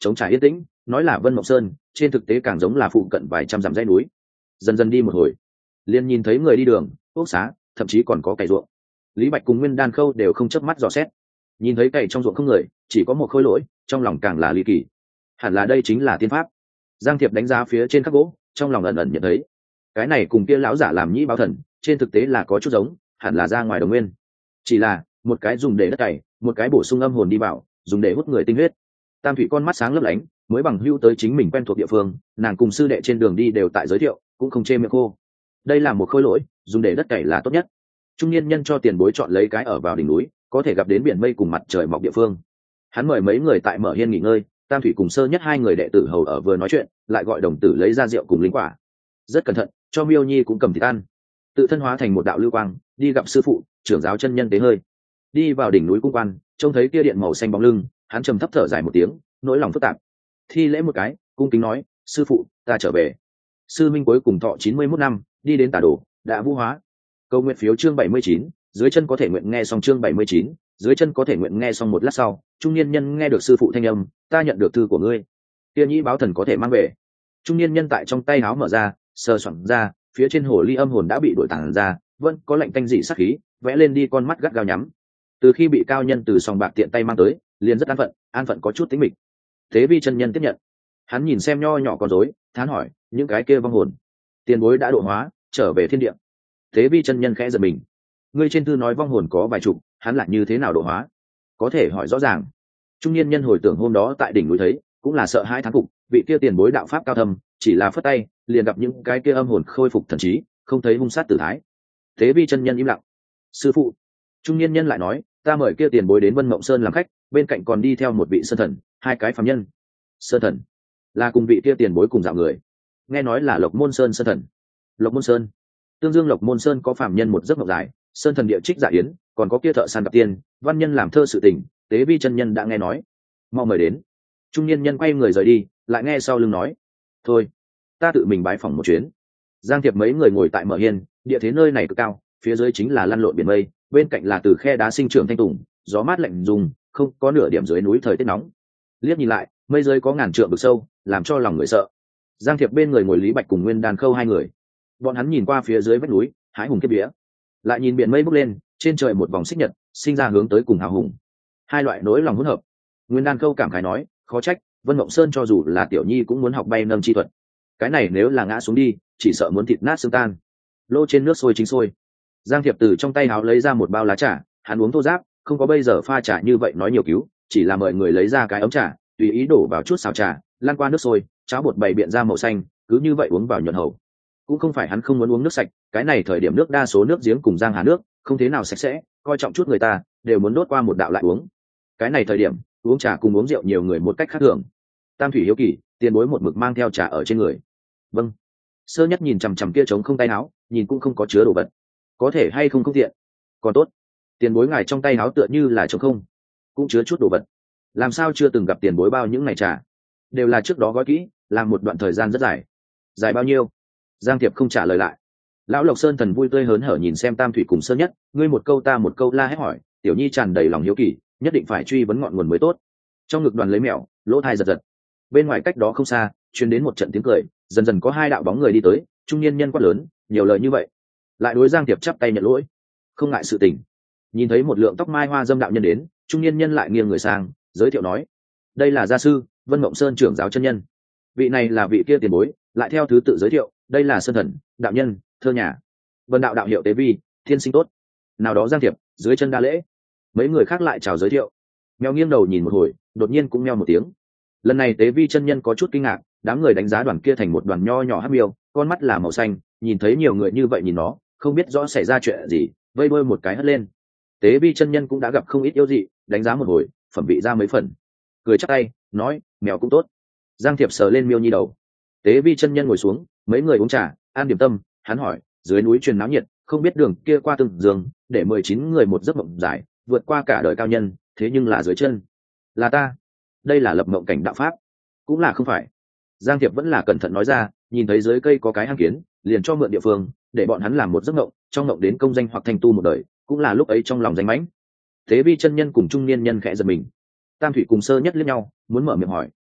trống trải yên tĩnh, nói là Vân Mộng Sơn, trên thực tế càng giống là phụ cận vài trăm dặm dãy núi. Dần dần đi một hồi, liền nhìn thấy người đi đường, ốc xá, thậm chí còn có cày ruộng. Lý Bạch cùng Nguyên Đan Khâu đều không chớp mắt dò xét, nhìn thấy cày trong ruộng không người, chỉ có một khối lỗi, trong lòng càng là ly kỳ. Hẳn là đây chính là tiên pháp. Giang Thiệp đánh giá phía trên khắc gỗ, trong lòng ẩn ẩn nhận thấy, cái này cùng kia lão giả làm nhĩ báo thần, trên thực tế là có chút giống, hẳn là ra ngoài đồng nguyên. Chỉ là một cái dùng để đất cày, một cái bổ sung âm hồn đi vào, dùng để hút người tinh huyết. Tam Thủy con mắt sáng lấp lánh, mới bằng hữu tới chính mình quen thuộc địa phương, nàng cùng sư đệ trên đường đi đều tại giới thiệu, cũng không chê miệng khô. Đây là một khối lỗi, dùng để đất cày là tốt nhất. Trung niên nhân cho tiền bối chọn lấy cái ở vào đỉnh núi, có thể gặp đến biển mây cùng mặt trời mọc địa phương. Hắn mời mấy người tại mở hiên nghỉ ngơi, Tam Thủy cùng Sơ Nhất hai người đệ tử hầu ở vừa nói chuyện, lại gọi đồng tử lấy ra rượu cùng linh quả. Rất cẩn thận, cho Miêu Nhi cũng cầm thịt ăn. Tự thân hóa thành một đạo lưu quang, đi gặp sư phụ, trưởng giáo chân nhân tế hơi. Đi vào đỉnh núi cung quan, trông thấy kia điện màu xanh bóng lưng, hắn trầm thấp thở dài một tiếng, nỗi lòng phức tạp. Thi lễ một cái, cung kính nói, sư phụ, ta trở về. Sư minh cuối cùng thọ 91 năm, đi đến Tả Đồ, đã vũ hóa. Câu nguyện phiếu chương 79, dưới chân có thể nguyện nghe xong chương 79, dưới chân có thể nguyện nghe xong. Một lát sau, trung niên nhân nghe được sư phụ thanh âm, ta nhận được thư của ngươi. Kia nhĩ báo thần có thể mang về. Trung niên nhân tại trong tay áo mở ra, sờ soạng ra, phía trên hồ ly âm hồn đã bị đổi tản ra, vẫn có lạnh tanh dị sắc khí, vẽ lên đi con mắt gắt gao nhắm. Từ khi bị cao nhân từ sòng bạc tiện tay mang tới, liền rất an phận có chút tính mịch. Thế Vi chân nhân tiếp nhận, hắn nhìn xem nho nhỏ con rối, thán hỏi, những cái kia vong hồn, tiền bối đã độ hóa, trở về thiên địa. Thế Vi chân nhân khẽ giật mình, ngươi trên thư nói vong hồn có vài chục, hắn lại như thế nào độ hóa? Có thể hỏi rõ ràng. Trung niên nhân hồi tưởng hôm đó tại đỉnh núi thấy, cũng là sợ hãi thán phục, vị kia tiền bối đạo pháp cao thâm, chỉ là phất tay, liền gặp những cái kia âm hồn khôi phục thần trí, không thấy hung sát tử thái. Thế Vi chân nhân im lặng. Sư phụ, trung niên nhân lại nói, ta mời kia tiền bối đến Vân Mộng Sơn làm khách, bên cạnh còn đi theo một vị sơn thần, hai cái phàm nhân. Sơn thần là cùng vị kia tiền bối cùng dạo người, nghe nói là Lộc Môn Sơn sơn thần. Lộc Môn Sơn, tương dương Lộc Môn Sơn có phàm nhân một giấc mộng dài, sơn thần địa trích dạ yến, còn có kia thợ săn gặp tiên, văn nhân làm thơ sự tình, Tế Vi chân nhân đã nghe nói, mau mời đến. Trung niên nhân quay người rời đi, lại nghe sau lưng nói, thôi, ta tự mình bái phỏng một chuyến. Giang Thiệp mấy người ngồi tại mở hiên, địa thế nơi này cực cao, phía dưới chính là lăn lộn biển mây, bên cạnh là từ khe đá sinh trưởng thanh tùng, gió mát lạnh dùng, không có nửa điểm dưới núi thời tiết nóng. Liếc nhìn lại, mây dưới có ngàn trượng vực sâu, làm cho lòng người sợ. Giang Thiệp bên người ngồi Lý Bạch cùng Nguyên Đan Khâu hai người, bọn hắn nhìn qua phía dưới vách núi, hái hùng kiếp vía, lại nhìn biển mây bốc lên, trên trời một vòng xích nhật, sinh ra hướng tới cùng hào hùng. Hai loại nỗi lòng hỗn hợp. Nguyên Đan Khâu cảm khái nói, khó trách Vân Mộng Sơn cho dù là tiểu nhi cũng muốn học bay nâng chi thuật. Cái này nếu là ngã xuống đi, chỉ sợ muốn thịt nát xương tan. Lô trên nước sôi chính sôi. Giang Thiệp từ trong tay áo lấy ra một bao lá trà, hắn uống thô ráp, không có bây giờ pha trà như vậy nói nhiều cứu, chỉ là mời người lấy ra cái ấm trà, tùy ý đổ vào chút xào trà, lan qua nước sôi, cháo bột bày biện ra màu xanh, cứ như vậy uống vào nhuận hầu. Cũng không phải hắn không muốn uống nước sạch, cái này thời điểm nước đa số nước giếng cùng giang hà nước, không thế nào sạch sẽ, coi trọng chút người ta, đều muốn đốt qua một đạo lại uống. Cái này thời điểm, uống trà cùng uống rượu nhiều người một cách khác thường. Tam Thủy hiếu kỳ, tiền bối một mực mang theo trà ở trên người. Vâng. Sơ Nhất nhìn chằm chằm kia trống không tay áo, nhìn cũng không có chứa đồ vật, có thể hay không không tiện. Còn tốt, tiền bối ngài trong tay áo tựa như là trống không, cũng chứa chút đồ vật. Làm sao chưa từng gặp tiền bối bao những ngày trà? Đều là trước đó gói kỹ, làm một đoạn thời gian rất dài. Dài bao nhiêu? Giang Thiệp không trả lời lại. Lão Lộc Sơn thần vui tươi hớn hở nhìn xem Tam Thủy cùng Sơ Nhất, ngươi một câu ta một câu la hét hỏi, tiểu nhi tràn đầy lòng hiếu kỳ, nhất định phải truy vấn ngọn nguồn mới tốt. Trong ngực đoàn lấy mèo, lỗ thai giật giật. Bên ngoài cách đó không xa, truyền đến một trận tiếng cười, dần dần có hai đạo bóng người đi tới, trung niên nhân quát lớn, nhiều lời như vậy, lại đối Giang Thiệp chắp tay nhận lỗi, không ngại sự tình. Nhìn thấy một lượng tóc mai hoa dâm đạo nhân đến, trung niên nhân lại nghiêng người sang, giới thiệu nói, đây là gia sư Vân Mộng Sơn trưởng giáo chân nhân, vị này là vị kia tiền bối, lại theo thứ tự giới thiệu, đây là sơn thần, đạo nhân, thơ nhà, vân đạo đạo hiệu Tế Vi, thiên sinh tốt. Nào đó Giang Thiệp dưới chân đa lễ. Mấy người khác lại chào giới thiệu. Mèo nghiêng đầu nhìn một hồi, đột nhiên cũng meo một tiếng. Lần này Tế Vi chân nhân có chút kinh ngạc, đám người đánh giá đoàn kia thành một đoàn nho nhỏ hắc miêu, con mắt là màu xanh, nhìn thấy nhiều người như vậy nhìn nó, không biết rõ xảy ra chuyện gì, vây đuôi một cái hất lên. Tế Vi chân nhân cũng đã gặp không ít yêu dị, đánh giá một hồi, phẩm vị ra mấy phần, cười chắp tay nói, mèo cũng tốt. Giang Thiệp sờ lên miêu nhi đầu. Tế Vi chân nhân ngồi xuống, mấy người uống trà, ăn điểm tâm. Hắn hỏi, dưới núi truyền náo nhiệt, không biết đường kia qua từng giường, để 19 người một giấc mộng dài, vượt qua cả đời cao nhân, thế nhưng là dưới chân là ta. Đây là lập mộng cảnh đạo pháp, cũng là không phải. Giang Thiệp vẫn là cẩn thận nói ra, nhìn thấy dưới cây có cái hang kiến, liền cho mượn địa phương, để bọn hắn làm một giấc mộng, trong mộng đến công danh hoặc thành tu một đời, cũng là lúc ấy trong lòng danh mãnh. Tế Vi chân nhân cùng trung niên nhân khẽ giật mình. Tam Thủy cùng Sơ Nhất liếc nhau, muốn mở miệng hỏi,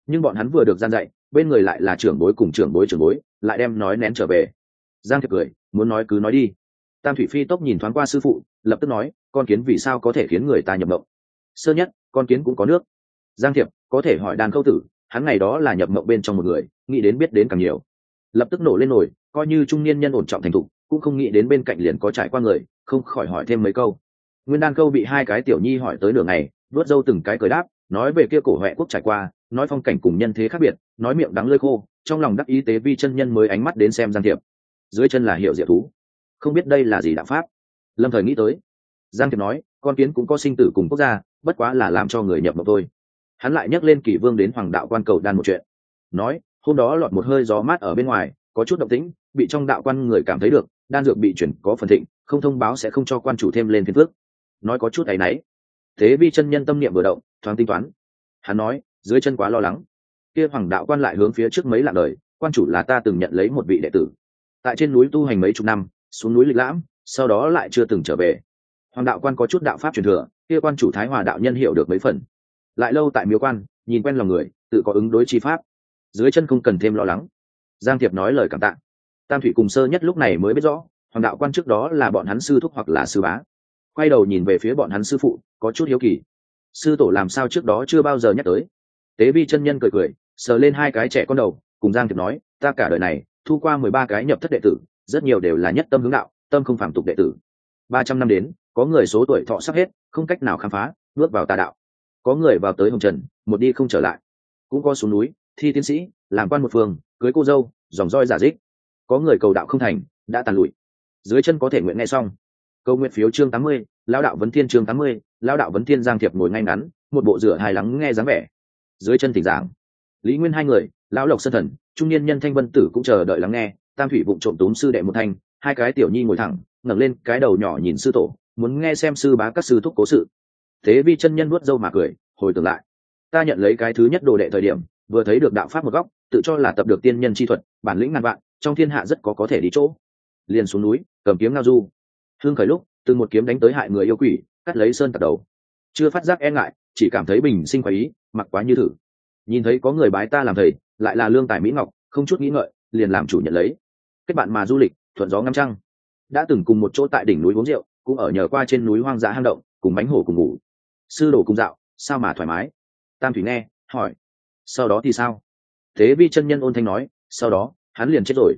nhưng bọn hắn vừa được gian dạy, bên người lại là trưởng bối cùng trưởng bối lại đem nói nén trở về. Giang Thiệp cười, muốn nói cứ nói đi. Tam Thủy Phi tốc nhìn thoáng qua sư phụ, lập tức nói, con kiến vì sao có thể khiến người ta nhập mộng? Sơ nhất, con kiến cũng có nước. Giang Thiệp, có thể hỏi Đan Khâu Tử, hắn ngày đó là nhập mộng bên trong một người, nghĩ đến biết đến càng nhiều. Lập tức nổ lên nổi, coi như trung niên nhân ổn trọng thành thục, cũng không nghĩ đến bên cạnh liền có trải qua người, không khỏi hỏi thêm mấy câu. Nguyên Đan Câu bị hai cái tiểu nhi hỏi tới nửa ngày, vuốt râu từng cái cười đáp, nói về kia cổ Huệ quốc trải qua, nói phong cảnh cùng nhân thế khác biệt, nói miệng đắng lưỡi khô, trong lòng đắc ý tế vi chân nhân mới ánh mắt đến xem Giang Thiệp. Dưới chân là hiệu diệu thú, không biết đây là gì đạo pháp. Lâm Thời nghĩ tới. Giang Thiệp nói, con kiến cũng có sinh tử cùng quốc gia, bất quá là làm cho người nhập mộng thôi. Hắn lại nhắc lên Kỷ Vương đến Hoàng đạo quan cầu đan một chuyện, nói hôm đó lọt một hơi gió mát ở bên ngoài, có chút động tĩnh, bị trong đạo quan người cảm thấy được, đan dược bị chuyển có phần thịnh, không thông báo sẽ không cho quan chủ thêm lên phiền phước. Nói có chút áy náy. Thế vi chân nhân tâm niệm vừa động, thoáng tính toán. Hắn nói, dưới chân quá lo lắng. Kia Hoàng đạo quan lại hướng phía trước mấy lạng đời, quan chủ là ta từng nhận lấy một vị đệ tử, tại trên núi tu hành mấy chục năm, xuống núi lịch lãm, sau đó lại chưa từng trở về. Hoàng đạo quan có chút đạo pháp truyền thừa, kia quan chủ Thái Hòa đạo nhân hiểu được mấy phần. Lại lâu tại miếu quan, nhìn quen lòng người, tự có ứng đối chi pháp. Dưới chân không cần thêm lo lắng. Giang Thiệp nói lời cảm tạ. Tam Thủy cùng Sơ Nhất lúc này mới biết rõ, Hoàng đạo quan trước đó là bọn hắn sư thúc hoặc là sư bá. Quay đầu nhìn về phía bọn hắn sư phụ, có chút hiếu kỳ. Sư tổ làm sao trước đó chưa bao giờ nhắc tới. Tế Vi chân nhân cười cười, sờ lên hai cái trẻ con đầu, cùng Giang Thiệp nói, ta cả đời này thu qua 13 cái nhập thất đệ tử, rất nhiều đều là nhất tâm hướng đạo, tâm không phàm tục đệ tử. 300 năm đến, có người số tuổi thọ sắp hết, không cách nào khám phá, bước vào tà đạo. Có người vào tới hồng trần, một đi không trở lại. Cũng có xuống núi, thi tiến sĩ, làm quan một phường, cưới cô dâu, dòng roi giả dích. Có người cầu đạo không thành, đã tàn lụi. Dưới chân có thể nguyện nghe xong. Câu nguyện phiếu chương 80, lão đạo vấn thiên chương 80, lão đạo vấn thiên. Giang Thiệp ngồi ngay ngắn, một bộ rửa hài lắng nghe dáng vẻ. Dưới chân thỉnh giảng. Lý Nguyên hai người, lão Lộc Sơn Thần, trung niên nhân Thanh Vân Tử cũng chờ đợi lắng nghe. Tam Thủy vụng trộm túm sư đệ một thanh, hai cái tiểu nhi ngồi thẳng, ngẩng lên cái đầu nhỏ nhìn sư tổ, muốn nghe xem sư bá các sư thúc cố sự. Thế vi chân nhân nuốt dâu mà cười, hồi tưởng lại, ta nhận lấy cái thứ nhất đồ đệ thời điểm, vừa thấy được đạo pháp một góc, tự cho là tập được tiên nhân chi thuật, bản lĩnh ngàn vạn, trong thiên hạ rất có thể đi chỗ. Liền xuống núi, cầm kiếm ngao du. Hương khởi lúc, từng một kiếm đánh tới hại người yêu quỷ, cắt lấy sơn tạc đầu. Chưa phát giác e ngại, chỉ cảm thấy bình sinh khoái ý, mặc quá như thử. Nhìn thấy có người bái ta làm thầy, lại là lương tài mỹ ngọc, không chút nghĩ ngợi, liền làm chủ nhận lấy. Kết bạn mà du lịch, thuận gió ngắm trăng. Đã từng cùng một chỗ tại đỉnh núi uống rượu, cũng ở nhờ qua trên núi hoang dã hang động, cùng bánh hổ cùng ngủ. Sư đồ cùng dạo, sao mà thoải mái. Tam Thủy nghe, hỏi, sau đó thì sao? Thế vi chân nhân ôn thanh nói, sau đó hắn liền chết rồi.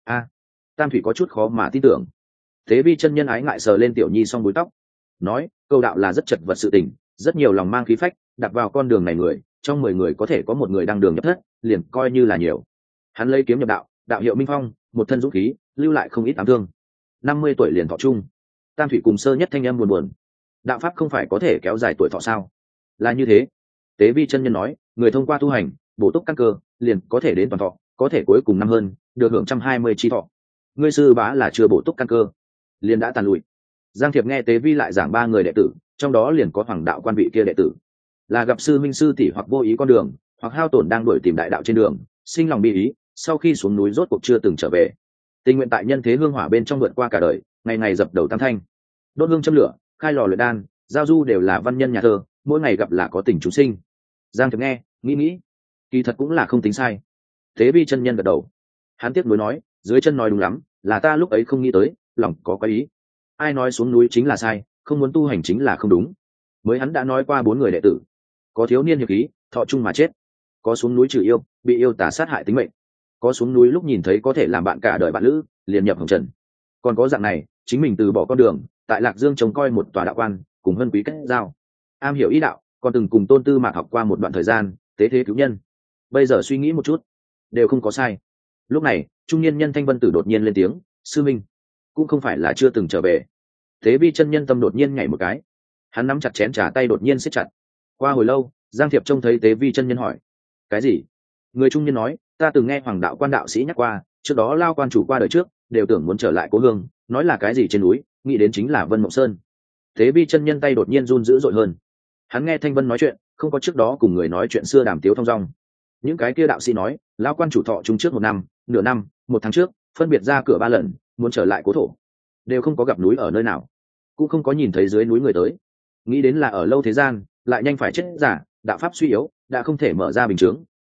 Tam Thủy có chút khó mà tin tưởng. Thế vi chân nhân ái ngại sờ lên tiểu nhi xong búi tóc, nói, câu đạo là rất chật vật sự tình, rất nhiều lòng mang khí phách, đặt vào con đường này người, trong 10 người có thể có một người đang đường nhập thất, liền coi như là nhiều. Hắn lấy kiếm nhập đạo, đạo hiệu Minh Phong, một thân dũng khí, lưu lại không ít ám thương. 50 tuổi liền thọ chung. Tam Thủy cùng Sơ Nhất thanh âm buồn buồn. Đạo pháp không phải có thể kéo dài tuổi thọ sao? Là như thế. Tế vi chân nhân nói, người thông qua tu hành, bổ túc căn cơ, liền có thể đến toàn thọ, có thể cuối cùng năm hơn, được hưởng 120 chi thọ. Ngươi sư bá là chưa bổ túc căn cơ, liền đã tàn lụi. Giang Thiệp nghe Tế vi lại giảng 3 người đệ tử, trong đó liền có Hoàng đạo quan vị kia đệ tử, là gặp sư minh sư tỷ hoặc vô ý con đường, hoặc hao tổn đang đuổi tìm đại đạo trên đường, sinh lòng bi ý, sau khi xuống núi rốt cuộc chưa từng trở về. Tình nguyện tại nhân thế hương hỏa bên trong vượt qua cả đời, ngày ngày dập đầu tam thanh, đốt hương châm lửa, khai lò luyện đan, giao du đều là văn nhân nhà thơ, mỗi ngày gặp là có tình chúng sinh. Giang Thiệp nghe, nghĩ, kỳ thật cũng là không tính sai. Thế vi chân nhân gật đầu. Hắn tiếc nuối nói, dưới chân nói đúng lắm, là ta lúc ấy không nghĩ tới, lòng có quái ý. Ai nói xuống núi chính là sai, không muốn tu hành chính là không đúng. Mới hắn đã nói qua 4 người đệ tử, có thiếu niên hiệp khí, thọ chung mà chết, có xuống núi trừ yêu, bị yêu tà sát hại tính mệnh, có xuống núi lúc nhìn thấy có thể làm bạn cả đời bạn lữ, liền nhập hồng trần. Còn có dạng này, chính mình từ bỏ con đường, tại Lạc Dương trông coi một tòa đạo quan, cùng Hân Quý kết giao, am hiểu ý đạo, còn từng cùng Tôn Tư Mạc học qua một đoạn thời gian, tế thế cứu nhân. Bây giờ suy nghĩ một chút, đều không có sai. Lúc này, trung niên nhân Thanh Vân Tử đột nhiên lên tiếng, sư minh, cũng không phải là chưa từng trở về. Thế vi chân nhân tâm đột nhiên nhảy một cái, hắn nắm chặt chén trà tay đột nhiên siết chặt. Qua hồi lâu, Giang Thiệp trông thấy Tế vi chân nhân hỏi, cái gì? Người trung niên nói, ta từng nghe Hoàng đạo quan đạo sĩ nhắc qua, trước đó Lao quan chủ qua đời trước, đều tưởng muốn trở lại cố hương, nói là cái gì trên núi, nghĩ đến chính là Vân Mộng Sơn. Thế vi chân nhân tay đột nhiên run dữ dội hơn. Hắn nghe Thanh Vân nói chuyện, không có trước đó cùng người nói chuyện xưa đàm tiếu thong dong. Những cái kia đạo sĩ nói, Lao quan chủ thọ chung trước 1 năm, nửa năm, 1 tháng trước, phân biệt ra cửa 3 lần, muốn trở lại cố thổ, đều không có gặp núi ở nơi nào, cũng không có nhìn thấy dưới núi người tới. Nghĩ đến là ở lâu thế gian, lại nhanh phải chết giả, đạo pháp suy yếu, đã không thể mở ra bình chướng,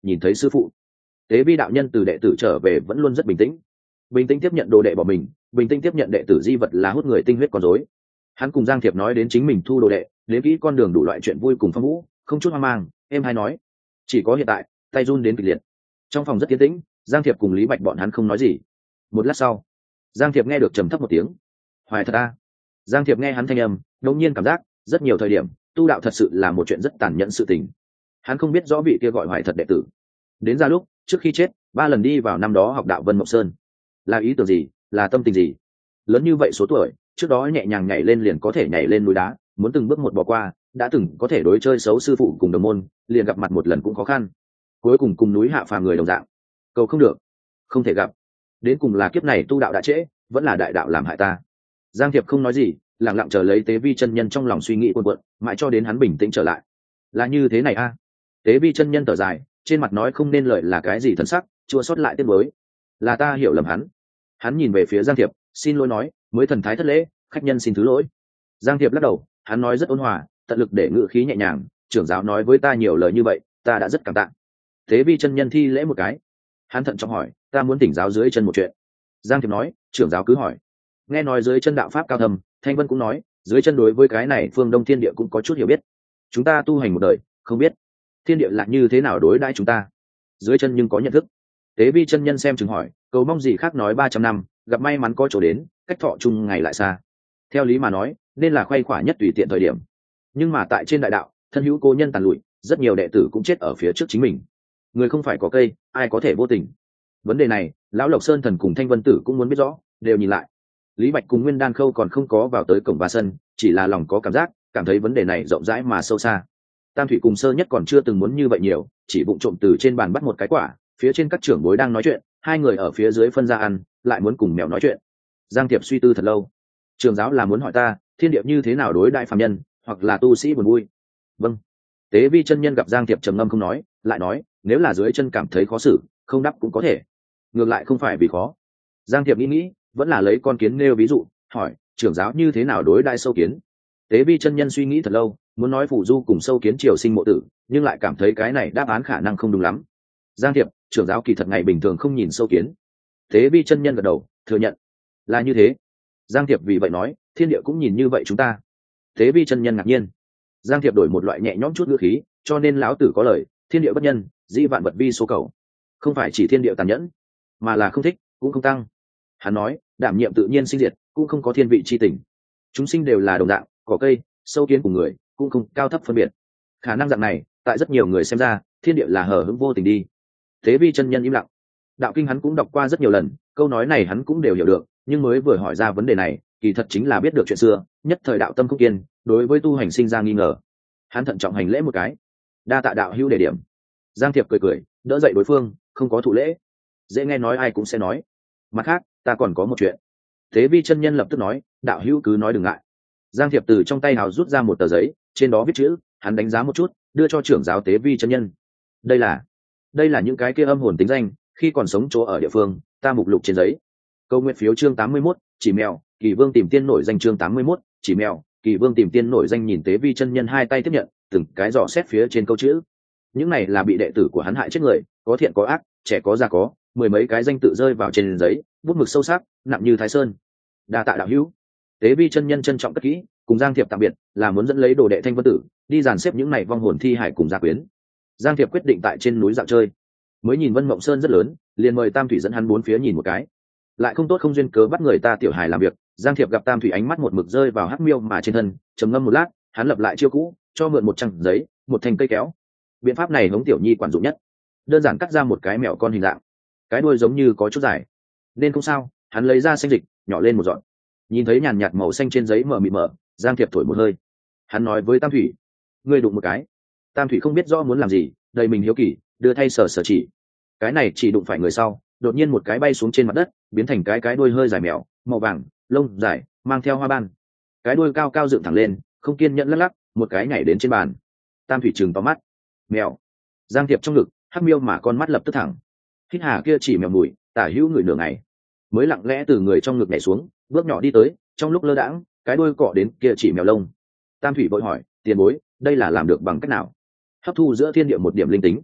nhìn thấy sư phụ. Tế vi đạo nhân từ đệ tử trở về vẫn luôn rất bình tĩnh tiếp nhận đồ đệ bỏ mình, bình tĩnh tiếp nhận đệ tử di vật là hút người tinh huyết con rối. Hắn cùng Giang Thiệp nói đến chính mình thu đồ đệ, đến kỹ con đường đủ loại chuyện vui cùng phong vũ, không chút hoang mang. Em hay nói, chỉ có hiện tại tay run đến kịch liệt. Trong phòng rất yên tĩnh, Giang Thiệp cùng Lý Bạch bọn hắn không nói gì. Một lát sau, Giang Thiệp nghe được trầm thấp một tiếng. Hoài thật a. Giang Thiệp nghe hắn thanh âm, đột nhiên cảm giác rất nhiều thời điểm tu đạo thật sự là một chuyện rất tàn nhẫn sự tình. Hắn không biết rõ vị kia gọi Hoài thật đệ tử đến ra lúc trước khi chết 3 lần đi vào năm đó học đạo Vân Mộng Sơn, là ý tưởng gì, là tâm tình gì? Lớn như vậy số tuổi, trước đó nhẹ nhàng nhảy lên liền có thể nhảy lên núi đá, muốn từng bước một bỏ qua, đã từng có thể đối chơi xấu sư phụ cùng đồng môn, liền gặp mặt một lần cũng khó khăn. Cuối cùng cùng núi hạ phàm người đồng dạng, cầu không được, không thể gặp. Đến cùng là kiếp này tu đạo đã trễ, vẫn là đại đạo làm hại ta. Giang Thiệp không nói gì, lặng lặng chờ lấy Tế Vi chân nhân trong lòng suy nghĩ cuộn cuộn, mãi cho đến hắn bình tĩnh trở lại. Là như thế này a. Tế Vi chân nhân thở dài, trên mặt nói không nên lời là cái gì thần sắc, chua xót lại tiếc nuối. Là ta hiểu lầm hắn. Hắn nhìn về phía Giang Thiệp, xin lỗi nói, mới thần thái thất lễ, khách nhân xin thứ lỗi. Giang Thiệp lắc đầu, hắn nói rất ôn hòa, tận lực để ngữ khí nhẹ nhàng, trưởng giáo nói với ta nhiều lời như vậy, ta đã rất cảm tạ. Tế Vi chân nhân thi lễ một cái. Hắn thận trọng hỏi, ta muốn thỉnh giáo dưới chân một chuyện. Giang Thiệp nói, trưởng giáo cứ hỏi. Nghe nói dưới chân đạo pháp cao thâm, Thanh Vân cũng nói, dưới chân đối với cái này phương Đông thiên địa cũng có chút hiểu biết. Chúng ta tu hành một đời, không biết thiên địa là như thế nào đối đãi chúng ta, dưới chân nhưng có nhận thức. Tế Vi chân nhân xem chừng hỏi, cầu mong gì khác nói 300 năm, gặp may mắn có chỗ đến, cách thọ chung ngày lại xa. Theo lý mà nói, nên là khoay khỏa nhất tùy tiện thời điểm. Nhưng mà tại trên đại đạo, thân hữu cô nhân tàn lụi, rất nhiều đệ tử cũng chết ở phía trước chính mình. Người không phải có cây, ai có thể vô tình. Vấn đề này, lão Lộc Sơn thần cùng Thanh Vân Tử cũng muốn biết rõ, đều nhìn lại. Lý Bạch cùng Nguyên Đan Khâu còn không có vào tới cổng và sân, chỉ là lòng có cảm giác, cảm thấy vấn đề này rộng rãi mà sâu xa. Tam Thủy cùng Sơ Nhất còn chưa từng muốn như vậy nhiều, chỉ vụng trộm từ trên bàn bắt một cái quả, phía trên các trưởng bối đang nói chuyện, hai người ở phía dưới phân ra ăn, lại muốn cùng mèo nói chuyện. Giang Tiệp suy tư thật lâu. Trường giáo là muốn hỏi ta, thiên địa như thế nào đối đại phàm nhân, hoặc là tu sĩ buồn vui. Vâng. Tế Vi chân nhân gặp Giang Tiệp trầm ngâm không nói, lại nói, nếu là dưới chân cảm thấy khó xử, không đáp cũng có thể. Ngược lại không phải vì khó. Giang Tiệp nghĩ, vẫn là lấy con kiến nêu ví dụ, hỏi, trưởng giáo như thế nào đối đại sâu kiến. Tế Vi chân nhân suy nghĩ thật lâu, muốn nói Phủ Du cùng sâu kiến triều sinh mộ tử, nhưng lại cảm thấy cái này đáp án khả năng không đúng lắm. Giang Tiệp, trưởng giáo kỳ thật ngày bình thường không nhìn sâu kiến. Tế Vi chân nhân gật đầu, thừa nhận là như thế. Giang Tiệp vì vậy nói, thiên địa cũng nhìn như vậy chúng ta. Tế Vi chân nhân ngạc nhiên. Giang Tiệp đổi một loại nhẹ nhõm chút ngữ khí, cho nên lão tử có lời, thiên địa bất nhân, dĩ vạn vật vi số cầu. Không phải chỉ thiên địa tàn nhẫn, mà là không thích, cũng không tăng. Hắn nói, đảm nhiệm tự nhiên sinh diệt, cũng không có thiên vị chi tình. Chúng sinh đều là đồng dạng, cỏ cây, sâu kiến cùng người, cũng không cao thấp phân biệt. Khả năng dạng này, tại rất nhiều người xem ra, thiên địa là hờ hững vô tình đi. Tế Vi chân nhân im lặng. Đạo kinh hắn cũng đọc qua rất nhiều lần, câu nói này hắn cũng đều hiểu được, nhưng mới vừa hỏi ra vấn đề này, kỳ thật chính là biết được chuyện xưa, nhất thời đạo tâm không kiên, đối với tu hành sinh ra nghi ngờ. Hắn thận trọng hành lễ một cái, đa tạ đạo hữu đề điểm. Giang Thiệp cười cười, đỡ dậy đối phương, không có thụ lễ, dễ nghe nói ai cũng sẽ nói. Mặt khác, ta còn có một chuyện. Tế Vi chân nhân lập tức nói, đạo hữu cứ nói đừng ngại. Giang Thiệp từ trong tay hào rút ra một tờ giấy, trên đó viết chữ, hắn đánh giá một chút, đưa cho trưởng giáo Tế Vi chân nhân. Đây là những cái kia âm hồn tính danh, khi còn sống chỗ ở địa phương, ta mục lục trên giấy. Câu nguyện phiếu chương 81, chỉ mèo, Kỳ Vương tìm tiên nổi danh chương 81, chỉ mèo, Kỳ Vương tìm tiên nổi danh. Nhìn Tế Vi chân nhân hai tay tiếp nhận, từng cái dò xét phía trên câu chữ. Những này là bị đệ tử của hắn hại chết người, có thiện có ác, trẻ có già có, 10 mấy cái danh tự rơi vào trên giấy, bút mực sâu sắc, nặng như Thái Sơn. Đa tạ đạo hữu. Tế Vi chân nhân trân trọng cất kỹ, cùng Giang Thiệp tạm biệt, là muốn dẫn lấy đồ đệ Thanh Vân Tử, đi dàn xếp những này vong hồn thi hải cùng gia quyến. Giang Thiệp quyết định tại trên núi dạo chơi, mới nhìn Vân Mộng Sơn rất lớn, liền mời Tam Thủy dẫn hắn bốn phía nhìn một cái. Lại không tốt không duyên cớ bắt người ta tiểu hài làm việc. Giang Thiệp gặp Tam Thủy ánh mắt một mực rơi vào hắc miêu mà trên thân, trầm ngâm một lát, hắn lập lại chiêu cũ, cho mượn một trang giấy, một thanh cây kéo. Biện pháp này hống tiểu nhi quản dụng nhất, đơn giản cắt ra một cái mèo con hình dạng, cái đuôi giống như có chút dài, nên không sao. Hắn lấy ra xanh dịch, nhỏ lên một dọn, nhìn thấy nhàn nhạt màu xanh trên giấy mờ mịt mờ, Giang Thiệp thổi một hơi. Hắn nói với Tam Thủy, ngươi đụng một cái. Tam Thủy không biết rõ muốn làm gì, đầy mình hiếu kỳ, đưa thay sờ chỉ. Cái này chỉ đụng phải người sau, đột nhiên một cái bay xuống trên mặt đất, biến thành cái đuôi hơi dài mèo, màu vàng, lông dài, mang theo hoa ban. Cái đuôi cao cao dựng thẳng lên, không kiên nhẫn lắc lắc, một cái nhảy đến trên bàn. Tam Thủy trừng to mắt, mèo. Giang Thiệp trong ngực, hắc miêu mà con mắt lập tức thẳng. Hít hà kia chỉ mèo mùi, tả hữu người nửa ngày, mới lặng lẽ từ người trong ngực nhảy xuống, bước nhỏ đi tới, trong lúc lơ đãng, cái đuôi cọ đến kia chỉ mèo lông. Tam Thủy vội hỏi, tiền bối, đây là làm được bằng cách nào? Hấp thu giữa thiên địa một điểm linh tính.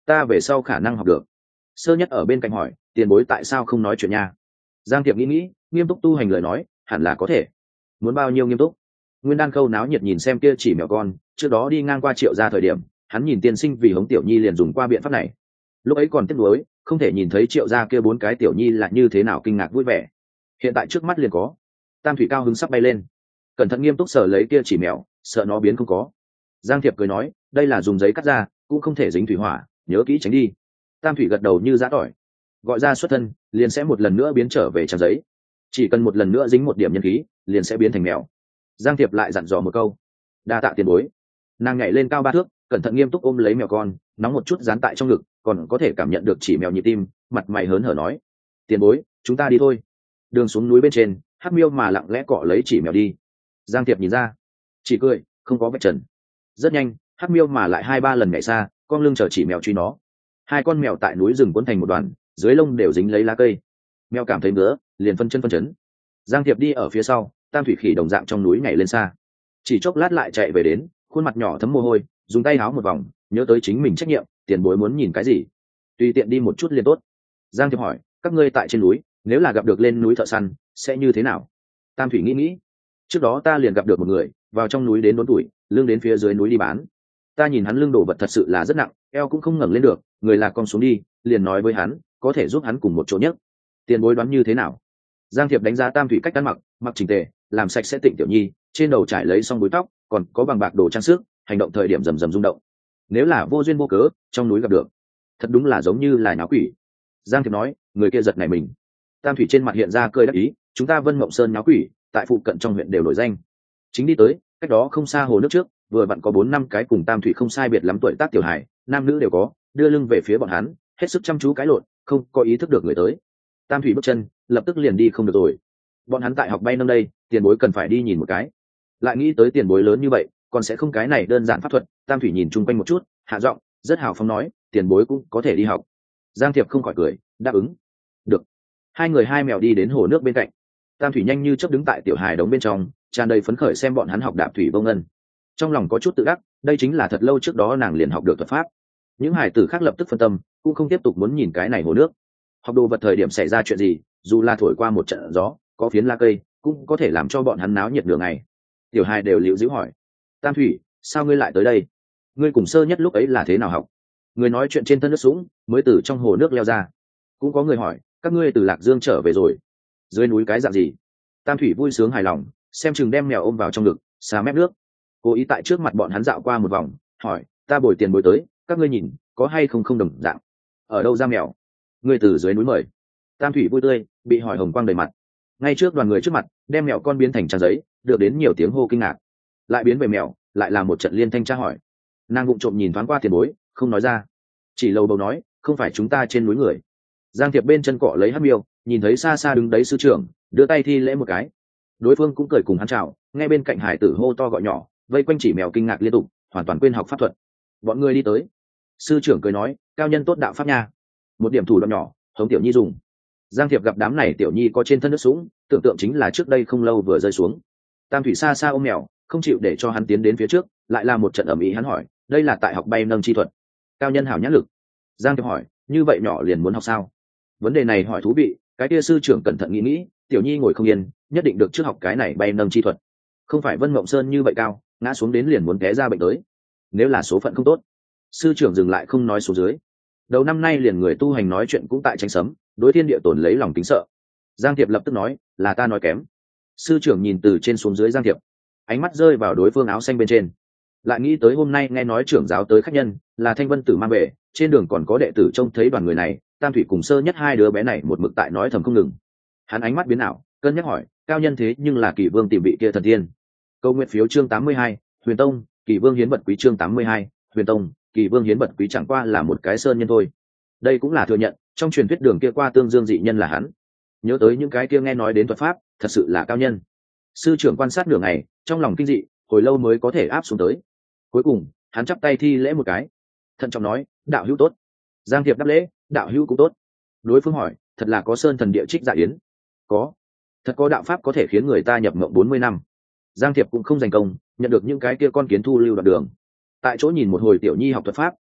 ta về sau khả năng học được. Sơ nhất ở bên cạnh hỏi, tiền bối tại sao không nói chuyện nha? Giang Tiệp nghĩ nghiêm túc tu hành lời nói hẳn là có thể. Muốn bao nhiêu nghiêm túc? Nguyên Đan Khâu náo nhiệt nhìn xem kia chỉ mèo con, trước đó đi ngang qua Triệu gia thời điểm, hắn nhìn tiên sinh vì hống tiểu nhi liền dùng qua biện pháp này. Lúc ấy còn tiếc nuối, không thể nhìn thấy Triệu gia kia 4 cái tiểu nhi là như thế nào kinh ngạc vui vẻ. Hiện tại trước mắt liền có. Tam thủy cao hứng sắp bay lên, cẩn thận nghiêm túc sờ lấy kia chỉ mèo, sợ nó biến không có. Giang Thiệp cười nói, đây là dùng giấy cắt ra, cũng không thể dính thủy hỏa, nhớ kỹ tránh đi. Tam thủy gật đầu như giã tỏi, gọi ra xuất thân, liền sẽ một lần nữa biến trở về trang giấy. Chỉ cần một lần nữa dính một điểm nhân khí, liền sẽ biến thành mèo. Giang Thiệp lại dặn dò một câu, đa tạ tiền bối. Nàng nhảy lên cao 3 thước, cẩn thận nghiêm túc ôm lấy mèo con, nóng một chút dán tại trong ngực, còn có thể cảm nhận được chỉ mèo nhịp tim, mặt mày hớn hở nói, tiền bối, chúng ta đi thôi. Đường xuống núi bên trên, Hắc Miêu mà lặng lẽ cọ lấy chỉ mèo đi. Giang Thiệp nhìn ra, chỉ cười, không có vạch trần. Rất nhanh, Hắc Miêu mà lại 2-3 lần nhảy xa, con lưng chờ chỉ mèo truy nó. Hai con mèo tại núi rừng cuốn thành một đoàn, dưới lông đều dính lấy lá cây. Mèo cảm thấy ngứa, liền phân chấn. Giang Thiệp đi ở phía sau, Tam thủy khỉ đồng dạng trong núi nhảy lên xa. Chỉ chốc lát lại chạy về đến, khuôn mặt nhỏ thấm mồ hôi, dùng tay háo một vòng, nhớ tới chính mình trách nhiệm, tiền bối muốn nhìn cái gì? Tùy tiện đi một chút liền tốt. Giang Thiệp hỏi, các ngươi tại trên núi, nếu là gặp được lên núi thợ săn, sẽ như thế nào? Tam thủy nghĩ, trước đó ta liền gặp được một người, vào trong núi đến đốn tuổi, lưng đến phía dưới núi đi bán. Ta nhìn hắn lưng đổ vật thật sự là rất nặng, eo cũng không ngẩng lên được, người là con xuống đi, liền nói với hắn, có thể giúp hắn cùng một chỗ nhất. Tiền bối đoán như thế nào? Giang Thiệp đánh giá Tam thủy cách ăn mặc chỉnh tề, làm sạch sẽ tịnh tiểu nhi, trên đầu trải lấy xong búi tóc, còn có bằng bạc đồ trang sức, hành động thời điểm rầm rung động. Nếu là vô duyên vô cớ trong núi gặp được, thật đúng là giống như là nháo quỷ. Giang Thiệp nói, người kia giật nảy mình. Tam thủy trên mặt hiện ra cười đắc ý, chúng ta Vân Mộng Sơn nháo quỷ, tại phụ cận trong huyện đều nổi danh. Chính đi tới, cách đó không xa hồ nước trước, vừa vặn có 4-5 cái cùng Tam thủy không sai biệt lắm tuổi tác tiểu hài, nam nữ đều có, đưa lưng về phía bọn hắn, hết sức chăm chú cái lộn, không có ý thức được người tới. Tam thủy bước chân, lập tức liền đi không được rồi. Bọn hắn tại học bay nâng đây, tiền bối cần phải đi nhìn một cái. Lại nghĩ tới tiền bối lớn như vậy, còn sẽ không cái này đơn giản pháp thuật. Tam thủy nhìn chung quanh một chút, hạ giọng, rất hào phóng nói, tiền bối cũng có thể đi học. Giang Thiệp không khỏi cười, đáp ứng. Được. Hai người hai mèo đi đến hồ nước bên cạnh. Tam thủy nhanh như chớp đứng tại tiểu hài đống bên trong, tràn đầy phấn khởi xem bọn hắn học đạp thủy vô ngân. Trong lòng có chút tự đắc, đây chính là thật lâu trước đó nàng liền học được thuật pháp. Những hải tử khác lập tức phân tâm, cũng không tiếp tục muốn nhìn cái này hồ nước. Học đồ vật thời điểm xảy ra chuyện gì, dù là thổi qua một trận gió, có phiến lá cây, cũng có thể làm cho bọn hắn náo nhiệt đường ngày. Tiểu hài đều liễu dĩu hỏi, Tam thủy, sao ngươi lại tới đây? Ngươi cùng Sơ Nhất lúc ấy là thế nào học? Người nói chuyện trên thân nước sũng, mới từ trong hồ nước leo ra. Cũng có người hỏi, các ngươi từ Lạc Dương trở về rồi, dưới núi cái dạng gì? Tam thủy vui sướng hài lòng, xem chừng đem mèo ôm vào trong ngực, xà mép nước, cố ý tại trước mặt bọn hắn dạo qua một vòng, hỏi, ta bồi tiền bồi tới, các ngươi nhìn có hay không không đồng dạng? Ở đâu ra mèo? Ngươi từ dưới núi mời. Tam thủy vui tươi, bị hỏi hồng quang đầy mặt. Ngay trước đoàn người trước mặt, đem mèo con biến thành trang giấy, được đến nhiều tiếng hô kinh ngạc. Lại biến về mèo, lại là một trận liên thanh tra hỏi. Nàng vụng trộm nhìn thoáng qua tiền bối, không nói ra, chỉ lầu bầu nói, không phải chúng ta trên núi người. Giang Thiệp bên chân cọ lấy Hắc Miêu, nhìn thấy xa xa đứng đấy sư trưởng, đưa tay thi lễ một cái. Đối phương cũng cười cùng hắn chào, nghe bên cạnh hải tử hô to gọi nhỏ, vây quanh chỉ mèo kinh ngạc liên tục, hoàn toàn quên học pháp thuật. Bọn người đi tới, sư trưởng cười nói, cao nhân tốt đạo pháp nha, một điểm thủ đoạn nhỏ, hống tiểu nhi dùng. Giang Thiệp gặp đám này tiểu nhi có trên thân nước sũng, tưởng tượng chính là trước đây không lâu vừa rơi xuống. Tam thủy xa xa ôm mèo, không chịu để cho hắn tiến đến phía trước, lại là một trận ầm ĩ. Hắn hỏi, đây là tại học bay nâng chi thuật? Cao nhân hảo nhãn lực. Giang Thiệp hỏi, như vậy nhỏ liền muốn học sao? Vấn đề này hỏi thú vị, cái kia sư trưởng cẩn thận nghĩ, tiểu nhi ngồi không yên, nhất định được trước học cái này bay nâng chi thuật. Không phải Vân Mộng Sơn như vậy cao, ngã xuống đến liền muốn té ra bệnh tới. Nếu là số phận không tốt. Sư trưởng dừng lại không nói xuống dưới. Đầu năm nay liền người tu hành nói chuyện cũng tại tranh sấm, đối thiên địa tổn lấy lòng kính sợ. Giang Thiệp lập tức nói, là ta nói kém. Sư trưởng nhìn từ trên xuống dưới Giang Thiệp, ánh mắt rơi vào đối phương áo xanh bên trên, lại nghĩ tới hôm nay nghe nói trưởng giáo tới khách nhân là Thanh Vân Tử mang về, trên đường còn có đệ tử trông thấy đoàn người này, Tam thủy cùng Sơ Nhất hai đứa bé này một mực tại nói thầm không ngừng. Hắn ánh mắt biến ảo, cân nhắc hỏi, cao nhân thế nhưng là Kỷ Vương tìm vị kia thần tiên. Câu nguyện phiếu chương 82, Huyền Tông, Kỷ Vương hiến bật quý chương 82, Huyền Tông, Kỷ Vương hiến bật quý chẳng qua là một cái sơn nhân thôi. Đây cũng là thừa nhận, trong truyền thuyết đường kia qua tương dương dị nhân là hắn. Nhớ tới những cái kia nghe nói đến thuật pháp, thật sự là cao nhân. Sư trưởng quan sát nửa ngày, trong lòng kinh dị, hồi lâu mới có thể áp xuống tới. Cuối cùng, hắn chắp tay thi lễ một cái, thận trọng nói, đạo hữu tốt. Giang Thiệp đáp lễ, đạo hữu cũng tốt. Đối phương hỏi, thật là có sơn thần địa trích dạ yến? Có. Thật có đạo pháp có thể khiến người ta nhập mộng 40 năm. Giang Thiệp cũng không giành công, nhận được những cái kia con kiến thu lưu đoạn đường. Tại chỗ nhìn một hồi tiểu nhi học thuật pháp,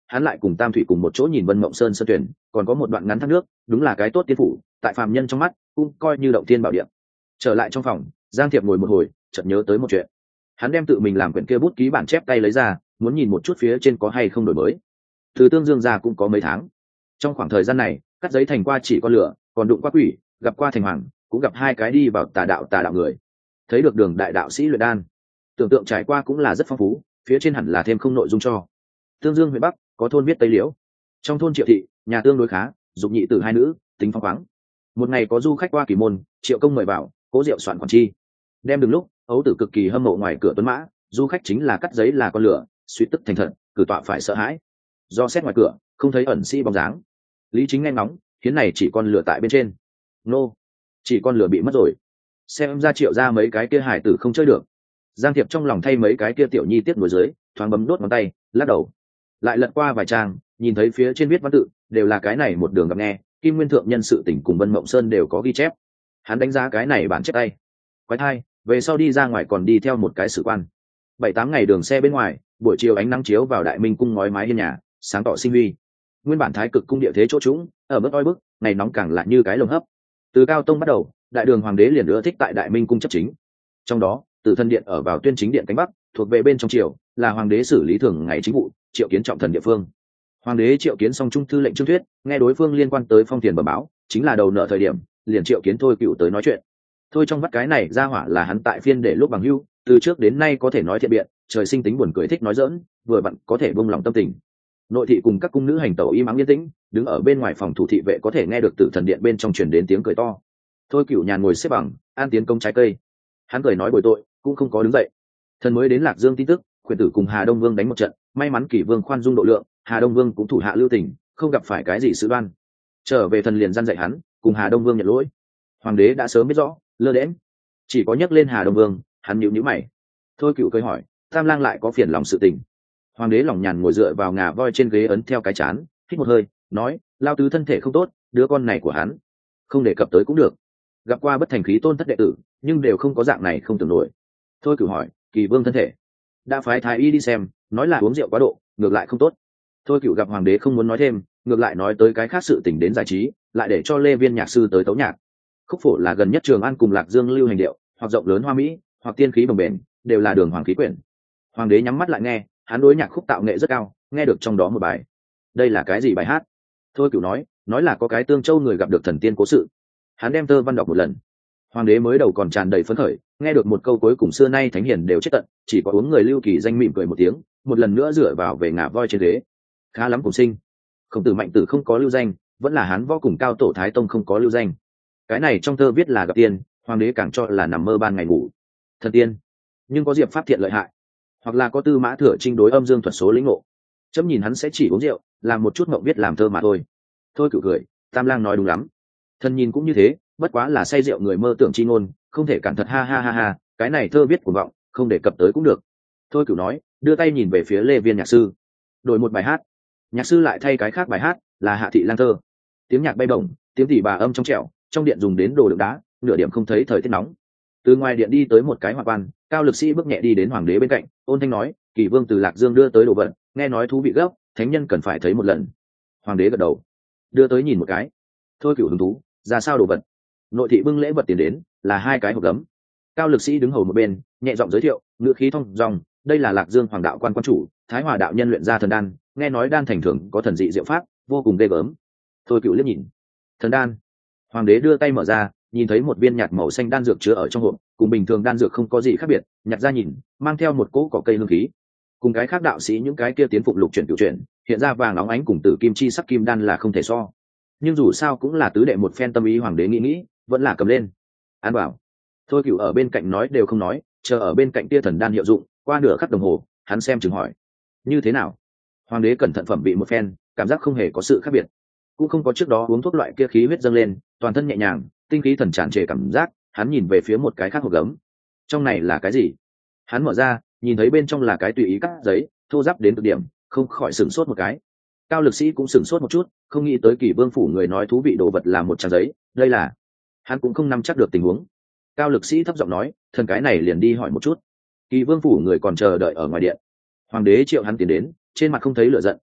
hắn lại cùng Tam Thủy cùng một chỗ nhìn Vân Mộng Sơn sơn tuyển, còn có một đoạn ngắn thác nước, đúng là cái tốt tiên phủ, tại phàm nhân trong mắt cũng coi như động thiên bảo địa. Trở lại trong phòng, Giang Thiệp ngồi một hồi, chợt nhớ tới một chuyện. Hắn đem tự mình làm quyển kia bút ký bản chép tay lấy ra, muốn nhìn một chút phía trên có hay không đổi mới. Từ Tương Dương ra cũng có mấy tháng. Trong khoảng thời gian này, cắt giấy thành qua chỉ con lửa, còn đụng qua quỷ, gặp qua thành hoàng, cũng gặp hai cái đi vào tà đạo người. Thấy được đường đại đạo sĩ luyện đan, tưởng tượng trải qua cũng là rất phong phú, phía trên hẳn là thêm không nội dung cho. Tương Dương huyện Bắc có thôn viết Tây Liễu, trong thôn Triệu thị, nhà tương đối khá, dục nhị tử hai nữ, tính phong khoáng. Một ngày có du khách qua kỳ môn, Triệu công mời vào, cố rượu soạn khoản chi. Đem đứng lúc, ấu tử cực kỳ hâm mộ ngoài cửa tuấn mã, du khách chính là cắt giấy là con lửa, suy tức thành thật, cử tọa phải sợ hãi. Do xét ngoài cửa, không thấy ẩn sĩ bóng dáng. Lý Chính nghe ngóng, hiến này chỉ con lửa tại bên trên. Nô, chỉ con lửa bị mất rồi. Xem ra Triệu ra mấy cái kia hải tử không chơi được. Giang Thiệp trong lòng thay mấy cái kia tiểu nhi tiếc nuối dưới, thoáng bấm đốt ngón tay, lắc đầu. Lại lật qua vài trang, nhìn thấy phía trên viết văn tự, đều là cái này một đường gặp nghe, Kim Nguyên thượng nhân sự tỉnh cùng Vân Mộng Sơn đều có ghi chép. Hắn đánh giá cái này bản chép tay. Quái thai, về sau đi ra ngoài còn đi theo một cái sử quan. 7-8 ngày đường xe bên ngoài, buổi chiều ánh nắng chiếu vào Đại Minh cung ngói mái hiên nhà, sáng tỏ sinh huy. Nguyên bản thái cực cung địa thế chỗ trũng, ở mức oi bức, ngày nóng càng lại như cái lồng hấp. Từ Cao Tông bắt đầu, đại đường hoàng đế liền ưa thích tại Đại Minh cung chấp chính. Trong đó, Tử Thân điện ở vào Tuyên Chính điện cánh bắc, thuộc về bên trong triều, là hoàng đế xử lý thường ngày chính vụ, triệu kiến trọng thần địa phương. Hoàng đế triệu kiến xong trung thư lệnh Trương Thuyết, nghe đối phương liên quan tới phong tiền bẩm báo, chính là đầu nợ thời điểm, liền triệu kiến Thôi Cựu tới nói chuyện. Thôi trong bắt cái này ra hỏa là hắn tại phiên để lúc bằng hưu, từ trước đến nay có thể nói thiện biện, trời sinh tính buồn cười thích nói giỡn, vừa vặn có thể buông lòng tâm tình. Nội thị cùng các cung nữ hành tẩu im ắng yên tĩnh, đứng ở bên ngoài phòng thủ thị vệ có thể nghe được Tử Thần điện bên trong truyền đến tiếng cười to. Thôi Cựu nhàn ngồi xếp bằng, an tiến công trái cây. Hắn cười nói bồi tội, cũng không có đứng dậy. Thần mới đến Lạc Dương tin tức, khuyển tử cùng Hà Đông Vương đánh một trận, may mắn Kỷ Vương khoan dung độ lượng, Hà Đông Vương cũng thủ hạ lưu tình, không gặp phải cái gì sự đoan. Trở về thần liền gian dạy hắn, cùng Hà Đông Vương nhận lỗi. Hoàng đế đã sớm biết rõ, lơ đễnh, chỉ có nhắc lên Hà Đông Vương, hắn nhíu nhíu mày. Thôi Cựu cười hỏi, Tam Lang lại có phiền lòng sự tình. Hoàng đế lỏng nhàn ngồi dựa vào ngà voi trên ghế ấn theo cái chán, hít một hơi, nói, lao tứ thân thể không tốt, đứa con này của hắn, không đề cập tới cũng được. Gặp qua bất thành khí tôn thất đệ tử, nhưng đều không có dạng này không tưởng nổi. Thôi Cựu hỏi, Kỳ Vương thân thể, đã phái thái y đi xem, nói là uống rượu quá độ, ngược lại không tốt. Thôi Cựu gặp hoàng đế không muốn nói thêm, ngược lại nói tới cái khác sự tình đến giải trí, lại để cho Lê Viên nhạc sư tới tấu nhạc. Khúc phổ là gần nhất Trường An cùng Lạc Dương lưu hành điệu, hoặc rộng lớn hoa mỹ, hoặc tiên khí bồng bềnh, đều là đường hoàng khí quyển. Hoàng đế nhắm mắt lại nghe, hắn đối nhạc khúc tạo nghệ rất cao, nghe được trong đó một bài. Đây là cái gì bài hát? Thôi Cựu nói là có cái Tương Châu người gặp được thần tiên cố sự. Hắn đem thơ văn đọc một lần. Hoàng đế mới đầu còn tràn đầy phấn khởi, nghe được một câu cuối cùng xưa nay thánh hiền đều chết tận, chỉ có uống người Lưu Kỳ danh mỉm cười một tiếng, một lần nữa dựa vào về ngả voi trên ghế. Khá lắm cùng sinh. Khổng Tử Mạnh Tử không có lưu danh, vẫn là Hán Võ cùng Cao Tổ Thái Tông không có lưu danh. Cái này trong thơ viết là gặp tiên, hoàng đế càng cho là nằm mơ ban ngày ngủ. Thần tiên, nhưng có diệp pháp thiện lợi hại, hoặc là có Tư Mã Thừa Trinh đối âm dương thuật số lĩnh ngộ. Chấm nhìn hắn sẽ chỉ uống rượu, làm một chút mộng viết làm thơ mà thôi. Thôi Cựu cười, Tam Lang nói đúng lắm. Thần nhìn cũng như thế, bất quá là say rượu người mơ tưởng chi ngôn, không thể cản thật ha ha ha ha, cái này thơ viết cuồng vọng, không đề cập tới cũng được. Thôi Cựu nói, đưa tay nhìn về phía Lê Viên nhạc sư, đổi một bài hát. Nhạc sư lại thay cái khác bài hát, là Hạ Thị Lang thơ. Tiếng nhạc bay bổng, tiếng tỉ bà âm trong trẻo, trong điện dùng đến đồ đựng đá, nửa điểm không thấy thời tiết nóng. Từ ngoài điện đi tới một cái hoạn quan, Cao Lực Sĩ bước nhẹ đi đến hoàng đế bên cạnh, ôn thanh nói, Kỳ Vương từ Lạc Dương đưa tới đồ vật, nghe nói thú vị gấp, thánh nhân cần phải thấy một lần. Hoàng đế gật đầu, đưa tới nhìn một cái. Thôi Cựu hứng thú, ra sao đồ vật? Nội thị bưng lễ vật tiền đến, là 2 cái hộp gấm. Cao Lực Sĩ đứng hầu một bên, nhẹ giọng giới thiệu, ngữ khí thông dong, đây là Lạc Dương hoàng đạo quan chủ, Thái Hòa đạo nhân luyện ra thần đan, nghe nói đan thành thường có thần dị diệu pháp, vô cùng ghê gớm. Thôi Cựu liếc nhìn, thần đan. Hoàng đế đưa tay mở ra, nhìn thấy một viên nhạt màu xanh đan dược chứa ở trong hộp, cùng bình thường đan dược không có gì khác biệt, nhặt ra nhìn, mang theo một cỗ cỏ cây hương khí. Cùng cái khác đạo sĩ những cái kia tiến phục lục chuyển cửu chuyển, hiện ra vàng óng ánh cùng tử kim chi sắc kim đan là không thể so. Nhưng dù sao cũng là tứ đệ một phen tâm ý, hoàng đế nghĩ, vẫn là cầm lên. An bảo. Thôi Cựu ở bên cạnh nói đều không nói, chờ ở bên cạnh tia thần đan hiệu dụng, qua nửa khắc đồng hồ, hắn xem chừng hỏi, như thế nào? Hoàng đế cẩn thận phẩm bị một phen, cảm giác không hề có sự khác biệt, cũng không có trước đó uống thuốc loại kia khí huyết dâng lên, toàn thân nhẹ nhàng, tinh khí thần tràn trề cảm giác. Hắn nhìn về phía một cái khác hộp gấm, trong này là cái gì? Hắn mở ra, nhìn thấy bên trong là cái tùy ý cắt giấy, thô ráp đến cực điểm, không khỏi sửng sốt một cái. Cao Lực Sĩ cũng sửng sốt một chút, không nghĩ tới Kỷ Vương phủ người nói thú vị đồ vật là một trang giấy, đây là... Hắn cũng không nắm chắc được tình huống. Cao Lực Sĩ thấp giọng nói, thần cái này liền đi hỏi một chút. Kỷ Vương phủ người còn chờ đợi ở ngoài điện. Hoàng đế triệu hắn tiến đến, trên mặt không thấy lửa giận,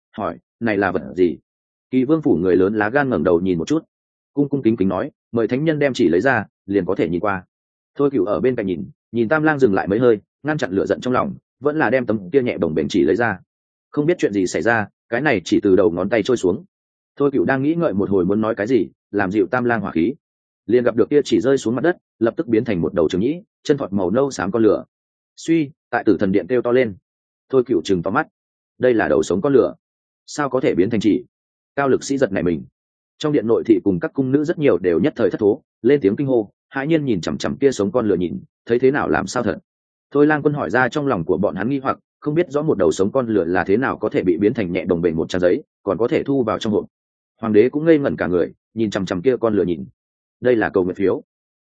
hỏi này là vật gì. Kỳ vương phủ người lớn lá gan ngẩng đầu nhìn một chút, cung cung kính kính nói mời thánh nhân đem chỉ lấy ra liền có thể nhìn qua. Thôi Cửu ở bên cạnh nhìn Tam Lang dừng lại mấy hơi, ngăn chặn lửa giận trong lòng, vẫn là đem tấm kia nhẹ bồng bềnh chỉ lấy ra. Không biết chuyện gì xảy ra, cái này chỉ từ đầu ngón tay trôi xuống. Thôi Cửu đang nghĩ ngợi một hồi muốn nói cái gì, làm dịu Tam Lang hỏa khí, liền gặp được kia chỉ rơi xuống mặt đất, lập tức biến thành một đầu trường nhĩ, chân thọt màu nâu xám con lửa. Suy, tại Tử Thần Điện kêu to lên. Thôi Cửu trừng to mắt, đây là đầu sống con lửa, sao có thể biến thành chỉ? Cao lực sĩ giật nảy mình. Trong điện nội thị cùng các cung nữ rất nhiều đều nhất thời thất thố, lên tiếng kinh hô, hãi nhiên nhìn chằm chằm kia sống con lửa nhìn, thấy thế nào làm sao thật. Thôi Lang Quân hỏi ra trong lòng của bọn hắn nghi hoặc, không biết rõ một đầu sống con lửa là thế nào có thể bị biến thành nhẹ đồng bền một trang giấy, còn có thể thu vào trong hộp. Hoàng đế cũng ngây ngẩn cả người, nhìn chằm chằm kia con lửa nhìn. Đây là cầu nguyện phiếu.